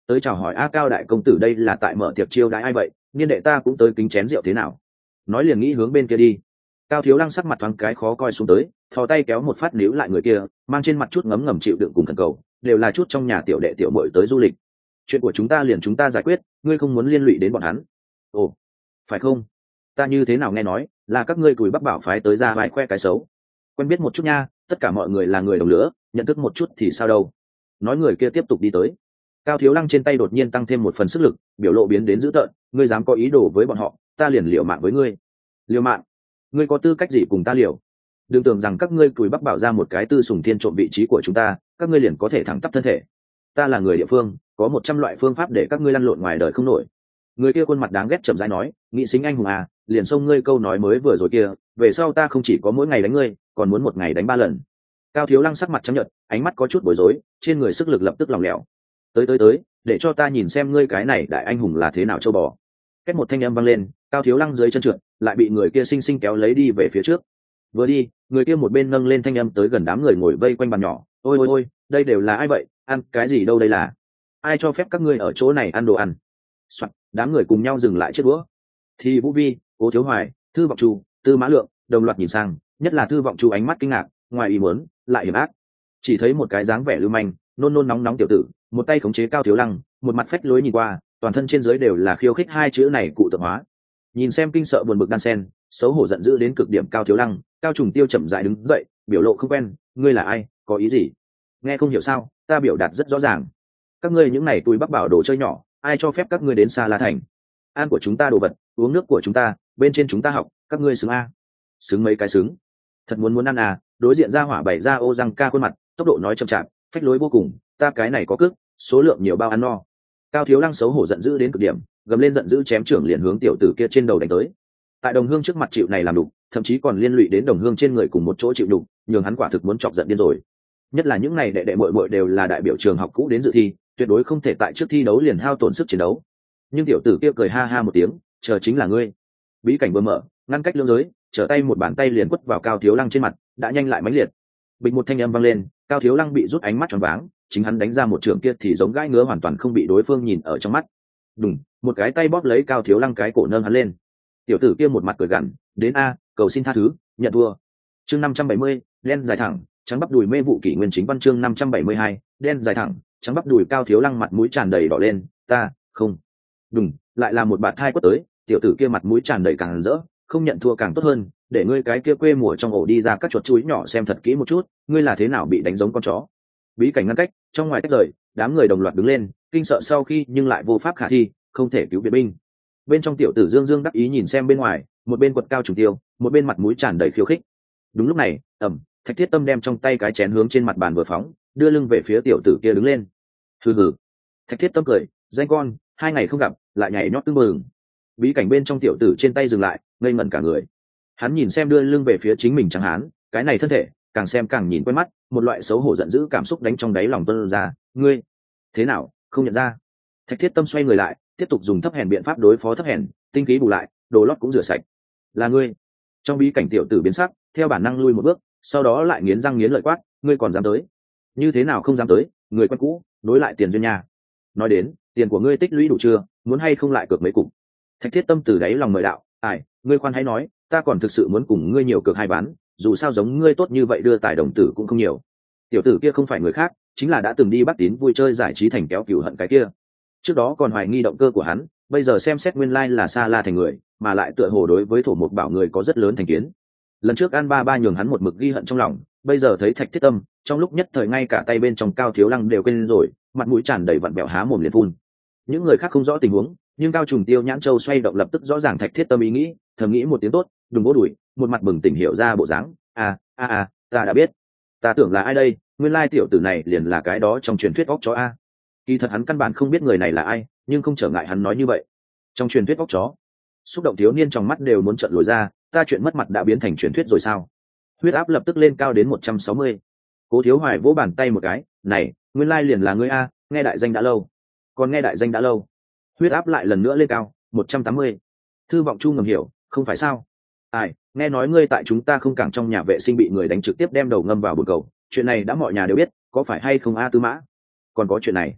[SPEAKER 1] tới chào hỏi a Cao đại công tử đây là tại mở tiệc chiêu đãi ai vậy, niên đệ ta cũng tới kính chén rượu thế nào. Nói liền nghĩ hướng bên kia đi. Cao Thiếu Lăng sắc mặt thoáng cái khó coi xuống tới, thò tay kéo một phát níu lại người kia, mang trên mặt chút ngấm ngầm chịu đựng cùng thần cầu, đều là chút trong nhà tiểu đệ tiểu muội tới du lịch, chuyện của chúng ta liền chúng ta giải quyết, ngươi không muốn liên lụy đến bọn hắn. Ồ, phải không? Ta như thế nào nghe nói là các ngươi cùi bắc bảo phái tới ra vài khoe cái xấu. Quen biết một chút nha, tất cả mọi người là người đồng lửa, nhận thức một chút thì sao đâu. Nói người kia tiếp tục đi tới. Cao Thiếu Lăng trên tay đột nhiên tăng thêm một phần sức lực, biểu lộ biến đến dữ tợn, ngươi dám có ý đồ với bọn họ, ta liền liều mạng với ngươi. Liều mạng? Ngươi có tư cách gì cùng ta liều? Đừng tưởng rằng các ngươi cùi bắc bảo ra một cái tư sùng thiên trộm vị trí của chúng ta, các ngươi liền có thể thẳng tắp thân thể. Ta là người địa phương, có một trăm loại phương pháp để các ngươi lăn lộn ngoài đời không nổi. Người kia khuôn mặt đáng ghét chậm rãi nói, nghị xính anh hùng à, liền xông ngươi câu nói mới vừa rồi kia, về sau ta không chỉ có mỗi ngày đánh ngươi, còn muốn một ngày đánh ba lần. Cao Thiếu Lăng sắc mặt trắng nhợt, ánh mắt có chút bối rối, trên người sức lực lập tức lỏng lẻo. Tới tới tới, để cho ta nhìn xem ngươi cái này đại anh hùng là thế nào châu bò. Kết một thanh âm vang lên, Cao Thiếu Lăng dưới chân trượt, lại bị người kia sinh sinh kéo lấy đi về phía trước. Vừa đi, người kia một bên nâng lên thanh âm tới gần đám người ngồi vây quanh bàn nhỏ, ôi ôi ôi, đây đều là ai vậy, ăn cái gì đâu đây là? Ai cho phép các ngươi ở chỗ này ăn đồ ăn? Soạn, đám người cùng nhau dừng lại chiếc đũa. Thì Vũ Vi, Cố Thiếu Hoài, Thư Vọng Chu, Tư Mã Lượng đồng loạt nhìn sang, nhất là Thư Vọng Chu ánh mắt kinh ngạc, ngoài ý muốn, lại hiểm ác. Chỉ thấy một cái dáng vẻ lưu manh, nôn nôn nóng nóng tiểu tử, một tay khống chế Cao Thiếu Lăng, một mặt phách lối nhìn qua, toàn thân trên dưới đều là khiêu khích hai chữ này cụ tượng hóa. Nhìn xem kinh sợ buồn bực đan sen, xấu hổ giận dữ đến cực điểm Cao Thiếu Lăng, Cao Trùng Tiêu chậm rãi đứng dậy, biểu lộ không quen, ngươi là ai, có ý gì? Nghe không hiểu sao, ta biểu đạt rất rõ ràng. Các ngươi những này túi bắc bảo đồ chơi nhỏ, ai cho phép các ngươi đến Sa La Thành? Ăn của chúng ta đồ vật, uống nước của chúng ta, bên trên chúng ta học, các ngươi xứng a? Xứng mấy cái xứng? Thật muốn muốn ăn à? Đối diện ra hỏa bày ra ô răng ca khuôn mặt, tốc độ nói chậm chạp, phách lối vô cùng, ta cái này có cước, số lượng nhiều bao ăn no. Cao Thiếu Lăng xấu hổ giận dữ đến cực điểm, gầm lên giận dữ chém trưởng liền hướng tiểu tử kia trên đầu đánh tới. Tại đồng hương trước mặt chịu này làm đục, thậm chí còn liên lụy đến đồng hương trên người cùng một chỗ chịu đục, nhường hắn quả thực muốn chọc giận điên rồi. Nhất là những này đệ đệ muội muội đều là đại biểu trường học cũ đến dự thi, tuyệt đối không thể tại trước thi đấu liền hao tổn sức chiến đấu. Nhưng tiểu tử kia cười ha ha một tiếng, chờ chính là ngươi. Bí cảnh vừa mở, ngăn cách lưỡng giới, trở tay một bàn tay liền quất vào Cao Thiếu Lăng trên mặt, đã nhanh lại mãnh liệt. Bịch một thanh âm vang lên, Cao Thiếu Lăng bị rút ánh mắt tròn váng, chính hắn đánh ra một trường kia thì giống gãi ngứa hoàn toàn không bị đối phương nhìn ở trong mắt. Đùng, một cái tay bóp lấy Cao Thiếu Lăng cái cổ nâng hắn lên. Tiểu tử kia một mặt cười gằn, đến a, cầu xin tha thứ, nhận thua. Chương năm trăm bảy mươi, đen dài thẳng, trắng bắp đùi mê vụ kỷ nguyên chính văn chương năm trăm bảy mươi hai, đen dài thẳng, trắng bắp đùi Cao Thiếu Lăng mặt mũi tràn đầy đỏ lên, ta, không. Đùng, lại là một bạt thai quất tới, tiểu tử kia mặt mũi tràn đầy càng rỡ, không nhận thua càng tốt hơn, để ngươi cái kia quê mùa trong ổ đi ra các chuột chuối nhỏ xem thật kỹ một chút, ngươi là thế nào bị đánh giống con chó. Bí cảnh ngăn cách, trong ngoài tách rời, đám người đồng loạt đứng lên, kinh sợ sau khi nhưng lại vô pháp khả thi, không thể cứu viện binh. Bên trong tiểu tử Dương Dương đắc ý nhìn xem bên ngoài, một bên quật Cao Trùng Tiêu, một bên mặt mũi tràn đầy khiêu khích. Đúng lúc này, ầm, Thạch Thiết Tâm đem trong tay cái chén hướng trên mặt bàn vừa phóng, đưa lưng về phía tiểu tử kia đứng lên. Hừ hừ. Thạch Thiết Tâm cười, danh con, hai ngày không gặp, lại nhảy nhót tưng bừng. Bí cảnh bên trong tiểu tử trên tay dừng lại, ngây ngẩn cả người. Hắn nhìn xem đưa lưng về phía chính mình chẳng hán, cái này thân thể, càng xem càng nhìn quen mắt, một loại xấu hổ giận dữ cảm xúc đánh trong đáy lòng tuôn ra, ngươi, thế nào, không nhận ra? Thạch Thiết Tâm xoay người lại, tiếp tục dùng thấp hèn biện pháp đối phó thấp hèn, tinh khí bù lại, đồ lót cũng rửa sạch. Là ngươi. Trong bí cảnh tiểu tử biến sắc, theo bản năng lui một bước, sau đó lại nghiến răng nghiến lợi quát, ngươi còn dám tới? Như thế nào không dám tới, người quen cũ, nối lại tiền duyên nhà. Nói đến, tiền của ngươi tích lũy đủ chưa, muốn hay không lại cược mấy cục? Thạch Thiết Tâm từ đáy lòng mời đạo, ai, ngươi khoan hãy nói, ta còn thực sự muốn cùng ngươi nhiều cược hai bán, dù sao giống ngươi tốt như vậy đưa tài đồng tử cũng không nhiều. Tiểu tử kia không phải người khác, chính là đã từng đi Bắc Tín vui chơi giải trí thành kéo cửu hận cái kia. Trước đó còn hoài nghi động cơ của hắn, bây giờ xem xét nguyên lai là Sa La Thành người, mà lại tựa hồ đối với thổ mục bảo người có rất lớn thành kiến. Lần trước An Ba Ba nhường hắn một mực ghi hận trong lòng, bây giờ thấy Thạch Thiết Tâm, trong lúc nhất thời ngay cả tay bên trong Cao Thiếu Lăng đều quên rồi, mặt mũi tràn đầy vặn bẹo há mồm liền phun. Những người khác không rõ tình huống, nhưng Cao Trùng Tiêu nhãn châu xoay động lập tức rõ ràng Thạch Thiết Tâm ý nghĩ, thầm nghĩ một tiếng tốt, đừng vỗ đùi, một mặt bừng tỉnh hiểu ra bộ dáng, à, a à, à, ta đã biết, ta tưởng là ai đây, nguyên lai tiểu tử này liền là cái đó trong truyền thuyết óc chó a. Kỳ thật hắn căn bản không biết người này là ai, nhưng không trở ngại hắn nói như vậy. Trong truyền thuyết óc chó, xúc động thiếu niên trong mắt đều muốn trợn lồi ra, ta chuyện mất mặt đã biến thành truyền thuyết rồi sao? Huyết áp lập tức lên cao đến một trăm sáu mươi. Cố Thiếu Hoài vỗ bàn tay một cái, này, nguyên lai liền là ngươi a, nghe đại danh đã lâu. Còn nghe đại danh đã lâu. Huyết áp lại lần nữa lên cao, một trăm tám mươi. Thư Vọng Chu ngầm hiểu, không phải sao? Ai, nghe nói ngươi tại chúng ta không cảng trong nhà vệ sinh bị người đánh trực tiếp đem đầu ngâm vào bồn cầu, chuyện này đã mọi nhà đều biết, có phải hay không a Tư Mã? Còn có chuyện này.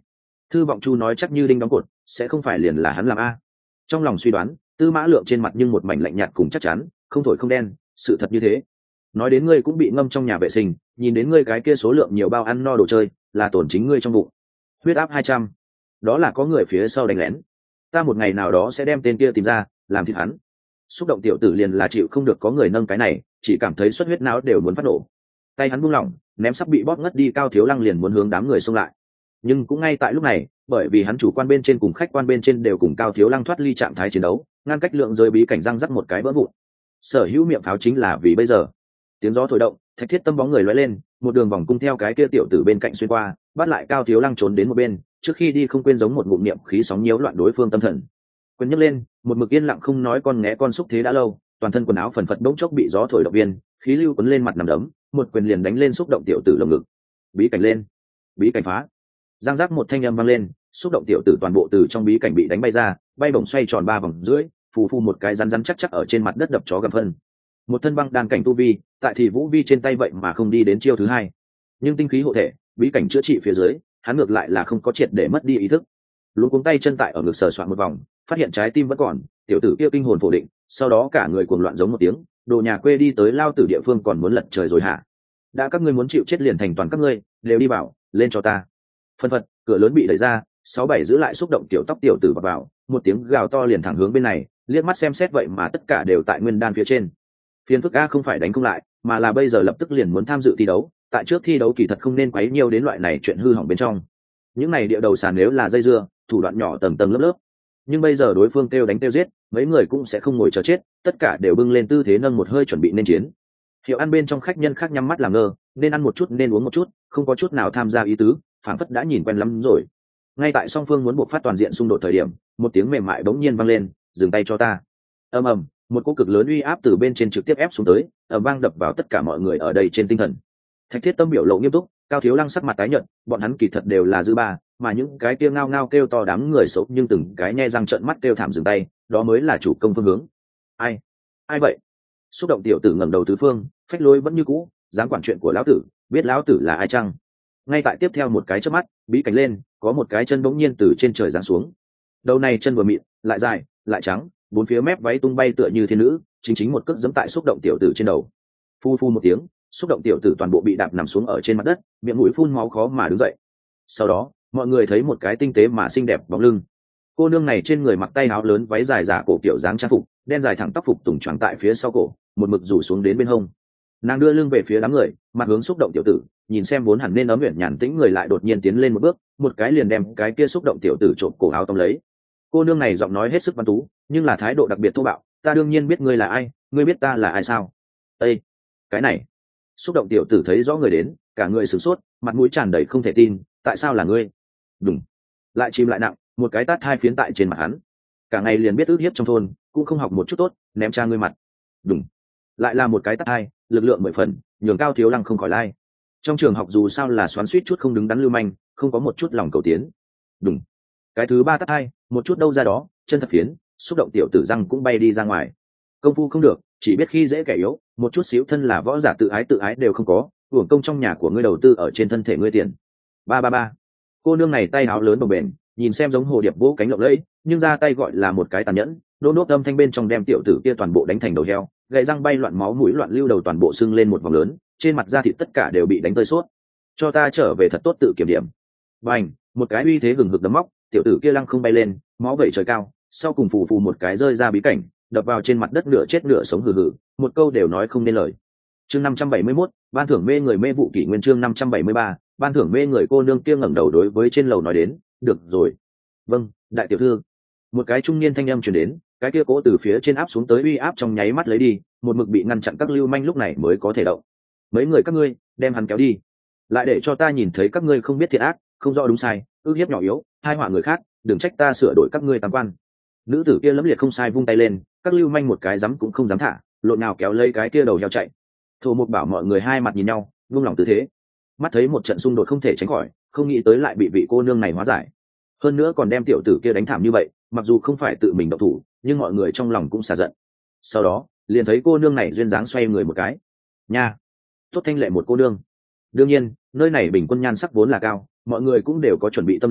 [SPEAKER 1] Thư vọng chu nói chắc như đinh đóng cột, sẽ không phải liền là hắn làm a. Trong lòng suy đoán, Tư Mã Lượng trên mặt nhưng một mảnh lạnh nhạt cùng chắc chắn, không thổi không đen, sự thật như thế. Nói đến ngươi cũng bị ngâm trong nhà vệ sinh, nhìn đến ngươi cái kia số lượng nhiều bao ăn no đồ chơi, là tổn chính ngươi trong bụng. Huyết áp hai trăm, đó là có người phía sau đánh lén. Ta một ngày nào đó sẽ đem tên kia tìm ra, làm thịt hắn. Xúc động tiểu tử liền là chịu không được có người nâng cái này, chỉ cảm thấy xuất huyết não đều muốn phát nổ. Tay hắn buông lỏng, ném sắp bị bóp ngất đi Cao Thiếu Lăng liền muốn hướng đám người xông lại. Nhưng cũng ngay tại lúc này, bởi vì hắn chủ quan bên trên cùng khách quan bên trên đều cùng Cao Thiếu Lăng thoát ly trạng thái chiến đấu, ngăn cách lượng rơi bí cảnh răng rắc một cái vỡ vụn. Sở hữu miệng pháo chính là vì bây giờ. Tiếng gió thổi động, Thạch Thiết Tâm bóng người lóe lên, một đường vòng cung theo cái kia tiểu tử bên cạnh xuyên qua, bắt lại Cao Thiếu Lăng trốn đến một bên, trước khi đi không quên giống một ngụm niệm khí sóng nhiễu loạn đối phương tâm thần. Quyền nhấc lên, một mực yên lặng không nói con nghé con xúc thế đã lâu, toàn thân quần áo phần phật bỗng chốc bị gió thổi động viên, khí lưu cuốn lên mặt nằm đấm, một quyền liền đánh lên xúc động tiểu tử lồng ngực. Bí cảnh lên, bí cảnh phá. Giang giác một thanh âm vang lên, xúc động tiểu tử toàn bộ từ trong bí cảnh bị đánh bay ra, bay bổng xoay tròn ba vòng rưỡi, phù phù một cái rắn rắn chắc chắc ở trên mặt đất đập chó gầm phân. Một thân băng đan cảnh tu vi, tại thì vũ vi trên tay vậy mà không đi đến chiêu thứ hai. Nhưng tinh khí hộ thể, bí cảnh chữa trị phía dưới, hắn ngược lại là không có triệt để mất đi ý thức. Luống cuống tay chân tại ở ngực sờ soạn một vòng, phát hiện trái tim vẫn còn, tiểu tử kia kinh hồn phổ định, sau đó cả người cuồng loạn giống một tiếng, đồ nhà quê đi tới lao tử địa phương còn muốn lật trời rồi hả? Đã các ngươi muốn chịu chết liền thành toàn các ngươi, đều đi bảo, lên cho ta. Phân phật, cửa lớn bị đẩy ra, sáu bảy giữ lại xúc động tiểu tóc tiểu tử vào, vào, một tiếng gào to liền thẳng hướng bên này, liếc mắt xem xét vậy mà tất cả đều tại nguyên đan phía trên. Phiên phức a không phải đánh không lại, mà là bây giờ lập tức liền muốn tham dự thi đấu, tại trước thi đấu kỳ thật không nên quấy nhiều đến loại này chuyện hư hỏng bên trong. Những này địa đầu sàn nếu là dây dưa, thủ đoạn nhỏ tầng tầng lớp lớp. Nhưng bây giờ đối phương kêu đánh kêu giết, mấy người cũng sẽ không ngồi chờ chết, tất cả đều bưng lên tư thế nâng một hơi chuẩn bị nên chiến. Hiệu ăn bên trong khách nhân khác nhắm mắt làm ngơ, nên ăn một chút nên uống một chút, không có chút nào tham gia ý tứ, phảng phất đã nhìn quen lắm rồi. Ngay tại song phương muốn buộc phát toàn diện xung đột thời điểm, một tiếng mềm mại bỗng nhiên vang lên, dừng tay cho ta. Ầm ầm, một cỗ cực lớn uy áp từ bên trên trực tiếp ép xuống tới, ầm vang đập vào tất cả mọi người ở đây trên tinh thần. Thạch Thiết Tâm biểu lộ nghiêm túc, Cao Thiếu Lăng sắc mặt tái nhợt, bọn hắn kỳ thật đều là dư ba, mà những cái kia ngao ngao kêu to đám người xấu nhưng từng cái nhe răng trợn mắt kêu thảm dừng tay, đó mới là chủ công phương hướng. Ai? Ai vậy? Xúc động tiểu tử ngẩng đầu tứ phương, phách lối vẫn như cũ, dám quản chuyện của lão tử, biết lão tử là ai chăng? Ngay tại tiếp theo một cái chớp mắt, bí cảnh lên, có một cái chân bỗng nhiên từ trên trời giáng xuống. Đầu này chân vừa mịn, lại dài, lại trắng, bốn phía mép váy tung bay tựa như thiên nữ, chính chính một cước giẫm tại xúc động tiểu tử trên đầu. Phu phu một tiếng, xúc động tiểu tử toàn bộ bị đạp nằm xuống ở trên mặt đất, miệng mũi phun máu khó mà đứng dậy. Sau đó, mọi người thấy một cái tinh tế mà xinh đẹp bóng lưng. Cô nương này trên người mặc tay áo lớn váy dài giả cổ kiểu dáng trang phục, đen dài thẳng tóc phục tùng choàng tại phía sau cổ, một mực rủ xuống đến bên hông. Nàng đưa lưng về phía đám người, mặt hướng xúc động tiểu tử, nhìn xem vốn hẳn nên ấm uyển nhàn tĩnh người lại đột nhiên tiến lên một bước, một cái liền đem cái kia xúc động tiểu tử trộm cổ áo tóm lấy. Cô nương này giọng nói hết sức văn tú, nhưng là thái độ đặc biệt thô bạo, ta đương nhiên biết ngươi là ai, ngươi biết ta là ai sao? Ê, cái này. Xúc động tiểu tử thấy rõ người đến, cả người sửng sốt, mặt mũi tràn đầy không thể tin, tại sao là ngươi? Đúng. Lại chìm lại nặng, một cái tát hai phiến tại trên mặt hắn. Cả ngày liền biết ước hiếp trong thôn, cũng không học một chút tốt, ném cha ngươi mặt. Đúng. Lại là một cái tát hai, lực lượng mười phần, nhường Cao Thiếu Lăng không khỏi lai. Trong trường học dù sao là xoắn suýt chút không đứng đắn lưu manh, không có một chút lòng cầu tiến. Đúng. Cái thứ ba tát hai, một chút đâu ra đó, chân thật phiến, xúc động tiểu tử răng cũng bay đi ra ngoài. Công phu không được, chỉ biết khi dễ kẻ yếu, một chút xíu thân là võ giả tự ái tự ái đều không có, uổng công trong nhà của ngươi đầu tư ở trên thân thể ngươi tiền. Ba ba ba. Cô nương này tay áo lớn bồng bềnh, nhìn xem giống hồ điệp vỗ cánh lộng lẫy, nhưng ra tay gọi là một cái tàn nhẫn, đô nốt âm thanh bên trong đem tiểu tử kia toàn bộ đánh thành đầu heo, gậy răng bay loạn máu mũi loạn lưu đầu toàn bộ sưng lên một vòng lớn, trên mặt da thịt tất cả đều bị đánh tơi sốt. Cho ta trở về thật tốt tự kiểm điểm. Bành, một cái uy thế gừng hực đấm móc, tiểu tử kia lăng không bay lên, máu vẩy trời cao, sau cùng phù phù một cái rơi ra bí cảnh, đập vào trên mặt đất nửa chết nửa sống hừ hừ, một câu đều nói không nên lời. Chương năm trăm bảy mươi mốt, ban thưởng mê người mê vụ kỷ nguyên chương năm trăm bảy mươi ba, ban thưởng mê người cô nương kia ngẩng đầu đối với trên lầu nói đến, "Được rồi." "Vâng, đại tiểu thư." Một cái trung niên thanh âm truyền đến, cái kia cố từ phía trên áp xuống tới uy áp trong nháy mắt lấy đi, một mực bị ngăn chặn các lưu manh lúc này mới có thể động. "Mấy người các ngươi, đem hắn kéo đi. Lại để cho ta nhìn thấy các ngươi không biết thiện ác, không rõ đúng sai, ước hiếp nhỏ yếu, hai họa người khác, đừng trách ta sửa đổi các ngươi tam quan." Nữ tử kia lẫm liệt không sai vung tay lên, các lưu manh một cái dám cũng không dám thả, lộn nào kéo lấy cái kia đầu heo chạy. Thổ Mục bảo mọi người hai mặt nhìn nhau, vung lòng tư thế. Mắt thấy một trận xung đột không thể tránh khỏi, không nghĩ tới lại bị vị cô nương này hóa giải. Hơn nữa còn đem tiểu tử kia đánh thảm như vậy, mặc dù không phải tự mình động thủ, nhưng mọi người trong lòng cũng xả giận. Sau đó, liền thấy cô nương này duyên dáng xoay người một cái. Nha, tốt thanh lệ một cô nương. Đương nhiên, nơi này bình quân nhan sắc vốn là cao, mọi người cũng đều có chuẩn bị tâm lý,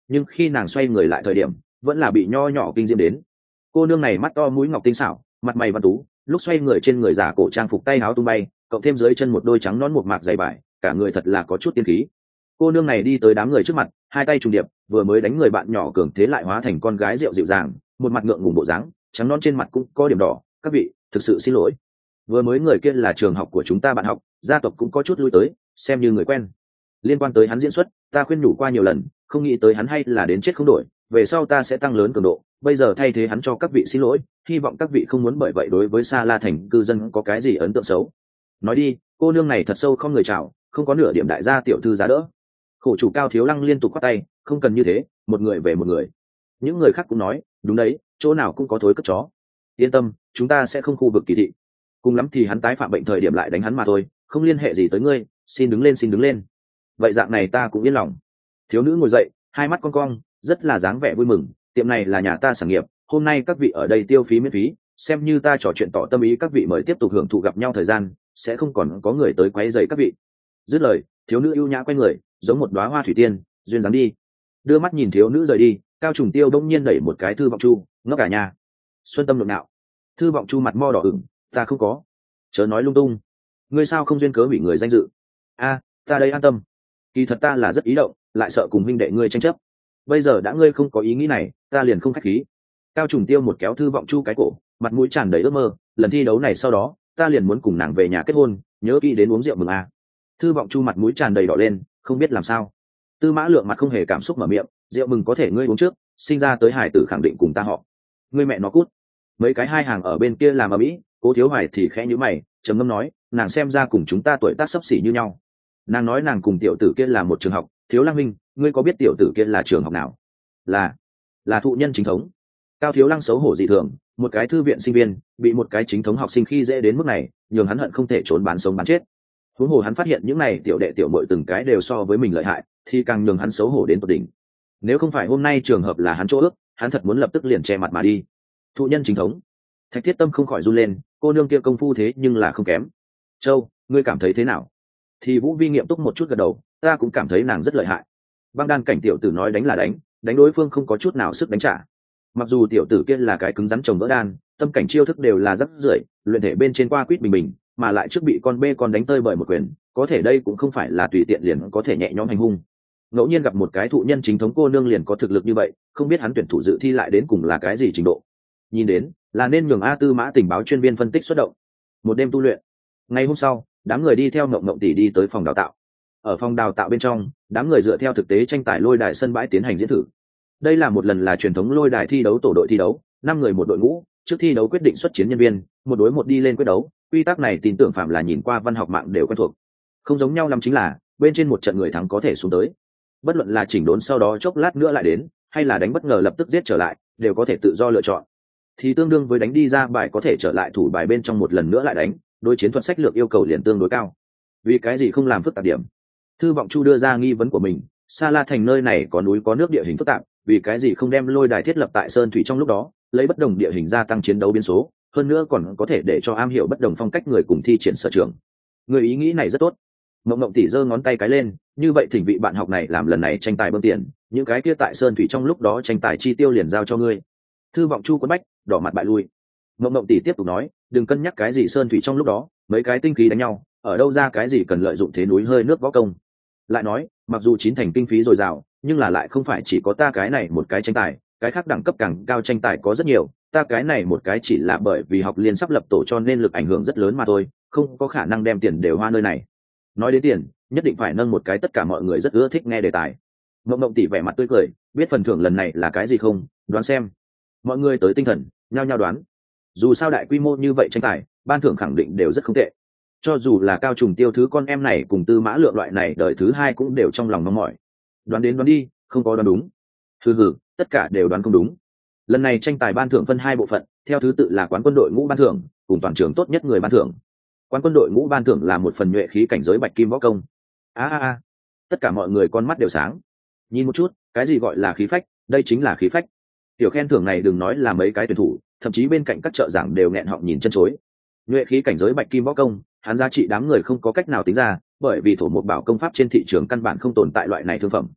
[SPEAKER 1] nhưng khi nàng xoay người lại thời điểm vẫn là bị nho nhỏ kinh diễm đến. Cô nương này mắt to mũi ngọc tinh xảo, mặt mày văn tú, lúc xoay người trên người giả cổ trang phục tay áo tung bay, cộng thêm dưới chân một đôi trắng nón một mạc dày vải, cả người thật là có chút tiên khí. Cô nương này đi tới đám người trước mặt, hai tay trùng điệp, vừa mới đánh người bạn nhỏ cường thế lại hóa thành con gái rượu dịu dàng, một mặt ngượng ngùng bộ dáng, trắng nón trên mặt cũng có điểm đỏ. Các vị, thực sự xin lỗi, vừa mới người kia là trường học của chúng ta bạn học, gia tộc cũng có chút lui tới, xem như người quen. Liên quan tới hắn diễn xuất, ta khuyên nhủ qua nhiều lần, không nghĩ tới hắn hay là đến chết không đổi, về sau ta sẽ tăng lớn cường độ, bây giờ thay thế hắn cho các vị xin lỗi, hy vọng các vị không muốn bởi vậy đối với Sa La thành cư dân có cái gì ấn tượng xấu. Nói đi, cô nương này thật sâu không người chào, không có nửa điểm đại gia tiểu thư giá đỡ. Khổ chủ Cao Thiếu Lăng liên tục quát tay, không cần như thế, một người về một người. Những người khác cũng nói, đúng đấy, chỗ nào cũng có thối cất chó. Yên tâm, chúng ta sẽ không khu vực kỳ thị. Cùng lắm thì hắn tái phạm bệnh thời điểm lại đánh hắn mà thôi, không liên hệ gì tới ngươi, xin đứng lên xin đứng lên. Vậy dạng này ta cũng yên lòng. Thiếu nữ ngồi dậy, hai mắt cong cong, rất là dáng vẻ vui mừng, tiệm này là nhà ta sản nghiệp, hôm nay các vị ở đây tiêu phí miễn phí, xem như ta trò chuyện tỏ tâm ý, các vị mời tiếp tục hưởng thụ gặp nhau thời gian, sẽ không còn có người tới quấy rầy các vị. Dứt lời, thiếu nữ ưu nhã quay người, giống một đóa hoa thủy tiên, duyên dáng đi. Đưa mắt nhìn thiếu nữ rời đi, Cao Trùng Tiêu bỗng nhiên đẩy một cái Thư Vọng Chu, ngốc cả nhà. Xuân tâm lượng nạo. Thư Vọng Chu mặt mo đỏ ửng, ta không có. Chớ nói lung tung. Ngươi sao không duyên cớ hủy người danh dự? A, ta đây an tâm. Kỳ thật ta là rất ý động, lại sợ cùng huynh đệ ngươi tranh chấp. Bây giờ đã ngươi không có ý nghĩ này, ta liền không khách khí. Cao Trùng Tiêu một kéo Thư Vọng Chu cái cổ, mặt mũi tràn đầy ước mơ, lần thi đấu này sau đó, ta liền muốn cùng nàng về nhà kết hôn, nhớ kỹ đến uống rượu mừng a. Thư Vọng Chu mặt mũi tràn đầy đỏ lên, không biết làm sao. Tư Mã Lượng mặt không hề cảm xúc mở miệng, rượu mừng có thể ngươi uống trước, sinh ra tới hải tử khẳng định cùng ta họ. Ngươi mẹ nó cút. Mấy cái hai hàng ở bên kia làm ở mỹ, Cố Thiếu Hoài thì khẽ nhíu mày, trầm ngâm nói, nàng xem ra cùng chúng ta tuổi tác xấp xỉ như nhau. Nàng nói nàng cùng tiểu tử kia là một trường học, Thiếu Lăng Minh, ngươi có biết tiểu tử kia là trường học nào? Là, là thụ nhân chính thống. Cao Thiếu Lăng xấu hổ dị thường, một cái thư viện sinh viên, bị một cái chính thống học sinh khi dễ đến mức này, nhường hắn hận không thể trốn bán sống bán chết. Huống hồ hắn phát hiện những này tiểu đệ tiểu muội từng cái đều so với mình lợi hại, thì càng nhường hắn xấu hổ đến tột đỉnh. Nếu không phải hôm nay trường hợp là hắn chỗ ước, hắn thật muốn lập tức liền che mặt mà đi. Thụ nhân chính thống. Thạch Thiết Tâm không khỏi run lên, cô nương kia công phu thế nhưng là không kém. Châu, ngươi cảm thấy thế nào? Thì Vũ Vi nghiệm túc một chút gật đầu, ta cũng cảm thấy nàng rất lợi hại. Băng đan cảnh tiểu tử nói đánh là đánh, đánh đối phương không có chút nào sức đánh trả. Mặc dù tiểu tử kia là cái cứng rắn trồng vỡ đan, tâm cảnh chiêu thức đều là rất rưởi, luyện thể bên trên qua quýt bình bình, mà lại trước bị con bê con đánh tơi bởi một quyền, có thể đây cũng không phải là tùy tiện liền có thể nhẹ nhõm hành hung. Ngẫu nhiên gặp một cái thụ nhân chính thống cô nương liền có thực lực như vậy, không biết hắn tuyển thủ dự thi lại đến cùng là cái gì trình độ. Nhìn đến là nên nhường A Tư Mã tình báo chuyên viên phân tích xuất động. Một đêm tu luyện. Ngày hôm sau, đám người đi theo Ngộng Ngộng tỷ đi tới phòng đào tạo. Ở phòng đào tạo bên trong, đám người dựa theo thực tế tranh tài lôi đài sân bãi tiến hành diễn thử. Đây là một lần là truyền thống lôi đài thi đấu tổ đội thi đấu, năm người một đội ngũ, trước thi đấu quyết định xuất chiến nhân viên, một đối một đi lên quyết đấu. Quy tắc này tin tưởng phạm là nhìn qua văn học mạng đều quen thuộc. Không giống nhau lắm chính là, bên trên một trận người thắng có thể xuống tới. Bất luận là chỉnh đốn sau đó chốc lát nữa lại đến, hay là đánh bất ngờ lập tức giết trở lại, đều có thể tự do lựa chọn. Thì tương đương với đánh đi ra bài có thể trở lại thủ bài bên trong một lần nữa lại đánh, đối chiến thuật sách lược yêu cầu liền tương đối cao. Vì cái gì không làm phức tạp điểm? Thư Vọng Chu đưa ra nghi vấn của mình, Sa La thành nơi này có núi có nước địa hình phức tạp, vì cái gì không đem lôi đài thiết lập tại sơn thủy trong lúc đó, lấy bất đồng địa hình gia tăng chiến đấu biến số, hơn nữa còn có thể để cho am hiểu bất đồng phong cách người cùng thi triển sở trường. Người ý nghĩ này rất tốt. Mộng Mộng tỷ giơ ngón tay cái lên, như vậy thỉnh vị bạn học này làm lần này tranh tài bơm tiền, những cái kia tại sơn thủy trong lúc đó tranh tài chi tiêu liền giao cho ngươi. Thư Vọng Chu quấn bách, đỏ mặt bại lui. Mộng Mộng tỷ tiếp tục nói, đừng cân nhắc cái gì sơn thủy trong lúc đó, mấy cái tinh khí đánh nhau, ở đâu ra cái gì cần lợi dụng thế núi hơi nước võ công. Lại nói, mặc dù chín thành kinh phí dồi dào, nhưng là lại không phải chỉ có ta cái này một cái tranh tài, cái khác đẳng cấp càng cao tranh tài có rất nhiều, ta cái này một cái chỉ là bởi vì học liên sắp lập tổ cho nên lực ảnh hưởng rất lớn mà thôi, không có khả năng đem tiền đều hoa nơi này. Nói đến tiền, nhất định phải nâng một cái tất cả mọi người rất ưa thích nghe đề tài. Mộng Mộng tỷ vẻ mặt tươi cười, biết phần thưởng lần này là cái gì không? Đoán xem. Mọi người tới tinh thần, nhao nhao đoán. Dù sao đại quy mô như vậy tranh tài, ban thưởng khẳng định đều rất không tệ. Cho dù là Cao Trùng Tiêu thứ con em này cùng Tư Mã Lượng loại này đời thứ hai cũng đều trong lòng mong mỏi. Đoán đến đoán đi, không có đoán đúng. Hừ hừ, tất cả đều đoán không đúng. Lần này tranh tài ban thưởng phân hai bộ phận, theo thứ tự là quán quân đội ngũ ban thưởng, cùng toàn trường tốt nhất người ban thưởng. Quán quân đội ngũ ban thưởng là một phần nhuệ khí cảnh giới bạch kim võ công. A a a, tất cả mọi người con mắt đều sáng. Nhìn một chút, cái gì gọi là khí phách, đây chính là khí phách. Tiểu khen thưởng này đừng nói là mấy cái tuyển thủ, thậm chí bên cạnh các trợ giảng đều nghẹn họng nhìn chân chối. Nhuệ khí cảnh giới bạch kim võ công, hắn giá trị đám người không có cách nào tính ra, bởi vì thổ một bảo công pháp trên thị trường căn bản không tồn tại loại này thương phẩm.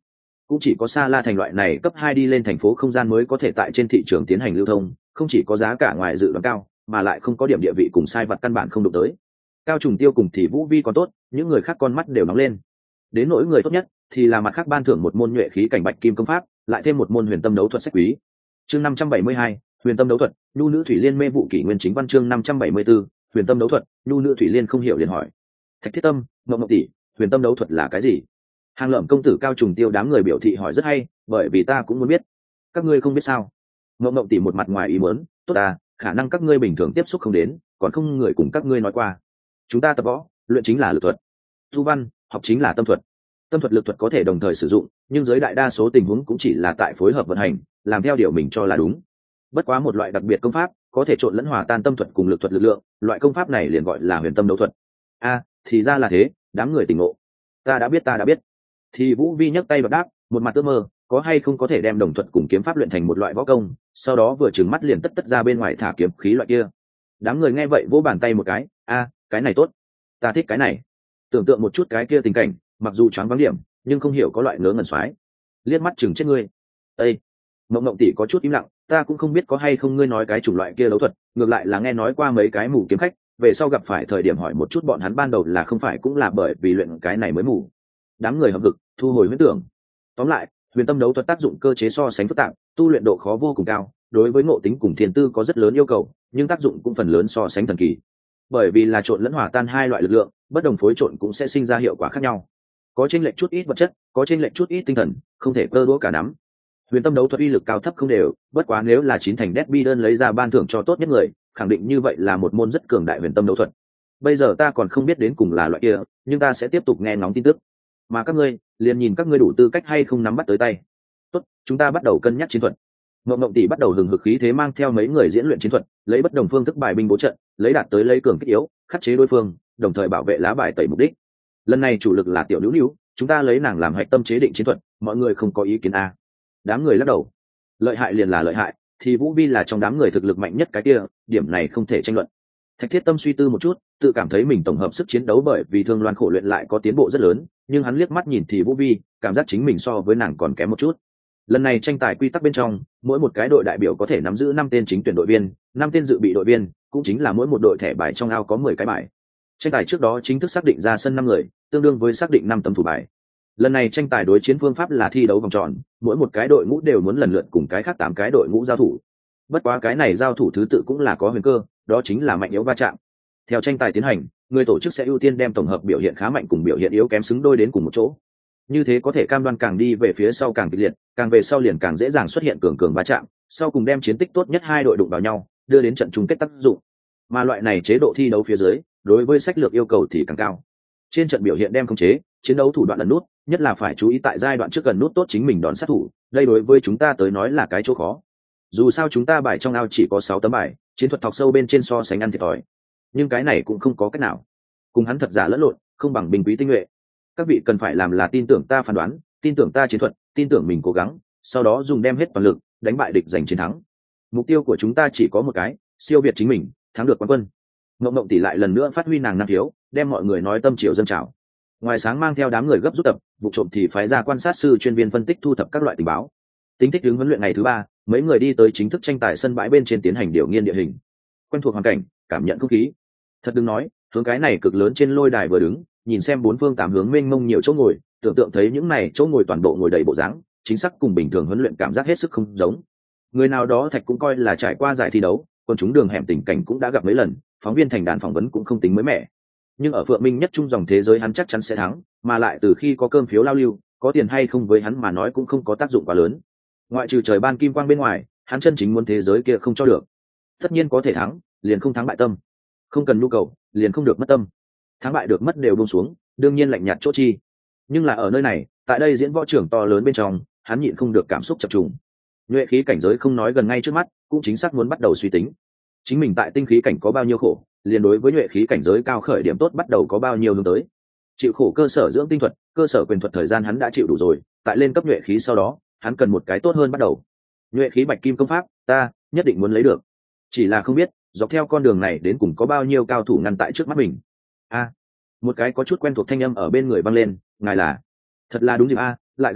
[SPEAKER 1] cũng chỉ có Sa La thành loại này cấp hai đi lên thành phố không gian mới có thể tại trên thị trường tiến hành lưu thông, không chỉ có giá cả ngoài dự đoán cao, mà lại không có điểm địa vị cùng sai vặt căn bản không đụng tới. Cao Trùng Tiêu cùng thì Vũ Vi còn tốt, những người khác con mắt đều nóng lên. Đến nỗi người tốt nhất thì là mặt khác ban thưởng một môn nhuệ khí cảnh bạch kim công pháp, lại thêm một môn huyền tâm đấu thuật sách quý. Chương năm trăm bảy mươi hai, huyền tâm đấu thuật, nhu nữ thủy liên mê vụ kỷ nguyên chính văn chương năm trăm bảy mươi 574, huyền tâm đấu thuật, nhu nữ thủy liên không hiểu liền hỏi. Thạch Thiết Tâm, Ngộng Ngộng tỷ, huyền tâm đấu thuật là cái gì? Hàng Lợm công tử Cao Trùng Tiêu đám người biểu thị hỏi rất hay, bởi vì ta cũng muốn biết. Các ngươi không biết sao? Ngộng Ngộng tỷ một mặt ngoài ý muốn, tốt à, khả năng các ngươi bình thường tiếp xúc không đến, còn không người cùng các ngươi nói qua. Chúng ta tập võ, luyện chính là lực thuật. Tu văn, học chính là tâm thuật. Tâm thuật lực thuật có thể đồng thời sử dụng, nhưng dưới đại đa số tình huống cũng chỉ là tại phối hợp vận hành, làm theo điều mình cho là đúng. Bất quá một loại đặc biệt công pháp, có thể trộn lẫn hòa tan tâm thuật cùng lực thuật lực lượng, loại công pháp này liền gọi là huyền tâm đấu thuật. A, thì ra là thế, đám người tỉnh ngộ. Ta đã biết ta đã biết. Thì Vũ Vi nhấc tay bật đáp, một mặt ước mơ, có hay không có thể đem đồng thuật cùng kiếm pháp luyện thành một loại võ công, sau đó vừa trừng mắt liền tất tất ra bên ngoài thả kiếm khí loại kia. Đám người nghe vậy vỗ bàn tay một cái, a, cái này tốt, ta thích cái này. Tưởng tượng một chút cái kia tình cảnh, mặc dù choáng vắng điểm, nhưng không hiểu có loại ngớ ngẩn xoái. Liếc mắt chừng chết ngươi. Ê, Mộng Mộng tỷ có chút im lặng, ta cũng không biết có hay không ngươi nói cái chủng loại kia đấu thuật, ngược lại là nghe nói qua mấy cái mù kiếm khách, về sau gặp phải thời điểm hỏi một chút bọn hắn ban đầu là không phải cũng là bởi vì luyện cái này mới mù. Đám người hợp lực thu hồi huyễn tưởng. Tóm lại, huyền tâm đấu thuật tác dụng cơ chế so sánh phức tạp, tu luyện độ khó vô cùng cao, đối với ngộ tính cùng thiên tư có rất lớn yêu cầu, nhưng tác dụng cũng phần lớn so sánh thần kỳ. Bởi vì là trộn lẫn hòa tan hai loại lực lượng, bất đồng phối trộn cũng sẽ sinh ra hiệu quả khác nhau. Có chênh lệch chút ít vật chất, có chênh lệch chút ít tinh thần, không thể cơ đũa cả nắm. Huyền tâm đấu thuật uy lực cao thấp không đều, bất quá nếu là chín thành Derby đơn lấy ra ban thưởng cho tốt nhất người, khẳng định như vậy là một môn rất cường đại huyền tâm đấu thuật. Bây giờ ta còn không biết đến cùng là loại kia, nhưng ta sẽ tiếp tục nghe ngóng tin tức. Mà các ngươi, liền nhìn các ngươi đủ tư cách hay không nắm bắt tới tay. Tốt, chúng ta bắt đầu cân nhắc chiến thuật. Ngộng Ngộng tỷ bắt đầu hừng hực khí thế mang theo mấy người diễn luyện chiến thuật, lấy bất đồng phương thức bài binh bố trận, lấy đạt tới lấy cường kích yếu, khắc chế đối phương, đồng thời bảo vệ lá bài tẩy mục đích. Lần này chủ lực là tiểu Nữu Nữu, chúng ta lấy nàng làm hạch tâm chế định chiến thuật, mọi người không có ý kiến a? Đám người lắc đầu. Lợi hại liền là lợi hại, thì Vũ Vi là trong đám người thực lực mạnh nhất cái kia, điểm này không thể tranh luận. Thạch Thiết Tâm suy tư một chút, tự cảm thấy mình tổng hợp sức chiến đấu bởi vì Thương Loan khổ luyện lại có tiến bộ rất lớn, nhưng hắn liếc mắt nhìn thì Vũ Vi, cảm giác chính mình so với nàng còn kém một chút. Lần này tranh tài quy tắc bên trong, mỗi một cái đội đại biểu có thể nắm giữ năm tên chính tuyển đội viên, năm tên dự bị đội viên, cũng chính là mỗi một đội thẻ bài trong ao có mười cái bài. Tranh tài trước đó chính thức xác định ra sân năm người, tương đương với xác định năm tấm thủ bài. Lần này tranh tài đối chiến phương pháp là thi đấu vòng tròn, mỗi một cái đội ngũ đều muốn lần lượt cùng cái khác tám cái đội ngũ giao thủ. Bất quá cái này giao thủ thứ tự cũng là có huyền cơ, đó chính là mạnh yếu va chạm. Theo tranh tài tiến hành, người tổ chức sẽ ưu tiên đem tổng hợp biểu hiện khá mạnh cùng biểu hiện yếu kém xứng đôi đến cùng một chỗ. Như thế có thể cam đoan càng đi về phía sau càng kịch liệt, càng về sau liền càng dễ dàng xuất hiện cường cường va chạm, sau cùng đem chiến tích tốt nhất hai đội đụng vào nhau, đưa đến trận chung kết tác dụng. Mà loại này chế độ thi đấu phía dưới, đối với sách lược yêu cầu thì càng cao. Trên trận biểu hiện đem khống chế, chiến đấu thủ đoạn ẩn nút, nhất là phải chú ý tại giai đoạn trước gần nút tốt chính mình đón sát thủ, đây đối với chúng ta tới nói là cái chỗ khó. Dù sao chúng ta bài trong ao chỉ có sáu tấm bài, chiến thuật thọc sâu bên trên so sánh ăn thiệt thòi. Nhưng cái này cũng không có cách nào. Cùng hắn thật giả lẫn lộn, không bằng bình quý tinh nhuệ. Các vị cần phải làm là tin tưởng ta phán đoán, tin tưởng ta chiến thuật, tin tưởng mình cố gắng, sau đó dùng đem hết toàn lực, đánh bại địch giành chiến thắng. Mục tiêu của chúng ta chỉ có một cái, siêu việt chính mình, thắng được quán quân. Ngộng Ngộng tỷ lại lần nữa phát huy nàng năng khiếu, đem mọi người nói tâm triều dâng trào. Ngoài sáng mang theo đám người gấp rút tập, vụ trộm thì phái ra quan sát sư chuyên viên phân tích thu thập các loại tình báo. Tính thích ứng huấn luyện ngày thứ ba, mấy người đi tới chính thức tranh tài sân bãi bên trên tiến hành điều nghiên địa hình, quen thuộc hoàn cảnh, cảm nhận không khí. Thật đừng nói, hướng cái này cực lớn trên lôi đài vừa đứng, nhìn xem bốn phương tám hướng mênh mông nhiều chỗ ngồi, tưởng tượng thấy những này chỗ ngồi toàn bộ ngồi đầy bộ dáng, chính xác cùng bình thường huấn luyện cảm giác hết sức không giống. Người nào đó Thạch cũng coi là trải qua giải thi đấu, còn chúng đường hẻm tình cảnh cũng đã gặp mấy lần, phóng viên thành đàn phỏng vấn cũng không tính mới mẻ. Nhưng ở Phượng Minh nhất trung dòng thế giới hắn chắc chắn sẽ thắng, mà lại từ khi có cơm phiếu lao lưu, có tiền hay không với hắn mà nói cũng không có tác dụng quá lớn. Ngoại trừ trời ban kim quang bên ngoài, hắn chân chính muốn thế giới kia không cho được. Tất nhiên có thể thắng, liền không thắng bại tâm. Không cần nhu cầu, liền không được mất tâm. Thắng bại được mất đều buông xuống, đương nhiên lạnh nhạt chỗ chi. Nhưng là ở nơi này, tại đây diễn võ trưởng to lớn bên trong, hắn nhịn không được cảm xúc chập trùng. Nhuệ khí cảnh giới không nói gần ngay trước mắt, cũng chính xác muốn bắt đầu suy tính. Chính mình tại tinh khí cảnh có bao nhiêu khổ, liền đối với nhuệ khí cảnh giới cao khởi điểm tốt bắt đầu có bao nhiêu hướng tới. Chịu khổ cơ sở dưỡng tinh thuật, cơ sở quyền thuật thời gian hắn đã chịu đủ rồi, tại lên cấp nhuệ khí sau đó, hắn cần một cái tốt hơn bắt đầu. Nhuệ khí bạch kim công pháp, ta nhất định muốn lấy được. Chỉ là không biết, dọc theo con đường này đến cùng có bao nhiêu cao thủ ngăn tại trước mắt mình. A, à, một cái có chút quen thuộc thanh âm ở bên người vang lên, ngài là? Thật là đúng dịp a, lại gặp mặt,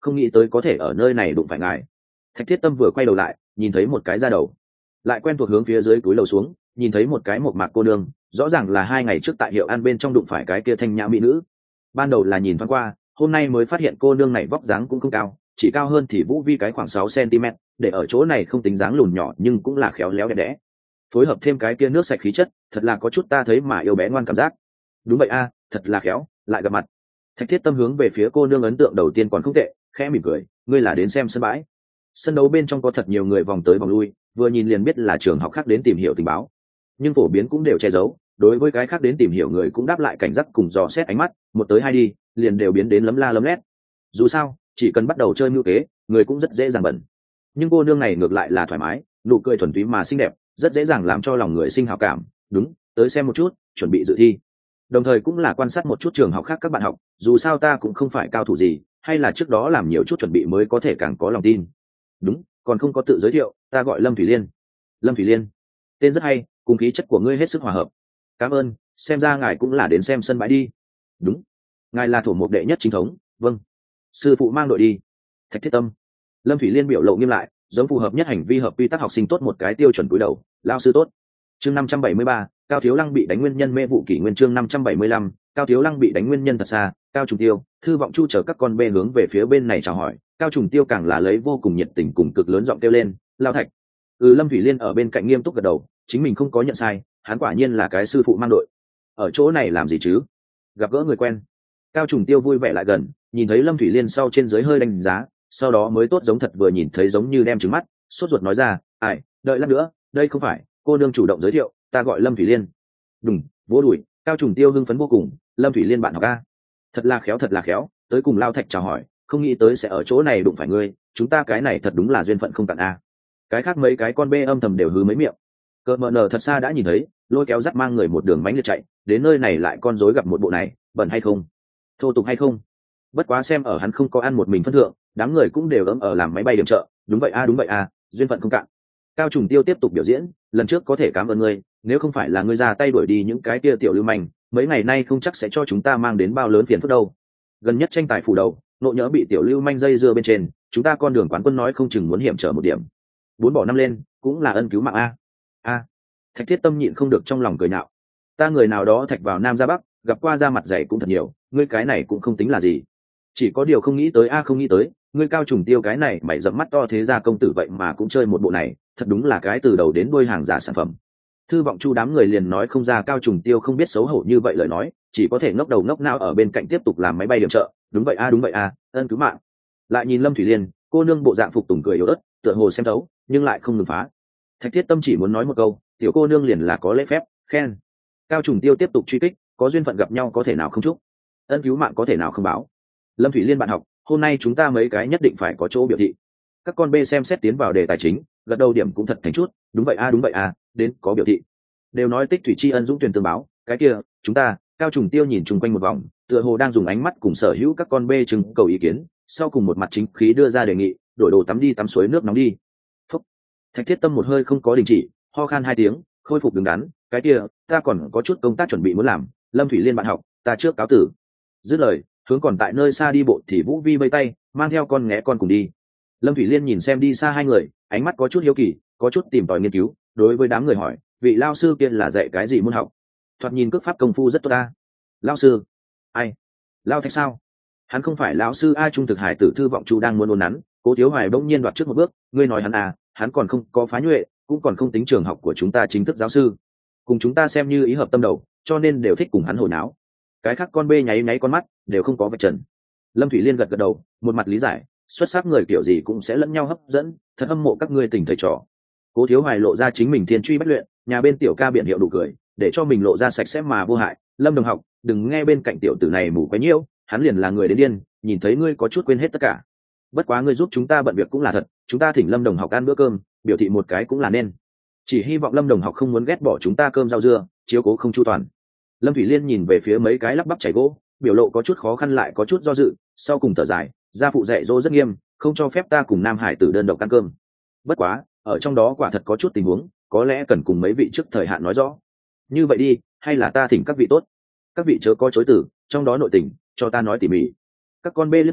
[SPEAKER 1] không nghĩ tới có thể ở nơi này đụng phải ngài. Thạch Thiết Tâm vừa quay đầu lại, nhìn thấy một cái ra đầu, lại quen thuộc hướng phía dưới túi lầu xuống, nhìn thấy một cái một mạc cô nương, rõ ràng là hai ngày trước tại hiệu ăn bên trong đụng phải cái kia thanh nhã mỹ nữ. Ban đầu là nhìn thoáng qua, hôm nay mới phát hiện cô nương này vóc dáng cũng không cao, chỉ cao hơn thì Vũ Vi cái khoảng sáu xăng-ti-mét, để ở chỗ này không tính dáng lùn nhỏ nhưng cũng là khéo léo đẹp đẽ. Phối hợp thêm cái kia nước sạch khí chất, thật là có chút ta thấy mà yêu bé ngoan cảm giác. Đúng vậy a, thật là khéo, lại gặp mặt. Thạch Thiết Tâm hướng về phía cô nương ấn tượng đầu tiên còn không tệ, khẽ mỉm cười, ngươi là đến xem sân bãi. Sân đấu bên trong có thật nhiều người vòng tới vòng lui, vừa nhìn liền biết là trường học khác đến tìm hiểu tình báo, nhưng phổ biến cũng đều che giấu, đối với cái khác đến tìm hiểu người cũng đáp lại cảnh giác cùng dò xét ánh mắt, một tới hai đi liền đều biến đến lấm la lấm lét. Dù sao chỉ cần bắt đầu chơi mưu kế, người cũng rất dễ dàng bẩn. Nhưng cô nương này ngược lại là thoải mái, nụ cười thuần túy mà xinh đẹp, rất dễ dàng làm cho lòng người sinh hảo cảm. Đúng, tới xem một chút, chuẩn bị dự thi, đồng thời cũng là quan sát một chút trường học khác các bạn học, dù sao ta cũng không phải cao thủ gì, hay là trước đó làm nhiều chút chuẩn bị mới có thể càng có lòng tin. Đúng, còn không có tự giới thiệu, ta gọi Lâm Thủy Liên. Lâm Thủy Liên, tên rất hay, cùng khí chất của ngươi hết sức hòa hợp. Cảm ơn, xem ra ngài cũng là đến xem sân bãi đi. Đúng, ngài là thổ mục đệ nhất chính thống. Vâng, sư phụ mang đội đi. Thạch Thiết Tâm. Lâm Thủy Liên biểu lộ nghiêm lại, giống phù hợp nhất hành vi hợp quy tắc học sinh tốt một cái tiêu chuẩn cúi đầu. Lao sư tốt. Chương năm trăm bảy mươi ba, Cao Thiếu Lăng bị đánh nguyên nhân mê vụ kỷ nguyên. Chương năm trăm bảy mươi lăm, Cao Thiếu Lăng bị đánh nguyên nhân thật xa. Cao Trùng Tiêu, Thư Vọng Chu chờ các con bê hướng về phía bên này chào hỏi. Cao Trùng Tiêu càng là lấy vô cùng nhiệt tình cùng cực lớn giọng kêu lên, Lao Thạch. Ừ, Lâm Thủy Liên ở bên cạnh nghiêm túc gật đầu, chính mình không có nhận sai, hắn quả nhiên là cái sư phụ mang đội. Ở chỗ này làm gì chứ? Gặp gỡ người quen. Cao Trùng Tiêu vui vẻ lại gần, nhìn thấy Lâm Thủy Liên sau trên dưới hơi đánh giá, sau đó mới tốt giống thật vừa nhìn thấy giống như đem trứng mắt, sốt ruột nói ra, ai, đợi lát nữa, đây không phải cô nương chủ động giới thiệu, ta gọi Lâm Thủy Liên. Đùng, vỗ đùi. Cao Trùng Tiêu hưng phấn vô cùng, Lâm Thủy Liên bạn học a, thật là khéo thật là khéo, tới cùng Lao Thạch chào hỏi, không nghĩ tới sẽ ở chỗ này đụng phải ngươi, chúng ta cái này thật đúng là duyên phận không tận a. Cái khác mấy cái con bê âm thầm đều hứ mấy miệng. Cờ mờ nờ thật xa đã nhìn thấy, lôi kéo dắt mang người một đường mánh liệt chạy, đến nơi này lại con rối gặp một bộ này, bẩn hay không, thô tục hay không. Bất quá xem ở hắn không có ăn một mình phân thượng, đám người cũng đều ấm ở làm máy bay điểm trợ. Đúng vậy a, đúng vậy a, duyên phận không cạn. Cao Trùng Tiêu tiếp tục biểu diễn, lần trước có thể cảm ơn ngươi, nếu không phải là ngươi ra tay đuổi đi những cái kia tiểu lưu manh, mấy ngày nay không chắc sẽ cho chúng ta mang đến bao lớn phiền phức đâu. Gần nhất tranh tài phủ đầu, nộ nhỡ bị tiểu lưu manh dây dưa bên trên, chúng ta con đường quán quân nói không chừng muốn hiểm trở một điểm. Bốn bỏ năm lên, cũng là ân cứu mạng a. A. Thạch Thiết Tâm nhịn không được trong lòng cười nhạo. Ta người nào đó thạch vào nam ra bắc, gặp qua da mặt dày cũng thật nhiều, ngươi cái này cũng không tính là gì. Chỉ có điều không nghĩ tới a, không nghĩ tới, ngươi Cao Trùng Tiêu cái này mày dẫm mắt to thế gia công tử vậy mà cũng chơi một bộ này, thật đúng là cái từ đầu đến đuôi hàng giả sản phẩm. Thư Vọng Chu đám người liền nói không ra Cao Trùng Tiêu không biết xấu hổ như vậy lời nói, chỉ có thể ngốc đầu ngốc não ở bên cạnh tiếp tục làm máy bay điểm trợ. Đúng vậy a, đúng vậy a, ân cứu mạng. Lại nhìn Lâm Thủy Liên, cô nương bộ dạng phục tùng cười yếu ớt, tựa hồ xem thấu, nhưng lại không ngừng phá. Thạch Thiết Tâm chỉ muốn nói một câu, tiểu cô nương liền là có lễ phép, khen. Cao Trùng Tiêu tiếp tục truy kích, có duyên phận gặp nhau có thể nào không chúc, ân cứu mạng có thể nào không báo. Lâm Thủy Liên bạn học, hôm nay chúng ta mấy cái nhất định phải có chỗ biểu thị. Các con bê xem xét tiến vào đề tài chính, gật đầu điểm cũng thật thành chút. Đúng vậy a, đúng vậy a, đến có biểu thị. Đều nói tích thủy tri ân dũng tuyển tương báo, cái kia chúng ta. Cao Trùng Tiêu nhìn chung quanh một vòng, tựa hồ đang dùng ánh mắt cùng sở hữu các con bê trưng cầu ý kiến, sau cùng một mặt chính khí đưa ra đề nghị, đổi đồ tắm đi tắm suối nước nóng đi. Phúc. Thạch Thiết Tâm một hơi không có đình chỉ, ho khan hai tiếng, khôi phục đứng đắn, cái kia ta còn có chút công tác chuẩn bị muốn làm, Lâm Thủy Liên bạn học, ta trước cáo tử. Dứt lời, hướng còn tại nơi xa đi bộ thì Vũ Vi vây tay, mang theo con nghé con cùng đi. Lâm Thủy Liên nhìn xem đi xa hai người, ánh mắt có chút hiếu kỳ, có chút tìm tòi nghiên cứu, đối với đám người hỏi, vị lao sư kia là dạy cái gì môn học? Thoạt nhìn cước pháp công phu rất tốt ta. Lao sư? Ai? Lao Thạch sao? Hắn không phải lão sư a. Trung thực hải tử Thư Vọng Chu đang muốn ôn nắn, Cố Thiếu Hoài bỗng nhiên đoạt trước một bước, ngươi nói hắn à, hắn còn không có phá nhuệ, cũng còn không tính trường học của chúng ta chính thức giáo sư, cùng chúng ta xem như ý hợp tâm đầu, cho nên đều thích cùng hắn hồi náo. Cái khác con bê nháy nháy con mắt, đều không có vạch trần. Lâm Thủy Liên gật gật đầu, một mặt lý giải, xuất sắc người kiểu gì cũng sẽ lẫn nhau hấp dẫn, thật hâm mộ các ngươi tình thầy trò. Cố Thiếu Hoài lộ ra chính mình thiên truy bách luyện, nhà bên tiểu ca biện hiệu đủ cười, để cho mình lộ ra sạch sẽ mà vô hại. Lâm đồng học, đừng nghe bên cạnh tiểu tử này mù quấy nhiễu, hắn liền là người đến điên, nhìn thấy ngươi có chút quên hết tất cả. Bất quá ngươi giúp chúng ta bận việc cũng là thật, chúng ta thỉnh Lâm đồng học ăn bữa cơm, biểu thị một cái cũng là nên. Chỉ hy vọng Lâm đồng học không muốn ghét bỏ chúng ta cơm rau dưa, chiếu cố không chu toàn. Lâm Thủy Liên nhìn về phía mấy cái lắp bắp chảy gỗ, biểu lộ có chút khó khăn lại có chút do dự, sau cùng thở dài, gia phụ dạy dỗ rất nghiêm, không cho phép ta cùng Nam Hải tử đơn độc ăn cơm. Bất quá, ở trong đó quả thật có chút tình huống, có lẽ cần cùng mấy vị trước thời hạn nói rõ. Như vậy đi, hay là ta thỉnh các vị tốt, các vị chớ có chối từ, trong đó nội tình cho ta nói tỉ mỉ. Các con bê lẫn nhau,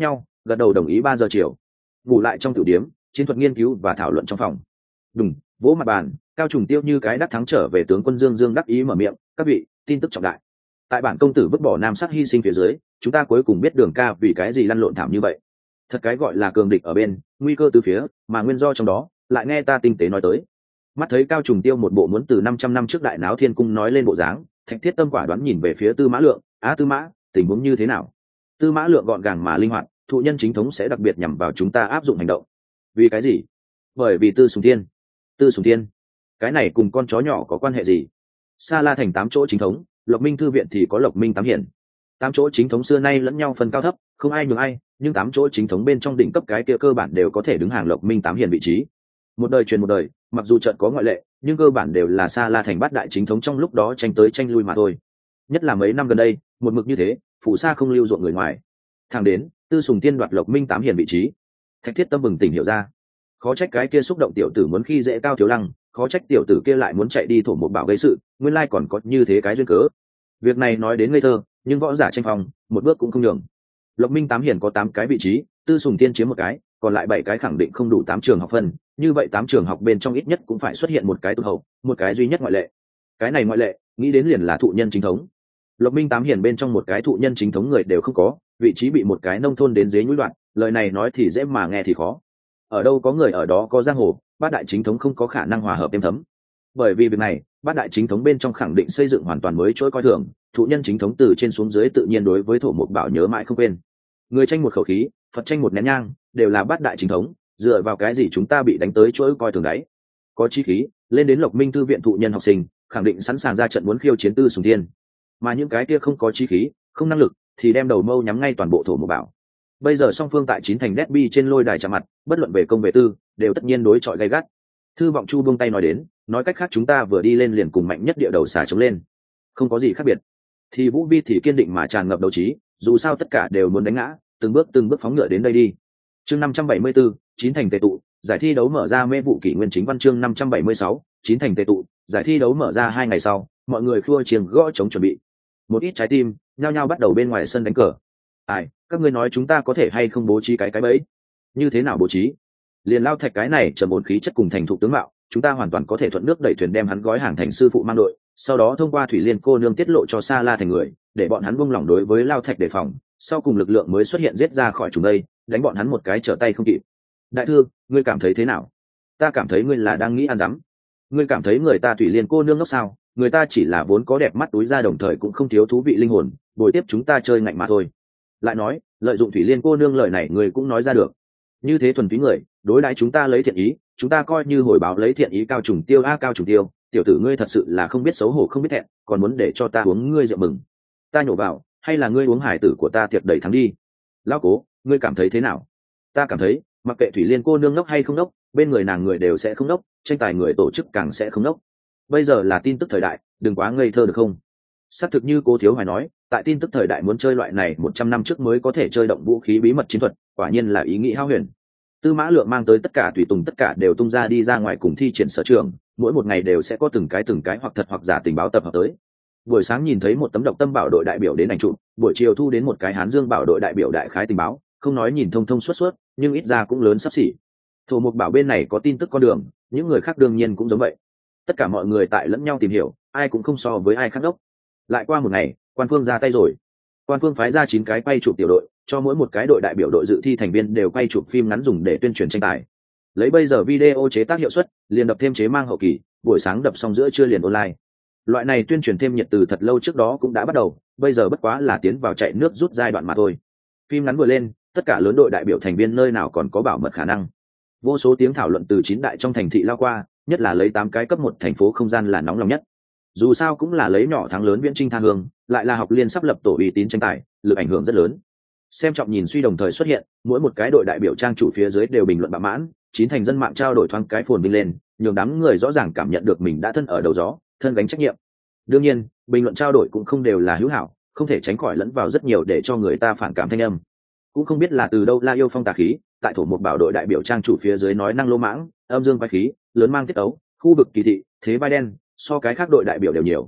[SPEAKER 1] gật đầu đồng ý ba giờ chiều. Ngủ lại trong tiểu điếm, chiến thuật nghiên cứu và thảo luận trong phòng. Đùng, vỗ mặt bàn, Cao Trùng Tiêu như cái đắc thắng trở về tướng quân Dương Dương đắc ý mở miệng, các vị, tin tức trọng đại. Tại bản công tử vứt bỏ nam sắc hy sinh phía dưới, chúng ta cuối cùng biết Đường ca vì cái gì lăn lộn thảm như vậy. Thật cái gọi là cường địch ở bên, nguy cơ từ phía, mà nguyên do trong đó, lại nghe ta tinh tế nói tới. Mắt thấy Cao Trùng Tiêu một bộ muốn từ năm trăm năm trước đại náo thiên cung nói lên bộ dáng, Thạch Thiết Tâm quả đoán nhìn về phía Tư Mã Lượng, á Tư Mã, tình huống như thế nào? Tư Mã Lượng gọn gàng mà linh hoạt, thụ nhân chính thống sẽ đặc biệt nhằm vào chúng ta áp dụng hành động. Vì cái gì? Bởi vì Tư Sùng Thiên. Tư Sùng Thiên, cái này cùng con chó nhỏ có quan hệ gì? Sa La thành tám chỗ chính thống, Lộc Minh thư viện thì có Lộc Minh tám hiển. Tám chỗ chính thống xưa nay lẫn nhau phân cao thấp, không ai nhường ai, nhưng tám chỗ chính thống bên trong đỉnh cấp cái kia cơ bản đều có thể đứng hàng Lộc Minh tám hiển vị trí. Một đời truyền một đời, mặc dù trận có ngoại lệ, nhưng cơ bản đều là Sa La thành bát đại chính thống trong lúc đó tranh tới tranh lui mà thôi. Nhất là mấy năm gần đây, một mực như thế, phủ Sa không lưu ruộng người ngoài. Thẳng đến Tư Sùng Thiên đoạt Lộc Minh tám hiển vị trí, Thạch Thiết Tâm bừng tỉnh hiểu ra, khó trách cái kia xúc động tiểu tử muốn khi dễ Cao Thiếu Lăng, khó trách tiểu tử kia lại muốn chạy đi thổ một bảo gây sự, nguyên lai còn có như thế cái duyên cớ. Việc này nói đến ngây thơ, nhưng võ giả tranh phòng, một bước cũng không nhường. Lộc Minh tám hiển có tám cái vị trí, Tư Sùng Thiên chiếm một cái, còn lại bảy cái khẳng định không đủ tám trường học phân, như vậy tám trường học bên trong ít nhất cũng phải xuất hiện một cái tụt hậu, một cái duy nhất ngoại lệ. Cái này ngoại lệ, nghĩ đến liền là thụ nhân chính thống. Lộc Minh tám hiển bên trong một cái thụ nhân chính thống người đều không có, vị trí bị một cái nông thôn đến dế nhũi đoạn, lời này nói thì dễ mà nghe thì khó. Ở đâu có người ở đó có giang hồ, bát đại chính thống không có khả năng hòa hợp êm thấm. Bởi vì việc này, bát đại chính thống bên trong khẳng định xây dựng hoàn toàn mới chuỗi coi thường, thụ nhân chính thống từ trên xuống dưới tự nhiên đối với thổ mục bảo nhớ mãi không quên. Người tranh một khẩu khí, Phật tranh một nén nhang, đều là bát đại chính thống, dựa vào cái gì chúng ta bị đánh tới chuỗi coi thường đấy? Có chi khí, lên đến Lộc Minh thư viện thụ nhân học sinh, khẳng định sẵn sàng ra trận muốn khiêu chiến Tư Sùng Thiên. Mà những cái kia không có chi khí, không năng lực, thì đem đầu mâu nhắm ngay toàn bộ thổ mục bảo. Bây giờ song phương tại chín thành derby trên lôi đài chạm mặt, bất luận về công về tư, đều tất nhiên đối chọi gay gắt. Thư Vọng Chu buông tay nói đến, nói cách khác chúng ta vừa đi lên liền cùng mạnh nhất địa đầu xà chống lên, không có gì khác biệt. Thì Vũ Vi thì kiên định mà tràn ngập đấu trí, dù sao tất cả đều muốn đánh ngã, từng bước từng bước phóng ngựa đến đây đi. Chương năm trăm bảy mươi tư, chín thành tề tụ, giải thi đấu mở ra mê vụ kỷ nguyên chính văn chương năm trăm bảy mươi sáu, chín thành tề tụ, giải thi đấu mở ra hai ngày sau, mọi người khua chiêng gõ trống chuẩn bị. Một ít trái tim nhao nhao bắt đầu bên ngoài sân đánh cờ. Ai, các ngươi nói chúng ta có thể hay không bố trí cái cái bẫy? Như thế nào bố trí? Liền Lao Thạch cái này trầm ổn khí chất cùng thành thục tướng mạo, chúng ta hoàn toàn có thể thuận nước đẩy thuyền đem hắn gói hàng thành sư phụ mang đội, sau đó thông qua Thủy Liên cô nương tiết lộ cho Sa La thành người, để bọn hắn buông lỏng đối với Lao Thạch đề phòng, sau cùng lực lượng mới xuất hiện giết ra khỏi chúng đây, đánh bọn hắn một cái trở tay không kịp. Đại thư, ngươi cảm thấy thế nào? Ta cảm thấy ngươi là đang nghĩ ăn dắm. Ngươi cảm thấy người ta Thủy Liên cô nương ngốc sao? Người ta chỉ là vốn có đẹp mắt túi ra đồng thời cũng không thiếu thú vị linh hồn, bồi tiếp chúng ta chơi ngạnh mà thôi. Lại nói, lợi dụng Thủy Liên cô nương lời này người cũng nói ra được. Như thế thuần túy người, đối đãi chúng ta lấy thiện ý, chúng ta coi như hồi báo lấy thiện ý. Cao Trùng Tiêu a Cao Trùng Tiêu, tiểu tử ngươi thật sự là không biết xấu hổ không biết thẹn, còn muốn để cho ta uống ngươi rượu mừng. Ta nhổ vào, hay là ngươi uống hải tử của ta tiệc đẩy thắng đi. Lão Cố, ngươi cảm thấy thế nào? Ta cảm thấy, mặc kệ Thủy Liên cô nương ngốc hay không ngốc, bên người nàng người đều sẽ không ngốc, tranh tài người tổ chức càng sẽ không ngốc. Bây giờ là tin tức thời đại, đừng quá ngây thơ được không? Xác thực như Cố Thiếu Hoài nói, tại tin tức thời đại muốn chơi loại này một trăm năm trước mới có thể chơi động vũ khí bí mật chiến thuật, quả nhiên là ý nghĩ hao huyền. Tư Mã Lượng mang tới tất cả tùy tùng tất cả đều tung ra đi ra ngoài cùng thi triển sở trường, mỗi một ngày đều sẽ có từng cái từng cái hoặc thật hoặc giả tình báo tập hợp tới. Buổi sáng nhìn thấy một tấm độc tâm bảo đội đại biểu đến ảnh chụp, buổi chiều thu đến một cái Hán Dương bảo đội đại biểu đại khái tình báo, không nói nhìn thông thông suốt suốt, nhưng ít ra cũng lớn sắp xỉ. Thổ Mục bảo bên này có tin tức con đường, những người khác đương nhiên cũng giống vậy. Tất cả mọi người tại lẫn nhau tìm hiểu, ai cũng không so với ai khác đốc. Lại qua một ngày, quan phương ra tay rồi. Quan phương phái ra chín cái quay chụp tiểu đội, cho mỗi một cái đội đại biểu đội dự thi thành viên đều quay chụp phim ngắn dùng để tuyên truyền tranh tài. Lấy bây giờ video chế tác hiệu suất, liền đập thêm chế mang hậu kỳ, buổi sáng đập xong giữa trưa liền online. Loại này tuyên truyền thêm nhiệt từ thật lâu trước đó cũng đã bắt đầu, bây giờ bất quá là tiến vào chạy nước rút giai đoạn mà thôi. Phim ngắn vừa lên, tất cả lớn đội đại biểu thành viên nơi nào còn có bảo mật khả năng. Vô số tiếng thảo luận từ chín đại trong thành thị lao qua, nhất là lấy tám cái cấp một thành phố không gian là nóng lòng nhất. Dù sao cũng là lấy nhỏ thắng lớn viễn trinh tha hương, lại là học liên sắp lập tổ uy tín tranh tài, lực ảnh hưởng rất lớn. Xem trọng nhìn suy đồng thời xuất hiện, mỗi một cái đội đại biểu trang chủ phía dưới đều bình luận bạ mãn, chín thành dân mạng trao đổi thoáng cái phồn vinh lên, nhường đám người rõ ràng cảm nhận được mình đã thân ở đầu gió, thân gánh trách nhiệm. Đương nhiên, bình luận trao đổi cũng không đều là hữu hảo, không thể tránh khỏi lẫn vào rất nhiều để cho người ta phản cảm thanh âm. Cũng không biết là từ đâu la yêu phong tà khí, tại thổ một bảo đội đại biểu trang chủ phía dưới nói năng lô mãng, âm dương quái khí, lớn mang tiết ấu, khu vực kỳ thị, thế vai đen, so cái khác đội đại biểu đều nhiều.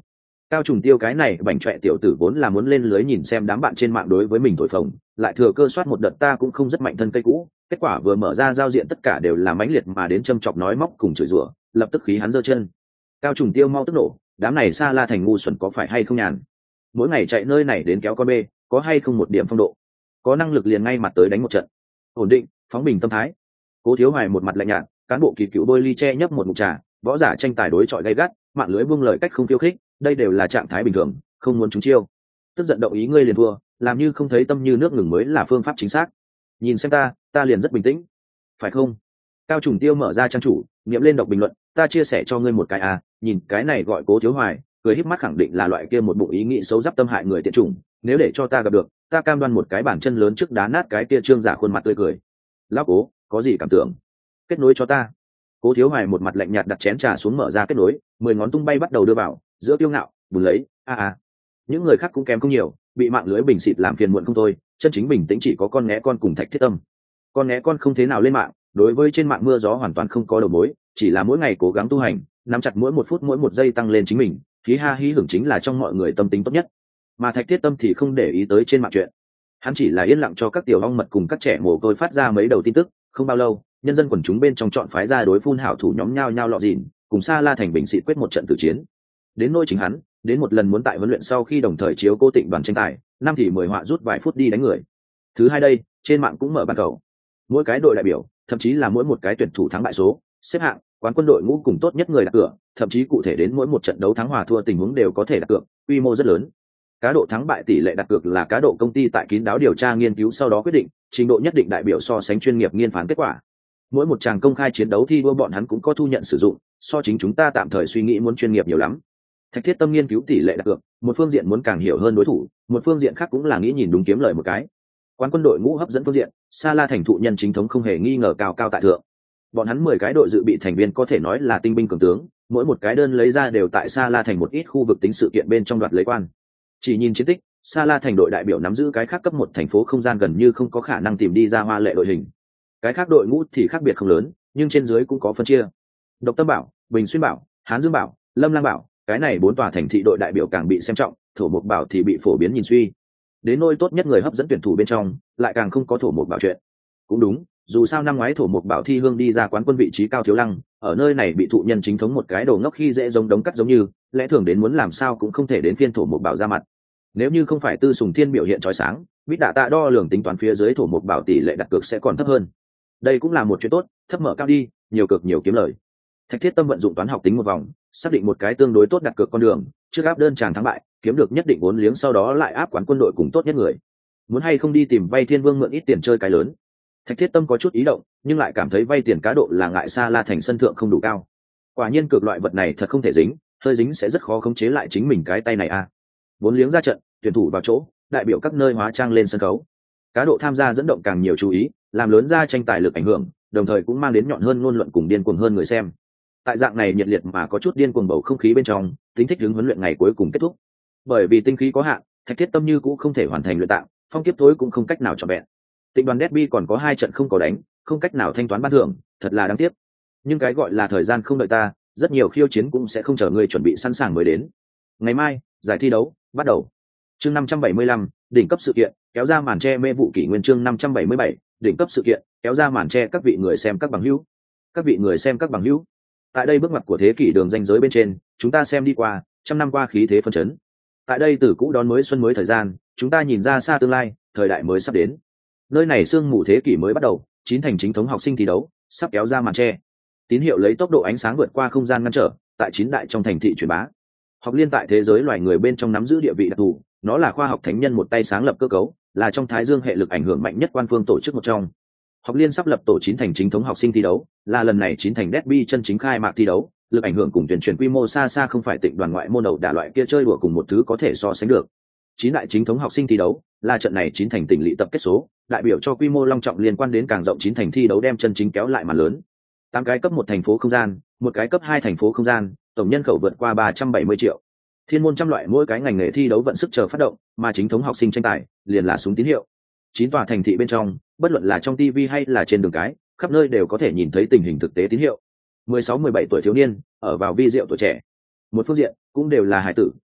[SPEAKER 1] Cao Trùng Tiêu cái này bảnh trọe tiểu tử vốn là muốn lên lưới nhìn xem đám bạn trên mạng đối với mình thổi phồng, lại thừa cơ soát một đợt ta cũng không rất mạnh thân cây cũ, kết quả vừa mở ra giao diện tất cả đều là mãnh liệt mà đến châm chọc nói móc cùng chửi rủa, lập tức khí hắn giơ chân. Cao Trùng Tiêu mau tức nổ, đám này Sa La thành ngu xuẩn có phải hay không nhàn, mỗi ngày chạy nơi này đến kéo con bê, có hay không một điểm phong độ, có năng lực liền ngay mặt tới đánh một trận, ổn định, phóng bình tâm thái. Cố Thiếu Hoài một mặt lạnh nhạt, cán bộ kỳ cựu bôi ly che nhấp một ngụm trà, võ giả tranh tài đối chọi gay gắt, mạng lưới buông lời cách không khiêu khích, đây đều là trạng thái bình thường, không muốn trúng chiêu. Tức giận động ý ngươi liền thua, làm như không thấy tâm như nước ngừng mới là phương pháp chính xác. Nhìn xem ta, ta liền rất bình tĩnh, phải không? Cao Trùng Tiêu mở ra trang chủ, nghiệm lên đọc bình luận, ta chia sẻ cho ngươi một cái à, nhìn cái này gọi Cố Thiếu Hoài, cười híp mắt khẳng định là loại kia một bụng ý nghĩ xấu giáp tâm hại người tiện chủng, nếu để cho ta gặp được, ta cam đoan một cái bàn chân lớn trước đá nát cái kia trương giả khuôn mặt tươi cười. Lão Cố, có gì cảm tưởng? Kết nối cho ta. Cố Thiếu Hoài một mặt lạnh nhạt đặt chén trà xuống mở ra kết nối, mười ngón tung bay bắt đầu đưa vào, giữa tiêu ngạo, bùn lấy, a a. Những người khác cũng kém không nhiều, bị mạng lưới bình xịt làm phiền muộn không thôi, chân chính bình tĩnh chỉ có con né con cùng Thạch Thiết Tâm. Con né con không thế nào lên mạng, đối với trên mạng mưa gió hoàn toàn không có đầu mối, chỉ là mỗi ngày cố gắng tu hành, nắm chặt mỗi một phút mỗi một giây tăng lên chính mình, hí ha hí hưởng chính là trong mọi người tâm tính tốt nhất. Mà Thạch Thiết Tâm thì không để ý tới trên mạng chuyện, hắn chỉ là yên lặng cho các tiểu ong mật cùng các trẻ mồ côi phát ra mấy đầu tin tức. Không bao lâu, nhân dân quần chúng bên trong chọn phái ra đối phun hảo thủ nhóm nhao nhao lọ dìn, cùng Sa La thành bình xịt quyết một trận tử chiến. Đến nỗi chính hắn, đến một lần muốn tại huấn luyện sau khi đồng thời chiếu Cố Tịnh đoàn tranh tài, năm thì mười họa rút vài phút đi đánh người. Thứ hai đây, trên mạng cũng mở bàn cầu, mỗi cái đội đại biểu, thậm chí là mỗi một cái tuyển thủ thắng bại số, xếp hạng, quán quân đội ngũ cùng tốt nhất người đặt cược, thậm chí cụ thể đến mỗi một trận đấu thắng hòa thua tình huống đều có thể đặt cược, quy mô rất lớn. Cá độ thắng bại tỷ lệ đặt cược là cá độ công ty tại kín đáo điều tra nghiên cứu sau đó quyết định, trình độ nhất định đại biểu so sánh chuyên nghiệp nghiên phán kết quả. Mỗi một tràng công khai chiến đấu thi đua bọn hắn cũng có thu nhận sử dụng, so chính chúng ta tạm thời suy nghĩ muốn chuyên nghiệp nhiều lắm. Thạch Thiết Tâm nghiên cứu tỷ lệ đặt cược, một phương diện muốn càng hiểu hơn đối thủ, một phương diện khác cũng là nghĩ nhìn đúng kiếm lời một cái. Quán quân đội ngũ hấp dẫn phương diện, Sa La thành thụ nhân chính thống không hề nghi ngờ cao cao tại thượng. Bọn hắn mười cái đội dự bị thành viên có thể nói là tinh binh cường tướng, mỗi một cái đơn lấy ra đều tại Sa La thành một ít khu vực tính sự kiện bên trong đoạt lấy quan. Chỉ nhìn chiến tích, Sa La thành đội đại biểu nắm giữ cái khác cấp một thành phố không gian gần như không có khả năng tìm đi ra hoa lệ đội hình. Cái khác đội ngũ thì khác biệt không lớn, nhưng trên dưới cũng có phân chia. Độc Tâm Bảo, Bình Xuyên Bảo, Hán Dương Bảo, Lâm Lang Bảo, cái này bốn tòa thành thị đội đại biểu càng bị xem trọng, Thổ Mộc Bảo thì bị phổ biến nhìn suy. Đến nôi tốt nhất người hấp dẫn tuyển thủ bên trong, lại càng không có Thổ Mộc Bảo chuyện. Cũng đúng, dù sao năm ngoái Thổ Mộc Bảo thi hương đi ra quán quân vị trí Cao Thiếu Lăng, ở nơi này bị thụ nhân chính thống một cái đồ ngốc khi dễ giống đống cắt giống như, lẽ thường đến muốn làm sao cũng không thể đến phiên Thổ Mộc Bảo ra mặt. Nếu như không phải Tư Sùng Thiên biểu hiện chói sáng, Bít Đạ Tạ đo lường tính toán phía dưới Thổ Mộc Bảo tỷ lệ đặt cược sẽ còn thấp hơn. Đây cũng là một chuyện tốt, thấp mở cao đi, nhiều cực nhiều kiếm lời. Thạch Thiết Tâm vận dụng toán học tính một vòng, xác định một cái tương đối tốt đặt cược con đường, trước áp đơn tràng thắng bại, kiếm được nhất định vốn liếng sau đó lại áp quán quân đội cùng tốt nhất người. Muốn hay không đi tìm vay Thiên Vương mượn ít tiền chơi cái lớn. Thạch Thiết Tâm có chút ý động, nhưng lại cảm thấy vay tiền cá độ là ngại Sa La thành sân thượng không đủ cao. Quả nhiên cược loại vật này thật không thể dính, hơi dính sẽ rất khó khống chế lại chính mình cái tay này a. À. Vốn liếng ra trận, tuyển thủ vào chỗ, đại biểu các nơi hóa trang lên sân khấu. Cá độ tham gia dẫn động càng nhiều chú ý, làm lớn ra tranh tài lực ảnh hưởng, đồng thời cũng mang đến nhọn hơn ngôn luận cùng điên cuồng hơn người xem. Tại dạng này nhiệt liệt mà có chút điên cuồng bầu không khí bên trong, tính thích ứng huấn luyện ngày cuối cùng kết thúc. Bởi vì tinh khí có hạn, Thạch Thiết Tâm như cũng không thể hoàn thành luyện tạng, phong kiếp tối cũng không cách nào trọn vẹn. Tịnh đoàn derby còn có hai trận không có đánh, không cách nào thanh toán ban thưởng, thật là đáng tiếc. Nhưng cái gọi là thời gian không đợi ta, rất nhiều khiêu chiến cũng sẽ không chờ người chuẩn bị sẵn sàng mới đến. Ngày mai, giải thi đấu bắt đầu. Chương năm trăm bảy mươi lăm, đỉnh cấp sự kiện, kéo ra màn che mê vụ kỷ nguyên chương năm trăm bảy mươi bảy, đỉnh cấp sự kiện, kéo ra màn che các vị người xem các bằng hữu. Các vị người xem các bằng hữu. Tại đây bước ngoặt của thế kỷ đường ranh giới bên trên, chúng ta xem đi qua, trăm năm qua khí thế phân chấn. Tại đây từ cũ đón mới xuân mới thời gian, chúng ta nhìn ra xa tương lai, thời đại mới sắp đến. Nơi này sương mù thế kỷ mới bắt đầu, chín thành chính thống học sinh thi đấu, sắp kéo ra màn che. Tín hiệu lấy tốc độ ánh sáng vượt qua không gian ngăn trở, tại chín đại trong thành thị truyền bá. Học liên tại thế giới loài người bên trong nắm giữ địa vị đặc thù, nó là khoa học thánh nhân một tay sáng lập cơ cấu, là trong Thái Dương hệ lực ảnh hưởng mạnh nhất quan phương tổ chức một trong. Học liên sắp lập tổ chín thành chính thống học sinh thi đấu, là lần này chín thành derby chân chính khai mạc thi đấu, lực ảnh hưởng cùng tuyển truyền quy mô xa xa không phải Tịnh đoàn ngoại môn đầu đả loại kia chơi đùa cùng một thứ có thể so sánh được. Chín đại chính thống học sinh thi đấu, là trận này chín thành tỉnh lỵ tập kết số, đại biểu cho quy mô long trọng liên quan đến càng rộng chín thành thi đấu đem chân chính kéo lại màn lớn. Tám cái cấp một thành phố không gian, một cái cấp hai thành phố không gian, tổng nhân khẩu vượt qua ba trăm bảy mươi triệu. Thiên môn trăm loại mỗi cái ngành nghề thi đấu vận sức chờ phát động, mà chính thống học sinh tranh tài liền là súng tín hiệu. Chín tòa thành thị bên trong, bất luận là trong ti vi hay là trên đường cái, khắp nơi đều có thể nhìn thấy tình hình thực tế tín hiệu. mười sáu mười bảy tuổi thiếu niên, ở vào vi diệu tuổi trẻ. Một phương diện, cũng đều là hải tử,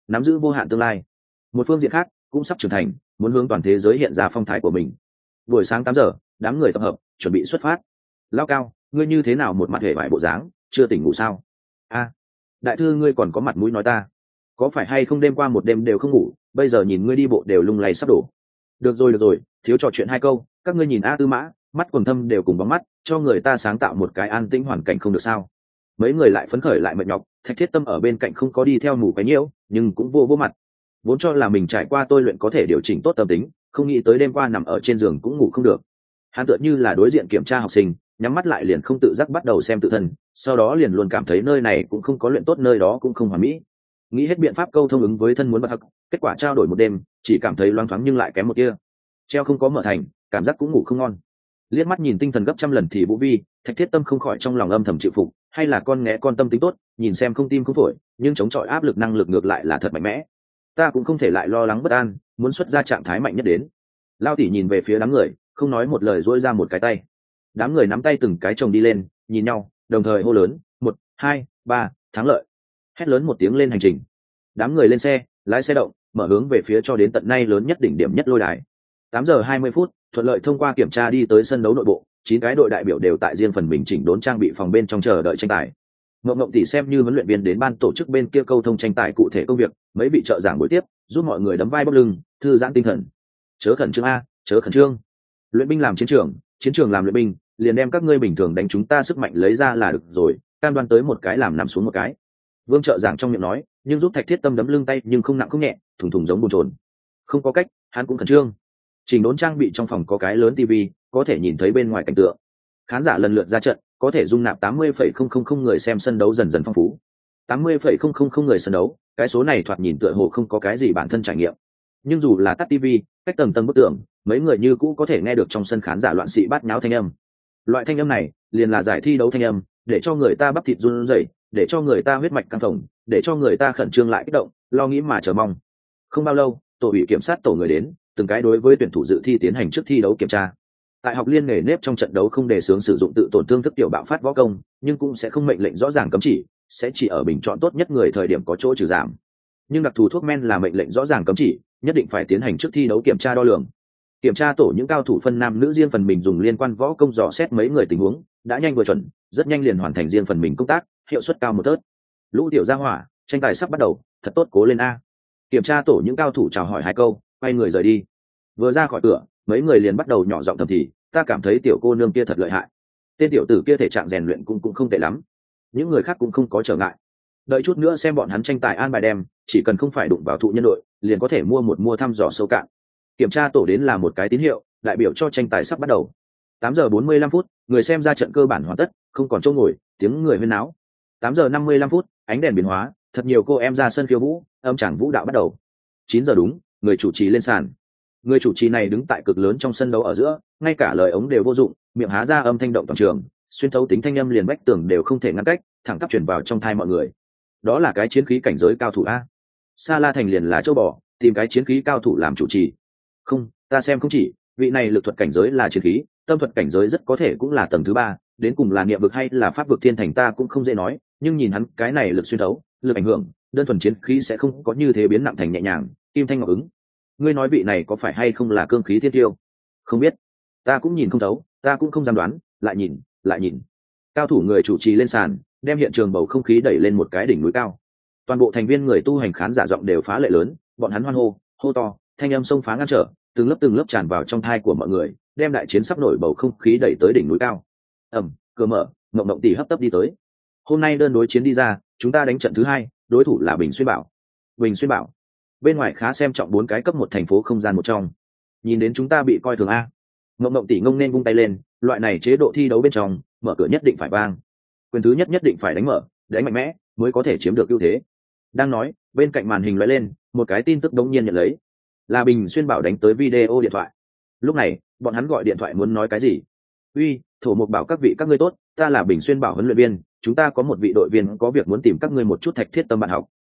[SPEAKER 1] nắm giữ vô hạn tương lai. Một phương diện khác cũng sắp trưởng thành, muốn hướng toàn thế giới hiện ra phong thái của mình. Buổi sáng tám giờ, đám người tập hợp chuẩn bị xuất phát. Lao Cao, ngươi như thế nào một mặt hề vải bộ dáng, chưa tỉnh ngủ sao? A, đại thư ngươi còn có mặt mũi nói ta, có phải hay không đêm qua một đêm đều không ngủ, bây giờ nhìn ngươi đi bộ đều lung lay sắp đổ. Được rồi được rồi, thiếu trò chuyện hai câu, các ngươi nhìn A Tư Mã, mắt quần thâm đều cùng bóng mắt, cho người ta sáng tạo một cái an tĩnh hoàn cảnh không được sao? Mấy người lại phấn khởi lại mệt nhọc, Thạch Thiết Tâm ở bên cạnh không có đi theo mù cái nhiễu, nhưng cũng vô vô mặt. Vốn cho là mình trải qua tôi luyện có thể điều chỉnh tốt tâm tính, không nghĩ tới đêm qua nằm ở trên giường cũng ngủ không được. Hắn tựa như là đối diện kiểm tra học sinh, nhắm mắt lại liền không tự giác bắt đầu xem tự thân, sau đó liền luôn cảm thấy nơi này cũng không có luyện tốt, nơi đó cũng không hoàn mỹ. Nghĩ hết biện pháp câu thông ứng với thân muốn bất hắc, kết quả trao đổi một đêm, chỉ cảm thấy loáng thoáng nhưng lại kém một kia. Treo không có mở thành, cảm giác cũng ngủ không ngon. Liếc mắt nhìn tinh thần gấp trăm lần thì Vũ Vi, Thạch Thiết Tâm không khỏi trong lòng âm thầm chịu phục, hay là con nghé con tâm tính tốt, nhìn xem không tim không phổi, nhưng chống chọi áp lực năng lực ngược lại là thật mạnh mẽ. Ta cũng không thể lại lo lắng bất an, muốn xuất ra trạng thái mạnh nhất đến. Lao tỷ nhìn về phía đám người, không nói một lời duỗi ra một cái tay. Đám người nắm tay từng cái chồng đi lên, nhìn nhau, đồng thời hô lớn, một, hai, ba, thắng lợi. Hét lớn một tiếng lên hành trình. Đám người lên xe, lái xe động, mở hướng về phía cho đến tận nay lớn nhất đỉnh điểm nhất lôi đài. Tám giờ hai mươi phút, thuận lợi thông qua kiểm tra đi tới sân đấu nội bộ, chín cái đội đại biểu đều tại riêng phần mình chỉnh đốn trang bị phòng bên trong chờ đợi tranh tài. Ngộng Ngộng tỷ xem như huấn luyện viên đến ban tổ chức bên kia câu thông tranh tài cụ thể công việc, mấy vị trợ giảng buổi tiếp, giúp mọi người đấm vai bóp lưng, thư giãn tinh thần. Chớ khẩn trương a, chớ khẩn trương. Luyện binh làm chiến trường, chiến trường làm luyện binh, liền đem các ngươi bình thường đánh chúng ta sức mạnh lấy ra là được rồi, cam đoan tới một cái làm nằm xuống một cái. Vương trợ giảng trong miệng nói, nhưng giúp Thạch Thiết Tâm đấm lưng tay nhưng không nặng không nhẹ, thùng thùng giống bồn chồn. Không có cách, hắn cũng khẩn trương. Chỉnh đốn trang bị trong phòng có cái lớn tivi, có thể nhìn thấy bên ngoài cảnh tượng. Khán giả lần lượt ra trận, có thể dung nạp tám mươi phẩy không không không người xem, sân đấu dần dần phong phú. tám mươi phẩy không không không người sân đấu, cái số này thoạt nhìn tựa hồ không có cái gì bản thân trải nghiệm. Nhưng dù là tắt tivi, cách tầng tầng bức tường, mấy người như cũ có thể nghe được trong sân khán giả loạn xị bát nháo thanh âm. Loại thanh âm này, liền là giải thi đấu thanh âm, để cho người ta bắp thịt run rẩy, để cho người ta huyết mạch căng phồng, để cho người ta khẩn trương lại kích động, lo nghĩ mà chờ mong. Không bao lâu, tổ ủy kiểm sát tổ người đến, từng cái đối với tuyển thủ dự thi tiến hành trước thi đấu kiểm tra. Tại học liên nghề nếp trong trận đấu không đề xướng sử dụng tự tổn thương thức tiểu bạo phát võ công, nhưng cũng sẽ không mệnh lệnh rõ ràng cấm chỉ, sẽ chỉ ở bình chọn tốt nhất người thời điểm có chỗ trừ giảm. Nhưng đặc thù thuốc men là mệnh lệnh rõ ràng cấm chỉ, nhất định phải tiến hành trước thi đấu kiểm tra đo lường. Kiểm tra tổ những cao thủ phân nam nữ riêng phần mình dùng liên quan võ công dò xét mấy người tình huống, đã nhanh vừa chuẩn, rất nhanh liền hoàn thành riêng phần mình công tác, hiệu suất cao một tớt. Lũ tiểu gia hỏa, tranh tài sắp bắt đầu, thật tốt, cố lên a. Kiểm tra tổ những cao thủ chào hỏi hai câu, quay người rời đi. Vừa ra khỏi cửa, mấy người liền bắt đầu nhỏ giọng thầm thì, ta cảm thấy tiểu cô nương kia thật lợi hại, tên tiểu tử kia thể trạng rèn luyện cũng cũng không tệ lắm. Những người khác cũng không có trở ngại, đợi chút nữa xem bọn hắn tranh tài an bài đem, chỉ cần không phải đụng vào thụ nhân đội, liền có thể mua một mua thăm dò sâu cạn. Kiểm tra tổ đến là một cái tín hiệu, đại biểu cho tranh tài sắp bắt đầu. Tám giờ bốn mươi lăm phút, người xem ra trận cơ bản hoàn tất, không còn chỗ ngồi, tiếng người huyên náo. Tám giờ năm mươi lăm phút, ánh đèn biến hóa, thật nhiều cô em ra sân khiêu vũ, âm tràng vũ đạo bắt đầu. Chín giờ đúng, người chủ trì lên sàn. Người chủ trì này đứng tại cực lớn trong sân đấu ở giữa, ngay cả lời ống đều vô dụng, miệng há ra âm thanh động toàn trường, xuyên thấu tính thanh âm liền vách tường đều không thể ngăn cách, thẳng tắp truyền vào trong tai mọi người. Đó là cái chiến khí cảnh giới cao thủ a. Sa La Thành liền là châu bò, tìm cái chiến khí cao thủ làm chủ trì. Không, ta xem không chỉ, vị này lực thuật cảnh giới là chiến khí, tâm thuật cảnh giới rất có thể cũng là tầng thứ ba, đến cùng là niệm vực hay là pháp vực thiên thành ta cũng không dễ nói, nhưng nhìn hắn cái này lực xuyên thấu, lực ảnh hưởng, đơn thuần chiến khí sẽ không có như thế biến nặng thành nhẹ nhàng, kim thanh ngọc ứng. Ngươi nói vị này có phải hay không là cương khí thiên tiêu? Không biết, ta cũng nhìn không thấu, ta cũng không dám đoán, lại nhìn, lại nhìn. Cao thủ người chủ trì lên sàn, đem hiện trường bầu không khí đẩy lên một cái đỉnh núi cao. Toàn bộ thành viên người tu hành khán giả giọng đều phá lệ lớn, bọn hắn hoan hô, hô to, thanh âm sông phá ngăn trở, từng lớp từng lớp tràn vào trong thai của mọi người, đem đại chiến sắp nổi bầu không khí đẩy tới đỉnh núi cao. Ầm, cửa mở, Mộng Mộng tỷ hấp tấp đi tới. Hôm nay đơn đối chiến đi ra, chúng ta đánh trận thứ hai, đối thủ là Bình Xuyên Bảo. Bình Xuyên Bảo. Bên ngoài khá xem trọng bốn cái cấp một thành phố không gian một trong. Nhìn đến chúng ta bị coi thường a. Mộng Mộng tỷ ngông nên vung tay lên, loại này chế độ thi đấu bên trong, mở cửa nhất định phải vang. Quyền thứ nhất nhất định phải đánh mở, đánh mạnh mẽ mới có thể chiếm được ưu thế. Đang nói, bên cạnh màn hình lóe lên, một cái tin tức đống nhiên nhận lấy. Là Bình Xuyên Bảo đánh tới video điện thoại. Lúc này, bọn hắn gọi điện thoại muốn nói cái gì? Uy, Thổ Mục Bảo các vị các ngươi tốt, ta là Bình Xuyên Bảo huấn luyện viên, chúng ta có một vị đội viên có việc muốn tìm các ngươi một chút. Thạch Thiết Tâm bạn học.